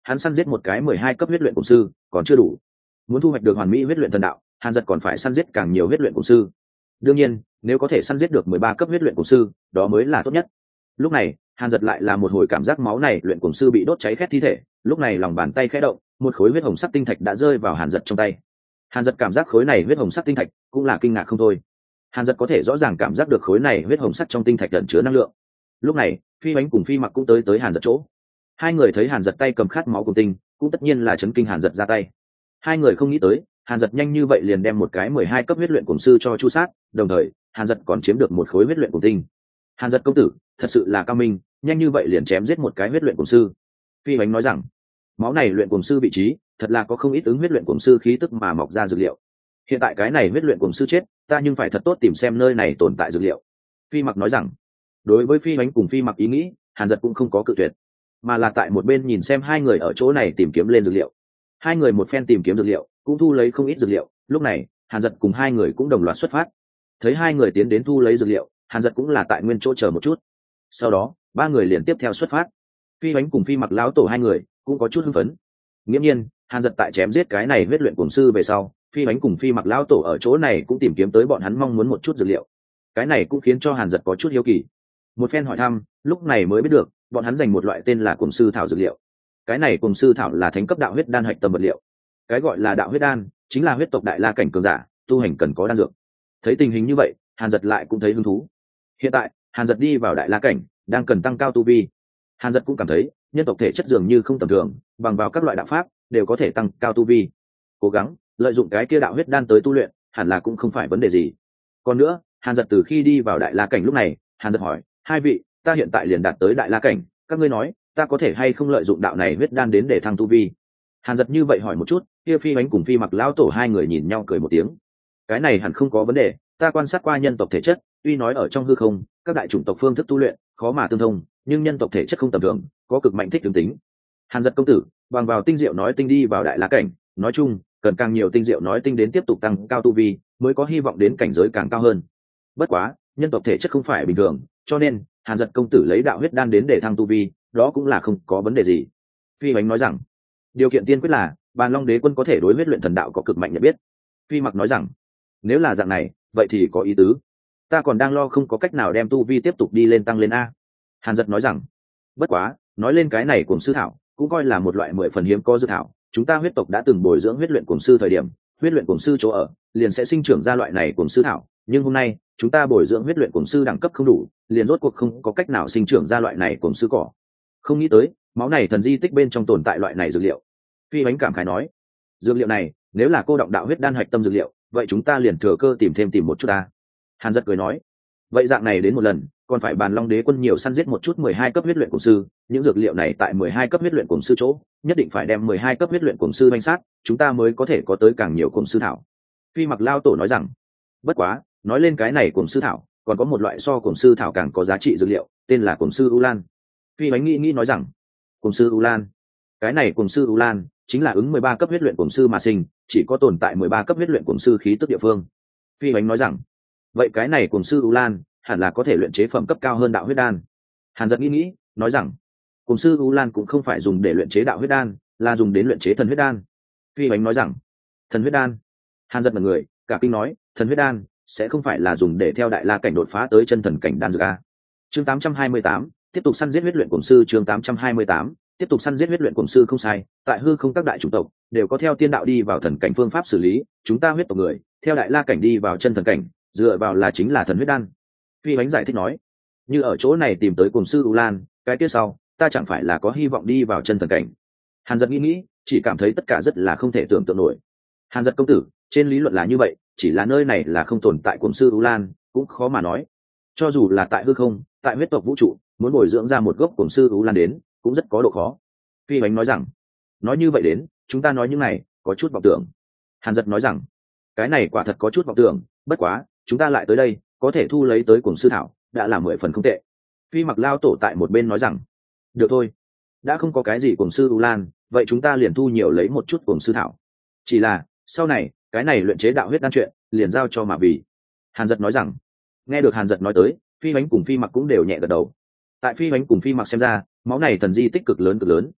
hắn săn giết một cái 12 cấp huyết luyện cổng sư còn chưa đủ, muốn thu hoạch được hoàn mỹ huyết luyện thần đạo, Hàn Dật còn phải săn giết càng nhiều huyết luyện cổng sư. Đương nhiên nếu có thể săn giết được 13 cấp huyết luyện cổng sư đó mới là tốt nhất. Lúc này Hàn Dật lại là một hồi cảm giác máu này luyện cổng sư bị đốt cháy khét thi thể, lúc này lòng bàn tay khẽ động, một khối huyết hồng sắc tinh thạch đã rơi vào Hàn Dật trong tay. Hàn Dật cảm giác khối này huyết hồng sắc tinh thạch cũng là kinh ngạc không thôi. Hàn Dật có thể rõ ràng cảm giác được khối này huyết hồng sắc trong tinh thạch ẩn chứa năng lượng. Lúc này Phi Bánh cùng Phi Mặc cũng tới Hàn Dật chỗ. Hai người thấy Hàn Dật tay cầm khát máu cùng tinh, cũng tất nhiên là chấn kinh Hàn Dật ra tay. Hai người không nghĩ tới Hàn Dật nhanh như vậy liền đem một cái 12 cấp huyết luyện cổng sư cho chu sát, đồng thời Hàn Dật còn chiếm được một khối huyết luyện cổng tinh. Hàn Dật công tử thật sự là cao minh, nhanh như vậy liền chém giết một cái huyết luyện cổng sư. Phi Bánh nói rằng máu này luyện cổng sư vị trí thật là có không ít ứng huyết luyện cổng sư khí tức mà mọc ra dược liệu. Hiện tại cái này huyết luyện cổng sư chết, ta nhưng phải thật tốt tìm xem nơi này tồn tại dược liệu. Phi Mặc nói rằng đối với Phi Bánh cùng Phi Mặc ý nghĩ, Hàn Dật cũng không có cự tuyệt, mà là tại một bên nhìn xem hai người ở chỗ này tìm kiếm lên dược liệu. Hai người một phen tìm kiếm dược liệu cũng thu lấy không ít dược liệu. Lúc này Hàn Dật cùng hai người cũng đồng loạt xuất phát. Thấy hai người tiến đến thu lấy dược liệu, Hàn Dật cũng là tại nguyên chỗ chờ một chút, sau đó ba người liền tiếp theo xuất phát. Phi Bánh cùng Phi Mặc lão tổ hai người cũng có chút hưng phấn. Nghiễm nhiên Hàn Dật tại chém giết cái này huyết luyện cổng sư về sau, Phi Bánh cùng Phi Mặc lão tổ ở chỗ này cũng tìm kiếm tới bọn hắn mong muốn một chút dược liệu. Cái này cũng khiến cho Hàn Dật có chút hiếu kỳ. Một phen hỏi thăm, lúc này mới biết được bọn hắn dành một loại tên là cổng sư thảo dược liệu. Cái này cổng sư thảo là thánh cấp đạo huyết đan hạch tâm vật liệu. Cái gọi là đạo huyết đan chính là huyết tộc đại la cảnh cường giả tu hành cần có đan dược. Thấy tình hình như vậy, Hàn Dật lại cũng thấy hứng thú. Hiện tại Hàn Dật đi vào đại la cảnh đang cần tăng cao tu vi. Hàn Dật cũng cảm thấy nhân tộc thể chất dường như không tầm thường, bằng vào các loại đạo pháp đều có thể tăng cao tu vi. Cố gắng lợi dụng cái kia đạo huyết đan tới tu luyện hẳn là cũng không phải vấn đề gì. Còn nữa Hàn Dật từ khi đi vào đại la cảnh lúc này, Hàn Dật hỏi hai vị, ta hiện tại liền đạt tới đại la cảnh, các ngươi nói ta có thể hay không lợi dụng đạo này huyết đan đến để thăng tu vi? Hàn Dật như vậy hỏi một chút, kia Phi Bánh cùng Phi Mặc lão tổ hai người nhìn nhau cười một tiếng. Cái này hẳn không có vấn đề, ta quan sát qua nhân tộc thể chất, tuy nói ở trong hư không các đại chủng tộc phương thức tu luyện khó mà tương thông, nhưng nhân tộc thể chất không tầm thường, có cực mạnh thích ứng tính. Hàn Dật công tử bằng vào tinh diệu nói tinh đi vào đại la cảnh, nói chung cần càng nhiều tinh diệu nói tinh đến tiếp tục tăng cao tu vi, mới có hy vọng đến cảnh giới càng cao hơn. Bất quá nhân tộc thể chất không phải bình thường, cho nên Hàn Dật công tử lấy đạo huyết đan đến để thăng tu vi, đó cũng là không có vấn đề gì. Phi Bánh nói rằng điều kiện tiên quyết là Bàn Long Đế Quân có thể đối huyết luyện thần đạo có cực mạnh nhận biết. Phi Mặc nói rằng nếu là dạng này vậy thì có ý tứ, ta còn đang lo không có cách nào đem tu vi tiếp tục đi lên tăng lên a. Hàn Dật nói rằng bất quá nói lên cái này cùng sư thảo cũng coi là một loại 10 phần hiếm có dược thảo, chúng ta huyết tộc đã từng bồi dưỡng huyết luyện cùng sư thời điểm, huyết luyện cùng sư chỗ ở liền sẽ sinh trưởng ra loại này cùng sư thảo, nhưng hôm nay chúng ta bồi dưỡng huyết luyện cùng sư đẳng cấp không đủ, liền rốt cuộc không có cách nào sinh trưởng ra loại này cùng sư cỏ. Không nghĩ tới máu này thần di tích bên trong tồn tại loại này dược liệu. Phi Bánh cảm khái nói dược liệu này nếu là cô động đạo huyết đan hạch tâm dược liệu, vậy chúng ta liền thừa cơ tìm một chút ta. Hàn Dật cười nói vậy dạng này đến một lần còn phải Bàn Long Đế Quân nhiều săn giết một chút 12 cấp huyết luyện cổng sư, những dược liệu này tại 12 cấp huyết luyện cổng sư chỗ, nhất định phải đem 12 cấp huyết luyện cổng sư banh sát, chúng ta mới có thể có tới càng nhiều cổng sư thảo. Phi Mặc lao tổ nói rằng bất quá nói lên cái này cổng sư thảo còn có một loại so cổng sư thảo càng có giá trị dược liệu, tên là cổng sư U Lan. Phi Bánh nghĩ nói rằng cổng sư U Lan, cái này cổng sư U Lan chính là ứng 13 cấp huyết luyện cổng sư mà sinh, chỉ có tồn tại 13 cấp huyết luyện cổng sư khí tức địa phương. Phi Bánh nói rằng vậy cái này cổng sư U Lan hẳn là có thể luyện chế phẩm cấp cao hơn đạo huyết đan. Hàn Dật nghĩ nói rằng cổng sư U Lan cũng không phải dùng để luyện chế đạo huyết đan, là dùng đến luyện chế thần huyết đan. Phi Bánh nói rằng thần huyết đan. Hàn Dật là người cả kinh nói thần huyết đan sẽ không phải là dùng để theo đại la cảnh đột phá tới chân thần cảnh đan dược a. Chương 828 tiếp tục săn giết huyết luyện cổng sư. Chương 828 tiếp tục săn giết huyết luyện cổng sư. Không sai, tại hư không các đại chủng tộc đều có theo tiên đạo đi vào thần cảnh phương pháp xử lý, chúng ta huyết tộc người theo đại la cảnh đi vào chân thần cảnh dựa vào là chính là thần huyết đan. Phi Bánh giải thích nói như ở chỗ này tìm tới cổng sư U Lan, cái tiếp sau ta chẳng phải là có hy vọng đi vào chân thần cảnh. Hàn Dật nghĩ chỉ cảm thấy tất cả rất là không thể tưởng tượng nổi. Hàn Dật công tử trên lý luận là như vậy, chỉ là nơi này là không tồn tại cổng sư U Lan cũng khó mà nói, cho dù là tại hư không tại huyết tộc vũ trụ muốn bồi dưỡng ra một gốc cổng sư U Lan đến cũng rất có độ khó. Phi Bánh nói rằng nói như vậy đến chúng ta nói những này có chút vọng tưởng. Hàn Dật nói rằng cái này quả thật có chút vọng tưởng, bất quá chúng ta lại tới đây có thể thu lấy tới cổng sư thảo đã là 10 phần không tệ. Phi Mặc lao tổ tại một bên nói rằng được thôi, đã không có cái gì cổng sư U Lan, vậy chúng ta liền thu nhiều lấy một chút cổng sư thảo, chỉ là sau này cái này luyện chế đạo huyết đan chuyện liền giao cho mà vì. Hàn Dật nói rằng nghe được Hàn Dật nói tới, Phi Bánh cùng Phi Mặc cũng đều nhẹ gật đầu. Tại Phi Bánh cùng Phi Mặc xem ra máu này thần di tích cực lớn,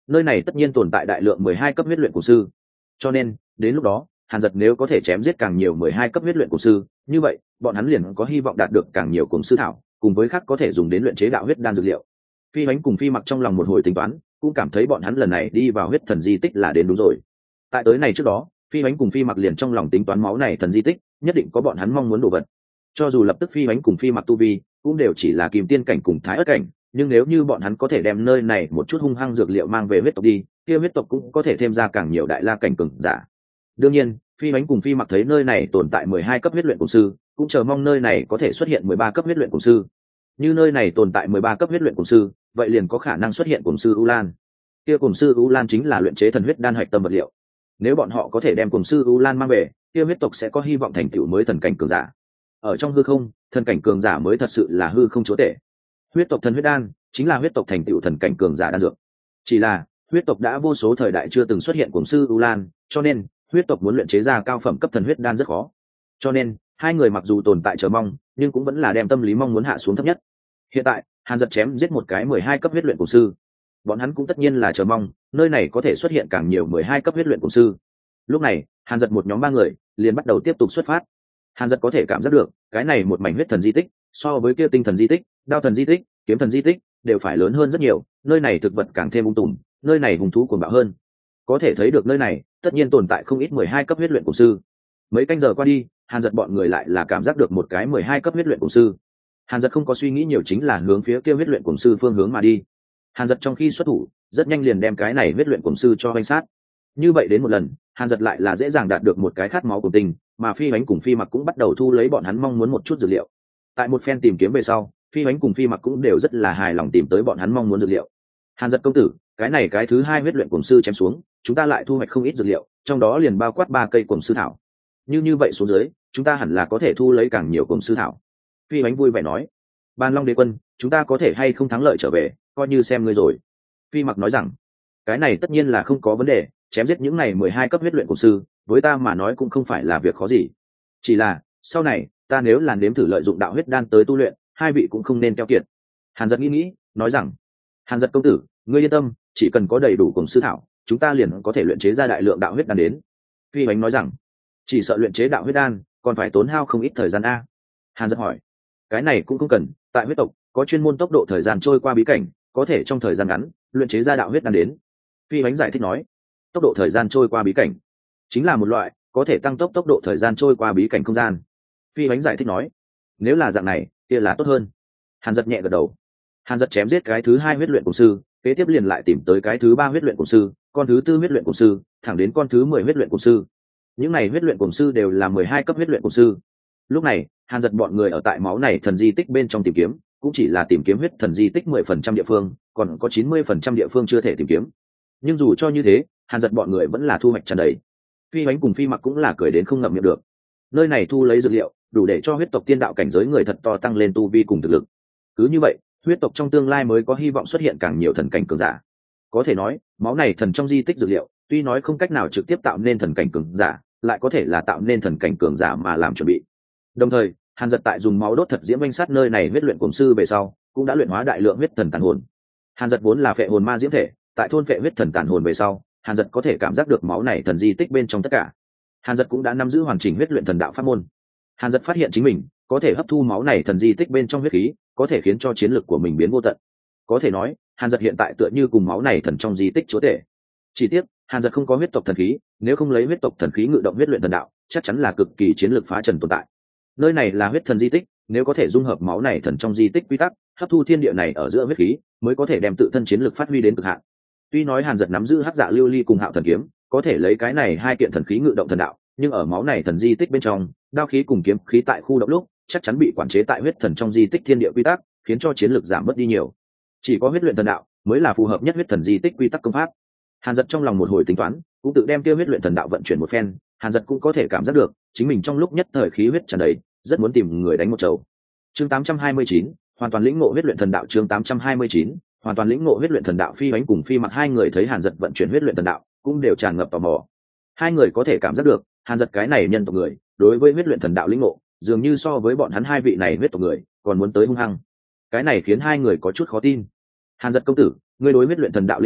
nơi này tất nhiên tồn tại đại lượng 12 cấp huyết luyện cổ sư, cho nên đến lúc đó Hàn Dật nếu có thể chém giết càng nhiều 12 cấp huyết luyện cổ sư, như vậy bọn hắn liền có hy vọng đạt được càng nhiều cổ sư thảo, cùng với khác có thể dùng đến luyện chế đạo huyết đan dược liệu. Phi Bánh cùng Phi Mặc trong lòng một hồi tính toán, cũng cảm thấy bọn hắn lần này đi vào huyết thần di tích là đến đúng rồi. Tại tới này trước đó, Phi Bánh cùng Phi Mặc liền trong lòng tính toán máu này thần di tích nhất định có bọn hắn mong muốn đồ vật. Cho dù lập tức Phi Bánh cùng Phi Mặc tu vi cũng đều chỉ là kim tiên cảnh cùng thái ớt cảnh, nhưng nếu như bọn hắn có thể đem nơi này một chút hung hăng dược liệu mang về huyết tộc đi, kia huyết tộc cũng có thể thêm ra càng nhiều đại la cảnh cường giả. Đương nhiên, Phi Bánh cùng Phi Mặc thấy nơi này tồn tại 12 cấp huyết luyện cổ sư, cũng chờ mong nơi này có thể xuất hiện 13 cấp huyết luyện cổ sư. Như nơi này tồn tại 13 cấp huyết luyện cổ sư, vậy liền có khả năng xuất hiện cổ sư U Lan. Kia cổ sư U Lan chính là luyện chế thần huyết đan hạch tâm vật liệu. Nếu bọn họ có thể đem cổ sư U Lan mang về, kia huyết tộc sẽ có hy vọng thành tựu mới thần cảnh cường giả. Ở trong hư không, thần cảnh cường giả mới thật sự là hư không chúa tể. Huyết tộc thần huyết đan chính là huyết tộc thành tựu thần cảnh cường giả đan dược. Chỉ là huyết tộc đã vô số thời đại chưa từng xuất hiện cổ sư U Lan, cho nên huyết tộc muốn luyện chế ra cao phẩm cấp thần huyết đan rất khó. Cho nên hai người mặc dù tồn tại chờ mong, nhưng cũng vẫn là đem tâm lý mong muốn hạ xuống thấp nhất. Hiện tại Hàn Dật chém giết một cái 12 cấp huyết luyện cổ sư, bọn hắn cũng tất nhiên là chờ mong nơi này có thể xuất hiện càng nhiều 12 cấp huyết luyện cổ sư. Lúc này Hàn Dật một nhóm 3 người liền bắt đầu tiếp tục xuất phát. Hàn Dật có thể cảm giác được cái này một mảnh huyết thần di tích so với kia tinh thần di tích, đao thần di tích, kiếm thần di tích đều phải lớn hơn rất nhiều, nơi này thực vật càng thêm ung tùm, nơi này hung thú cuồng bạo hơn. Có thể thấy được nơi này tất nhiên tồn tại không ít 12 cấp huyết luyện cổ sư. Mấy canh giờ qua đi, Hàn Dật bọn người lại là cảm giác được một cái 12 cấp huyết luyện cổ sư. Hàn Dật không có suy nghĩ nhiều, chính là hướng phía kia huyết luyện cổ sư phương hướng mà đi. Hàn Dật trong khi xuất thủ, rất nhanh liền đem cái này huyết luyện cổ sư cho hoành sát. Như vậy đến một lần, Hàn Dật lại là dễ dàng đạt được một cái khát máu của tình, mà Phi Bánh cùng Phi Mặc cũng bắt đầu thu lấy bọn hắn mong muốn một chút dược liệu. Tại một phen tìm kiếm về sau, Phi Bánh cùng Phi Mặc cũng đều rất là hài lòng tìm tới bọn hắn mong muốn dược liệu. Hàn Dật công tử, cái này cái thứ 2 huyết luyện cổ sư chém xuống, chúng ta lại thu hoạch không ít dược liệu, trong đó liền bao quát 3 cây cổ sư thảo. Như vậy xuống dưới, chúng ta hẳn là có thể thu lấy càng nhiều cổ sư thảo. Phi Bánh vui vẻ nói. Ban Long Đế Quân, chúng ta có thể hay không thắng lợi trở về, coi như xem ngươi rồi. Phi Mặc nói rằng, cái này tất nhiên là không có vấn đề, chém giết những này 12 cấp huyết luyện cổ sư, với ta mà nói cũng không phải là việc khó gì. Chỉ là, sau này, ta nếu là nếm thử lợi dụng đạo huyết đan tới tu luyện, hai vị cũng không nên keo kiệt. Hàn Dật nghĩ, nói rằng, Hàn Dật công tử, ngươi yên tâm, chỉ cần có đầy đủ cổ sư thảo, chúng ta liền có thể luyện chế ra đại lượng đạo huyết đan đến. Phi Bánh nói rằng, chỉ sợ luyện chế đạo huyết đan còn phải tốn hao không ít thời gian a. Hàn Dật hỏi, cái này cũng không cần, tại huyết tộc có chuyên môn tốc độ thời gian trôi qua bí cảnh, có thể trong thời gian ngắn luyện chế ra đạo huyết đan đến. Phi Bánh giải thích nói, tốc độ thời gian trôi qua bí cảnh chính là một loại có thể tăng tốc tốc độ thời gian trôi qua bí cảnh không gian. Phi Bánh giải thích nói, nếu là dạng này kia là tốt hơn. Hàn Dật nhẹ gật đầu. Hàn Dật chém giết cái thứ 2 huyết luyện cổ sư, kế tiếp liền lại tìm tới cái thứ 3 huyết luyện cổ sư, con thứ 4 huyết luyện cổ sư, thẳng đến con thứ 10 huyết luyện cổ sư. Những này huyết luyện cổ sư đều là 12 cấp huyết luyện cổ sư. Lúc này Hàn Dật bọn người ở tại máu này thần di tích bên trong tìm kiếm, cũng chỉ là tìm kiếm huyết thần di tích 10% địa phương, còn có 90% địa phương chưa thể tìm kiếm. Nhưng dù cho như thế, Hàn Dật bọn người vẫn là thu hoạch tràn đầy. Phi Bánh cùng Phi Mặc cũng là cười đến không ngậm miệng được. Nơi này thu lấy dược liệu đủ để cho huyết tộc tiên đạo cảnh giới người thật to tăng lên tu vi cùng thực lực. Cứ như vậy, huyết tộc trong tương lai mới có hy vọng xuất hiện càng nhiều thần cảnh cường giả. Có thể nói, máu này thần trong di tích dược liệu, tuy nói không cách nào trực tiếp tạo nên thần cảnh cường giả, lại có thể là tạo nên thần cảnh cường giả mà làm chuẩn bị. Đồng thời, Hàn Dật tại dùng máu đốt thật diễm vanh sát nơi này huyết luyện cổ sư về sau, cũng đã luyện hóa đại lượng huyết thần tàn hồn. Hàn Dật vốn là phệ hồn ma diễm thể, tại thôn phệ huyết thần tàn hồn về sau, Hàn Dật có thể cảm giác được máu này thần di tích bên trong tất cả. Hàn Dật cũng đã nắm giữ hoàn chỉnh huyết luyện thần đạo pháp môn. Hàn Dật phát hiện chính mình có thể hấp thu máu này thần di tích bên trong huyết khí, có thể khiến cho chiến lực của mình biến vô tận. Có thể nói, Hàn Dật hiện tại tựa như cùng máu này thần trong di tích chúa tể. Chỉ tiếc, Hàn Dật không có huyết tộc thần khí, nếu không lấy huyết tộc thần khí ngự động huyết luyện thần đạo, chắc chắn là cực kỳ chiến lược phá trần tồn tại. Nơi này là huyết thần di tích, nếu có thể dung hợp máu này thần trong di tích quy tắc, hấp thu thiên địa này ở giữa huyết khí, mới có thể đem tự thân chiến lược phát huy đến cực hạn. Tuy nói Hàn Dật nắm giữ hắc dạ lưu ly cùng hạo thần kiếm, có thể lấy cái này 2 kiện thần khí ngự động thần đạo, nhưng ở máu này thần di tích bên trong, đao khí cùng kiếm khí tại khu động lúc chắc chắn bị quản chế tại huyết thần trong di tích thiên địa quy tắc, khiến cho chiến lược giảm mất đi nhiều. Chỉ có huyết luyện thần đạo mới là phù hợp nhất huyết thần di tích quy tắc công pháp. Hàn Dật trong lòng một hồi tính toán, cũng tự đem kia huyết luyện thần đạo vận chuyển một phen. Hàn Dật cũng có thể cảm giác được chính mình trong lúc nhất thời khí huyết tràn đầy, rất muốn tìm người đánh một chầu. Chương 829, hoàn toàn lĩnh ngộ huyết luyện thần đạo. Chương 829, hoàn toàn lĩnh ngộ huyết luyện thần đạo. Phi Bánh cùng Phi Mặc hai người thấy Hàn Dật vận chuyển huyết luyện thần đạo, cũng đều tràn ngập tò mò. Hai người có thể cảm giác được Hàn Dật cái này nhân tộc người đối với huyết luyện thần đạo lĩnh ngộ, dường như so với bọn hắn hai vị này huyết tộc người còn muốn tới hung hăng. Cái này khiến hai người có chút khó tin. Hàn Dật công tử, ngươi đối huyết luyện thần đạo lĩnh ngộ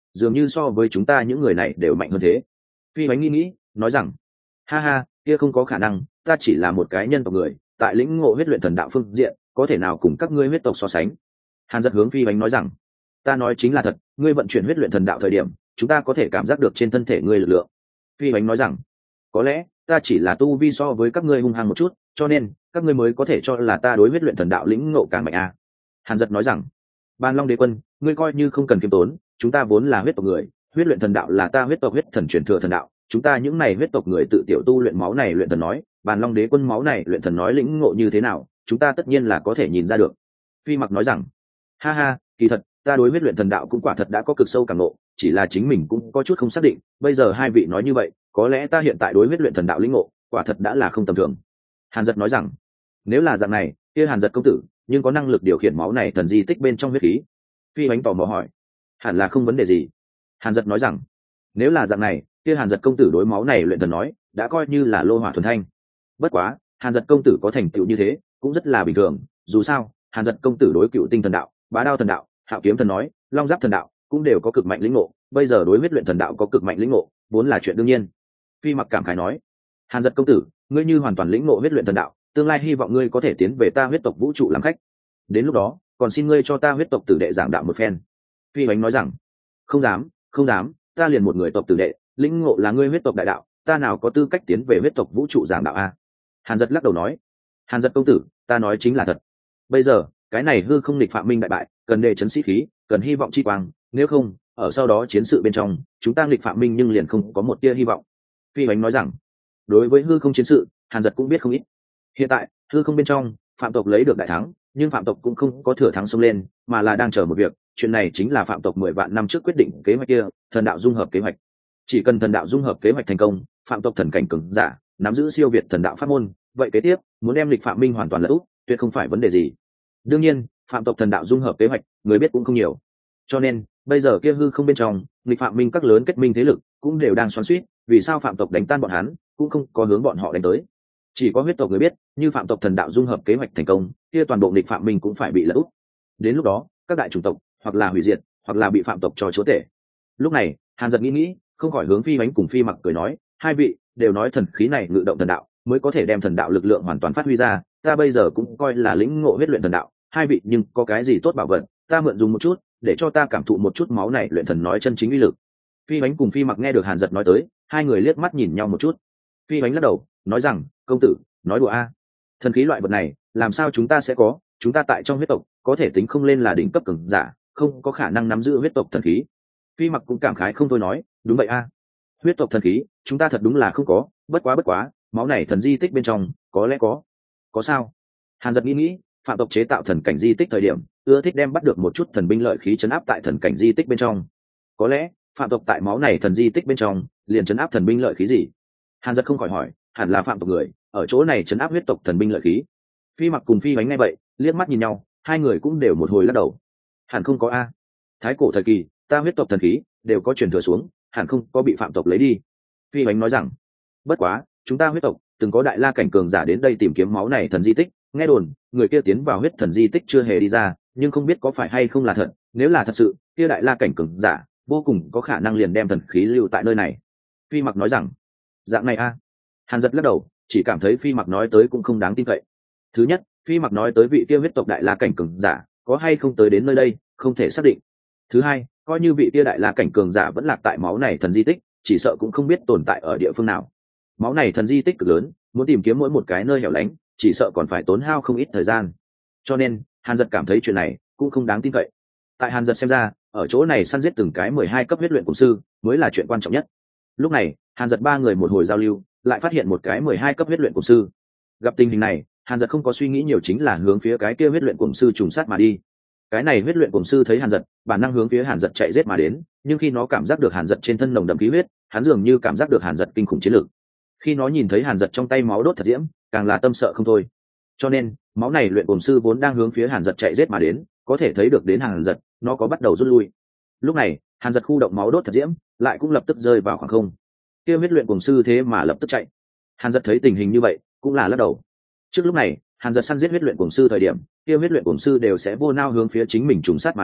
dường như so với chúng ta những người này đều mạnh hơn thế. Phi bánh nghĩ nói rằng, ha ha, kia không có khả năng, ta chỉ là một cái nhân tộc người, tại lĩnh ngộ huyết luyện thần đạo phương diện có thể nào cùng các ngươi huyết tộc so sánh. Hàn Dật hướng Phi bánh nói rằng, ta nói chính là thật, ngươi vận chuyển huyết luyện thần đạo thời điểm chúng ta có thể cảm giác được trên thân thể ngươi lực lượng. Phi bánh nói rằng, có lẽ ta chỉ là tu vi so với các ngươi hung hăng một chút, cho nên các ngươi mới có thể cho là ta đối huyết luyện thần đạo lĩnh ngộ càng mạnh à. Hàn Dật nói rằng, Bàn Long Đế Quân, ngươi coi như không cần kiêm tốn, chúng ta vốn là huyết tộc người, huyết luyện thần đạo là ta huyết tộc huyết thần truyền thừa thần đạo, chúng ta những này huyết tộc người tự tiểu tu luyện máu này luyện thần nói, Bàn Long Đế Quân máu này luyện thần nói lĩnh ngộ như thế nào, chúng ta tất nhiên là có thể nhìn ra được. Phi Mặc nói rằng, ha ha, kỳ thật ta đối huyết luyện thần đạo cũng quả thật đã có cực sâu cảm ngộ, chỉ là chính mình cũng có chút không xác định, bây giờ hai vị nói như vậy, có lẽ ta hiện tại đối huyết luyện thần đạo lĩnh ngộ quả thật đã là không tầm thường. Hàn Dật nói rằng, nếu là dạng này, kia Hàn Dật công tử nhưng có năng lực điều khiển máu này thần di tích bên trong huyết khí. Phi Bánh tò mò hỏi. Hẳn là không vấn đề gì. Hàn Dật nói rằng, nếu là dạng này, kia Hàn Dật công tử đối máu này luyện thần nói đã coi như là lô hỏa thuần thanh. Bất quá Hàn Dật công tử có thành tựu như thế cũng rất là bình thường, dù sao Hàn Dật công tử đối cựu tinh thần đạo, bá đao thần đạo, hạo kiếm thần nói, long giáp thần đạo cũng đều có cực mạnh lĩnh ngộ, bây giờ đối huyết luyện thần đạo có cực mạnh lĩnh ngộ vốn là chuyện đương nhiên. Phi Mặc cảm khái nói, Hàn Dật công tử, ngươi như hoàn toàn lĩnh ngộ huyết luyện thần đạo, tương lai hy vọng ngươi có thể tiến về ta huyết tộc vũ trụ làm khách, đến lúc đó còn xin ngươi cho ta huyết tộc tử đệ giảng đạo một phen. Phi Bánh nói rằng, không dám, không dám, ta liền một người tộc tử đệ, lĩnh ngộ là ngươi huyết tộc đại đạo, ta nào có tư cách tiến về huyết tộc vũ trụ giảng đạo a. Hàn Dật lắc đầu nói, Hàn Dật công tử, ta nói chính là thật. Bây giờ cái này hư không nghịch phạm minh đại bại, cần đề chấn sĩ khí, cần hy vọng chi quang, nếu không ở sau đó chiến sự bên trong chúng ta nghịch phạm minh nhưng liền không có một tia hy vọng. Phi Bánh nói rằng, đối với hư không chiến sự Hàn Dật cũng biết không ít. Hiện tại hư không bên trong phạm tộc lấy được đại thắng, nhưng phạm tộc cũng không có thừa thắng xông lên, mà là đang chờ một việc, chuyện này chính là phạm tộc 10 vạn năm trước quyết định kế hoạch kia, thần đạo dung hợp kế hoạch. Chỉ cần thần đạo dung hợp kế hoạch thành công, phạm tộc thần cảnh cường giả nắm giữ siêu việt thần đạo pháp môn, vậy kế tiếp muốn đem lịch phạm minh hoàn toàn lật úp tuyệt không phải vấn đề gì. Đương nhiên phạm tộc thần đạo dung hợp kế hoạch người biết cũng không nhiều, cho nên bây giờ kia hư không bên trong lịch phạm minh các lớn kết minh thế lực cũng đều đang xoắn xuýt, vì sao phạm tộc đánh tan bọn hắn cũng không có hướng bọn họ đánh tới. Chỉ có huyết tộc người biết, như phạm tộc thần đạo dung hợp kế hoạch thành công, kia toàn bộ lịch phạm minh cũng phải bị lật úp. Đến lúc đó các đại chủng tộc hoặc là hủy diệt hoặc là bị phạm tộc cho chúa tể. Lúc này Hàn Dật nghĩ không khỏi hướng Phi Bánh cùng Phi Mặc cười nói, hai vị đều nói thần khí này ngự động thần đạo mới có thể đem thần đạo lực lượng hoàn toàn phát huy ra, ta bây giờ cũng coi là lĩnh ngộ huyết luyện thần đạo, hai vị nhưng có cái gì tốt bảo vật, ta mượn dùng một chút để cho ta cảm thụ một chút máu này luyện thần nói chân chính uy lực. Phi Bánh cùng Phi Mặc nghe được Hàn Dật nói tới, hai người liếc mắt nhìn nhau một chút. Phi Bánh lắc đầu nói rằng, công tử nói đùa a, thần khí loại vật này làm sao chúng ta sẽ có, chúng ta tại trong huyết tộc có thể tính không lên là đỉnh cấp cường giả, không có khả năng nắm giữ huyết tộc thần khí. Phi Mặc cũng cảm khái không thôi nói, đúng vậy a, huyết tộc thần khí chúng ta thật đúng là không có, bất quá máu này thần di tích bên trong có lẽ có sao. Hàn Dật nghĩ phạm tộc chế tạo thần cảnh di tích thời điểm ưa thích đem bắt được một chút thần binh lợi khí chấn áp tại thần cảnh di tích bên trong, có lẽ phạm tộc tại máu này thần di tích bên trong liền chấn áp thần binh lợi khí gì. Hàn Dật không khỏi hỏi, hẳn là phạm tộc người ở chỗ này chấn áp huyết tộc thần binh lợi khí. Phi Mặc cùng Phi Bánh nghe vậy liếc mắt nhìn nhau, hai người cũng đều một hồi lắc đầu, hẳn không có a, thái cổ thời kỳ ta huyết tộc thần khí đều có truyền thừa xuống, hẳn không có bị phạm tộc lấy đi. Phi Bánh nói rằng, bất quá chúng ta huyết tộc từng có đại la cảnh cường giả đến đây tìm kiếm máu này thần di tích, nghe đồn người kia tiến vào huyết thần di tích chưa hề đi ra, nhưng không biết có phải hay không là thật, nếu là thật sự kia đại la cảnh cường giả vô cùng có khả năng liền đem thần khí lưu tại nơi này. Phi Mặc nói rằng, dạng này a. Hàn Dật lắc đầu, chỉ cảm thấy Phi Mặc nói tới cũng không đáng tin cậy. Thứ nhất, Phi Mặc nói tới vị kia huyết tộc đại la cảnh cường giả có hay không tới đến nơi đây không thể xác định. Thứ hai, coi như vị kia đại la cảnh cường giả vẫn lạc tại máu này thần di tích, chỉ sợ cũng không biết tồn tại ở địa phương nào. Máu này thần di tích cực lớn, muốn tìm kiếm mỗi một cái nơi hẻo lánh chỉ sợ còn phải tốn hao không ít thời gian, cho nên Hàn Dật cảm thấy chuyện này cũng không đáng tin cậy. Tại Hàn Dật xem ra, ở chỗ này săn giết từng cái 12 cấp huyết luyện cùng sư mới là chuyện quan trọng nhất. Lúc này Hàn Dật ba người một hồi giao lưu lại phát hiện một cái 12 cấp huyết luyện cùng sư. Gặp tình hình này Hàn Dật không có suy nghĩ nhiều, chính là hướng phía cái kia huyết luyện cùng sư trùng sát mà đi. Cái này huyết luyện cùng sư thấy Hàn Dật bản năng hướng phía Hàn Dật chạy giết mà đến, nhưng khi nó cảm giác được Hàn Dật trên thân nồng đậm khí huyết, hắn dường như cảm giác được Hàn Dật kinh khủng chiến lực. Khi nó nhìn thấy Hàn Dật trong tay máu đốt thật diễm, càng là tâm sợ không thôi. Cho nên máu này luyện cùng sư vốn đang hướng phía Hàn Dật chạy giết mà đến, có thể thấy được đến Hàn Dật, nó có bắt đầu rút lui. Lúc này Hàn Dật khu động máu đốt thật diễm lại cũng lập tức rơi vào khoảng không. Kia huyết luyện cùng sư thế mà lập tức chạy. Hàn Dật thấy tình hình như vậy cũng là lắc đầu. Trước lúc này Hàn Dật săn giết huyết luyện cùng sư thời điểm, kia huyết luyện cùng sư đều sẽ vô nao hướng phía chính mình trùng sát mà đến,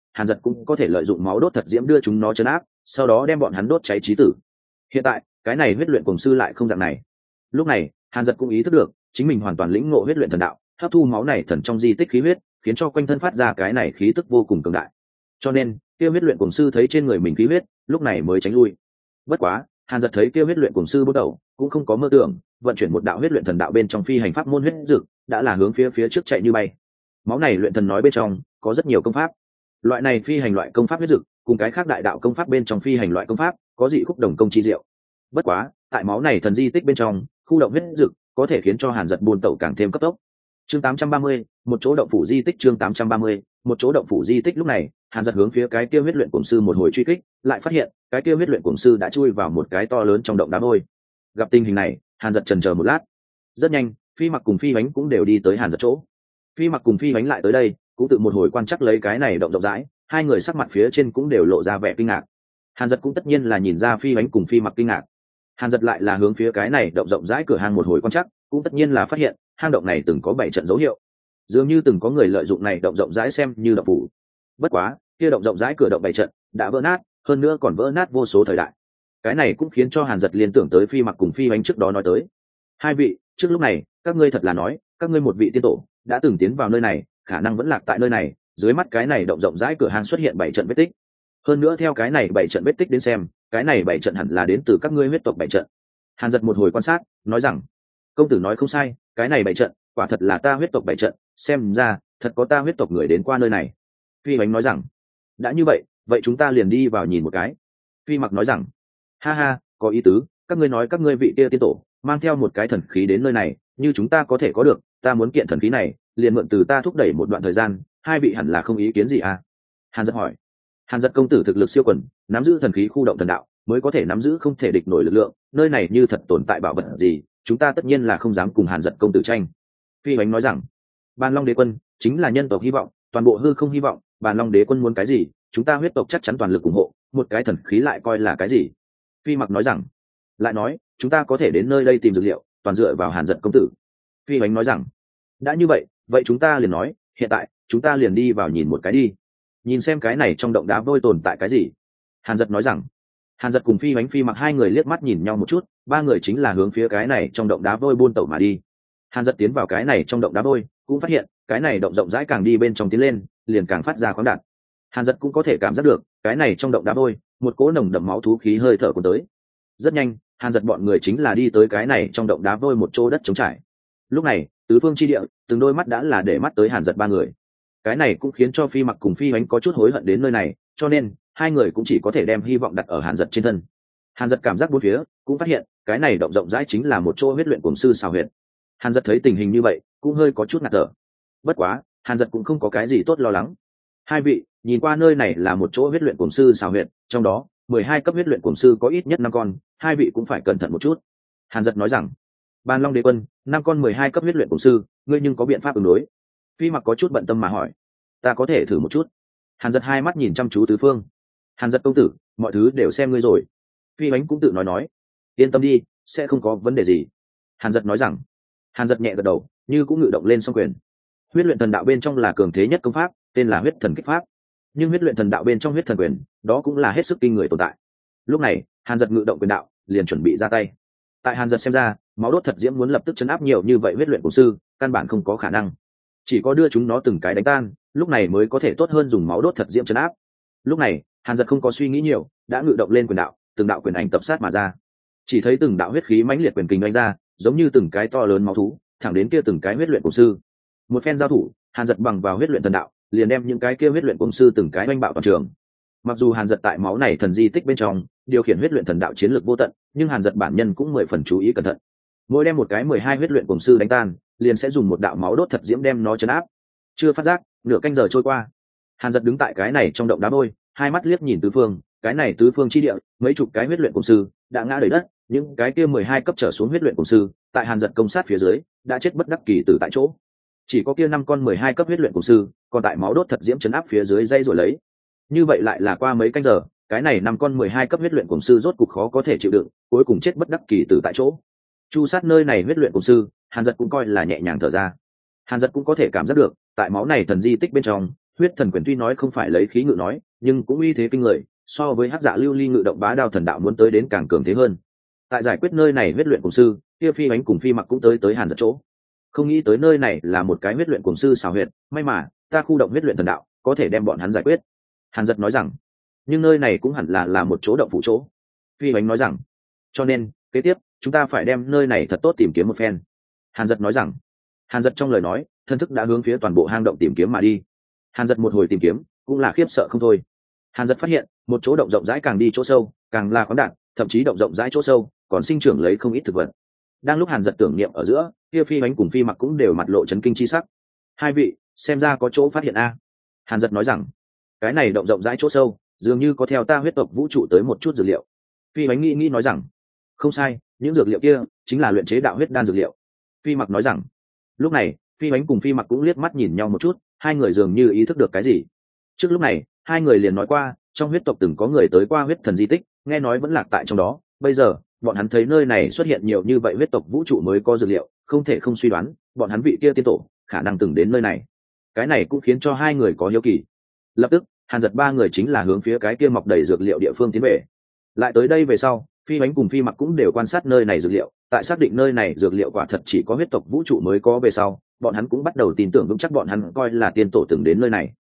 hàn giật cũng có thể lợi dụng máu đốt thật diễm đưa chúng nó chấn áp, sau đó đem bọn hắn đốt cháy chí tử. Hiện tại cái này huyết luyện cuồng sư lại không dạng này. Lúc này hàn giật cũng ý thức được chính mình hoàn toàn lĩnh ngộ huyết luyện thần đạo, hấp thu máu này thần trong di tích khí huyết, khiến cho quanh thân phát ra cái này khí tức vô cùng cường đại. Cho nên kia huyết luyện cuồng sư thấy trên người mình khí huyết, lúc này mới tránh lui. Bất quá hàn giật thấy kia huyết luyện cuồng sư bước đầu cũng không có mơ tưởng vận chuyển một đạo huyết luyện thần đạo bên trong phi hành pháp môn huyết dực, đã là hướng phía trước chạy như bay. Máu này luyện thần nói bên trong có rất nhiều công pháp, loại này phi hành loại công pháp huyết dực cùng cái khác đại đạo công pháp bên trong phi hành loại công pháp có dị khúc đồng công chi diệu. Bất quá tại máu này thần di tích bên trong khu động huyết dực có thể khiến cho hàn giật buôn tẩu càng thêm cấp tốc. Chương 830, một chỗ động phủ di tích. Chương 830, một chỗ động phủ di tích. Lúc này hàn giật hướng phía cái kia huyết luyện cuồng sư một hồi truy kích, lại phát hiện cái kia huyết luyện cuồng sư đã chui vào một cái to lớn trong động đá vôi. Gặp tình hình này hàn giật chần chờ một lát. Rất nhanh phi mặc cùng phi bánh cũng đều đi tới hàn giật chỗ. Phi mặc cùng phi bánh lại tới đây cũng tự một hồi quan chắc lấy cái này động rộng rãi, hai người sắc mặt phía trên cũng đều lộ ra vẻ kinh ngạc. Hàn giật cũng tất nhiên là nhìn ra phi bánh cùng phi mặc kinh ngạc. Hàn giật lại là hướng phía cái này động rộng rãi cửa hang một hồi quan chắc, cũng tất nhiên là phát hiện hang động này từng có 7 trận dấu hiệu, dường như từng có người lợi dụng này động rộng rãi xem như động phủ. Bất quá kia động rộng rãi cửa động 7 trận đã vỡ nát, hơn nữa còn vỡ nát vô số thời đại. Cái này cũng khiến cho hàn giật liên tưởng tới phi mặc cùng phi bánh trước đó nói tới. Hai vị, trước lúc này các ngươi thật là nói các ngươi một vị tiên tổ đã từng tiến vào nơi này, khả năng vẫn lạc tại nơi này. Dưới mắt cái này động rộng rãi cửa hang xuất hiện 7 trận vết tích, hơn nữa theo cái này 7 trận vết tích đến xem, cái này 7 trận hẳn là đến từ các ngươi huyết tộc 7 trận. Hàn giật một hồi quan sát nói rằng, công tử nói không sai, cái này 7 trận quả thật là ta huyết tộc 7 trận, xem ra thật có ta huyết tộc người đến qua nơi này. Phi bánh nói rằng, đã như vậy vậy chúng ta liền đi vào nhìn một cái. Phi mặc nói rằng, ha ha, có ý tứ, các ngươi nói các ngươi vị kia tiên tổ mang theo một cái thần khí đến nơi này, như chúng ta có thể có được, ta muốn kiện thần khí này liền mượn từ ta thúc đẩy một đoạn thời gian, hai vị hẳn là không ý kiến gì à? Hàn giật hỏi. Hàn giật công tử thực lực siêu quần, nắm giữ thần khí khu động thần đạo, mới có thể nắm giữ không thể địch nổi lực lượng, nơi này như thật tồn tại bảo vật gì, chúng ta tất nhiên là không dám cùng hàn giật công tử tranh. Phi bánh nói rằng, Bàn Long Đế Quân chính là nhân tộc hy vọng, toàn bộ hư không hy vọng, Bàn Long Đế Quân muốn cái gì chúng ta huyết tộc chắc chắn toàn lực ủng hộ, một cái thần khí lại coi là cái gì. Phi mặc nói rằng, lại nói chúng ta có thể đến nơi đây tìm dược liệu, toàn dựa vào hàn giật công tử. Phi bánh nói rằng, đã như vậy vậy chúng ta liền nói hiện tại chúng ta liền đi vào nhìn một cái đi, nhìn xem cái này trong động đá vôi tồn tại cái gì. Hàn giật nói rằng. Hàn giật cùng phi bánh phi mặc hai người liếc mắt nhìn nhau một chút, ba người chính là hướng phía cái này trong động đá vôi buôn tẩu mà đi. Hàn giật tiến vào cái này trong động đá vôi cũng phát hiện cái này động rộng rãi, càng đi bên trong tiến lên liền càng phát ra khoáng đạt. Hàn giật cũng có thể cảm giác được cái này trong động đá vôi một cỗ nồng đậm máu thú khí hơi thở cuốn tới. Rất nhanh hàn giật bọn người chính là đi tới cái này trong động đá vôi một chỗ đất trống trải. Lúc này tứ phương chi địa từng đôi mắt đã là để mắt tới hàn giật ba người. Cái này cũng khiến cho phi mặc cùng phi bánh có chút hối hận đến nơi này, cho nên hai người cũng chỉ có thể đem hy vọng đặt ở hàn giật trên thân. Hàn giật cảm giác bốn phía cũng phát hiện cái này động rộng rãi chính là một chỗ huyết luyện cuồng sư xào huyệt. Hàn giật thấy tình hình như vậy cũng hơi có chút ngạt thở. Bất quá hàn giật cũng không có cái gì tốt lo lắng. Hai vị, nhìn qua nơi này là một chỗ huyết luyện cuồng sư xào huyệt, trong đó 12 cấp huyết luyện cuồng sư có ít nhất 5 con, hai vị cũng phải cẩn thận một chút. Hàn giật nói rằng, Bàn Long Đế Quân 5 con 12 cấp huyết luyện cuồng sư, ngươi nhưng có biện pháp ứng đối? Phi mặc có chút bận tâm mà hỏi. Ta có thể thử một chút. Hàn giật hai mắt nhìn chăm chú tứ phương. Hàn giật công tử, mọi thứ đều xem ngươi rồi. Phi bánh cũng tự nói, yên tâm đi, sẽ không có vấn đề gì. Hàn giật nói rằng. Hàn giật nhẹ gật đầu, như cũng ngự động lên song quyền. Huyết luyện thần đạo bên trong là cường thế nhất công pháp, tên là huyết thần kích pháp, nhưng huyết luyện thần đạo bên trong huyết thần quyền đó cũng là hết sức kinh người tồn tại. Lúc này hàn giật ngự động quyền đạo liền chuẩn bị ra tay. Tại hàn giật xem ra, máu đốt thật diễm muốn lập tức chấn áp nhiều như vậy huyết luyện cổ sư căn bản không có khả năng, chỉ có đưa chúng nó từng cái đánh tan, lúc này mới có thể tốt hơn dùng máu đốt thật diễm chấn áp. Lúc này hàn giật không có suy nghĩ nhiều, đã ngự động lên quyền đạo, từng đạo quyền ảnh tập sát mà ra. Chỉ thấy từng đạo huyết khí mãnh liệt quyền kình đánh ra, giống như từng cái to lớn máu thú thẳng đến kia từng cái huyết luyện cổ sư. Một phen giao thủ, hàn giật bằng vào huyết luyện thần đạo liền đem những cái kia huyết luyện cổ sư từng cái oanh bạo toàn trường. Mặc dù hàn giật tại máu này thần di tích bên trong điều khiển huyết luyện thần đạo chiến lược vô tận, nhưng hàn giật bản nhân cũng 10 phần chú ý cẩn thận. Mỗi đem một cái 12 huyết luyện cổ sư đánh tan, liền sẽ dùng một đạo máu đốt thật diễm đem nó chấn áp. Chưa phát giác, nửa canh giờ trôi qua, hàn giật đứng tại cái này trong động đá vôi, hai mắt liếc nhìn tứ phương. Cái này tứ phương chi địa, mấy chục cái huyết luyện cổ sư đã ngã đầy đất, những cái kia 12 cấp trở xuống huyết luyện cổ sư tại hàn giật công sát phía dưới đã chết bất đắc kỳ tử tại chỗ. Chỉ có kia 5 con 12 cấp huyết luyện cổ sư còn tại máu đốt thật diễm chấn áp phía dưới dây rồi lấy. Như vậy lại là qua mấy canh giờ, cái này 5 con 12 cấp huyết luyện cổ sư rốt cục khó có thể chịu đựng, cuối cùng chết bất đắc kỳ tử tại chỗ. Chu sát nơi này huyết luyện cổ sư, hàn giật cũng coi là nhẹ nhàng thở ra. Hàn giật cũng có thể cảm giác được tại máu này thần di tích bên trong Huyết thần quyền tuy nói không phải lấy khí ngự nói, nhưng cũng uy thế kinh người, so với hắc dạ lưu ly ngự động bá đao thần đạo muốn tới đến càng cường thế hơn. Tại giải quyết nơi này huyết luyện cùng sư, kia Phi Bánh cùng Phi Mặc cũng tới Hàn Giật chỗ. Không nghĩ tới nơi này là một cái huyết luyện cùng sư xảo huyệt, may mà ta khu động huyết luyện thần đạo có thể đem bọn hắn giải quyết. Hàn Giật nói rằng, nhưng nơi này cũng hẳn là một chỗ động phủ chỗ. Phi Bánh nói rằng, cho nên kế tiếp chúng ta phải đem nơi này thật tốt tìm kiếm một phen. Hàn Giật nói rằng, Hàn Giật trong lời nói thân thức đã hướng phía toàn bộ hang động tìm kiếm mà đi. Hàn Giật một hồi tìm kiếm cũng là khiếp sợ không thôi. Hàn Giật phát hiện một chỗ động rộng rãi càng đi chỗ sâu càng là khoáng đạt, thậm chí động rộng rãi chỗ sâu còn sinh trưởng lấy không ít thực vật. Đang lúc Hàn Giật tưởng niệm ở giữa, kia Phi Bánh cùng Phi Mặc cũng đều mặt lộ chấn kinh chi sắc. Hai vị xem ra có chỗ phát hiện a. Hàn Giật nói rằng, cái này động rộng rãi chỗ sâu dường như có theo ta huyết tộc vũ trụ tới một chút dược liệu. Phi Bánh nghĩ nói rằng, không sai, những dược liệu kia chính là luyện chế đạo huyết đan dược liệu. Phi Mặc nói rằng, lúc này Phi Bánh cùng Phi Mặc cũng liếc mắt nhìn nhau một chút, hai người dường như ý thức được cái gì. Trước lúc này hai người liền nói qua trong huyết tộc từng có người tới qua huyết thần di tích, nghe nói vẫn lạc tại trong đó. Bây giờ bọn hắn thấy nơi này xuất hiện nhiều như vậy huyết tộc vũ trụ mới có dược liệu, không thể không suy đoán bọn hắn vị kia tiên tổ khả năng từng đến nơi này. Cái này cũng khiến cho hai người có hiếu kỳ. Lập tức Hàn Giật ba người chính là hướng phía cái kia mọc đầy dược liệu địa phương tiến về. Lại tới đây về sau, Phi Bánh cùng Phi Mặc cũng đều quan sát nơi này dược liệu, tại xác định nơi này dược liệu quả thật chỉ có huyết tộc vũ trụ mới có về sau, bọn hắn cũng bắt đầu tin tưởng vững chắc bọn hắn coi là tiên tổ từng đến nơi này.